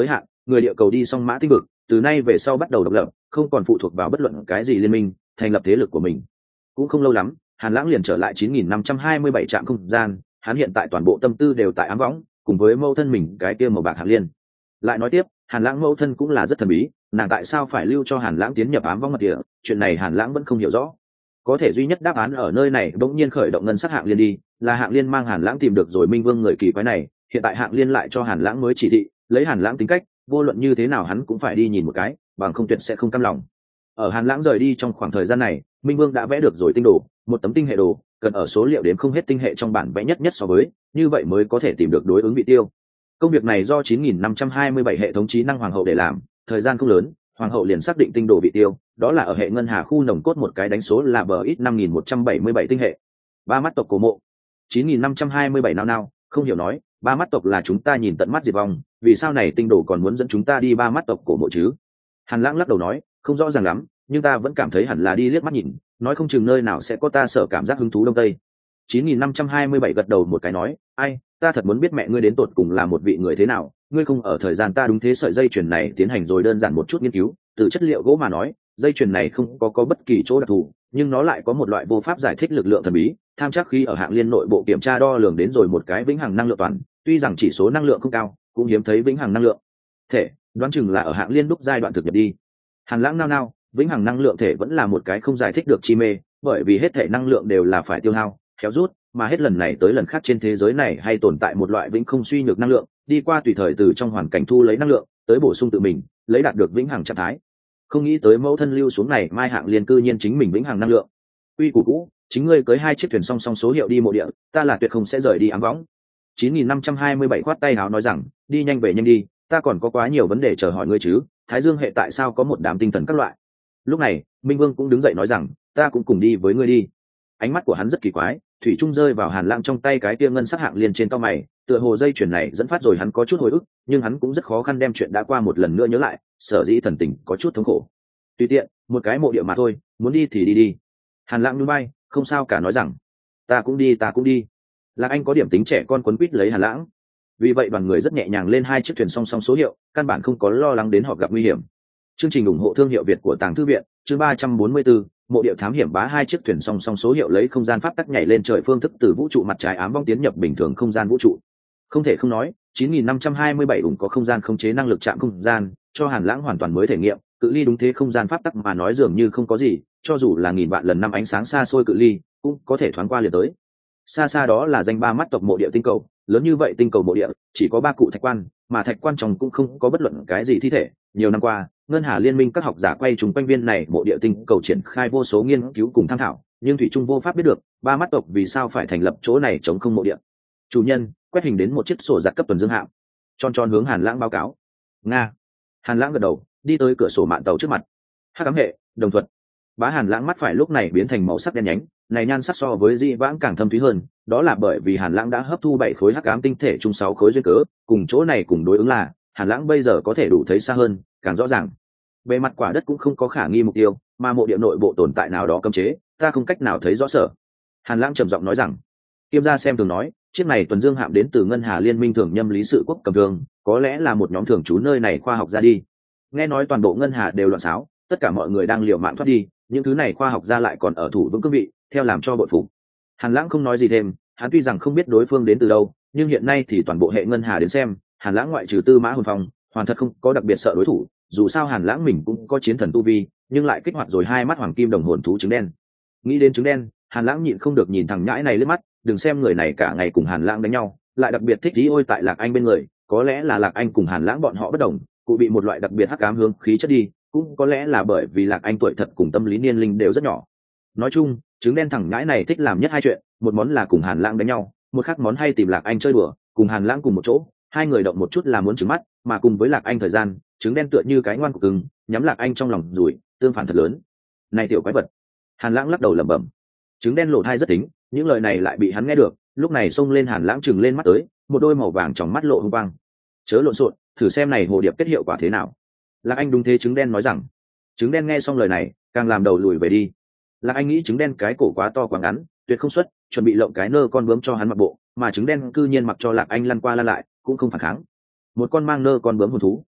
người địa cầu đi xong mã tinh vực, từ nay về sau bắt đầu độc lập, không còn phụ thuộc vào bất luận cái gì liên minh, thành lập thế lực của mình. Cũng không lâu lắm, Hàn Lãng liền trở lại chín nghìn năm trăm hai mươi bảy trạm không gian, hắn hiện tại toàn bộ tâm tư đều tại ám võng, cùng với mẫu thân mình cái kia màu bạc Hàn Liên. Lại nói tiếp, Hàn Lãng mẫu thân cũng là rất thần bí, nàng tại sao phải lưu cho Hàn Lãng tiến nhập ám võng mật địa, chuyện này Hàn Lãng vẫn không hiểu rõ. Có thể duy nhất đáp án ở nơi này bỗng nhiên khởi động ngân sắc Hạng Liên đi, là Hạng Liên mang Hàn Lãng tìm được rồi Minh Vương người kỳ quái này, hiện tại Hạng Liên lại cho Hàn Lãng mới chỉ thị, lấy Hàn Lãng tính cách, vô luận như thế nào hắn cũng phải đi nhìn một cái, bằng không tuyệt sẽ không cam lòng. Ở Hàn Lãng rời đi trong khoảng thời gian này, Minh Vương đã vẽ được rồi tinh đồ, một tấm tinh hệ đồ, cần ở số liệu đến không hết tinh hệ trong bản vẽ nhất nhất so với, như vậy mới có thể tìm được đối ứng vị tiêu. Công việc này do chín nghìn năm trăm hai mươi bảy hệ thống trí năng hoàng hậu để làm, thời gian không lớn, hoàng hậu liền xác định tinh đồ vị tiêu, đó là ở hệ ngân hà khu nồng cốt một cái đánh số là bờ ít năm nghìn một trăm bảy mươi bảy tinh hệ. Ba mắt tộc cổ mộ. chín nghìn năm trăm hai mươi bảy nào nào, không hiểu nói, ba mắt tộc là chúng ta nhìn tận mắt diệt vong, vì sao này tinh đồ còn muốn dẫn chúng ta đi ba mắt tộc cổ mộ chứ? Hàn Lãng lắc đầu nói, không rõ ràng lắm, nhưng ta vẫn cảm thấy hẳn là đi liếc mắt nhìn, nói không chừng nơi nào sẽ có ta sợ cảm giác hứng thú đông tây. chín nghìn năm trăm hai mươi bảy gật đầu một cái nói, ai, ta thật muốn biết mẹ ngươi đến tột cùng là một vị người thế nào, ngươi không ở thời gian ta đúng thế sợi dây chuyền này tiến hành rồi đơn giản một chút nghiên cứu, từ chất liệu gỗ mà nói, dây chuyền này không có có bất kỳ chỗ đặc thù, nhưng nó lại có một loại vô pháp giải thích lực lượng thần bí, tham chắc khi ở Hạng Liên nội bộ kiểm tra đo lường đến rồi một cái vĩnh hằng năng lượng toàn, tuy rằng chỉ số năng lượng không cao, cũng hiếm thấy vĩnh hằng năng lượng thể, đoán chừng là ở Hạng Liên đúc giai đoạn thực nhập đi. Hàn Lãng nao nao, vĩnh hằng năng lượng thể vẫn là một cái không giải thích được chi mê, bởi vì hết thể năng lượng đều là phải tiêu hao, khéo rút, mà hết lần này tới lần khác trên thế giới này hay tồn tại một loại vĩnh không suy nhược năng lượng, đi qua tùy thời từ trong hoàn cảnh thu lấy năng lượng, tới bổ sung tự mình, lấy đạt được vĩnh hằng trạng thái. Không nghĩ tới mẫu thân lưu xuống này Mai Hạng Liên cư nhiên chính mình vĩnh hằng năng lượng. Quy củ cũ, chính ngươi cưới hai chiếc thuyền song song số hiệu đi mộ địa, ta là tuyệt không sẽ rời đi ám võng. chín nghìn năm trăm hai mươi bảy khoát tay áo nói rằng, đi nhanh về nhanh đi, ta còn có quá nhiều vấn đề chờ hỏi ngươi chứ, Thái Dương hệ tại sao có một đám tinh thần các loại. Lúc này, Minh Vương cũng đứng dậy nói rằng, ta cũng cùng đi với ngươi đi. Ánh mắt của hắn rất kỳ quái, thủy trung rơi vào Hàn Lãng trong tay cái kia ngân sắc Hạng Liên trên cao mày, tựa hồ dây chuyền này dẫn phát rồi hắn có chút hồi ức, nhưng hắn cũng rất khó khăn đem chuyện đã qua một lần nữa nhớ lại, sở dĩ thần tình có chút thống khổ. Tùy tiện, một cái mộ địa mà thôi, muốn đi thì đi đi. Hàn Lãng nhún vai, không sao cả nói rằng, ta cũng đi, ta cũng đi. Lạc Anh có điểm tính trẻ con quấn quýt lấy Hàn Lãng. Vì vậy đoàn người rất nhẹ nhàng lên hai chiếc thuyền song song số hiệu, căn bản không có lo lắng đến họ gặp nguy hiểm. Chương trình ủng hộ thương hiệu Việt của Tàng Thư viện, chương ba trăm bốn mươi tư, mộ địa thám hiểm bá hai chiếc thuyền song song số hiệu lấy không gian pháp tắc nhảy lên trời phương thức từ vũ trụ mặt trái ám vong tiến nhập bình thường không gian vũ trụ. Không thể không nói, chín nghìn năm trăm hai mươi bảy ủng có không gian khống chế năng lực chạm không gian, cho Hàn Lãng hoàn toàn mới thể nghiệm, cự ly đúng thế không gian pháp tắc mà nói dường như không có gì, cho dù là nghìn vạn lần năm ánh sáng xa xôi cự ly, cũng có thể thoáng qua liền tới. Xa xa đó là danh ba mắt tộc mộ địa tinh cầu, lớn như vậy tinh cầu mộ địa, chỉ có ba cụ thạch quan, mà thạch quan trong cũng không có bất luận cái gì thi thể. Nhiều năm qua, ngân hà liên minh các học giả quay chúng quanh viên này mộ địa tinh cầu triển khai vô số nghiên cứu cùng tham thảo, nhưng thủy trung vô pháp biết được ba mắt tộc vì sao phải thành lập chỗ này chống không mộ địa. Chủ nhân, quét hình đến một chiếc sổ giặc cấp tuần dương hạm. Tròn tròn hướng Hàn Lãng báo cáo. Nga. Hàn Lãng gật đầu, đi tới cửa sổ mạn tàu trước mặt. Hắc ám hệ, đồng thuật. Bá Hàn Lãng mắt phải lúc này biến thành màu sắc đen nhánh, này nhan sắc so với di vãng càng thâm thúy hơn, đó là bởi vì Hàn Lãng đã hấp thu bảy khối hắc ám tinh thể chung sáu khối duyên cớ, cùng chỗ này cùng đối ứng là Hàn Lãng bây giờ có thể đủ thấy xa hơn, càng rõ ràng. Bề mặt quả đất cũng không có khả nghi mục tiêu, mà mộ địa nội bộ tồn tại nào đó cấm chế, ta không cách nào thấy rõ sở. Hàn Lãng trầm giọng nói rằng, Kiêm gia xem thường nói, chiếc này tuần dương hạm đến từ ngân hà liên minh thường nhâm lý sự quốc cầm thường, có lẽ là một nhóm thường trú nơi này khoa học ra đi. Nghe nói toàn bộ ngân hà đều loạn xáo, tất cả mọi người đang liều mạng thoát đi, những thứ này khoa học gia lại còn ở thủ vững cương vị, theo làm cho bội phục. Hàn Lãng không nói gì thêm, hắn tuy rằng không biết đối phương đến từ đâu, nhưng hiện nay thì toàn bộ hệ ngân hà đến xem, Hàn Lãng ngoại trừ Tư Mã Hồn Phong, hoàn thật không có đặc biệt sợ đối thủ, dù sao Hàn Lãng mình cũng có chiến thần tu vi, nhưng lại kích hoạt rồi hai mắt hoàng kim đồng hồn thú trứng đen. Nghĩ đến trứng đen, Hàn Lãng nhịn không được nhìn thằng nhãi này lướt mắt, đừng xem người này cả ngày cùng Hàn Lãng đánh nhau, lại đặc biệt thích tí ôi tại Lạc Anh bên người, có lẽ là Lạc Anh cùng Hàn Lãng bọn họ bất đồng, cụ bị một loại đặc biệt hắc ám hướng khí chất đi, cũng có lẽ là bởi vì Lạc Anh tuổi thật cùng tâm lý niên linh đều rất nhỏ. Nói chung, trứng đen thằng nhãi này thích làm nhất hai chuyện, một món là cùng Hàn Lãng đánh nhau, một khác món hay tìm Lạc Anh chơi đùa, cùng Hàn Lãng cùng một chỗ, hai người động một chút là muốn trừng mắt, mà cùng với Lạc Anh thời gian, trứng đen tựa như cái ngoan của cưng, nhắm Lạc Anh trong lòng rủi, tương phản thật lớn. Này tiểu quái vật. Hàn Lãng lắc đầu lẩm bẩm. Trứng đen lộ thai rất tính, những lời này lại bị hắn nghe được, lúc này xông lên Hàn Lãng trừng lên mắt tới, một đôi màu vàng trong mắt lộ hung quang. Chớ lộn xộn, thử xem này hồ điệp kết hiệu quả thế nào. Lạc Anh đúng thế trứng đen nói rằng. Trứng đen nghe xong lời này, càng làm đầu lùi về đi. Lạc Anh nghĩ trứng đen cái cổ quá to quá ngắn, tuyệt không xuất, chuẩn bị lộng cái nơ con bướm cho hắn mặc bộ, mà trứng đen cư nhiên mặc cho Lạc Anh lăn qua lăn lại, cũng không phản kháng. Một con mang nơ con bướm hồn thú.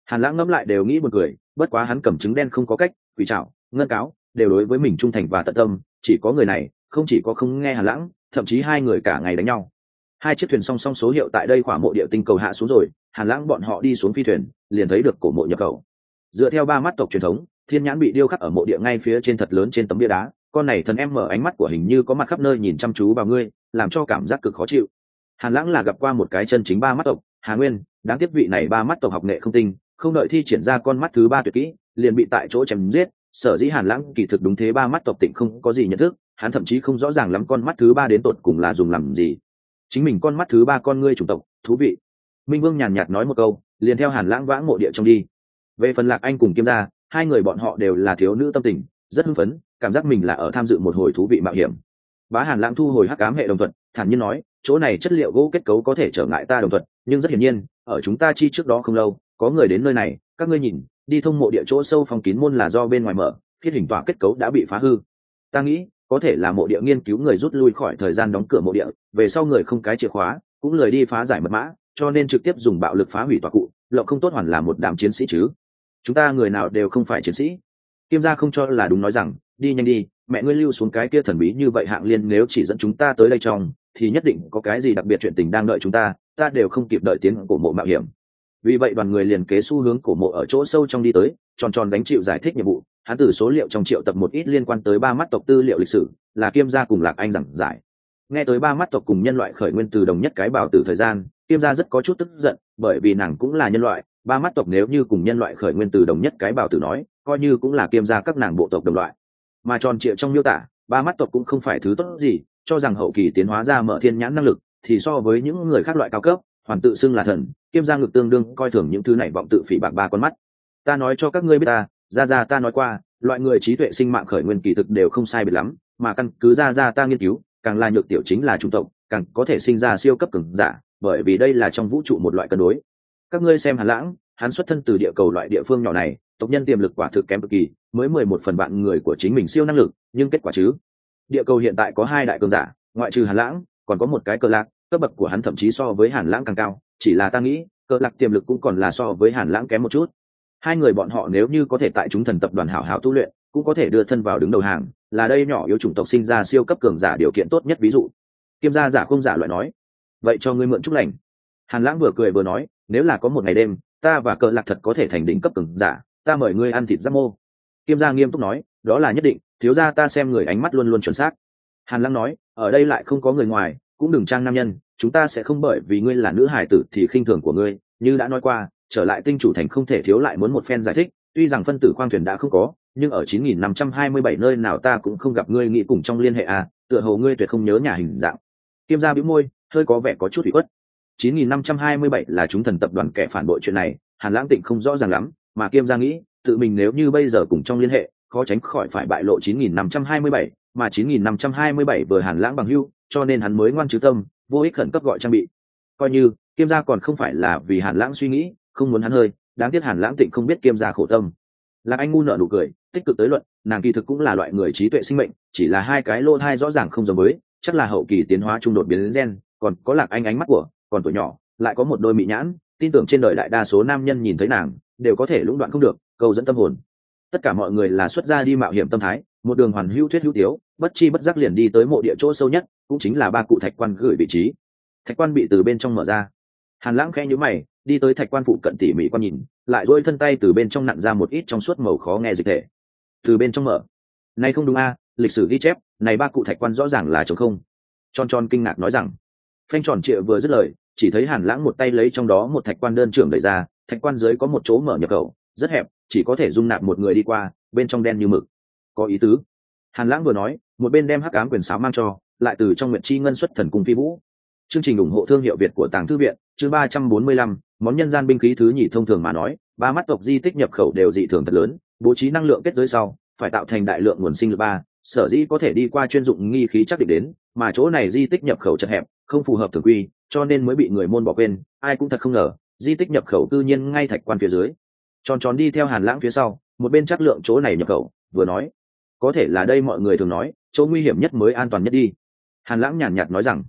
Hàn Lãng ngẫm lại đều nghĩ buồn cười, bất quá hắn cầm trứng đen không có cách, quỷ trảo, ngân cáo đều đối với mình trung thành và tận tâm, chỉ có người này không chỉ có không nghe Hàn Lãng, thậm chí hai người cả ngày đánh nhau. Hai chiếc thuyền song song số hiệu tại đây khoảng mộ địa tinh cầu hạ xuống rồi, Hàn Lãng bọn họ đi xuống phi thuyền, liền thấy được cổ mộ nhập khẩu. Dựa theo ba mắt tộc truyền thống, thiên nhãn bị điêu khắc ở mộ địa ngay phía trên thật lớn trên tấm bia đá, con này thần em mở ánh mắt của hình như có mặt khắp nơi nhìn chăm chú vào ngươi, làm cho cảm giác cực khó chịu. Hàn Lãng là gặp qua một cái chân chính ba mắt tộc, Hà Nguyên, đáng tiếc vị này ba mắt tộc học nghệ không tinh, không đợi thi triển ra con mắt thứ ba tuyệt kỹ, liền bị tại chỗ chém giết. Sở dĩ Hàn Lãng kỳ thực đúng thế ba mắt tộc tịnh không có gì nhận thức, hắn thậm chí không rõ ràng lắm con mắt thứ ba đến tột cùng là dùng làm gì. Chính mình con mắt thứ ba con ngươi chủng tộc, thú vị. Minh Vương nhàn nhạt nói một câu, liền theo Hàn Lãng vãng mộ địa trong đi. Về phần Lạc Anh cùng Kiêm gia, hai người bọn họ đều là thiếu nữ tâm tình, rất hưng phấn, cảm giác mình là ở tham dự một hồi thú vị mạo hiểm. Bá Hàn Lãng thu hồi hắc ám hệ đồng thuận, thản nhiên nói, chỗ này chất liệu gỗ kết cấu có thể trở ngại ta đồng thuận, nhưng rất hiển nhiên, ở chúng ta chi trước đó không lâu, có người đến nơi này, các ngươi nhìn, đi thông mộ địa chỗ sâu phong kín môn là do bên ngoài mở, thiết hình tỏa kết cấu đã bị phá hư. Ta nghĩ, có thể là mộ địa nghiên cứu người rút lui khỏi thời gian đóng cửa mộ địa, về sau người không cái chìa khóa, cũng lười đi phá giải mật mã, cho nên trực tiếp dùng bạo lực phá hủy tòa cụ, lộng không tốt hoàn là một đám chiến sĩ chứ. Chúng ta người nào đều không phải chiến sĩ. Kiêm gia không cho là đúng nói rằng, đi nhanh đi, mẹ ngươi lưu xuống cái kia thần bí như vậy hạng liên nếu chỉ dẫn chúng ta tới đây trong, thì nhất định có cái gì đặc biệt chuyện tình đang đợi chúng ta, ta đều không kịp đợi tiến cổ mộ mạo hiểm. Vì vậy đoàn người liền kế xu hướng cổ mộ ở chỗ sâu trong đi tới, tròn tròn đánh chịu giải thích nhiệm vụ, hắn từ số liệu trong triệu tập một ít liên quan tới ba mắt tộc tư liệu lịch sử, là Kiêm gia cùng Lạc Anh giảng giải. Nghe tới ba mắt tộc cùng nhân loại khởi nguyên từ đồng nhất cái bảo tử thời gian, Kiêm gia rất có chút tức giận, bởi vì nàng cũng là nhân loại, ba mắt tộc nếu như cùng nhân loại khởi nguyên từ đồng nhất cái bảo tử nói, coi như cũng là Kiêm gia các nàng bộ tộc đồng loại. Mà tròn trịa trong miêu tả, ba mắt tộc cũng không phải thứ tốt gì, cho rằng hậu kỳ tiến hóa ra mở thiên nhãn năng lực, thì so với những người khác loại cao cấp, hoàn tự xưng là thần, Kiêm gia ngực tương đương coi thường những thứ này vọng tự phỉ bạc ba con mắt. Ta nói cho các ngươi biết ta, gia gia ta nói qua, loại người trí tuệ sinh mạng khởi nguyên kỳ thực đều không sai biệt lắm, mà căn cứ gia gia ta nghiên cứu, càng là nhược tiểu chính là chủng tộc, càng có thể sinh ra siêu cấp cường giả, bởi vì đây là trong vũ trụ một loại cân đối. Các ngươi xem Hàn Lãng, hắn xuất thân từ địa cầu loại địa phương nhỏ này, tộc nhân tiềm lực quả thực kém cực kỳ, mới mười một phần vạn người của chính mình siêu năng lực, nhưng kết quả chứ? Địa cầu hiện tại có hai đại cường giả, ngoại trừ Hàn Lãng, còn có một cái Cờ Lạc, cấp bậc của hắn thậm chí so với Hàn Lãng càng cao, chỉ là ta nghĩ, Cờ Lạc tiềm lực cũng còn là so với Hàn Lãng kém một chút. Hai người bọn họ nếu như có thể tại chúng thần tập đoàn hảo hảo tu luyện, cũng có thể đưa thân vào đứng đầu hàng, là đây nhỏ yếu chủng tộc sinh ra siêu cấp cường giả điều kiện tốt nhất ví dụ. Kiêm gia giả không giả loại nói, vậy cho ngươi mượn chúc lành. Hàn Lãng vừa cười vừa nói, nếu là có một ngày đêm, ta và Cờ Lạc thật có thể thành đỉnh cấp cường giả, ta mời ngươi ăn thịt giáp mô. Kiêm gia nghiêm túc nói, đó là nhất định, thiếu gia ta xem người ánh mắt luôn luôn chuẩn xác. Hàn Lãng nói, ở đây lại không có người ngoài, cũng đừng trang nam nhân, chúng ta sẽ không bởi vì ngươi là nữ hài tử thì khinh thường của ngươi, như đã nói qua, trở lại tinh chủ thành không thể thiếu lại muốn một phen giải thích, tuy rằng phân tử khoang thuyền đã không có, nhưng ở chín nghìn năm trăm hai mươi bảy nơi nào ta cũng không gặp ngươi nghĩ cùng trong liên hệ à, tựa hồ ngươi tuyệt không nhớ nhà hình dạng. Kiêm gia bĩu môi, hơi có vẻ có chút ủy khuất. chín nghìn năm trăm hai mươi bảy là chúng thần tập đoàn kẻ phản bội chuyện này, Hàn Lãng Tịnh không rõ ràng lắm, mà Kiêm gia nghĩ, tự mình nếu như bây giờ cùng trong liên hệ, khó tránh khỏi phải bại lộ chín nghìn năm trăm hai mươi bảy, mà chín nghìn năm trăm hai mươi bảy vừa Hàn Lãng bằng hữu, cho nên hắn mới ngoan trứ tâm, vô ích khẩn cấp gọi trang bị. Coi như, Kiêm gia còn không phải là vì Hàn Lãng suy nghĩ, không muốn hắn hơi, đáng tiếc Hàn Lãng Tịnh không biết Kiêm gia khổ tâm. Lạc Anh ngu nở nụ cười, tích cực tới luận, nàng kỳ thực cũng là loại người trí tuệ sinh mệnh, chỉ là hai cái lô thai rõ ràng không giống với, chắc là hậu kỳ tiến hóa trung đột biến gen, còn có Lạc Anh ánh mắt của, còn tuổi nhỏ, lại có một đôi mị nhãn, tin tưởng trên đời đại đa số nam nhân nhìn thấy nàng, đều có thể lũng đoạn không được, câu dẫn tâm hồn. Tất cả mọi người là xuất gia đi mạo hiểm tâm thái, một đường hoàn hữu thuyết hữu tiếu, bất chi bất giác liền đi tới mộ địa chỗ sâu nhất, cũng chính là ba cụ thạch quan gửi vị trí. Thạch quan bị từ bên trong mở ra. Hàn Lãng khẽ nhíu mày, đi tới thạch quan phụ cận tỉ mỉ quan nhìn, lại duỗi thân tay từ bên trong nặn ra một ít trong suốt màu khó nghe dịch thể. Từ bên trong mở. Này không đúng a, lịch sử ghi chép, này ba cụ thạch quan rõ ràng là trống không. Tròn Tròn kinh ngạc nói rằng. Phanh Tròn Trịa vừa dứt lời, chỉ thấy Hàn Lãng một tay lấy trong đó một thạch quan đơn trưởng đẩy ra, thạch quan dưới có một chỗ mở nhập khẩu, rất hẹp, chỉ có thể dung nạp một người đi qua, bên trong đen như mực. Có ý tứ. Hàn Lãng vừa nói, một bên đem hắc ám quyền sáo mang cho, lại từ trong nguyệt chi ngân xuất thần cung phi vũ. Chương trình ủng hộ thương hiệu Việt của Tàng Thư viện, chương ba trăm bốn mươi lăm, món nhân gian binh khí thứ nhì thông thường mà nói, ba mắt tộc di tích nhập khẩu đều dị thường thật lớn, bố trí năng lượng kết giới sau, phải tạo thành đại lượng nguồn sinh lực ba, sở dĩ có thể đi qua chuyên dụng nghi khí chắc định đến, mà chỗ này di tích nhập khẩu chật hẹp, không phù hợp thường quy, cho nên mới bị người môn bỏ quên, ai cũng thật không ngờ, di tích nhập khẩu tự nhiên ngay thạch quan phía dưới. Tròn Tròn đi theo Hàn Lãng phía sau, một bên chắc lượng chỗ này nhập khẩu, vừa nói, có thể là đây mọi người thường nói, chỗ nguy hiểm nhất mới an toàn nhất đi. Hàn Lãng nhàn nhạt nói rằng,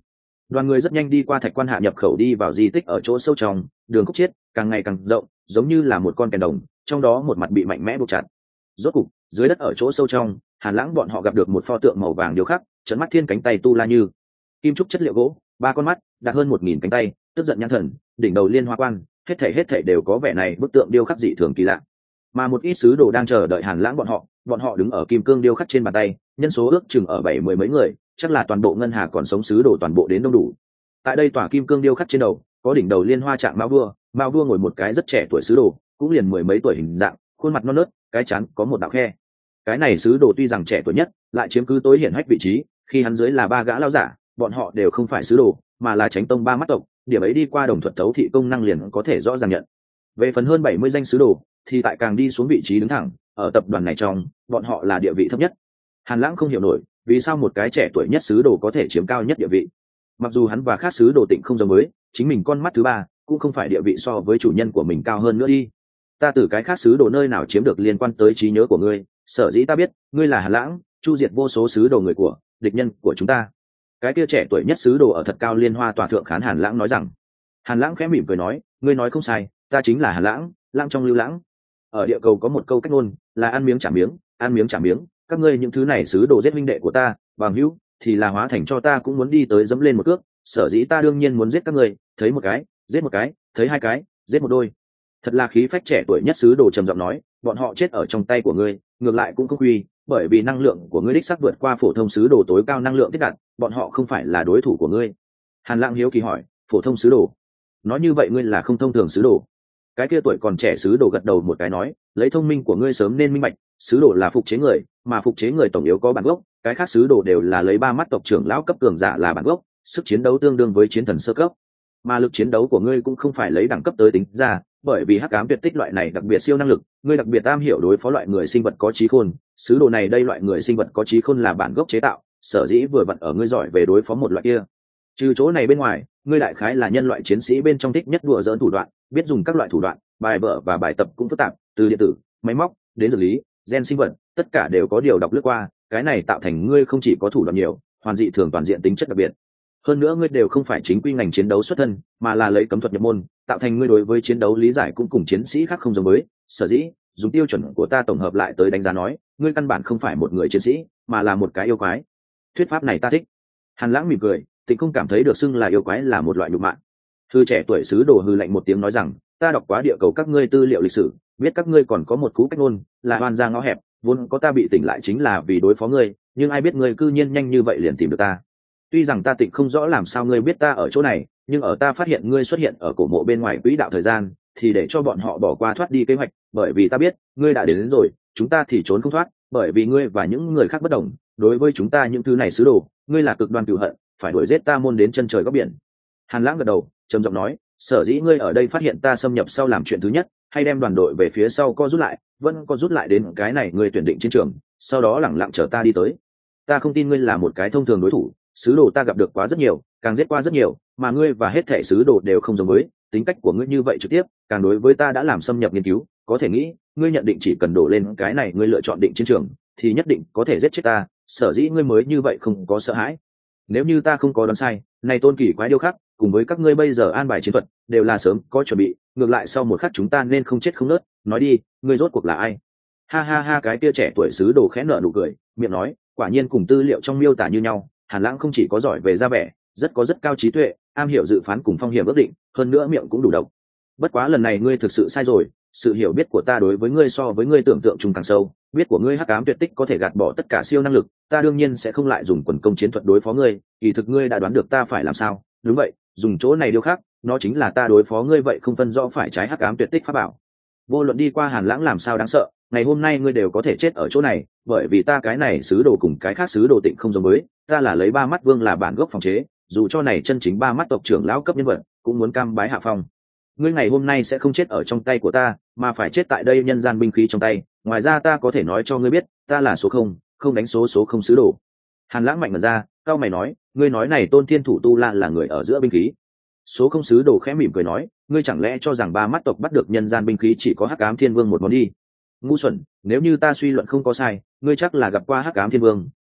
Đoàn người rất nhanh đi qua thạch quan hạ nhập khẩu đi vào di tích ở chỗ sâu trong, đường khúc chiết càng ngày càng rộng, giống như là một con kèn đồng, trong đó một mặt bị mạnh mẽ buộc chặt. Rốt cục, dưới đất ở chỗ sâu trong, Hàn Lãng bọn họ gặp được một pho tượng màu vàng điêu khắc, chấn mắt thiên cánh tay tu la như kim trúc chất liệu gỗ, ba con mắt, đạt hơn một nghìn cánh tay, tức giận nhãn thần, đỉnh đầu liên hoa quan, hết thảy hết thảy đều có vẻ này bức tượng điêu khắc dị thường kỳ lạ. Mà một ít sứ đồ đang chờ đợi Hàn Lãng bọn họ, bọn họ đứng ở kim cương điêu khắc trên bàn tay, nhân số ước chừng ở bảy mười mấy người, chắc là toàn bộ ngân hà còn sống sứ đồ toàn bộ đến đông đủ. Tại đây tòa kim cương điêu khắc trên đầu, có đỉnh đầu liên hoa trạng mao vua, mao vua ngồi một cái rất trẻ tuổi sứ đồ, cũng liền mười mấy tuổi hình dạng, khuôn mặt non nớt, cái trán có một đạo khe. Cái này sứ đồ tuy rằng trẻ tuổi nhất, lại chiếm cứ tối hiển hách vị trí, khi hắn dưới là ba gã lão giả, bọn họ đều không phải sứ đồ, mà là Chánh Tông ba mắt tộc, điểm ấy đi qua đồng thuật thấu thị công năng liền có thể rõ ràng nhận. Về phần hơn bảy mươi danh sứ đồ, thì tại càng đi xuống vị trí đứng thẳng, ở tập đoàn này trong, bọn họ là địa vị thấp nhất. Hàn Lãng không hiểu nổi, vì sao một cái trẻ tuổi nhất sứ đồ có thể chiếm cao nhất địa vị. Mặc dù hắn và khác sứ đồ Tịnh không giống với, chính mình con mắt thứ ba, cũng không phải địa vị so với chủ nhân của mình cao hơn nữa đi. Ta từ cái khác sứ đồ nơi nào chiếm được liên quan tới trí nhớ của ngươi, sở dĩ ta biết, ngươi là Hàn Lãng, chu diệt vô số sứ đồ người của địch nhân của chúng ta. Cái kia trẻ tuổi nhất sứ đồ ở thật cao liên hoa tòa thượng khán Hàn Lãng nói rằng. Hàn Lãng khẽ mỉm cười nói, ngươi nói không sai, ta chính là Hàn Lãng, lãng trong lưu lãng. Ở địa cầu có một câu cách ngôn là ăn miếng trả miếng, ăn miếng trả miếng, các ngươi những thứ này sứ đồ giết minh đệ của ta, bằng hữu, thì là hóa thành cho ta cũng muốn đi tới dẫm lên một cước, sở dĩ ta đương nhiên muốn giết các ngươi, thấy một cái, giết một cái, thấy hai cái, giết một đôi. Thật là khí phách trẻ tuổi nhất sứ đồ trầm giọng nói, bọn họ chết ở trong tay của ngươi, ngược lại cũng không quy, bởi vì năng lượng của ngươi đích xác vượt qua phổ thông sứ đồ tối cao năng lượng thiết đặt, bọn họ không phải là đối thủ của ngươi. Hàn Lãng hiếu kỳ hỏi, phổ thông sứ đồ? Nói như vậy ngươi là không thông thường sứ đồ? Cái kia tuổi còn trẻ sứ đồ gật đầu một cái nói, lấy thông minh của ngươi sớm nên minh bạch, sứ đồ là phục chế người, mà phục chế người tổng yếu có bản gốc, cái khác sứ đồ đều là lấy ba mắt tộc trưởng lão cấp cường giả là bản gốc, sức chiến đấu tương đương với chiến thần sơ cấp, mà lực chiến đấu của ngươi cũng không phải lấy đẳng cấp tới tính ra, bởi vì hắc ám tuyệt tích loại này đặc biệt siêu năng lực, ngươi đặc biệt am hiểu đối phó loại người sinh vật có trí khôn, sứ đồ này đây loại người sinh vật có trí khôn là bản gốc chế tạo, sở dĩ vừa vặn ở ngươi giỏi về đối phó một loại kia. Trừ chỗ này bên ngoài, ngươi đại khái là nhân loại chiến sĩ bên trong thích nhất đùa dỡn thủ đoạn, biết dùng các loại thủ đoạn, bài vở và bài tập cũng phức tạp, từ điện tử, máy móc đến dược lý, gen sinh vật, tất cả đều có điều đọc lướt qua, cái này tạo thành ngươi không chỉ có thủ đoạn nhiều, hoàn dị thường toàn diện tính chất đặc biệt. Hơn nữa ngươi đều không phải chính quy ngành chiến đấu xuất thân, mà là lấy cấm thuật nhập môn, tạo thành ngươi đối với chiến đấu lý giải cũng cùng chiến sĩ khác không giống với, sở dĩ dùng tiêu chuẩn của ta tổng hợp lại tới đánh giá nói, ngươi căn bản không phải một người chiến sĩ, mà là một cái yêu quái. Thuyết pháp này ta thích. Hàn Lãng mỉm cười, Tịnh không cảm thấy được xưng là yêu quái là một loại nhục mạ. Hư trẻ tuổi sứ đồ hư lạnh một tiếng nói rằng, ta đọc quá địa cầu các ngươi tư liệu lịch sử, biết các ngươi còn có một cú cách ngôn, là oan ra ngõ hẹp, vốn có ta bị tỉnh lại chính là vì đối phó ngươi, nhưng ai biết ngươi cư nhiên nhanh như vậy liền tìm được ta. Tuy rằng ta Tịnh không rõ làm sao ngươi biết ta ở chỗ này, nhưng ở ta phát hiện ngươi xuất hiện ở cổ mộ bên ngoài quỹ đạo thời gian, thì để cho bọn họ bỏ qua thoát đi kế hoạch, bởi vì ta biết ngươi đã đến, đến rồi, chúng ta thì trốn không thoát, bởi vì ngươi và những người khác bất đồng, đối với chúng ta những thứ này sứ đồ, ngươi là cực đoan cừu hận, phải đuổi giết ta môn đến chân trời góc biển. Hàn Lãng gật đầu, trầm giọng nói, sở dĩ ngươi ở đây phát hiện ta xâm nhập sau làm chuyện thứ nhất, hay đem đoàn đội về phía sau co rút lại, vẫn co rút lại đến cái này ngươi tuyển định chiến trường, sau đó lẳng lặng chờ ta đi tới. Ta không tin ngươi là một cái thông thường đối thủ, sứ đồ ta gặp được quá rất nhiều, càng giết qua rất nhiều, mà ngươi và hết thể sứ đồ đều không giống với, tính cách của ngươi như vậy trực tiếp, càng đối với ta đã làm xâm nhập nghiên cứu, có thể nghĩ, ngươi nhận định chỉ cần đổ lên cái này ngươi lựa chọn định chiến trường, thì nhất định có thể giết chết ta, sở dĩ ngươi mới như vậy không có sợ hãi. Nếu như ta không có đoán sai, này tôn kỳ quái điêu khắc, cùng với các ngươi bây giờ an bài chiến thuật, đều là sớm có chuẩn bị, ngược lại sau một khắc chúng ta nên không chết không nớt, nói đi, ngươi rốt cuộc là ai? Ha ha ha, cái kia trẻ tuổi sứ đồ khẽ nở nụ cười, miệng nói, quả nhiên cùng tư liệu trong miêu tả như nhau, Hàn Lãng không chỉ có giỏi về ra vẻ, rất có rất cao trí tuệ, am hiểu dự phán cùng phong hiểm ước định, hơn nữa miệng cũng đủ độc. Bất quá lần này ngươi thực sự sai rồi, sự hiểu biết của ta đối với ngươi so với ngươi tưởng tượng trùng càng sâu, biết của ngươi hắc ám tuyệt tích có thể gạt bỏ tất cả siêu năng lực, ta đương nhiên sẽ không lại dùng quần công chiến thuật đối phó ngươi, kỳ thực ngươi đã đoán được ta phải làm sao, đúng vậy, dùng chỗ này điều khác, nó chính là ta đối phó ngươi vậy không phân rõ phải trái hắc ám tuyệt tích pháp bảo. Vô luận đi qua Hàn Lãng làm sao đáng sợ, ngày hôm nay ngươi đều có thể chết ở chỗ này, bởi vì ta cái này sứ đồ cùng cái khác sứ đồ Tịnh không giống với, ta là lấy ba mắt vương là bản gốc phòng chế, dù cho này chân chính ba mắt tộc trưởng lão cấp nhân vật, cũng muốn cam bái hạ phong. Ngươi ngày hôm nay sẽ không chết ở trong tay của ta, mà phải chết tại đây nhân gian binh khí trong tay, ngoài ra ta có thể nói cho ngươi biết, ta là số không, không đánh số số không sứ đồ. Hàn Lãng mạnh mật ra, cao mày nói, ngươi nói này Tôn Thiên Thủ Tu La là người ở giữa binh khí. Số không sứ đồ khẽ mỉm cười nói, ngươi chẳng lẽ cho rằng ba mắt tộc bắt được nhân gian binh khí chỉ có Hắc Ám Thiên Vương một món đi? Ngu xuẩn, nếu như ta suy luận không có sai, ngươi chắc là gặp qua Hắc Ám Thiên Vương,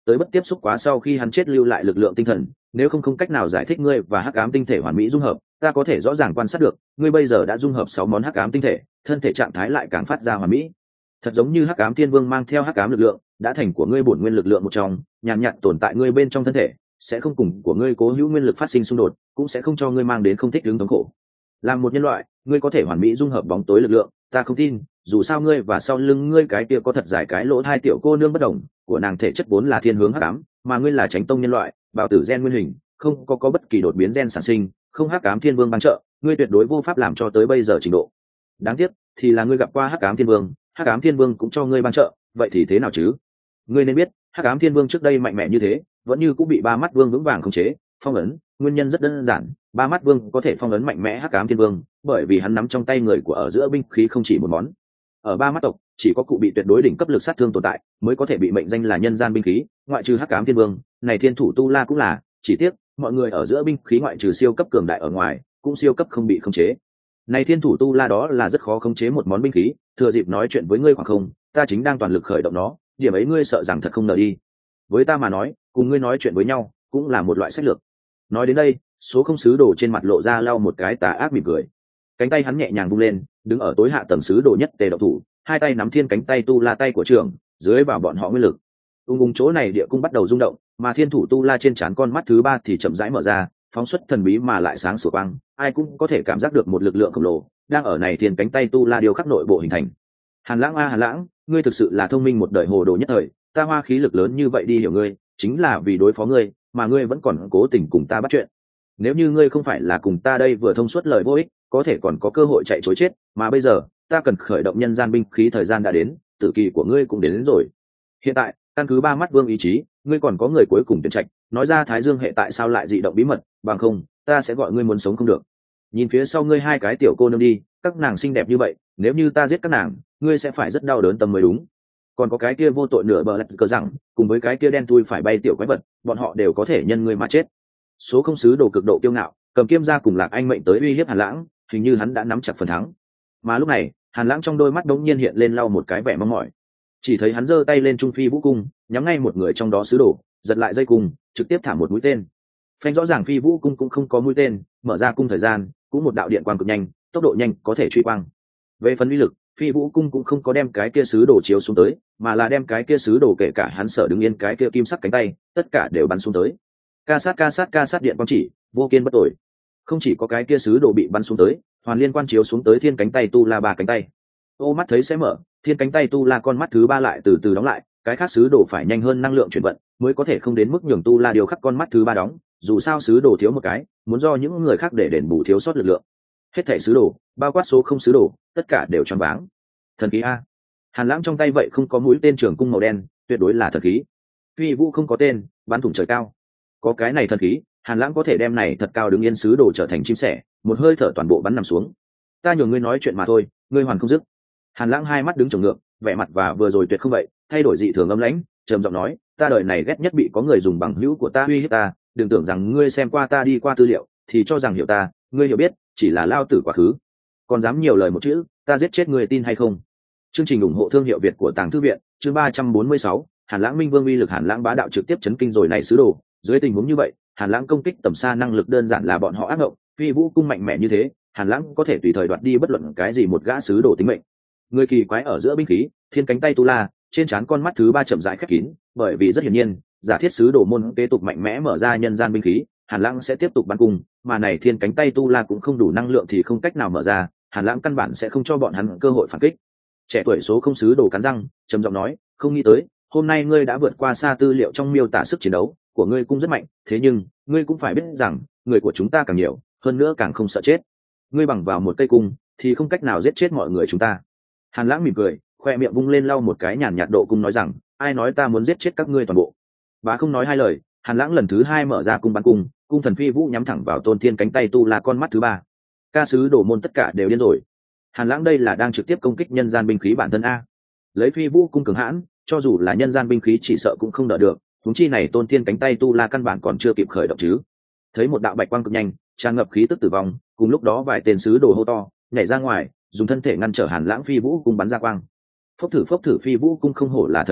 tới bất tiếp xúc quá sau khi hắn chết lưu lại lực lượng tinh thần, nếu không không cách nào giải thích ngươi và hắc ám tinh thể hoàn mỹ dung hợp, ta có thể rõ ràng quan sát được ngươi bây giờ đã dung hợp sáu món hắc ám tinh thể, thân thể trạng thái lại càng phát ra hoàn mỹ, thật giống như hắc ám thiên vương mang theo hắc ám lực lượng đã thành của ngươi bổn nguyên lực lượng một trong, nhàn nhạt tồn tại ngươi bên trong thân thể, sẽ không cùng của ngươi cố hữu nguyên lực phát sinh xung đột, cũng sẽ không cho ngươi mang đến không thích ứng thống khổ. Làm một nhân loại, ngươi có thể hoàn mỹ dung hợp bóng tối lực lượng, ta không tin, dù sao ngươi và sau lưng ngươi cái kia có thật dài cái lỗ hai tiểu cô nương bất đồng, của nàng thể chất vốn là thiên hướng hắc ám, mà ngươi là chánh tông nhân loại, bào tử gen nguyên hình, không có có bất kỳ đột biến gen sản sinh, không hắc ám thiên vương ban trợ, ngươi tuyệt đối vô pháp làm cho tới bây giờ trình độ. Đáng tiếc thì là ngươi gặp qua hắc ám thiên vương, hắc ám thiên vương cũng cho ngươi ban trợ, vậy thì thế nào chứ? Ngươi nên biết, hắc ám thiên vương trước đây mạnh mẽ như thế, vẫn như cũng bị ba mắt vương vững vàng khống chế, phong ấn. Nguyên nhân rất đơn giản, ba mắt vương có thể phong ấn mạnh mẽ hắc ám thiên vương, bởi vì hắn nắm trong tay người của ở giữa binh khí không chỉ một món. Ở ba mắt tộc, chỉ có cụ bị tuyệt đối đỉnh cấp lực sát thương tồn tại, mới có thể bị mệnh danh là nhân gian binh khí, ngoại trừ hắc ám thiên vương, này thiên thủ tu la cũng là, chỉ tiếc, mọi người ở giữa binh khí ngoại trừ siêu cấp cường đại ở ngoài, cũng siêu cấp không bị khống chế. Này thiên thủ tu la đó là rất khó khống chế một món binh khí, thừa dịp nói chuyện với ngươi khoảng không, ta chính đang toàn lực khởi động nó, điểm ấy ngươi sợ rằng thật không nỡ đi. Với ta mà nói, cùng ngươi nói chuyện với nhau, cũng là một loại sách lược. Nói đến đây, số không sứ đồ trên mặt lộ ra lau một cái tà ác mỉm cười, cánh tay hắn nhẹ nhàng vung lên, đứng ở tối hạ tầng sứ đồ nhất tề động thủ, hai tay nắm thiên cánh tay tu la tay của trưởng, dưới vào bọn họ nguyên lực. Ung ung chỗ này địa cung bắt đầu rung động, mà thiên thủ tu la trên trán con mắt thứ ba thì chậm rãi mở ra, phóng xuất thần bí mà lại sáng sủa quang, ai cũng có thể cảm giác được một lực lượng khổng lồ đang ở này thiên cánh tay tu la điều khắc nội bộ hình thành. Hàn Lãng a Hàn Lãng, ngươi thực sự là thông minh một đời hồ đồ nhất thời, ta hoa khí lực lớn như vậy đi hiểu ngươi, chính là vì đối phó ngươi, mà ngươi vẫn còn cố tình cùng ta bắt chuyện. Nếu như ngươi không phải là cùng ta đây vừa thông suốt lời vô ích, có thể còn có cơ hội chạy trối chết, mà bây giờ ta cần khởi động nhân gian binh khí, thời gian đã đến, tử kỳ của ngươi cũng đến, đến rồi. Hiện tại căn cứ ba mắt vương ý chí, ngươi còn có người cuối cùng tuyển trạch, nói ra Thái Dương hệ tại sao lại dị động bí mật, bằng không ta sẽ gọi ngươi muốn sống không được. Nhìn phía sau ngươi hai cái tiểu cô nương đi, các nàng xinh đẹp như vậy, nếu như ta giết các nàng, ngươi sẽ phải rất đau đớn tâm mới đúng. Còn có cái kia vô tội nửa bờ lạch cờ rằng, cùng với cái kia đen thui phải bay tiểu quái vật, bọn họ đều có thể nhân ngươi mà chết. Số không sứ đồ cực độ kiêu ngạo, cầm kiếm ra cùng Lạc Anh mệnh tới uy hiếp Hàn Lãng, hình như hắn đã nắm chặt phần thắng. Mà lúc này, Hàn Lãng trong đôi mắt đống nhiên hiện lên lau một cái vẻ mong mỏi. Chỉ thấy hắn giơ tay lên trung phi vũ cung, nhắm ngay một người trong đó sứ đồ, giật lại dây cung, trực tiếp thả một mũi tên. Phanh, rõ ràng phi vũ cung cũng không có mũi tên, mở ra cung thời gian, cũng một đạo điện quang cực nhanh, tốc độ nhanh có thể truy quang. Về phần uy lực, phi vũ cung cũng không có đem cái kia sứ đồ chiếu xuống tới, mà là đem cái kia sứ đồ kể cả hắn sở đứng yên cái kia kim sắc cánh tay, tất cả đều bắn xuống tới. Ca sát ca sát ca sát điện quang chỉ, vô kiên bất tội. Không chỉ có cái kia sứ đồ bị bắn xuống tới, hoàn liên quan chiếu xuống tới thiên cánh tay tu la ba cánh tay. Ô mắt thấy sẽ mở, thiên cánh tay tu la con mắt thứ ba lại từ từ đóng lại, cái khác sứ đồ phải nhanh hơn năng lượng chuyển vận, mới có thể không đến mức nhường tu la điều khắc con mắt thứ ba đóng, dù sao sứ đồ thiếu một cái, muốn do những người khác để đền bù thiếu sót lực lượng. Hết thảy sứ đồ, bao quát số không sứ đồ, tất cả đều choáng váng. Thần khí a. Hàn Lãng trong tay vậy không có mũi tên trường cung màu đen, tuyệt đối là thần khí. Phi vũ không có tên, bắn thủng trời cao. Có cái này thần khí, Hàn Lãng có thể đem này thật cao đứng yên sứ đồ trở thành chim sẻ, một hơi thở toàn bộ bắn nằm xuống. Ta nhường ngươi nói chuyện mà thôi, ngươi hoàn không dứt. Hàn Lãng hai mắt đứng trồng ngược, vẻ mặt và vừa rồi tuyệt không vậy, thay đổi dị thường âm lãnh, trầm giọng nói, ta đời này ghét nhất bị có người dùng bằng hữu của ta uy hiếp ta, đừng tưởng rằng ngươi xem qua ta đi qua tư liệu thì cho rằng hiểu ta, ngươi hiểu biết chỉ là lao tử quá khứ, còn dám nhiều lời một chữ, ta giết chết người tin hay không. Chương trình ủng hộ thương hiệu Việt của Tàng Thư viện, chương ba trăm bốn mươi sáu, Hàn Lãng Minh Vương uy lực. Hàn Lãng bá đạo trực tiếp chấn kinh rồi này sứ đồ, dưới tình huống như vậy, Hàn Lãng công kích tầm xa năng lực đơn giản là bọn họ ác ngộng, phi vũ cung mạnh mẽ như thế, Hàn Lãng có thể tùy thời đoạt đi bất luận cái gì một gã sứ đồ tính mệnh. Người kỳ quái ở giữa binh khí, thiên cánh tay tu la, trên trán con mắt thứ ba chậm rãi khép kín, bởi vì rất hiển nhiên, giả thiết sứ đồ môn kế tục mạnh mẽ mở ra nhân gian binh khí, Hàn Lãng sẽ tiếp tục bắn cung, mà này thiên cánh tay tu la cũng không đủ năng lượng thì không cách nào mở ra, Hàn Lãng căn bản sẽ không cho bọn hắn cơ hội phản kích. Trẻ tuổi số không sứ đồ cắn răng, trầm giọng nói, không nghĩ tới, hôm nay ngươi đã vượt qua xa tư liệu trong miêu tả sức chiến đấu của ngươi cũng rất mạnh, thế nhưng ngươi cũng phải biết rằng, người của chúng ta càng nhiều, hơn nữa càng không sợ chết. Ngươi bằng vào một cây cung thì không cách nào giết chết mọi người chúng ta. Hàn Lãng mỉm cười, khoe miệng vung lên lau một cái nhàn nhạt độ cung nói rằng, ai nói ta muốn giết chết các ngươi toàn bộ. Và không nói hai lời, Hàn Lãng lần thứ hai mở ra cung bắn cung, cung thần phi vũ nhắm thẳng vào tôn thiên cánh tay tu la con mắt thứ ba. Ca sứ đồ môn tất cả đều điên rồi. Hàn Lãng đây là đang trực tiếp công kích nhân gian binh khí bản thân a. Lấy phi vũ cung cường hãn, cho dù là nhân gian binh khí chỉ sợ cũng không đỡ được, huống chi này tôn thiên cánh tay tu la căn bản còn chưa kịp khởi động chứ. Thấy một đạo bạch quang cực nhanh, tràn ngập khí tức tử vong, cùng lúc đó vài tên sứ đồ hô to, nhảy ra ngoài, dùng thân thể ngăn trở Hàn Lãng phi vũ cung bắn ra quang. Phốc thử phốc thử, phi vũ cung không hổ là thần khí,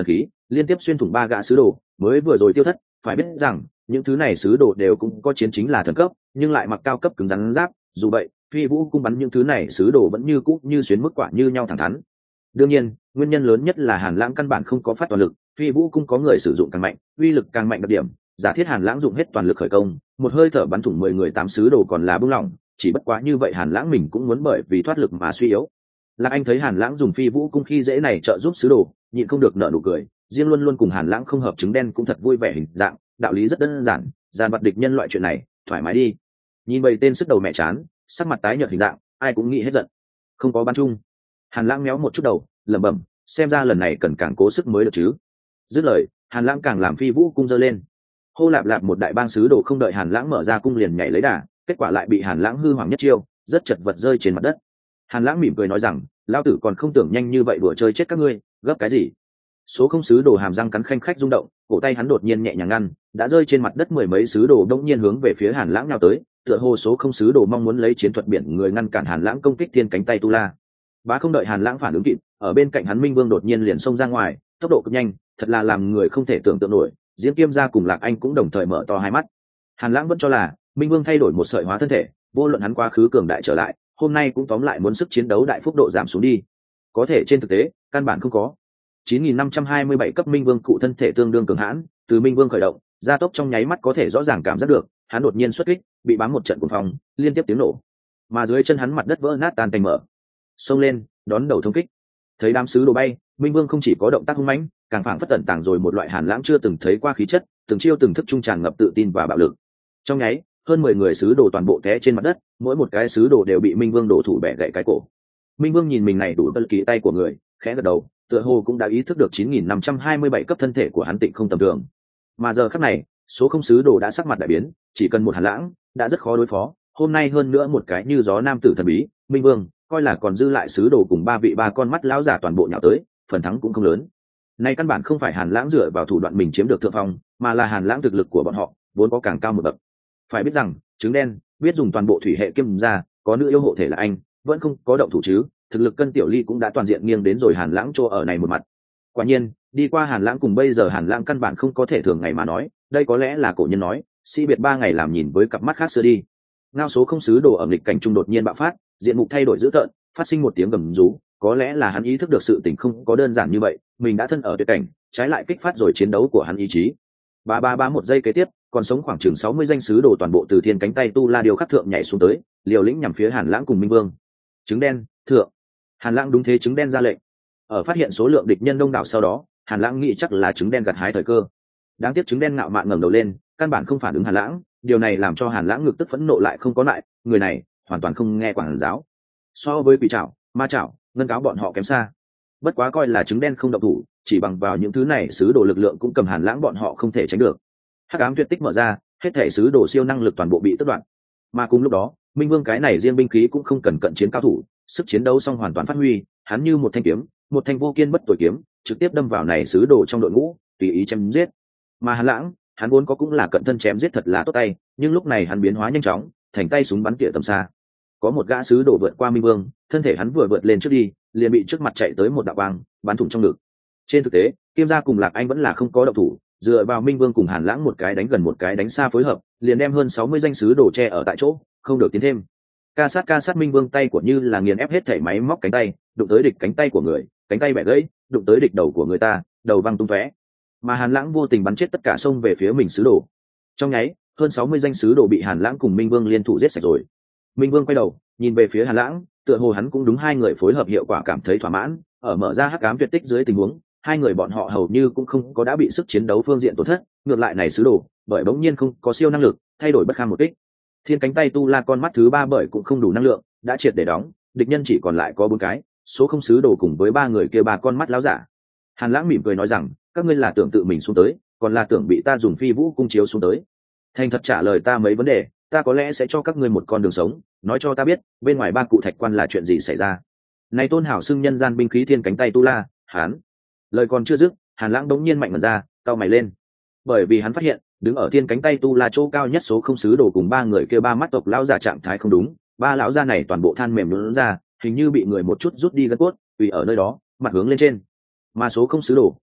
liên tiếp xuyên thủng ba gã sứ đồ mới vừa rồi tiêu thất. Phải biết rằng những thứ này sứ đồ đều cũng có chiến chính là thần cấp, nhưng lại mặc cao cấp cứng rắn giáp, dù vậy phi vũ cung bắn những thứ này sứ đồ vẫn như cũ như xuyến mức quả như nhau thẳng thắn. Đương nhiên nguyên nhân lớn nhất là Hàn Lãng căn bản không có phát toàn lực, phi vũ cung có người sử dụng càng mạnh, uy lực càng mạnh đặc điểm, giả thiết Hàn Lãng dùng hết toàn lực khởi công, một hơi thở bắn thủng mười người tám sứ đồ còn là bưng lỏng, chỉ bất quá như vậy Hàn Lãng mình cũng muốn bởi vì thoát lực mà suy yếu. Lạc Anh thấy Hàn Lãng dùng phi vũ cung khi dễ này trợ giúp sứ đồ, nhịn không được nở nụ cười, riêng luôn luôn cùng Hàn Lãng không hợp trứng đen cũng thật vui vẻ hình dạng, đạo lý rất đơn giản, dàn vật địch nhân loại chuyện này, thoải mái đi. Nhìn bầy tên sức đầu mẹ chán, sắc mặt tái nhợt hình dạng, ai cũng nghĩ hết giận. Không có bắn chung. Hàn Lãng méo một chút đầu, lẩm bẩm, xem ra lần này cần càng cố sức mới được chứ. Dứt lời, Hàn Lãng càng làm phi vũ cung giơ lên. Hô lạp lạp một đại bang sứ đồ không đợi Hàn Lãng mở ra cung liền nhảy lấy đà, kết quả lại bị Hàn Lãng hư hoàng nhất chiêu, rất chật vật rơi trên mặt đất. Hàn Lãng mỉm cười nói rằng, lão tử còn không tưởng nhanh như vậy đùa chơi chết các ngươi, gấp cái gì? Số không sứ đồ hàm răng cắn khanh khách rung động, cổ tay hắn đột nhiên nhẹ nhàng ngăn, đã rơi trên mặt đất mười mấy sứ đồ đống nhiên hướng về phía Hàn Lãng nhào tới, tựa hồ số không sứ đồ mong muốn lấy chiến thuật biển người ngăn cản Hàn Lãng công kích thiên cánh tay tu la. Bá không đợi Hàn Lãng phản ứng kịp, ở bên cạnh hắn Minh Vương đột nhiên liền xông ra ngoài, tốc độ cực nhanh, thật là làm người không thể tưởng tượng nổi. Diễm Kiêm gia cùng Lạc Anh cũng đồng thời mở to hai mắt. Hàn Lãng vẫn cho là Minh Vương thay đổi một sợi hóa thân thể, vô luận hắn quá khứ cường đại trở lại, hôm nay cũng tóm lại muốn sức chiến đấu đại phúc độ giảm xuống đi. Có thể trên thực tế, căn bản không có. chín nghìn năm trăm hai mươi bảy cấp Minh Vương cụ thân thể tương đương cường hãn, từ Minh Vương khởi động, gia tốc trong nháy mắt có thể rõ ràng cảm giác được, hắn đột nhiên xuất kích, bị bám một trận cuồng phong, liên tiếp tiếng nổ. Mà dưới chân hắn mặt đất vỡ nát tan tành mở. Xông lên, đón đầu thông kích. Thấy đám sứ đồ bay, Minh Vương không chỉ có động tác hung mãnh, càng phảng phất tẩn tàng rồi một loại Hàn Lãng chưa từng thấy qua khí chất, từng chiêu từng thức trung tràn ngập tự tin và bạo lực. Trong nháy, hơn mười người sứ đồ toàn bộ té trên mặt đất, mỗi một cái sứ đồ đều bị Minh Vương đổ thủ bẻ gãy cái cổ. Minh Vương nhìn mình này đủ bất kỳ tay của người, khẽ gật đầu, tựa hồ cũng đã ý thức được chín nghìn năm trăm hai mươi bảy cấp thân thể của hắn tịnh không tầm thường. Mà giờ khắc này, số không sứ đồ đã sắc mặt đại biến, chỉ cần một Hàn Lãng đã rất khó đối phó, hôm nay hơn nữa một cái như gió nam tử thần bí, Minh Vương coi là còn dư lại sứ đồ cùng ba vị ba con mắt lão giả toàn bộ nhào tới, phần thắng cũng không lớn. Nay căn bản không phải Hàn Lãng dựa vào thủ đoạn mình chiếm được thượng phong, mà là Hàn Lãng thực lực của bọn họ vốn có càng cao một bậc. Phải biết rằng, trứng đen biết dùng toàn bộ thủy hệ kiêm ra, có nữ yêu hộ thể là anh, vẫn không có động thủ chứ, thực lực cân tiểu ly cũng đã toàn diện nghiêng đến rồi Hàn Lãng chỗ ở này một mặt. Quả nhiên, đi qua Hàn Lãng cùng bây giờ Hàn Lãng căn bản không có thể thường ngày mà nói, đây có lẽ là cổ nhân nói, sĩ biệt ba ngày làm nhìn với cặp mắt khác xưa đi. Ngao số không sứ đồ ở nghịch cảnh trung đột nhiên bạo phát, diện mục thay đổi dữ tợn, phát sinh một tiếng gầm rú, có lẽ là hắn ý thức được sự tình không có đơn giản như vậy, mình đã thân ở tuyệt cảnh, trái lại kích phát rồi chiến đấu của hắn ý chí. Ba ba ba một giây kế tiếp, còn sống khoảng chừng sáu mươi danh sứ đồ toàn bộ từ thiên cánh tay tu la điều khắc thượng nhảy xuống tới, liều lĩnh nhằm phía Hàn Lãng cùng Minh Vương. Trứng đen, thượng. Hàn Lãng đúng thế trứng đen ra lệnh. Ở phát hiện số lượng địch nhân đông đảo sau đó, Hàn Lãng nghĩ chắc là trứng đen gặt hái thời cơ. Đáng tiếc trứng đen ngạo mạn ngẩng đầu lên, căn bản không phản ứng Hàn Lãng, điều này làm cho Hàn Lãng ngực tức phẫn nộ lại không có lại, người này hoàn toàn không nghe quản giáo. So với quỷ trảo, ma trảo, ngân cáo bọn họ kém xa. Bất quá coi là trứng đen không động thủ, chỉ bằng vào những thứ này sứ đồ lực lượng cũng cầm Hàn Lãng bọn họ không thể tránh được. Hắc ám tuyệt tích mở ra, hết thể sứ đồ siêu năng lực toàn bộ bị tước đoạt. Mà cùng lúc đó, Minh Vương cái này riêng binh khí cũng không cần cận chiến cao thủ, sức chiến đấu song hoàn toàn phát huy, hắn như một thanh kiếm, một thanh vô kiên bất tồi kiếm, trực tiếp đâm vào này sứ đồ trong đội ngũ, tùy ý chém giết. Mà Hàn Lãng, hắn vốn có cũng là cận thân chém giết thật là tốt tay, nhưng lúc này hắn biến hóa nhanh chóng, thành tay súng bắn tỉa tầm xa. Có một gã sứ đồ vượt qua Minh Vương, thân thể hắn vừa vượt lên trước đi, liền bị trước mặt chạy tới một đạo băng, bắn thủng trong ngực. Trên thực tế, Kiêm gia cùng Lạc Anh vẫn là không có động thủ, dựa vào Minh Vương cùng Hàn Lãng một cái đánh gần một cái đánh xa phối hợp, liền đem hơn sáu mươi danh sứ đồ che ở tại chỗ, không được tiến thêm. Ca sát ca sát Minh Vương tay của như là nghiền ép hết thảy máy móc cánh tay, đụng tới địch cánh tay của người, cánh tay bẻ gãy, đụng tới địch đầu của người ta, đầu văng tung tóe. Mà Hàn Lãng vô tình bắn chết tất cả xông về phía mình sứ đồ. Trong nháy, hơn sáu mươi danh sứ đồ bị Hàn Lãng cùng Minh Vương liên thủ giết sạch rồi. Minh Vương quay đầu, nhìn về phía Hàn Lãng, tựa hồ hắn cũng đúng hai người phối hợp hiệu quả cảm thấy thỏa mãn, ở mở ra hắc ám tuyệt tích dưới tình huống, hai người bọn họ hầu như cũng không có đã bị sức chiến đấu phương diện tổn thất, ngược lại này sứ đồ, bởi bỗng nhiên không có siêu năng lực, thay đổi bất kham một kích. Thiên cánh tay tu la con mắt thứ ba bởi cũng không đủ năng lượng, đã triệt để đóng, địch nhân chỉ còn lại có bốn cái, số không sứ đồ cùng với ba người kia ba con mắt láo giả. Hàn Lãng mỉm cười nói rằng, các ngươi là tưởng tự mình xuống tới, còn là tưởng bị ta dùng phi vũ cung chiếu xuống tới. Thành thật trả lời ta mấy vấn đề, ta có lẽ sẽ cho các ngươi một con đường sống, nói cho ta biết, bên ngoài ba cụ thạch quan là chuyện gì xảy ra. Này tôn hảo xưng nhân gian binh khí thiên cánh tay tu la, hắn. Lời còn chưa dứt, Hàn Lãng đống nhiên mạnh mẩn ra, cau mày lên. Bởi vì hắn phát hiện, đứng ở thiên cánh tay tu la chỗ cao nhất số không sứ đồ cùng ba người kia ba mắt tộc lão giả trạng thái không đúng, ba lão gia này toàn bộ than mềm nhũn ra, hình như bị người một chút rút đi gân cốt, tùy ở nơi đó, mặt hướng lên trên. Mà số không sứ đồ,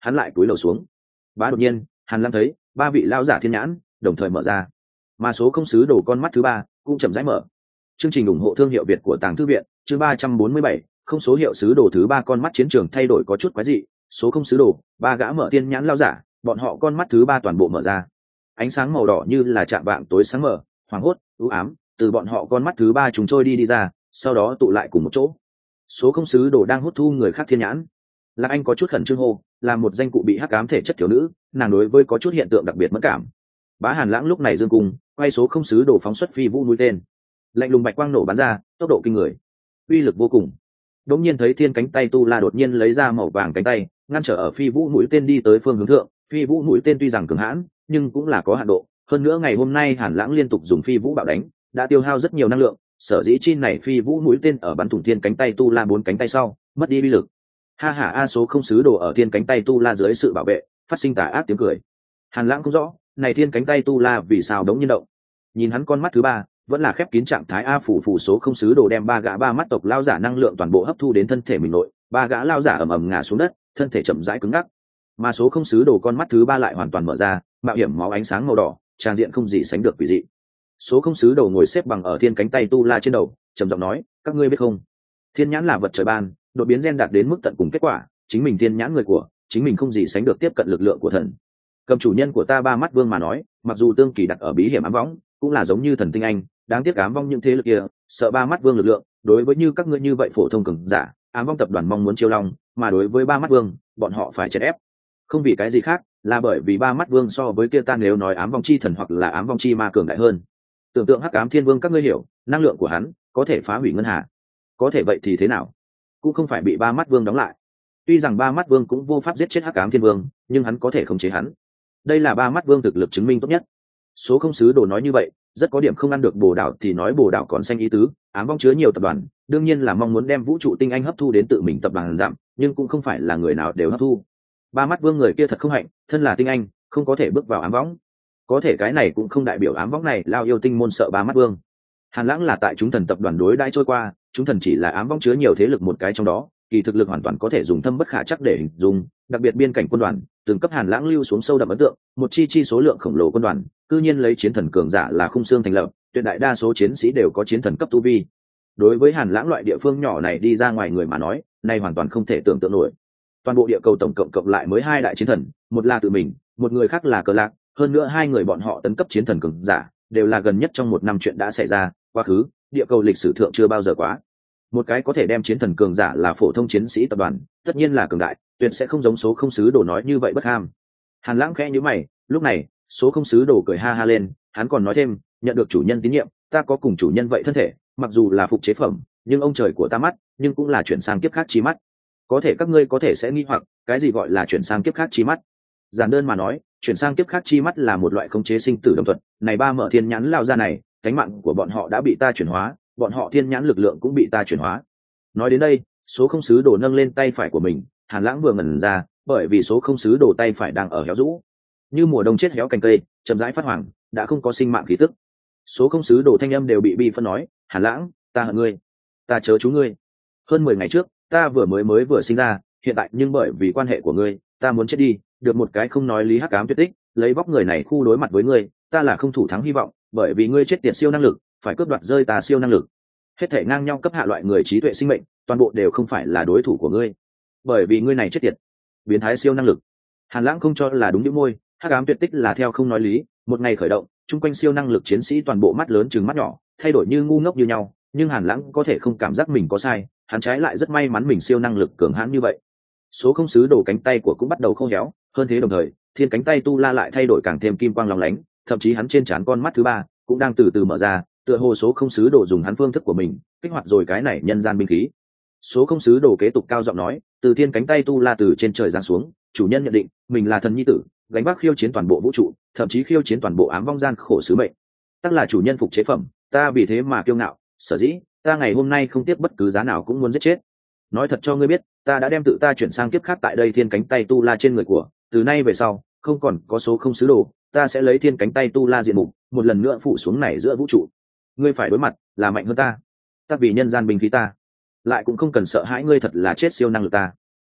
hắn lại cúi đầu xuống. Bá đột nhiên Hàn Lãng thấy ba vị lão giả thiên nhãn đồng thời mở ra, mà số không sứ đồ con mắt thứ ba cũng chậm rãi mở. Chương trình ủng hộ thương hiệu Việt của Tàng Thư viện, chương ba trăm bốn mươi bảy, không số hiệu sứ đồ thứ ba con mắt chiến trường thay đổi có chút quái dị, số không sứ đồ, ba gã mở thiên nhãn lão giả, bọn họ con mắt thứ ba toàn bộ mở ra. Ánh sáng màu đỏ như là chạm vạng tối sáng mở, hoàng hốt, u ám, từ bọn họ con mắt thứ ba chúng trôi đi đi ra, sau đó tụ lại cùng một chỗ. Số không sứ đồ đang hút thu người khác thiên nhãn. Lạc Anh có chút khẩn trương hô, là một danh cụ bị hắc ám thể chất thiếu nữ, nàng đối với có chút hiện tượng đặc biệt mẫn cảm. Bá Hàn Lãng lúc này dương cung, quay số không sứ đồ phóng xuất phi vũ mũi tên. Lạnh lùng bạch quang nổ bắn ra, tốc độ kinh người, uy lực vô cùng. Đột nhiên thấy thiên cánh tay tu la đột nhiên lấy ra màu vàng cánh tay, ngăn trở ở phi vũ mũi tên đi tới phương hướng thượng. Phi vũ mũi tên tuy rằng cường hãn, nhưng cũng là có hạn độ. Hơn nữa ngày hôm nay Hàn Lãng liên tục dùng phi vũ bạo đánh, đã tiêu hao rất nhiều năng lượng. Sở dĩ chi này phi vũ mũi tên ở bắn thủng thiên cánh tay tu la bốn cánh tay sau, mất đi uy lực. Ha ha, a số không sứ đồ ở thiên cánh tay tu la dưới sự bảo vệ, phát sinh tà ác tiếng cười. Hàn Lãng không rõ, này thiên cánh tay tu la vì sao đống nhiên động. Nhìn hắn con mắt thứ ba, vẫn là khép kín trạng thái a phủ phủ số không sứ đồ đem ba gã ba mắt tộc lao giả năng lượng toàn bộ hấp thu đến thân thể mình nội, ba gã lao giả ầm ầm ngã xuống đất, thân thể chậm rãi cứng ngắc. Mà số không sứ đồ con mắt thứ ba lại hoàn toàn mở ra, mạo hiểm máu ánh sáng màu đỏ, trang diện không gì sánh được quỷ dị. Số không sứ đồ ngồi xếp bằng ở thiên cánh tay tu la trên đầu, trầm giọng nói, các ngươi biết không, thiên nhãn là vật trời ban, đột biến gen đạt đến mức tận cùng kết quả, chính mình thiên nhãn người của chính mình không gì sánh được tiếp cận lực lượng của thần. Cầm chủ nhân của ta ba mắt vương mà nói, mặc dù tương kỳ đặt ở bí hiểm ám võng, cũng là giống như thần tinh anh, đáng tiếc ám vong những thế lực kia sợ ba mắt vương lực lượng, đối với như các ngươi như vậy phổ thông cường giả, ám vong tập đoàn mong muốn chiêu long, mà đối với ba mắt vương, bọn họ phải chèn ép. Không vì cái gì khác, là bởi vì ba mắt vương so với kia ta nếu nói ám vong chi thần hoặc là ám vong chi ma cường đại hơn. Tưởng tượng hắc ám thiên vương các ngươi hiểu, năng lượng của hắn có thể phá hủy ngân hà. Có thể vậy thì thế nào? Cũng không phải bị ba mắt vương đóng lại. Tuy rằng ba mắt vương cũng vô pháp giết chết hắc ám thiên vương, nhưng hắn có thể khống chế hắn. Đây là ba mắt vương thực lực chứng minh tốt nhất. Số không sứ đồ nói như vậy, rất có điểm không ăn được bồ đảo thì nói bồ đảo còn xanh ý tứ. Ám vong chứa nhiều tập đoàn, đương nhiên là mong muốn đem vũ trụ tinh anh hấp thu đến tự mình tập đoàn giảm, nhưng cũng không phải là người nào đều hấp thu. Ba mắt vương người kia thật không hạnh, thân là tinh anh, không có thể bước vào ám võng. Có thể cái này cũng không đại biểu ám võng này lao yêu tinh môn sợ ba mắt vương. Hàn Lãng là tại chúng thần tập đoàn đối đãi trôi qua, chúng thần chỉ là ám võng chứa nhiều thế lực một cái trong đó, kỳ thực lực hoàn toàn có thể dùng thâm bất khả chắc để hình dung, đặc biệt biên cảnh quân đoàn, từng cấp Hàn Lãng lưu xuống sâu đậm ấn tượng, một chi chi số lượng khổng lồ quân đoàn, cư nhiên lấy chiến thần cường giả là khung xương thành lập, tuyệt đại đa số chiến sĩ đều có chiến thần cấp tu vi. Đối với Hàn Lãng loại địa phương nhỏ này đi ra ngoài người mà nói, này hoàn toàn không thể tưởng tượng nổi. Toàn bộ địa cầu tổng cộng cộng lại mới hai đại chiến thần, một là tự mình, một người khác là Cờ Lạc, hơn nữa hai người bọn họ tấn cấp chiến thần cường giả, đều là gần nhất trong một năm chuyện đã xảy ra, quá khứ, địa cầu lịch sử thượng chưa bao giờ quá. Một cái có thể đem chiến thần cường giả là phổ thông chiến sĩ tập đoàn, tất nhiên là cường đại, tuyệt sẽ không giống số không sứ đồ nói như vậy bất ham. Hàn Lãng khẽ nhíu mày, lúc này, số không sứ đồ cười ha ha lên, hắn còn nói thêm, nhận được chủ nhân tín nhiệm, ta có cùng chủ nhân vậy thân thể, mặc dù là phục chế phẩm, nhưng ông trời của ta mắt, nhưng cũng là chuyển sang kiếp khác chi mắt. Có thể các ngươi có thể sẽ nghi hoặc, cái gì gọi là chuyển sang kiếp khác chi mắt? Giản đơn mà nói, chuyển sang kiếp khác chi mắt là một loại khống chế sinh tử đồng thuật, này ba mở thiên nhãn lao ra này, cánh mạng của bọn họ đã bị ta chuyển hóa, bọn họ thiên nhãn lực lượng cũng bị ta chuyển hóa. Nói đến đây, số không sứ đồ nâng lên tay phải của mình, Hàn Lãng vừa ngẩn ra, bởi vì số không sứ đồ tay phải đang ở héo rũ, như mùa đông chết héo cành cây, chậm rãi phát hoàng, đã không có sinh mạng khí tức. Số không sứ đồ thanh âm đều bị bi phân nói, Hàn Lãng, ta hận ngươi, ta chớ chú ngươi. Hơn mười ngày trước, ta vừa mới mới vừa sinh ra, hiện tại nhưng bởi vì quan hệ của ngươi, ta muốn chết đi, được một cái không nói lý hắc ám tuyệt tích, lấy vóc người này khu đối mặt với ngươi, ta là không thủ thắng hy vọng, bởi vì ngươi chết tiệt siêu năng lực, phải cướp đoạt rơi ta siêu năng lực. Hết thể ngang nhau cấp hạ loại người trí tuệ sinh mệnh, toàn bộ đều không phải là đối thủ của ngươi, bởi vì ngươi này chết tiệt, biến thái siêu năng lực. Hàn Lãng không cho là đúng những môi, hắc ám tuyệt tích là theo không nói lý, một ngày khởi động, chung quanh siêu năng lực chiến sĩ toàn bộ mắt lớn chừng mắt nhỏ, thay đổi như ngu ngốc như nhau, nhưng Hàn Lãng có thể không cảm giác mình có sai, hắn trái lại rất may mắn mình siêu năng lực cường hãn như vậy. Số không sứ đồ cánh tay của cũng bắt đầu khô héo, hơn thế đồng thời, thiên cánh tay tu la lại thay đổi càng thêm kim quang lóng lánh, thậm chí hắn trên trán con mắt thứ ba cũng đang từ từ mở ra, tựa hồ số không sứ đồ dùng hắn phương thức của mình kích hoạt rồi cái này nhân gian binh khí. Số không sứ đồ kế tục cao giọng nói, từ thiên cánh tay tu la từ trên trời giáng xuống, chủ nhân nhận định mình là thần nhi tử, gánh vác khiêu chiến toàn bộ vũ trụ, thậm chí khiêu chiến toàn bộ ám vong gian khổ sứ mệnh. Tất là chủ nhân phục chế phẩm, ta vì thế mà kiêu ngạo, sở dĩ ta ngày hôm nay không tiếc bất cứ giá nào cũng muốn giết chết. Nói thật cho ngươi biết, ta đã đem tự ta chuyển sang kiếp khác tại đây thiên cánh tay tu la trên người của, từ nay về sau không còn có số không sứ đồ, ta sẽ lấy thiên cánh tay tu la diện mục một lần nữa phủ xuống này giữa vũ trụ. Ngươi phải đối mặt là mạnh hơn ta, ta vì nhân gian binh khí ta, lại cũng không cần sợ hãi ngươi thật là chết siêu năng lực ta.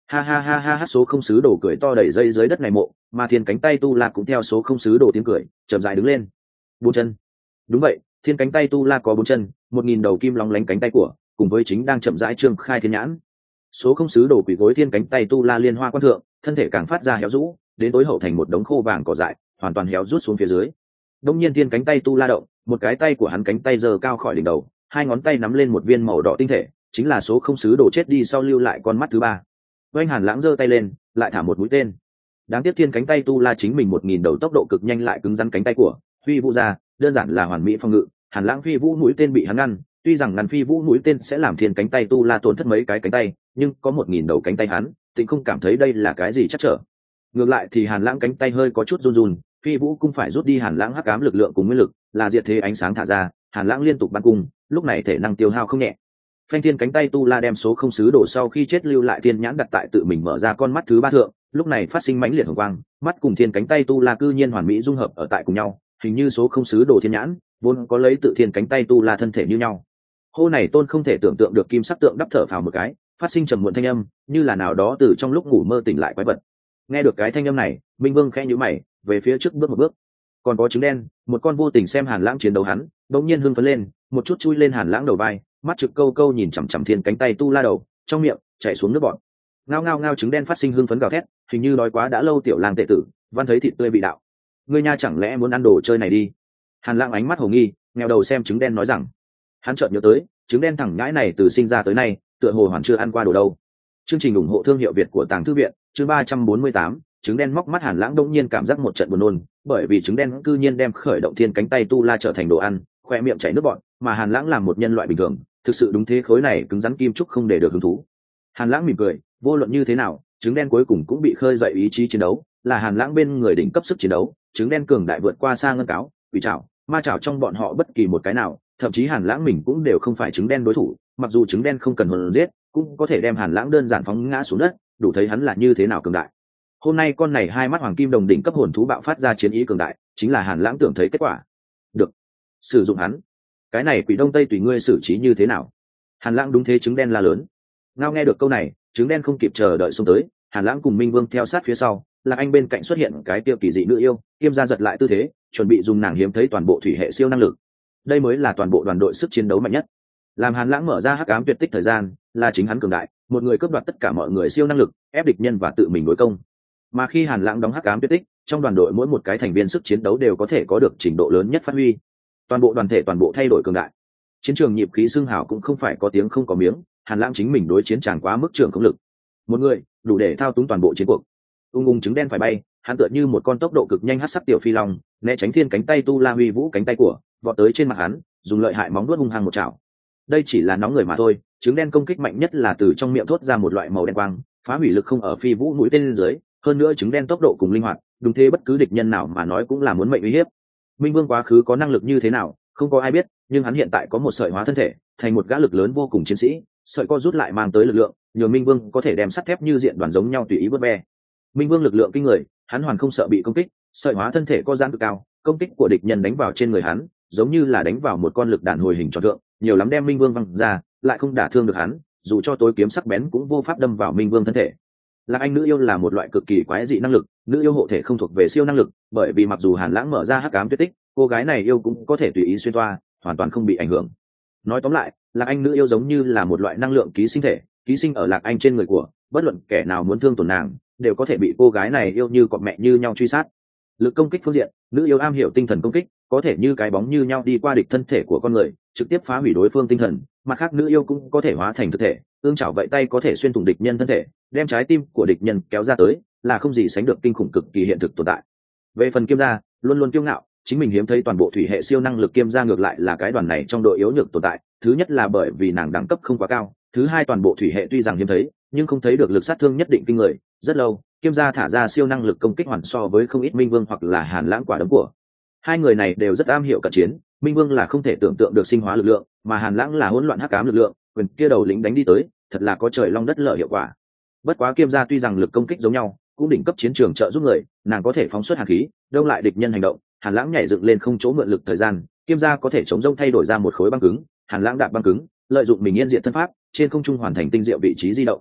Ha ha ha ha ha, số không sứ đồ cười to đẩy dây dưới đất này mộ, mà thiên cánh tay tu la cũng theo số không sứ đồ tiếng cười chậm rãi đứng lên. Bốn chân. Đúng vậy, thiên cánh tay tu la có bốn chân, một nghìn đầu kim long lánh cánh tay của, cùng với chính đang chậm rãi trương khai thiên nhãn. Số không sứ đồ quỳ gối thiên cánh tay tu la liên hoa quan thượng, thân thể càng phát ra héo rũ, đến tối hậu thành một đống khô vàng cỏ dại, hoàn toàn héo rút xuống phía dưới. Đông nhiên thiên cánh tay tu la động, một cái tay của hắn cánh tay giơ cao khỏi đỉnh đầu, hai ngón tay nắm lên một viên màu đỏ tinh thể, chính là số không sứ đồ chết đi sau lưu lại con mắt thứ ba. Oanh Hàn Lãng giơ tay lên, lại thả một mũi tên. Đáng tiếc thiên cánh tay tu la chính mình một nghìn đầu tốc độ cực nhanh lại cứng rắn cánh tay của phi vũ ra, đơn giản là hoàn mỹ phòng ngự. Hàn Lãng phi vũ mũi tên bị hắn ngăn, tuy rằng ngăn phi vũ mũi tên sẽ làm thiên cánh tay tu la tổn thất mấy cái cánh tay, nhưng có một nghìn đầu cánh tay hắn, tịnh không cảm thấy đây là cái gì chắc trở. Ngược lại thì Hàn Lãng cánh tay hơi có chút run run, phi vũ cũng phải rút đi Hàn Lãng hắc ám lực lượng cùng nguyên lực, là diệt thế ánh sáng thả ra, Hàn Lãng liên tục bắn cung, lúc này thể năng tiêu hao không nhẹ. Phanh thiên cánh tay tu la đem số không sứ đổ sau khi chết lưu lại thiên nhãn đặt tại tự mình mở ra con mắt thứ ba thượng, lúc này phát sinh mãnh liệt hồng quang, mắt cùng thiên cánh tay tu la cư nhiên hoàn mỹ dung hợp ở tại cùng nhau, hình như số không sứ đồ thiên nhãn vốn có lấy tự thiên cánh tay tu la thân thể như nhau. Hô này tôn không thể tưởng tượng được kim sắc tượng đắp thở phào một cái, phát sinh trầm muộn thanh âm, như là nào đó từ trong lúc ngủ mơ tỉnh lại quái vật. Nghe được cái thanh âm này, Minh Vương khẽ nhíu mày, về phía trước bước một bước. Còn có trứng đen, một con vô tình xem Hàn Lãng chiến đấu hắn, đột nhiên hưng phấn lên, một chút chui lên Hàn Lãng đầu vai, mắt trực câu câu nhìn chằm chằm thiên cánh tay tu la đầu, trong miệng chảy xuống nước bọt. Ngao ngao ngao, trứng đen phát sinh hưng phấn gào thét, hình như đói quá đã lâu tiểu lang tệ tử, văn thấy thịt tươi bị đạo. Ngươi nha chẳng lẽ muốn ăn đồ chơi này đi? Hàn Lãng ánh mắt hồ nghi, nghèo đầu xem trứng đen nói rằng. Hắn chợt nhớ tới, trứng đen thẳng nhãi này từ sinh ra tới nay, tựa hồ hoàn chưa ăn qua đồ đâu. Chương trình ủng hộ thương hiệu Việt của Tàng Thư viện, chương ba trăm bốn mươi tám, trứng đen móc mắt Hàn Lãng đông nhiên cảm giác một trận buồn nôn, bởi vì trứng đen cư nhiên đem khởi động thiên cánh tay tu la trở thành đồ ăn, khoe miệng chảy nước bọt, mà Hàn Lãng làm một nhân loại bình thường, thực sự đúng thế khối này cứng rắn kim trúc không để được hứng thú. Hàn Lãng mỉm cười, vô luận như thế nào, trứng đen cuối cùng cũng bị khơi dậy ý chí chiến đấu, là Hàn Lãng bên người đỉnh cấp sức chiến đấu, trứng đen cường đại vượt qua xa ngân cáo, quỷ trảo, ma trảo trong bọn họ bất kỳ một cái nào, thậm chí Hàn Lãng mình cũng đều không phải trứng đen đối thủ, mặc dù trứng đen không cần hồn giết, cũng có thể đem Hàn Lãng đơn giản phóng ngã xuống đất, đủ thấy hắn là như thế nào cường đại. Hôm nay con này hai mắt hoàng kim đồng đỉnh cấp hồn thú bạo phát ra chiến ý cường đại, chính là Hàn Lãng tưởng thấy kết quả. Được, sử dụng hắn. Cái này quỷ đông tây tùy ngươi xử trí như thế nào? Hàn Lãng đúng thế, trứng đen la lớn. Ngao nghe được câu này, trứng đen không kịp chờ đợi xông tới, Hàn Lãng cùng Minh Vương theo sát phía sau, Lạc Anh bên cạnh xuất hiện cái tiêu kỳ dị nữ yêu, kiêm ra giật lại tư thế, chuẩn bị dùng nàng hiếm thấy toàn bộ thủy hệ siêu năng lực. Đây mới là toàn bộ đoàn đội sức chiến đấu mạnh nhất. Làm Hàn Lãng mở ra hắc ám tuyệt tích thời gian, là chính hắn cường đại, một người cướp đoạt tất cả mọi người siêu năng lực, ép địch nhân và tự mình đối công. Mà khi Hàn Lãng đóng hắc ám tuyệt tích, trong đoàn đội mỗi một cái thành viên sức chiến đấu đều có thể có được trình độ lớn nhất phát huy. Toàn bộ đoàn thể toàn bộ thay đổi cường đại. Chiến trường nhịp khí xương hào cũng không phải có tiếng không có miếng, Hàn Lãng chính mình đối chiến chẳng quá mức trường không lực. Một người đủ để thao túng toàn bộ chiến cuộc. Ung ung trứng đen phải bay, hắn tựa như một con tốc độ cực nhanh hắc sắc tiểu phi long, né tránh thiên cánh tay tu la huy vũ cánh tay của, vọt tới trên mặt hắn, dùng lợi hại móng vuốt hung hăng một chảo. Đây chỉ là nóng người mà thôi, trứng đen công kích mạnh nhất là từ trong miệng thốt ra một loại màu đen quang, phá hủy lực không ở phi vũ mũi tên dưới, hơn nữa trứng đen tốc độ cùng linh hoạt, đúng thế bất cứ địch nhân nào mà nói cũng là muốn mệnh uy hiếp. Minh Vương quá khứ có năng lực như thế nào, không có ai biết, nhưng hắn hiện tại có một sợi hóa thân thể, thành một gã lực lớn vô cùng chiến sĩ, sợi co rút lại mang tới lực lượng, nhờ Minh Vương có thể đem sắt thép như diện đoàn giống nhau tùy ý vớt ve. Minh Vương lực lượng kinh người, hắn hoàn không sợ bị công kích, sợi hóa thân thể có giãn cực cao, công kích của địch nhân đánh vào trên người hắn, giống như là đánh vào một con lực đàn hồi hình tròn thượng, nhiều lắm đem Minh Vương văng ra, lại không đả thương được hắn, dù cho tối kiếm sắc bén cũng vô pháp đâm vào Minh Vương thân thể. Lạc Anh nữ yêu là một loại cực kỳ quái dị năng lực, nữ yêu hộ thể không thuộc về siêu năng lực, bởi vì mặc dù Hàn Lãng mở ra hắc ám tuyệt tích, cô gái này yêu cũng có thể tùy ý xuyên toa, hoàn toàn không bị ảnh hưởng. Nói tóm lại, Lạc Anh nữ yêu giống như là một loại năng lượng ký sinh thể, ký sinh ở Lạc Anh trên người của, bất luận kẻ nào muốn thương tổn nàng, đều có thể bị cô gái này yêu như cọp mẹ như nhau truy sát. Lực công kích phương diện, nữ yêu am hiểu tinh thần công kích, có thể như cái bóng như nhau đi qua địch thân thể của con người, trực tiếp phá hủy đối phương tinh thần. Mặt khác nữ yêu cũng có thể hóa thành thực thể, ương chảo vậy tay có thể xuyên thủng địch nhân thân thể, đem trái tim của địch nhân kéo ra tới, là không gì sánh được kinh khủng cực kỳ hiện thực tồn tại. Về phần Kiêm gia, luôn luôn kiêu ngạo, chính mình hiếm thấy toàn bộ thủy hệ siêu năng lực Kiêm gia ngược lại là cái đoàn này trong đội yếu nhược tồn tại. Thứ nhất là bởi vì nàng đẳng cấp không quá cao, thứ hai toàn bộ thủy hệ tuy rằng hiếm thấy, nhưng không thấy được lực sát thương nhất định kinh người. Rất lâu, Kiêm gia thả ra siêu năng lực công kích hoàn so với không ít Minh Vương hoặc là Hàn Lãng quả đấm của. Hai người này đều rất am hiểu cận chiến, Minh Vương là không thể tưởng tượng được sinh hóa lực lượng, mà Hàn Lãng là hỗn loạn hắc ám lực lượng, quyền kia đầu lính đánh đi tới, thật là có trời long đất lở hiệu quả. Bất quá Kiêm gia tuy rằng lực công kích giống nhau, cũng đỉnh cấp chiến trường trợ giúp người, nàng có thể phóng xuất hàn khí, đông lại địch nhân hành động, Hàn Lãng nhảy dựng lên không chỗ mượn lực thời gian, Kiêm gia có thể chống rông thay đổi ra một khối băng cứng, Hàn Lãng đạp băng cứng, lợi dụng mình yên diện thân pháp, trên không trung hoàn thành tinh diệu vị trí di động.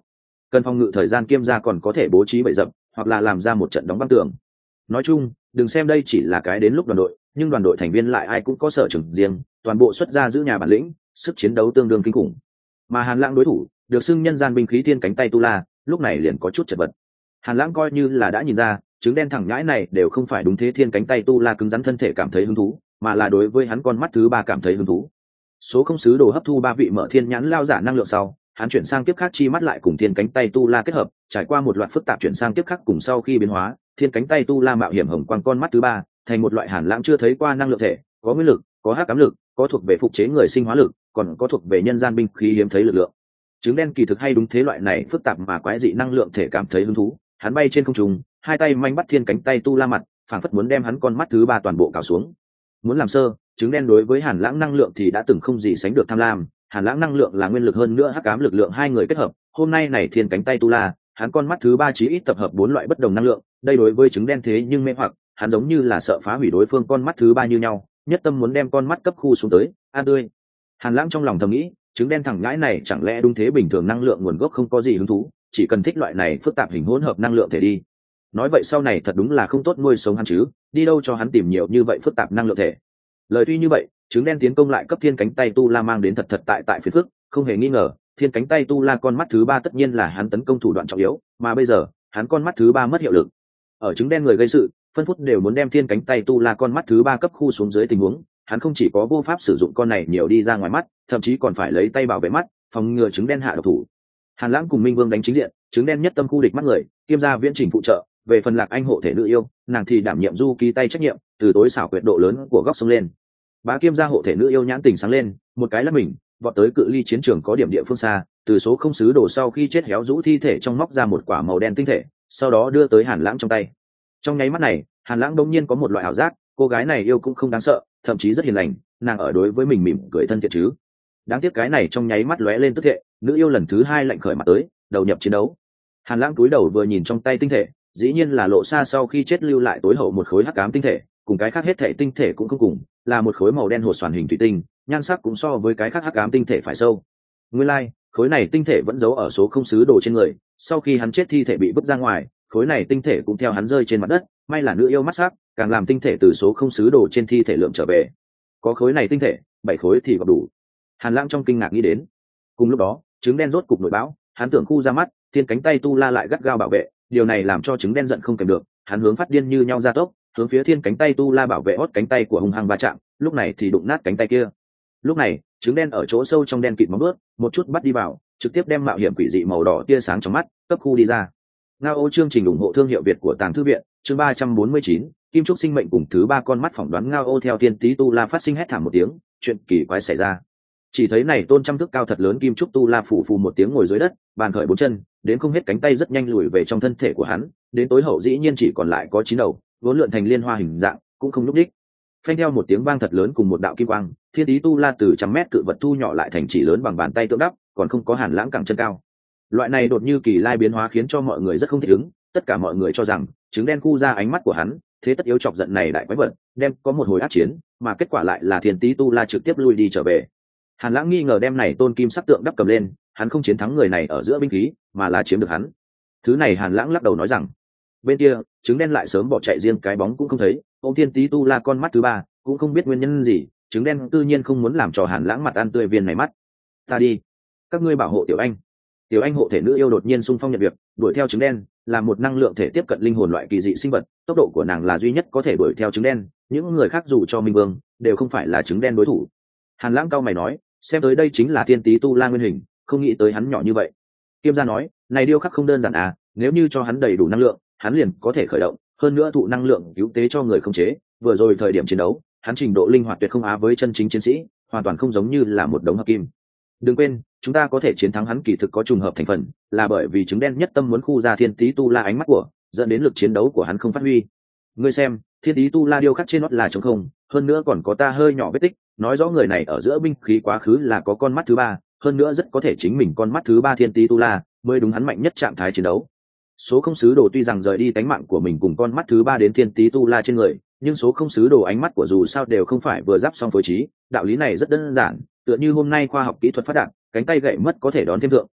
cần phòng ngự thời gian kiêm gia còn có thể bố trí bẫy dập hoặc là làm ra một trận đóng băng tường. Nói chung đừng xem đây chỉ là cái đến lúc đoàn đội, nhưng đoàn đội thành viên lại ai cũng có sở trường riêng, toàn bộ xuất ra giữ nhà bản lĩnh, sức chiến đấu tương đương kinh khủng. Mà Hàn Lãng đối thủ được xưng nhân gian binh khí thiên cánh tay tu la, lúc này liền có chút chật vật. Hàn Lãng coi như là đã nhìn ra trứng đen thẳng nhãi này đều không phải đúng thế thiên cánh tay tu la cứng rắn thân thể cảm thấy hứng thú, mà là đối với hắn con mắt thứ ba cảm thấy hứng thú. Số không sứ đồ hấp thu ba vị mở thiên nhãn lao giả năng lượng sau, hắn chuyển sang kiếp khác chi mắt lại cùng thiên cánh tay tu la kết hợp, trải qua một loạt phức tạp chuyển sang kiếp khác cùng sau khi biến hóa, thiên cánh tay tu la mạo hiểm hồng quang con mắt thứ ba thành một loại Hàn Lãng chưa thấy qua năng lượng thể, có nguyên lực, có hắc ám lực, có thuộc về phục chế người sinh hóa lực, còn có thuộc về nhân gian binh khí hiếm thấy lực lượng. Trứng đen kỳ thực hay đúng thế loại này phức tạp mà quái dị năng lượng thể cảm thấy hứng thú, hắn bay trên không trung, hai tay manh bắt thiên cánh tay tu la mặt, phảng phất muốn đem hắn con mắt thứ ba toàn bộ cào xuống. Muốn làm sơ, trứng đen đối với Hàn Lãng năng lượng thì đã từng không gì sánh được tham lam. Hàn Lãng năng lượng là nguyên lực hơn nữa hắc ám lực lượng hai người kết hợp, hôm nay này thiên cánh tay tu la, hắn con mắt thứ ba chí ít tập hợp bốn loại bất đồng năng lượng, đây đối với trứng đen thế nhưng mê hoặc, hắn giống như là sợ phá hủy đối phương con mắt thứ ba như nhau, nhất tâm muốn đem con mắt cấp khu xuống tới, a tươi. Hàn Lãng trong lòng thầm nghĩ, trứng đen thẳng ngãi này chẳng lẽ đúng thế bình thường năng lượng nguồn gốc không có gì hứng thú, chỉ cần thích loại này phức tạp hình hỗn hợp năng lượng thể đi. Nói vậy sau này thật đúng là không tốt nuôi sống hắn chứ, đi đâu cho hắn tìm nhiều như vậy phức tạp năng lượng thể. Lời tuy như vậy, trứng đen tiến công lại cấp thiên cánh tay tu la mang đến thật thật tại tại phiền phức, không hề nghi ngờ, thiên cánh tay tu la con mắt thứ ba tất nhiên là hắn tấn công thủ đoạn trọng yếu, mà bây giờ, hắn con mắt thứ ba mất hiệu lực. Ở trứng đen người gây sự, phân phút đều muốn đem thiên cánh tay tu la con mắt thứ ba cấp khu xuống dưới tình huống, hắn không chỉ có vô pháp sử dụng con này nhiều đi ra ngoài mắt, thậm chí còn phải lấy tay bảo vệ mắt, phòng ngừa trứng đen hạ độc thủ. Hàn Lãng cùng Minh Vương đánh chính diện, trứng đen nhất tâm khu địch mắt người, kiêm gia viễn trình phụ trợ, về phần Lạc Anh hộ thể nữ yêu, nàng thì đảm nhiệm du ký tay trách nhiệm, từ tối xảo quyệt độ lớn của góc sông lên. Bá kiêm gia hộ thể nữ yêu nhãn tình sáng lên, một cái lắc mình, vọt tới cự ly chiến trường có điểm địa phương xa, từ số không sứ đồ sau khi chết héo rũ thi thể trong móc ra một quả màu đen tinh thể, sau đó đưa tới Hàn Lãng trong tay. Trong nháy mắt này, Hàn Lãng đột nhiên có một loại ảo giác, cô gái này yêu cũng không đáng sợ, thậm chí rất hiền lành, nàng ở đối với mình mỉm cười thân thiện chứ. Đáng tiếc cái này trong nháy mắt lóe lên tức thệ, nữ yêu lần thứ hai lạnh khởi mặt tới, đầu nhập chiến đấu. Hàn Lãng cúi đầu vừa nhìn trong tay tinh thể, dĩ nhiên là lộ xa sau khi chết lưu lại tối hậu một khối hắc ám tinh thể, cùng cái khác hết thể tinh thể cũng không cùng, là một khối màu đen hột xoàn hình thủy tinh, nhan sắc cũng so với cái khác hắc ám tinh thể phải sâu. Nguyên lai, like, khối này tinh thể vẫn giấu ở số không sứ đồ trên người, sau khi hắn chết thi thể bị vứt ra ngoài, khối này tinh thể cũng theo hắn rơi trên mặt đất, may là nữ yêu mắt sắc, càng làm tinh thể từ số không sứ đồ trên thi thể lượng trở về. Có khối này tinh thể, bảy khối thì gặp đủ. Hàn Lãng trong kinh ngạc nghĩ đến. Cùng lúc đó, trứng đen rốt cục nổi bão, hắn tưởng khu ra mắt, thiên cánh tay tu la lại gắt gao bảo vệ, điều này làm cho trứng đen giận không kèm được, hắn hướng phát điên như nhau ra tốc, hướng phía thiên cánh tay tu la bảo vệ hót cánh tay của hung hăng va chạm, lúc này thì đụng nát cánh tay kia. Lúc này, trứng đen ở chỗ sâu trong đen kịt móng bước, một chút bắt đi vào, trực tiếp đem mạo hiểm quỷ dị màu đỏ tia sáng trong mắt cấp khu đi ra. Ngao Ô chương trình ủng hộ thương hiệu Việt của Tàng Thư viện, chương ba trăm bốn mươi chín, Kim Trúc sinh mệnh cùng thứ ba con mắt phỏng đoán. Ngao Ô theo thiên tý tu la phát sinh hét thảm một tiếng, chuyện kỳ quái xảy ra. Chỉ thấy này tôn trăm thước cao thật lớn kim trúc tu la phủ phù một tiếng ngồi dưới đất, bàn khởi bốn chân, đến không hết cánh tay rất nhanh lùi về trong thân thể của hắn, đến tối hậu dĩ nhiên chỉ còn lại có chín đầu, vốn lượn thành liên hoa hình dạng, cũng không lúc đích. Phanh theo một tiếng vang thật lớn cùng một đạo kim quang, thiên tý tu la từ trăm mét cự vật thu nhỏ lại thành chỉ lớn bằng bàn tay tượng đắp, còn không có Hàn Lãng cẳng chân cao. Loại này đột như kỳ lai biến hóa khiến cho mọi người rất không thích ứng, tất cả mọi người cho rằng trứng đen khu ra ánh mắt của hắn, thế tất yếu chọc giận này đại quái vật, đem có một hồi ác chiến, mà kết quả lại là thiên tý tu la trực tiếp lui đi trở về. Hàn Lãng nghi ngờ đem này tôn kim sắc tượng đắp cầm lên, hắn không chiến thắng người này ở giữa binh khí, mà là chiếm được hắn. Thứ này Hàn Lãng lắc đầu nói rằng, bên kia trứng đen lại sớm bỏ chạy riêng cái bóng cũng không thấy, ông thiên tý tu la con mắt thứ ba cũng không biết nguyên nhân gì, trứng đen tự nhiên không muốn làm cho Hàn Lãng mặt ăn tươi viên này mắt. Ta đi, các ngươi bảo hộ tiểu anh. Tiểu anh hộ thể nữ yêu đột nhiên xung phong nhận việc, đuổi theo trứng đen, là một năng lượng thể tiếp cận linh hồn loại kỳ dị sinh vật, tốc độ của nàng là duy nhất có thể đuổi theo trứng đen, những người khác dù cho Minh Vương đều không phải là trứng đen đối thủ. Hàn Lãng cao mày nói, xem tới đây chính là thiên tý tu la nguyên hình, không nghĩ tới hắn nhỏ như vậy. Kiêm gia nói, này điêu khắc không đơn giản à, nếu như cho hắn đầy đủ năng lượng, hắn liền có thể khởi động, hơn nữa thụ năng lượng cứu tế cho người không chế, vừa rồi thời điểm chiến đấu, hắn trình độ linh hoạt tuyệt không á với chân chính chiến sĩ, hoàn toàn không giống như là một đống hợp kim. Đừng quên, chúng ta có thể chiến thắng hắn kỳ thực có trùng hợp thành phần, là bởi vì trứng đen nhất tâm muốn khu ra thiên tý tu la ánh mắt của, dẫn đến lực chiến đấu của hắn không phát huy. Ngươi xem, thiên tý tu la điêu khắc trên nót là trống không, hơn nữa còn có ta hơi nhỏ vết tích, nói rõ người này ở giữa binh khí quá khứ là có con mắt thứ ba, hơn nữa rất có thể chính mình con mắt thứ ba thiên tý tu la mới đúng hắn mạnh nhất trạng thái chiến đấu. Số không sứ đồ tuy rằng rời đi tánh mạng của mình cùng con mắt thứ ba đến thiên tý tu la trên người, nhưng số không sứ đồ ánh mắt của dù sao đều không phải vừa giáp xong phối trí, đạo lý này rất đơn giản, tựa như hôm nay khoa học kỹ thuật phát đạt, cánh tay gậy mất có thể đón thêm thượng,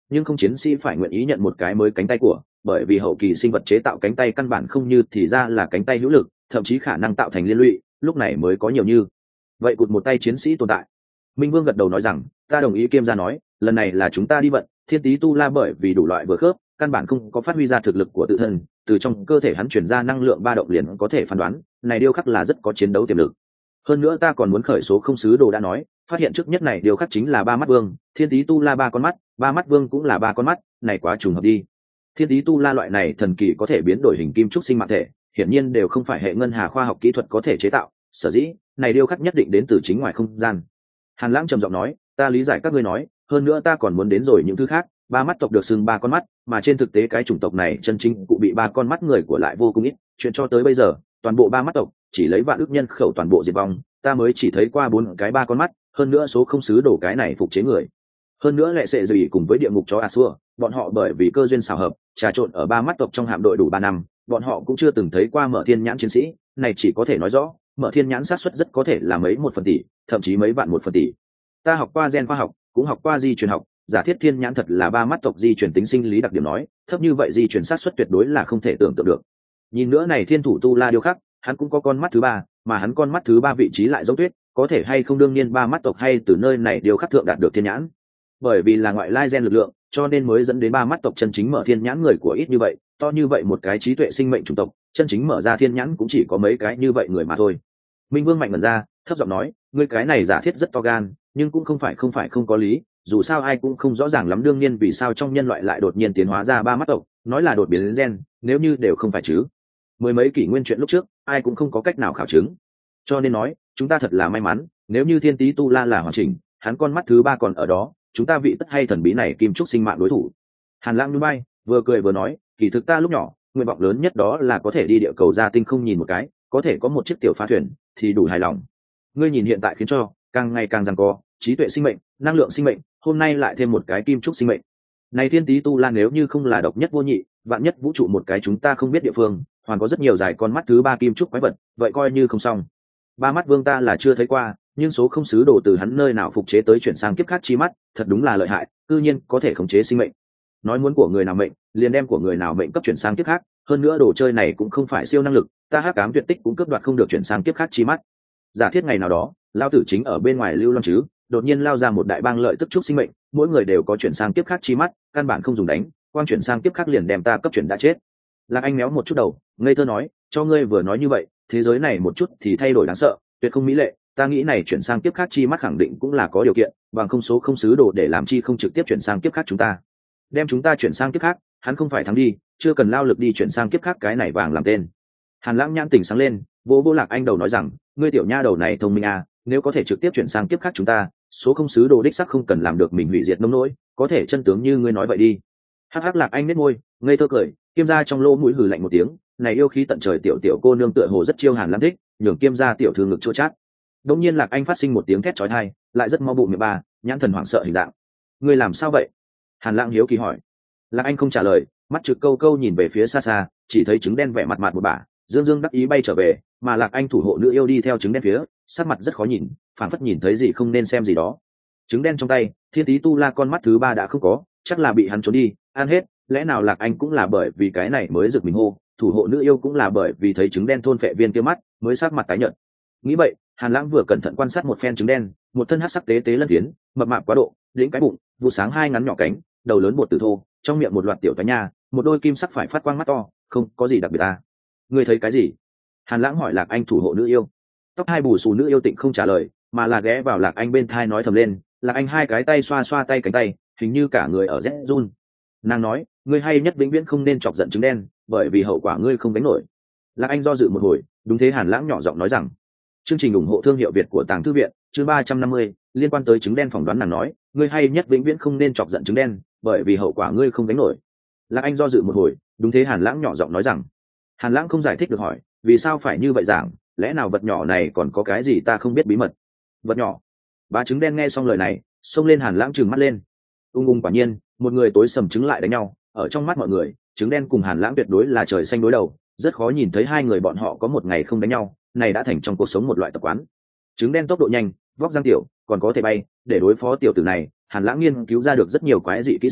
nhưng không chiến sĩ phải nguyện ý nhận một cái mới cánh tay của, bởi vì hậu kỳ sinh vật chế tạo cánh tay căn bản không như thì ra là cánh tay hữu lực, thậm chí khả năng tạo thành liên lụy, lúc này mới có nhiều như vậy cụt một tay chiến sĩ tồn tại. Minh Vương gật đầu nói rằng, ta đồng ý. Kiêm gia nói, lần này là chúng ta đi vận, Thiên Tý Tu La bởi vì đủ loại vừa khớp, căn bản không có phát huy ra thực lực của tự thân, từ trong cơ thể hắn chuyển ra năng lượng ba động liền có thể phán đoán, này điêu khắc là rất có chiến đấu tiềm lực. Hơn nữa ta còn muốn khởi số không sứ đồ đã nói, phát hiện trước nhất này điêu khắc chính là ba mắt vương, Thiên Tý Tu La ba con mắt, ba mắt vương cũng là ba con mắt, này quá trùng hợp đi. Thiên Tý Tu La loại này thần kỳ có thể biến đổi hình kim trúc sinh mạng thể, hiển nhiên đều không phải hệ ngân hà khoa học kỹ thuật có thể chế tạo, sở dĩ này điêu khắc nhất định đến từ chính ngoài không gian. Hàn Lãng trầm giọng nói, ta lý giải các ngươi nói, hơn nữa ta còn muốn đến rồi những thứ khác. Ba mắt tộc được xưng ba con mắt, mà trên thực tế cái chủng tộc này chân chính cụ bị ba con mắt người của lại vô cùng ít. Chuyện cho tới bây giờ, toàn bộ ba mắt tộc chỉ lấy vạn ước nhân khẩu toàn bộ diệt vong, ta mới chỉ thấy qua bốn cái ba con mắt, hơn nữa số không xứ đổ cái này phục chế người. Hơn nữa lệ sệ dùy cùng với địa ngục chó Asua, bọn họ bởi vì cơ duyên xào hợp, trà trộn ở ba mắt tộc trong hạm đội đủ ba năm, bọn họ cũng chưa từng thấy qua mở thiên nhãn chiến sĩ, này chỉ có thể nói rõ, mở thiên nhãn xác suất rất có thể là mấy một phần tỷ, thậm chí mấy vạn một phần tỷ. Ta học qua gen khoa học, cũng học qua di truyền học, giả thiết thiên nhãn thật là ba mắt tộc di truyền tính sinh lý đặc điểm nói, thấp như vậy di truyền xác suất tuyệt đối là không thể tưởng tượng được. Nhìn nữa này Thiên Thủ Tu La điêu khắc, hắn cũng có con mắt thứ ba, mà hắn con mắt thứ ba vị trí lại giống tuyết, có thể hay không đương nhiên ba mắt tộc hay từ nơi này điêu khắc thượng đạt được thiên nhãn. Bởi vì là ngoại lai gen lực lượng, cho nên mới dẫn đến ba mắt tộc chân chính mở thiên nhãn người của ít như vậy, to như vậy một cái trí tuệ sinh mệnh chủng tộc, chân chính mở ra thiên nhãn cũng chỉ có mấy cái như vậy người mà thôi. Minh Vương mạnh mẩn ra, thấp giọng nói, ngươi cái này giả thiết rất to gan, nhưng cũng không phải không phải không có lý, dù sao ai cũng không rõ ràng lắm đương nhiên vì sao trong nhân loại lại đột nhiên tiến hóa ra ba mắt tộc, nói là đột biến gen, nếu như đều không phải chứ. Mười mấy kỷ nguyên chuyện lúc trước, ai cũng không có cách nào khảo chứng. Cho nên nói, chúng ta thật là may mắn, nếu như Thiên Tý Tu La là hoàn chỉnh, hắn con mắt thứ ba còn ở đó, chúng ta vị tất hay thần bí này kim trúc sinh mạng đối thủ. Hàn Lãng núi bay, vừa cười vừa nói, kỳ thực ta lúc nhỏ, nguyện vọng lớn nhất đó là có thể đi địa cầu ra tinh không nhìn một cái, có thể có một chiếc tiểu phá thuyền, thì đủ hài lòng. Ngươi nhìn hiện tại khiến cho, càng ngày càng giằng co, trí tuệ sinh mệnh, năng lượng sinh mệnh, hôm nay lại thêm một cái kim trúc sinh mệnh. Này Thiên Tý Tu La nếu như không là độc nhất vô nhị, vạn nhất vũ trụ một cái chúng ta không biết địa phương, hoàn có rất nhiều dài con mắt thứ ba kim trúc quái vật, vậy coi như không xong. Ba mắt vương ta là chưa thấy qua, nhưng số không xứ đồ từ hắn nơi nào phục chế tới chuyển sang kiếp khác chi mắt, thật đúng là lợi hại, cư nhiên có thể khống chế sinh mệnh. Nói muốn của người nào mệnh, liền đem của người nào mệnh cấp chuyển sang kiếp khác, hơn nữa đồ chơi này cũng không phải siêu năng lực, ta hắc ám tuyệt tích cũng cướp đoạt không được chuyển sang kiếp khác chi mắt. Giả thiết ngày nào đó, lao tử chính ở bên ngoài lưu loan chứ, đột nhiên lao ra một đại bang lợi tức trúc sinh mệnh, mỗi người đều có chuyển sang kiếp khác chi mắt, căn bản không dùng đánh, quan chuyển sang kiếp khác liền đem ta cấp chuyển đã chết. Lạc Anh méo một chút đầu, ngây thơ nói, cho ngươi vừa nói như vậy, thế giới này một chút thì thay đổi đáng sợ, tuyệt không mỹ lệ, ta nghĩ này chuyển sang kiếp khác chi mắt khẳng định cũng là có điều kiện, bằng không số không xứ đồ để làm chi không trực tiếp chuyển sang kiếp khác chúng ta. Đem chúng ta chuyển sang kiếp khác, hắn không phải thắng đi, chưa cần lao lực đi chuyển sang kiếp khác cái này vàng làm tên. Hàn Lãng nhãn tỉnh sáng lên, vô vô Lạc Anh đầu nói rằng, ngươi tiểu nha đầu này thông minh à, nếu có thể trực tiếp chuyển sang kiếp khác chúng ta, số không xứ đồ đích sắc không cần làm được mình hủy diệt nông nỗi, có thể chân tướng như ngươi nói vậy đi. Hắc hắc Lạc Anh nết môi, ngây thơ cười, Kiêm gia trong lỗ mũi hừ lạnh một tiếng, này yêu khí tận trời tiểu tiểu cô nương tựa hồ rất chiêu Hàn Lãng thích, nhường Kiêm gia tiểu thư ngực chua chát. Đột nhiên Lạc Anh phát sinh một tiếng thét chói tai, lại rất mau bụng miệng ba, nhãn thần hoảng sợ hình dạng. Ngươi làm sao vậy? Hàn Lãng hiếu kỳ hỏi. Lạc Anh không trả lời, mắt trực câu câu nhìn về phía xa xa, chỉ thấy trứng đen vẻ mặt mặt một bả, dương dương đắc ý bay trở về, mà Lạc Anh thủ hộ nữ yêu đi theo trứng đen phía, sắc mặt rất khó nhìn, phảng phất nhìn thấy gì không nên xem gì đó. Trứng đen trong tay, Thiên Tý Tu La con mắt thứ ba đã không có, chắc là bị hắn trốn đi, ăn hết, lẽ nào Lạc Anh cũng là bởi vì cái này mới giật mình hô, thủ hộ nữ yêu cũng là bởi vì thấy trứng đen thôn phệ viên kia mắt, mới sắc mặt tái nhợt. Nghĩ vậy, Hàn Lãng vừa cẩn thận quan sát một phen trứng đen, một thân hắc sắc tế tế lân phiến, mập mạp quá độ, lĩnh cái bụng, vụ sáng hai ngắn nhỏ cánh, đầu lớn bột tử thô, trong miệng một loạt tiểu toái nha, một đôi kim sắc phải phát quang mắt to, không có gì đặc biệt à. Ngươi thấy cái gì? Hàn Lãng hỏi Lạc Anh thủ hộ nữ yêu. Tóc hai bù xù nữ yêu tịnh không trả lời, mà là ghé vào Lạc Anh bên thai nói thầm lên. Lạc Anh hai cái tay xoa xoa tay cánh tay, hình như cả người ở rét run. Nàng nói, ngươi hay nhất vĩnh viễn không nên chọc giận trứng đen, bởi vì hậu quả ngươi không gánh nổi. Lạc Anh do dự một hồi, đúng thế Hàn Lãng nhỏ giọng nói rằng, chương trình ủng hộ thương hiệu Việt của Tàng Thư viện, chương ba trăm năm mươi, liên quan tới trứng đen phỏng đoán nàng nói, ngươi hay nhất vĩnh viễn không nên chọc giận trứng đen, bởi vì hậu quả ngươi không gánh nổi. Lạc Anh do dự một hồi, đúng thế Hàn Lãng nhỏ giọng nói rằng. Hàn Lãng không giải thích được hỏi, vì sao phải như vậy giảng, lẽ nào vật nhỏ này còn có cái gì ta không biết bí mật? Vật nhỏ? Bá trứng đen nghe xong lời này, xông lên Hàn Lãng trừng mắt lên. Ung ung quả nhiên, một người tối sầm trứng lại đánh nhau, ở trong mắt mọi người, trứng đen cùng Hàn Lãng tuyệt đối là trời xanh đối đầu, rất khó nhìn thấy hai người bọn họ có một ngày không đánh nhau, này đã thành trong cuộc sống một loại tập quán. Trứng đen tốc độ nhanh, vóc dáng tiểu, còn có thể bay, để đối phó tiểu tử này, Hàn Lãng nghiên cứu ra được rất nhiều quái dị kỹ xảo,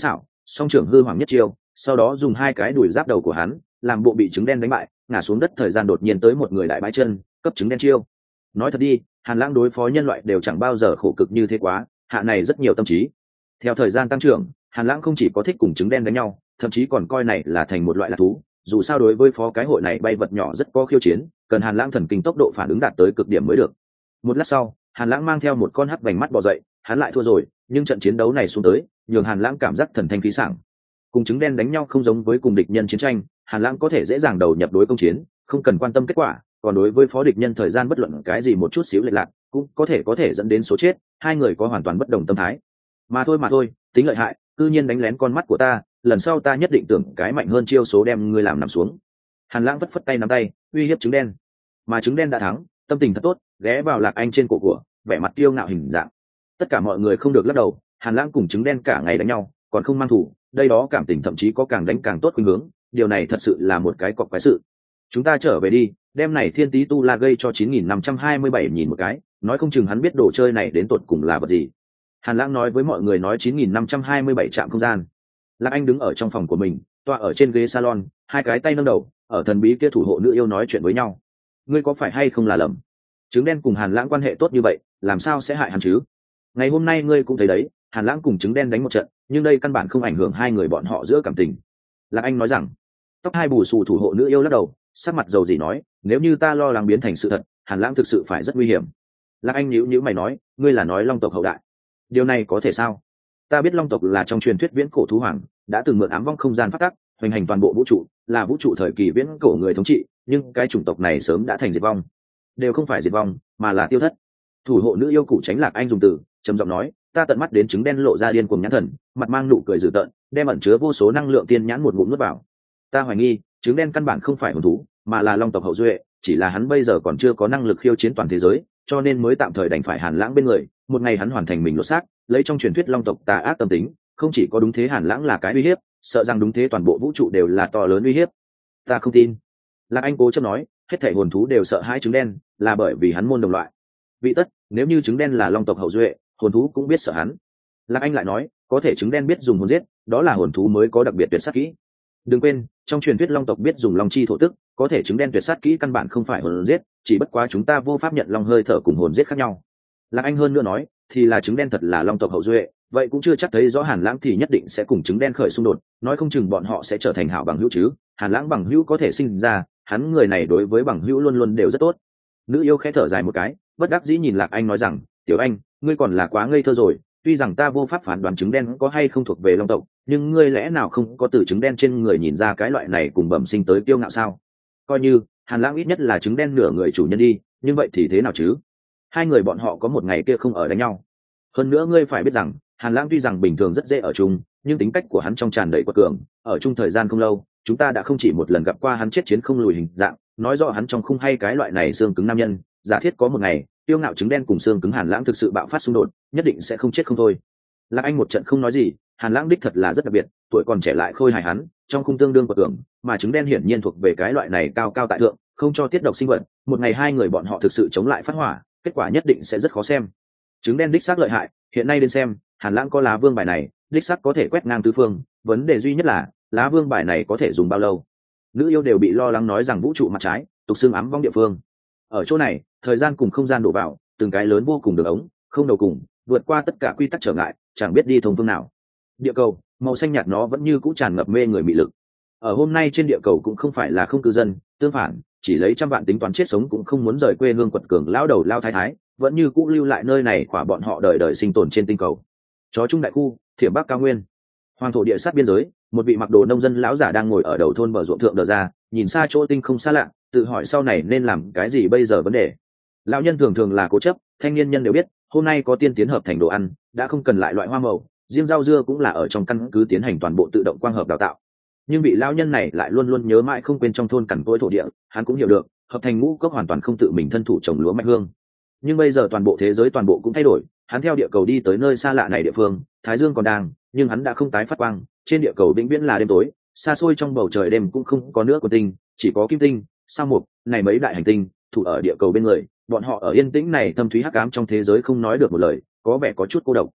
song trưởng hư hoàng nhất chiêu, sau đó dùng hai cái đùi giáp đầu của hắn làm bộ bị trứng đen đánh bại, ngã xuống đất. Thời gian đột nhiên tới một người đại bãi chân, cấp trứng đen chiêu. Nói thật đi, Hàn Lãng đối phó nhân loại đều chẳng bao giờ khổ cực như thế quá, hạ này rất nhiều tâm trí. Theo thời gian tăng trưởng, Hàn Lãng không chỉ có thích cùng trứng đen đánh nhau, thậm chí còn coi này là thành một loại lạc thú. Dù sao đối với phó cái hội này bay vật nhỏ rất có khiêu chiến, cần Hàn Lãng thần kinh tốc độ phản ứng đạt tới cực điểm mới được. Một lát sau, Hàn Lãng mang theo một con hắc vành mắt bò dậy, hắn lại thua rồi, nhưng trận chiến đấu này xuống tới, nhường Hàn Lãng cảm giác thần thanh khí sảng. Cùng trứng đen đánh nhau không giống với cùng địch nhân chiến tranh, Hàn Lãng có thể dễ dàng đầu nhập đối công chiến, không cần quan tâm kết quả, còn đối với phó địch nhân thời gian bất luận cái gì một chút xíu lệch lạc, cũng có thể có thể dẫn đến số chết, hai người có hoàn toàn bất đồng tâm thái. Mà thôi mà thôi, tính lợi hại, cư nhiên đánh lén con mắt của ta, lần sau ta nhất định tưởng cái mạnh hơn chiêu số đem ngươi làm nằm xuống. Hàn Lãng vất phất tay nắm tay, uy hiếp trứng đen. Mà trứng đen đã thắng, tâm tình thật tốt, ghé vào Lạc Anh trên cổ của, vẻ mặt kiêu ngạo hình dạng. Tất cả mọi người không được lắc đầu, Hàn Lãng cùng trứng đen cả ngày đánh nhau, còn không mang thủ, đây đó cảm tình thậm chí có càng đánh càng tốt khuynh hướng, điều này thật sự là một cái cọc quái sự. Chúng ta trở về đi, đem này Thiên Tý Tu La gây cho chín nghìn năm trăm hai mươi bảy nhìn một cái, nói không chừng hắn biết đồ chơi này đến tột cùng là vật gì. Hàn Lãng nói với mọi người nói chín nghìn năm trăm hai mươi bảy trạm không gian. Lạc Anh đứng ở trong phòng của mình, tọa ở trên ghế salon, hai cái tay nâng đầu, ở thần bí kia thủ hộ nữ yêu nói chuyện với nhau. Ngươi có phải hay không là lầm? Trứng đen cùng Hàn Lãng quan hệ tốt như vậy, làm sao sẽ hại hắn chứ? Ngày hôm nay ngươi cũng thấy đấy, Hàn Lãng cùng trứng đen đánh một trận, nhưng đây căn bản không ảnh hưởng hai người bọn họ giữa cảm tình. Lạc Anh nói rằng. Tóc hai bù xù thủ hộ nữ yêu lắc đầu, sắc mặt dầu gì nói, nếu như ta lo lắng biến thành sự thật, Hàn Lãng thực sự phải rất nguy hiểm. Lạc Anh nhíu nhíu mày nói, ngươi là nói Long tộc hậu đại? Điều này có thể sao? Ta biết Long tộc là trong truyền thuyết viễn cổ thú hoàng, đã từng mượn ám vong không gian phát tắc, hoành hành toàn bộ vũ trụ, là vũ trụ thời kỳ viễn cổ người thống trị, nhưng cái chủng tộc này sớm đã thành diệt vong. Đều không phải diệt vong, mà là tiêu thất. Thủ hộ nữ yêu cụ tránh Lạc Anh dùng từ, trầm giọng nói, ta tận mắt đến trứng đen lộ ra điên cuồng nhãn thần, mặt mang nụ cười dữ tợn, đem ẩn chứa vô số năng lượng tiên nhãn một ngụm nuốt vào. Ta hoài nghi, trứng đen căn bản không phải hồn thú, mà là Long tộc hậu duệ, chỉ là hắn bây giờ còn chưa có năng lực khiêu chiến toàn thế giới, cho nên mới tạm thời đành phải Hàn Lãng bên người, một ngày hắn hoàn thành mình lột xác, lấy trong truyền thuyết Long tộc tà ác tâm tính, không chỉ có đúng thế Hàn Lãng là cái uy hiếp, sợ rằng đúng thế toàn bộ vũ trụ đều là to lớn uy hiếp. Ta không tin. Lạc Anh cố chấp nói, hết thảy hồn thú đều sợ hãi trứng đen, là bởi vì hắn môn đồng loại. Vị tất, nếu như trứng đen là Long tộc hậu duệ, hồn thú cũng biết sợ hắn. Lạc Anh lại nói, có thể trứng đen biết dùng hồn giết, đó là hồn thú mới có đặc biệt tuyệt sát kỹ. Đừng quên, trong truyền thuyết Long tộc biết dùng long chi thổ tức, có thể trứng đen tuyệt sát kỹ căn bản không phải hồn giết, chỉ bất quá chúng ta vô pháp nhận long hơi thở cùng hồn giết khác nhau. Lạc Anh hơn nữa nói, thì là trứng đen thật là Long tộc hậu duệ, vậy cũng chưa chắc thấy rõ Hàn Lãng thì nhất định sẽ cùng trứng đen khởi xung đột, nói không chừng bọn họ sẽ trở thành hảo bằng hữu chứ. Hàn Lãng bằng hữu có thể sinh ra, hắn người này đối với bằng hữu luôn luôn đều rất tốt. Nữ yêu khẽ thở dài một cái, bất đắc dĩ nhìn Lạc Anh nói rằng, tiểu anh, ngươi còn là quá ngây thơ rồi, tuy rằng ta vô pháp phán đoán trứng đen có hay không thuộc về Long tộc, nhưng ngươi lẽ nào không có từ trứng đen trên người nhìn ra cái loại này cùng bẩm sinh tới kiêu ngạo sao? Coi như Hàn Lãng ít nhất là trứng đen nửa người chủ nhân đi, nhưng vậy thì thế nào chứ? Hai người bọn họ có một ngày kia không ở đánh nhau. Hơn nữa ngươi phải biết rằng, Hàn Lãng tuy rằng bình thường rất dễ ở chung, nhưng tính cách của hắn trong tràn đầy quật cường, ở chung thời gian không lâu, chúng ta đã không chỉ một lần gặp qua hắn chết chiến không lùi hình dạng, nói rõ hắn trong khung hay cái loại này xương cứng nam nhân, giả thiết có một ngày, tiêu ngạo trứng đen cùng xương cứng Hàn Lãng thực sự bạo phát xung đột, nhất định sẽ không chết không thôi. Lạc Anh một trận không nói gì, Hàn Lãng đích thật là rất đặc biệt, tuổi còn trẻ lại khôi hài hắn, trong khung tương đương quật cường, mà trứng đen hiển nhiên thuộc về cái loại này cao cao tại thượng, không cho tiết độc sinh vật, một ngày hai người bọn họ thực sự chống lại phát hỏa, kết quả nhất định sẽ rất khó xem. Trứng đen đích xác lợi hại, hiện nay đến xem, Hàn Lãng có lá vương bài này, đích xác có thể quét ngang tứ phương, vấn đề duy nhất là, lá vương bài này có thể dùng bao lâu. Nữ yêu đều bị lo lắng nói rằng vũ trụ mặt trái, tục xương ám vong địa phương. Ở chỗ này, thời gian cùng không gian đổ vào, từng cái lớn vô cùng đường ống, không đầu cùng, vượt qua tất cả quy tắc trở ngại, chẳng biết đi thông phương nào. Địa cầu, màu xanh nhạt nó vẫn như cũ tràn ngập mê người mị lực. Ở hôm nay trên địa cầu cũng không phải là không cư dân, tương phản, chỉ lấy trăm vạn tính toán chết sống cũng không muốn rời quê hương quật cường lão đầu lao thái thái, vẫn như cũ lưu lại nơi này khỏa bọn họ đời đời sinh tồn trên tinh cầu. Chó trung đại khu, thiểm bắc cao nguyên, hoàng thổ địa sát biên giới, một vị mặc đồ nông dân lão giả đang ngồi ở đầu thôn bờ ruộng thượng đờ ra, nhìn xa chỗ tinh không xa lạ, tự hỏi sau này nên làm cái gì bây giờ vấn đề. Lão nhân thường thường là cố chấp, thanh niên nhân đều biết, hôm nay có tiên tiến hợp thành đồ ăn, đã không cần lại loại hoa màu, riêng rau dưa cũng là ở trong căn cứ tiến hành toàn bộ tự động quang hợp đào tạo. Nhưng vị lão nhân này lại luôn luôn nhớ mãi không quên trong thôn cằn cỗi thổ địa, hắn cũng hiểu được, hợp thành ngũ cốc hoàn toàn không tự mình thân thủ trồng lúa mạch hương. Nhưng bây giờ toàn bộ thế giới toàn bộ cũng thay đổi, hắn theo địa cầu đi tới nơi xa lạ này địa phương, thái dương còn đang, nhưng hắn đã không tái phát quang, trên địa cầu vĩnh viễn là đêm tối, xa xôi trong bầu trời đêm cũng không có nữa của tinh, chỉ có kim tinh, sao mục, này mấy đại hành tinh thủ ở địa cầu bên người, bọn họ ở yên tĩnh này thâm thúy hắc ám trong thế giới không nói được một lời, có vẻ có chút cô độc.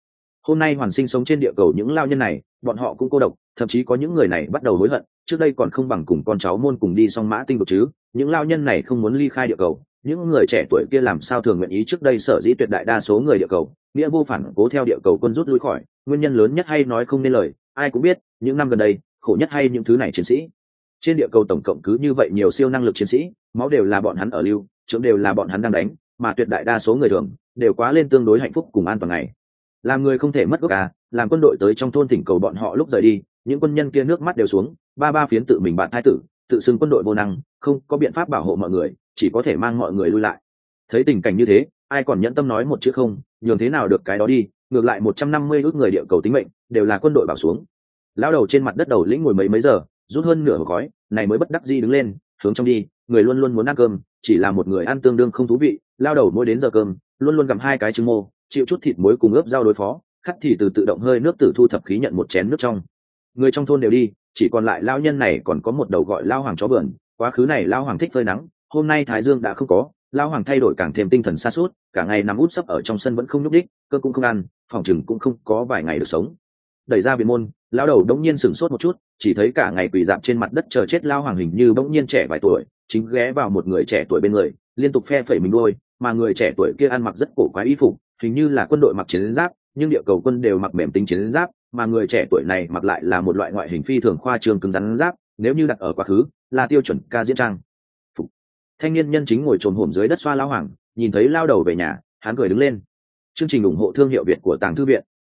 hôm nay hoàn sinh sống trên địa cầu những lao nhân này, bọn họ cũng cô độc, thậm chí có những người này bắt đầu hối hận, trước đây còn không bằng cùng con cháu môn cùng đi song mã tinh vực chứ. Những lao nhân này không muốn ly khai địa cầu, những người trẻ tuổi kia làm sao thường nguyện ý trước đây sở dĩ tuyệt đại đa số người địa cầu nghĩa vô phản cố theo địa cầu quân rút lui khỏi, nguyên nhân lớn nhất hay nói không nên lời, ai cũng biết, những năm gần đây, khổ nhất hay những thứ này chiến sĩ. Trên địa cầu tổng cộng cứ như vậy nhiều siêu năng lực chiến sĩ, máu đều là bọn hắn ở lưu, trưởng đều là bọn hắn đang đánh, mà tuyệt đại đa số người thường đều quá lên tương đối hạnh phúc cùng an toàn ngày. Làm người không thể mất gốc à, làm quân đội tới trong thôn thỉnh cầu bọn họ lúc rời đi, những quân nhân kia nước mắt đều xuống, ba ba phiến tự mình bạn thái tử, tự xưng quân đội vô năng, không có biện pháp bảo hộ mọi người, chỉ có thể mang mọi người lui lại. Thấy tình cảnh như thế, ai còn nhẫn tâm nói một chữ không, nhường thế nào được cái đó đi, ngược lại một trăm năm mươi ước người địa cầu tính mệnh đều là quân đội bảo xuống. Lão đầu trên mặt đất đầu lĩnh ngồi mấy mấy giờ, rút hơn nửa hộp khói, này mới bất đắc dĩ đứng lên, hướng trong đi, người luôn luôn muốn ăn cơm, chỉ là một người ăn tương đương không thú vị, lao đầu mỗi đến giờ cơm, luôn luôn gặm hai cái trứng mô, chịu chút thịt muối cùng ướp rau đối phó, khát thì từ tự động hơi nước tử thu thập khí nhận một chén nước trong. Người trong thôn đều đi, chỉ còn lại lao nhân này còn có một đầu gọi lao hoàng chó vườn, quá khứ này lao hoàng thích phơi nắng, hôm nay thái dương đã không có, lao hoàng thay đổi càng thêm tinh thần sa sút, cả ngày nằm út sấp ở trong sân vẫn không nhúc đích, cơm cũng không ăn, phòng chừng cũng không có vài ngày được sống. Đẩy ra viện môn, lao đầu đống nhiên sửng sốt một chút, chỉ thấy cả ngày quỳ dạp trên mặt đất chờ chết lao hoàng hình như bỗng nhiên trẻ vài tuổi, chính ghé vào một người trẻ tuổi bên người, liên tục phe phẩy mình đuôi, mà người trẻ tuổi kia ăn mặc rất cổ quái y phục, hình như là quân đội mặc chiến giáp, nhưng địa cầu quân đều mặc mềm tính chiến giáp, mà người trẻ tuổi này mặc lại là một loại ngoại hình phi thường khoa trương cứng rắn giáp, nếu như đặt ở quá khứ, là tiêu chuẩn ca diễn trang. Phục. Thanh niên nhân chính ngồi trồn hổm dưới đất xoa lao hoàng, nhìn thấy lao đầu về nhà, hắn cười đứng lên. Chương trình ủng hộ thương hiệu Việt của Tàng Thư viện.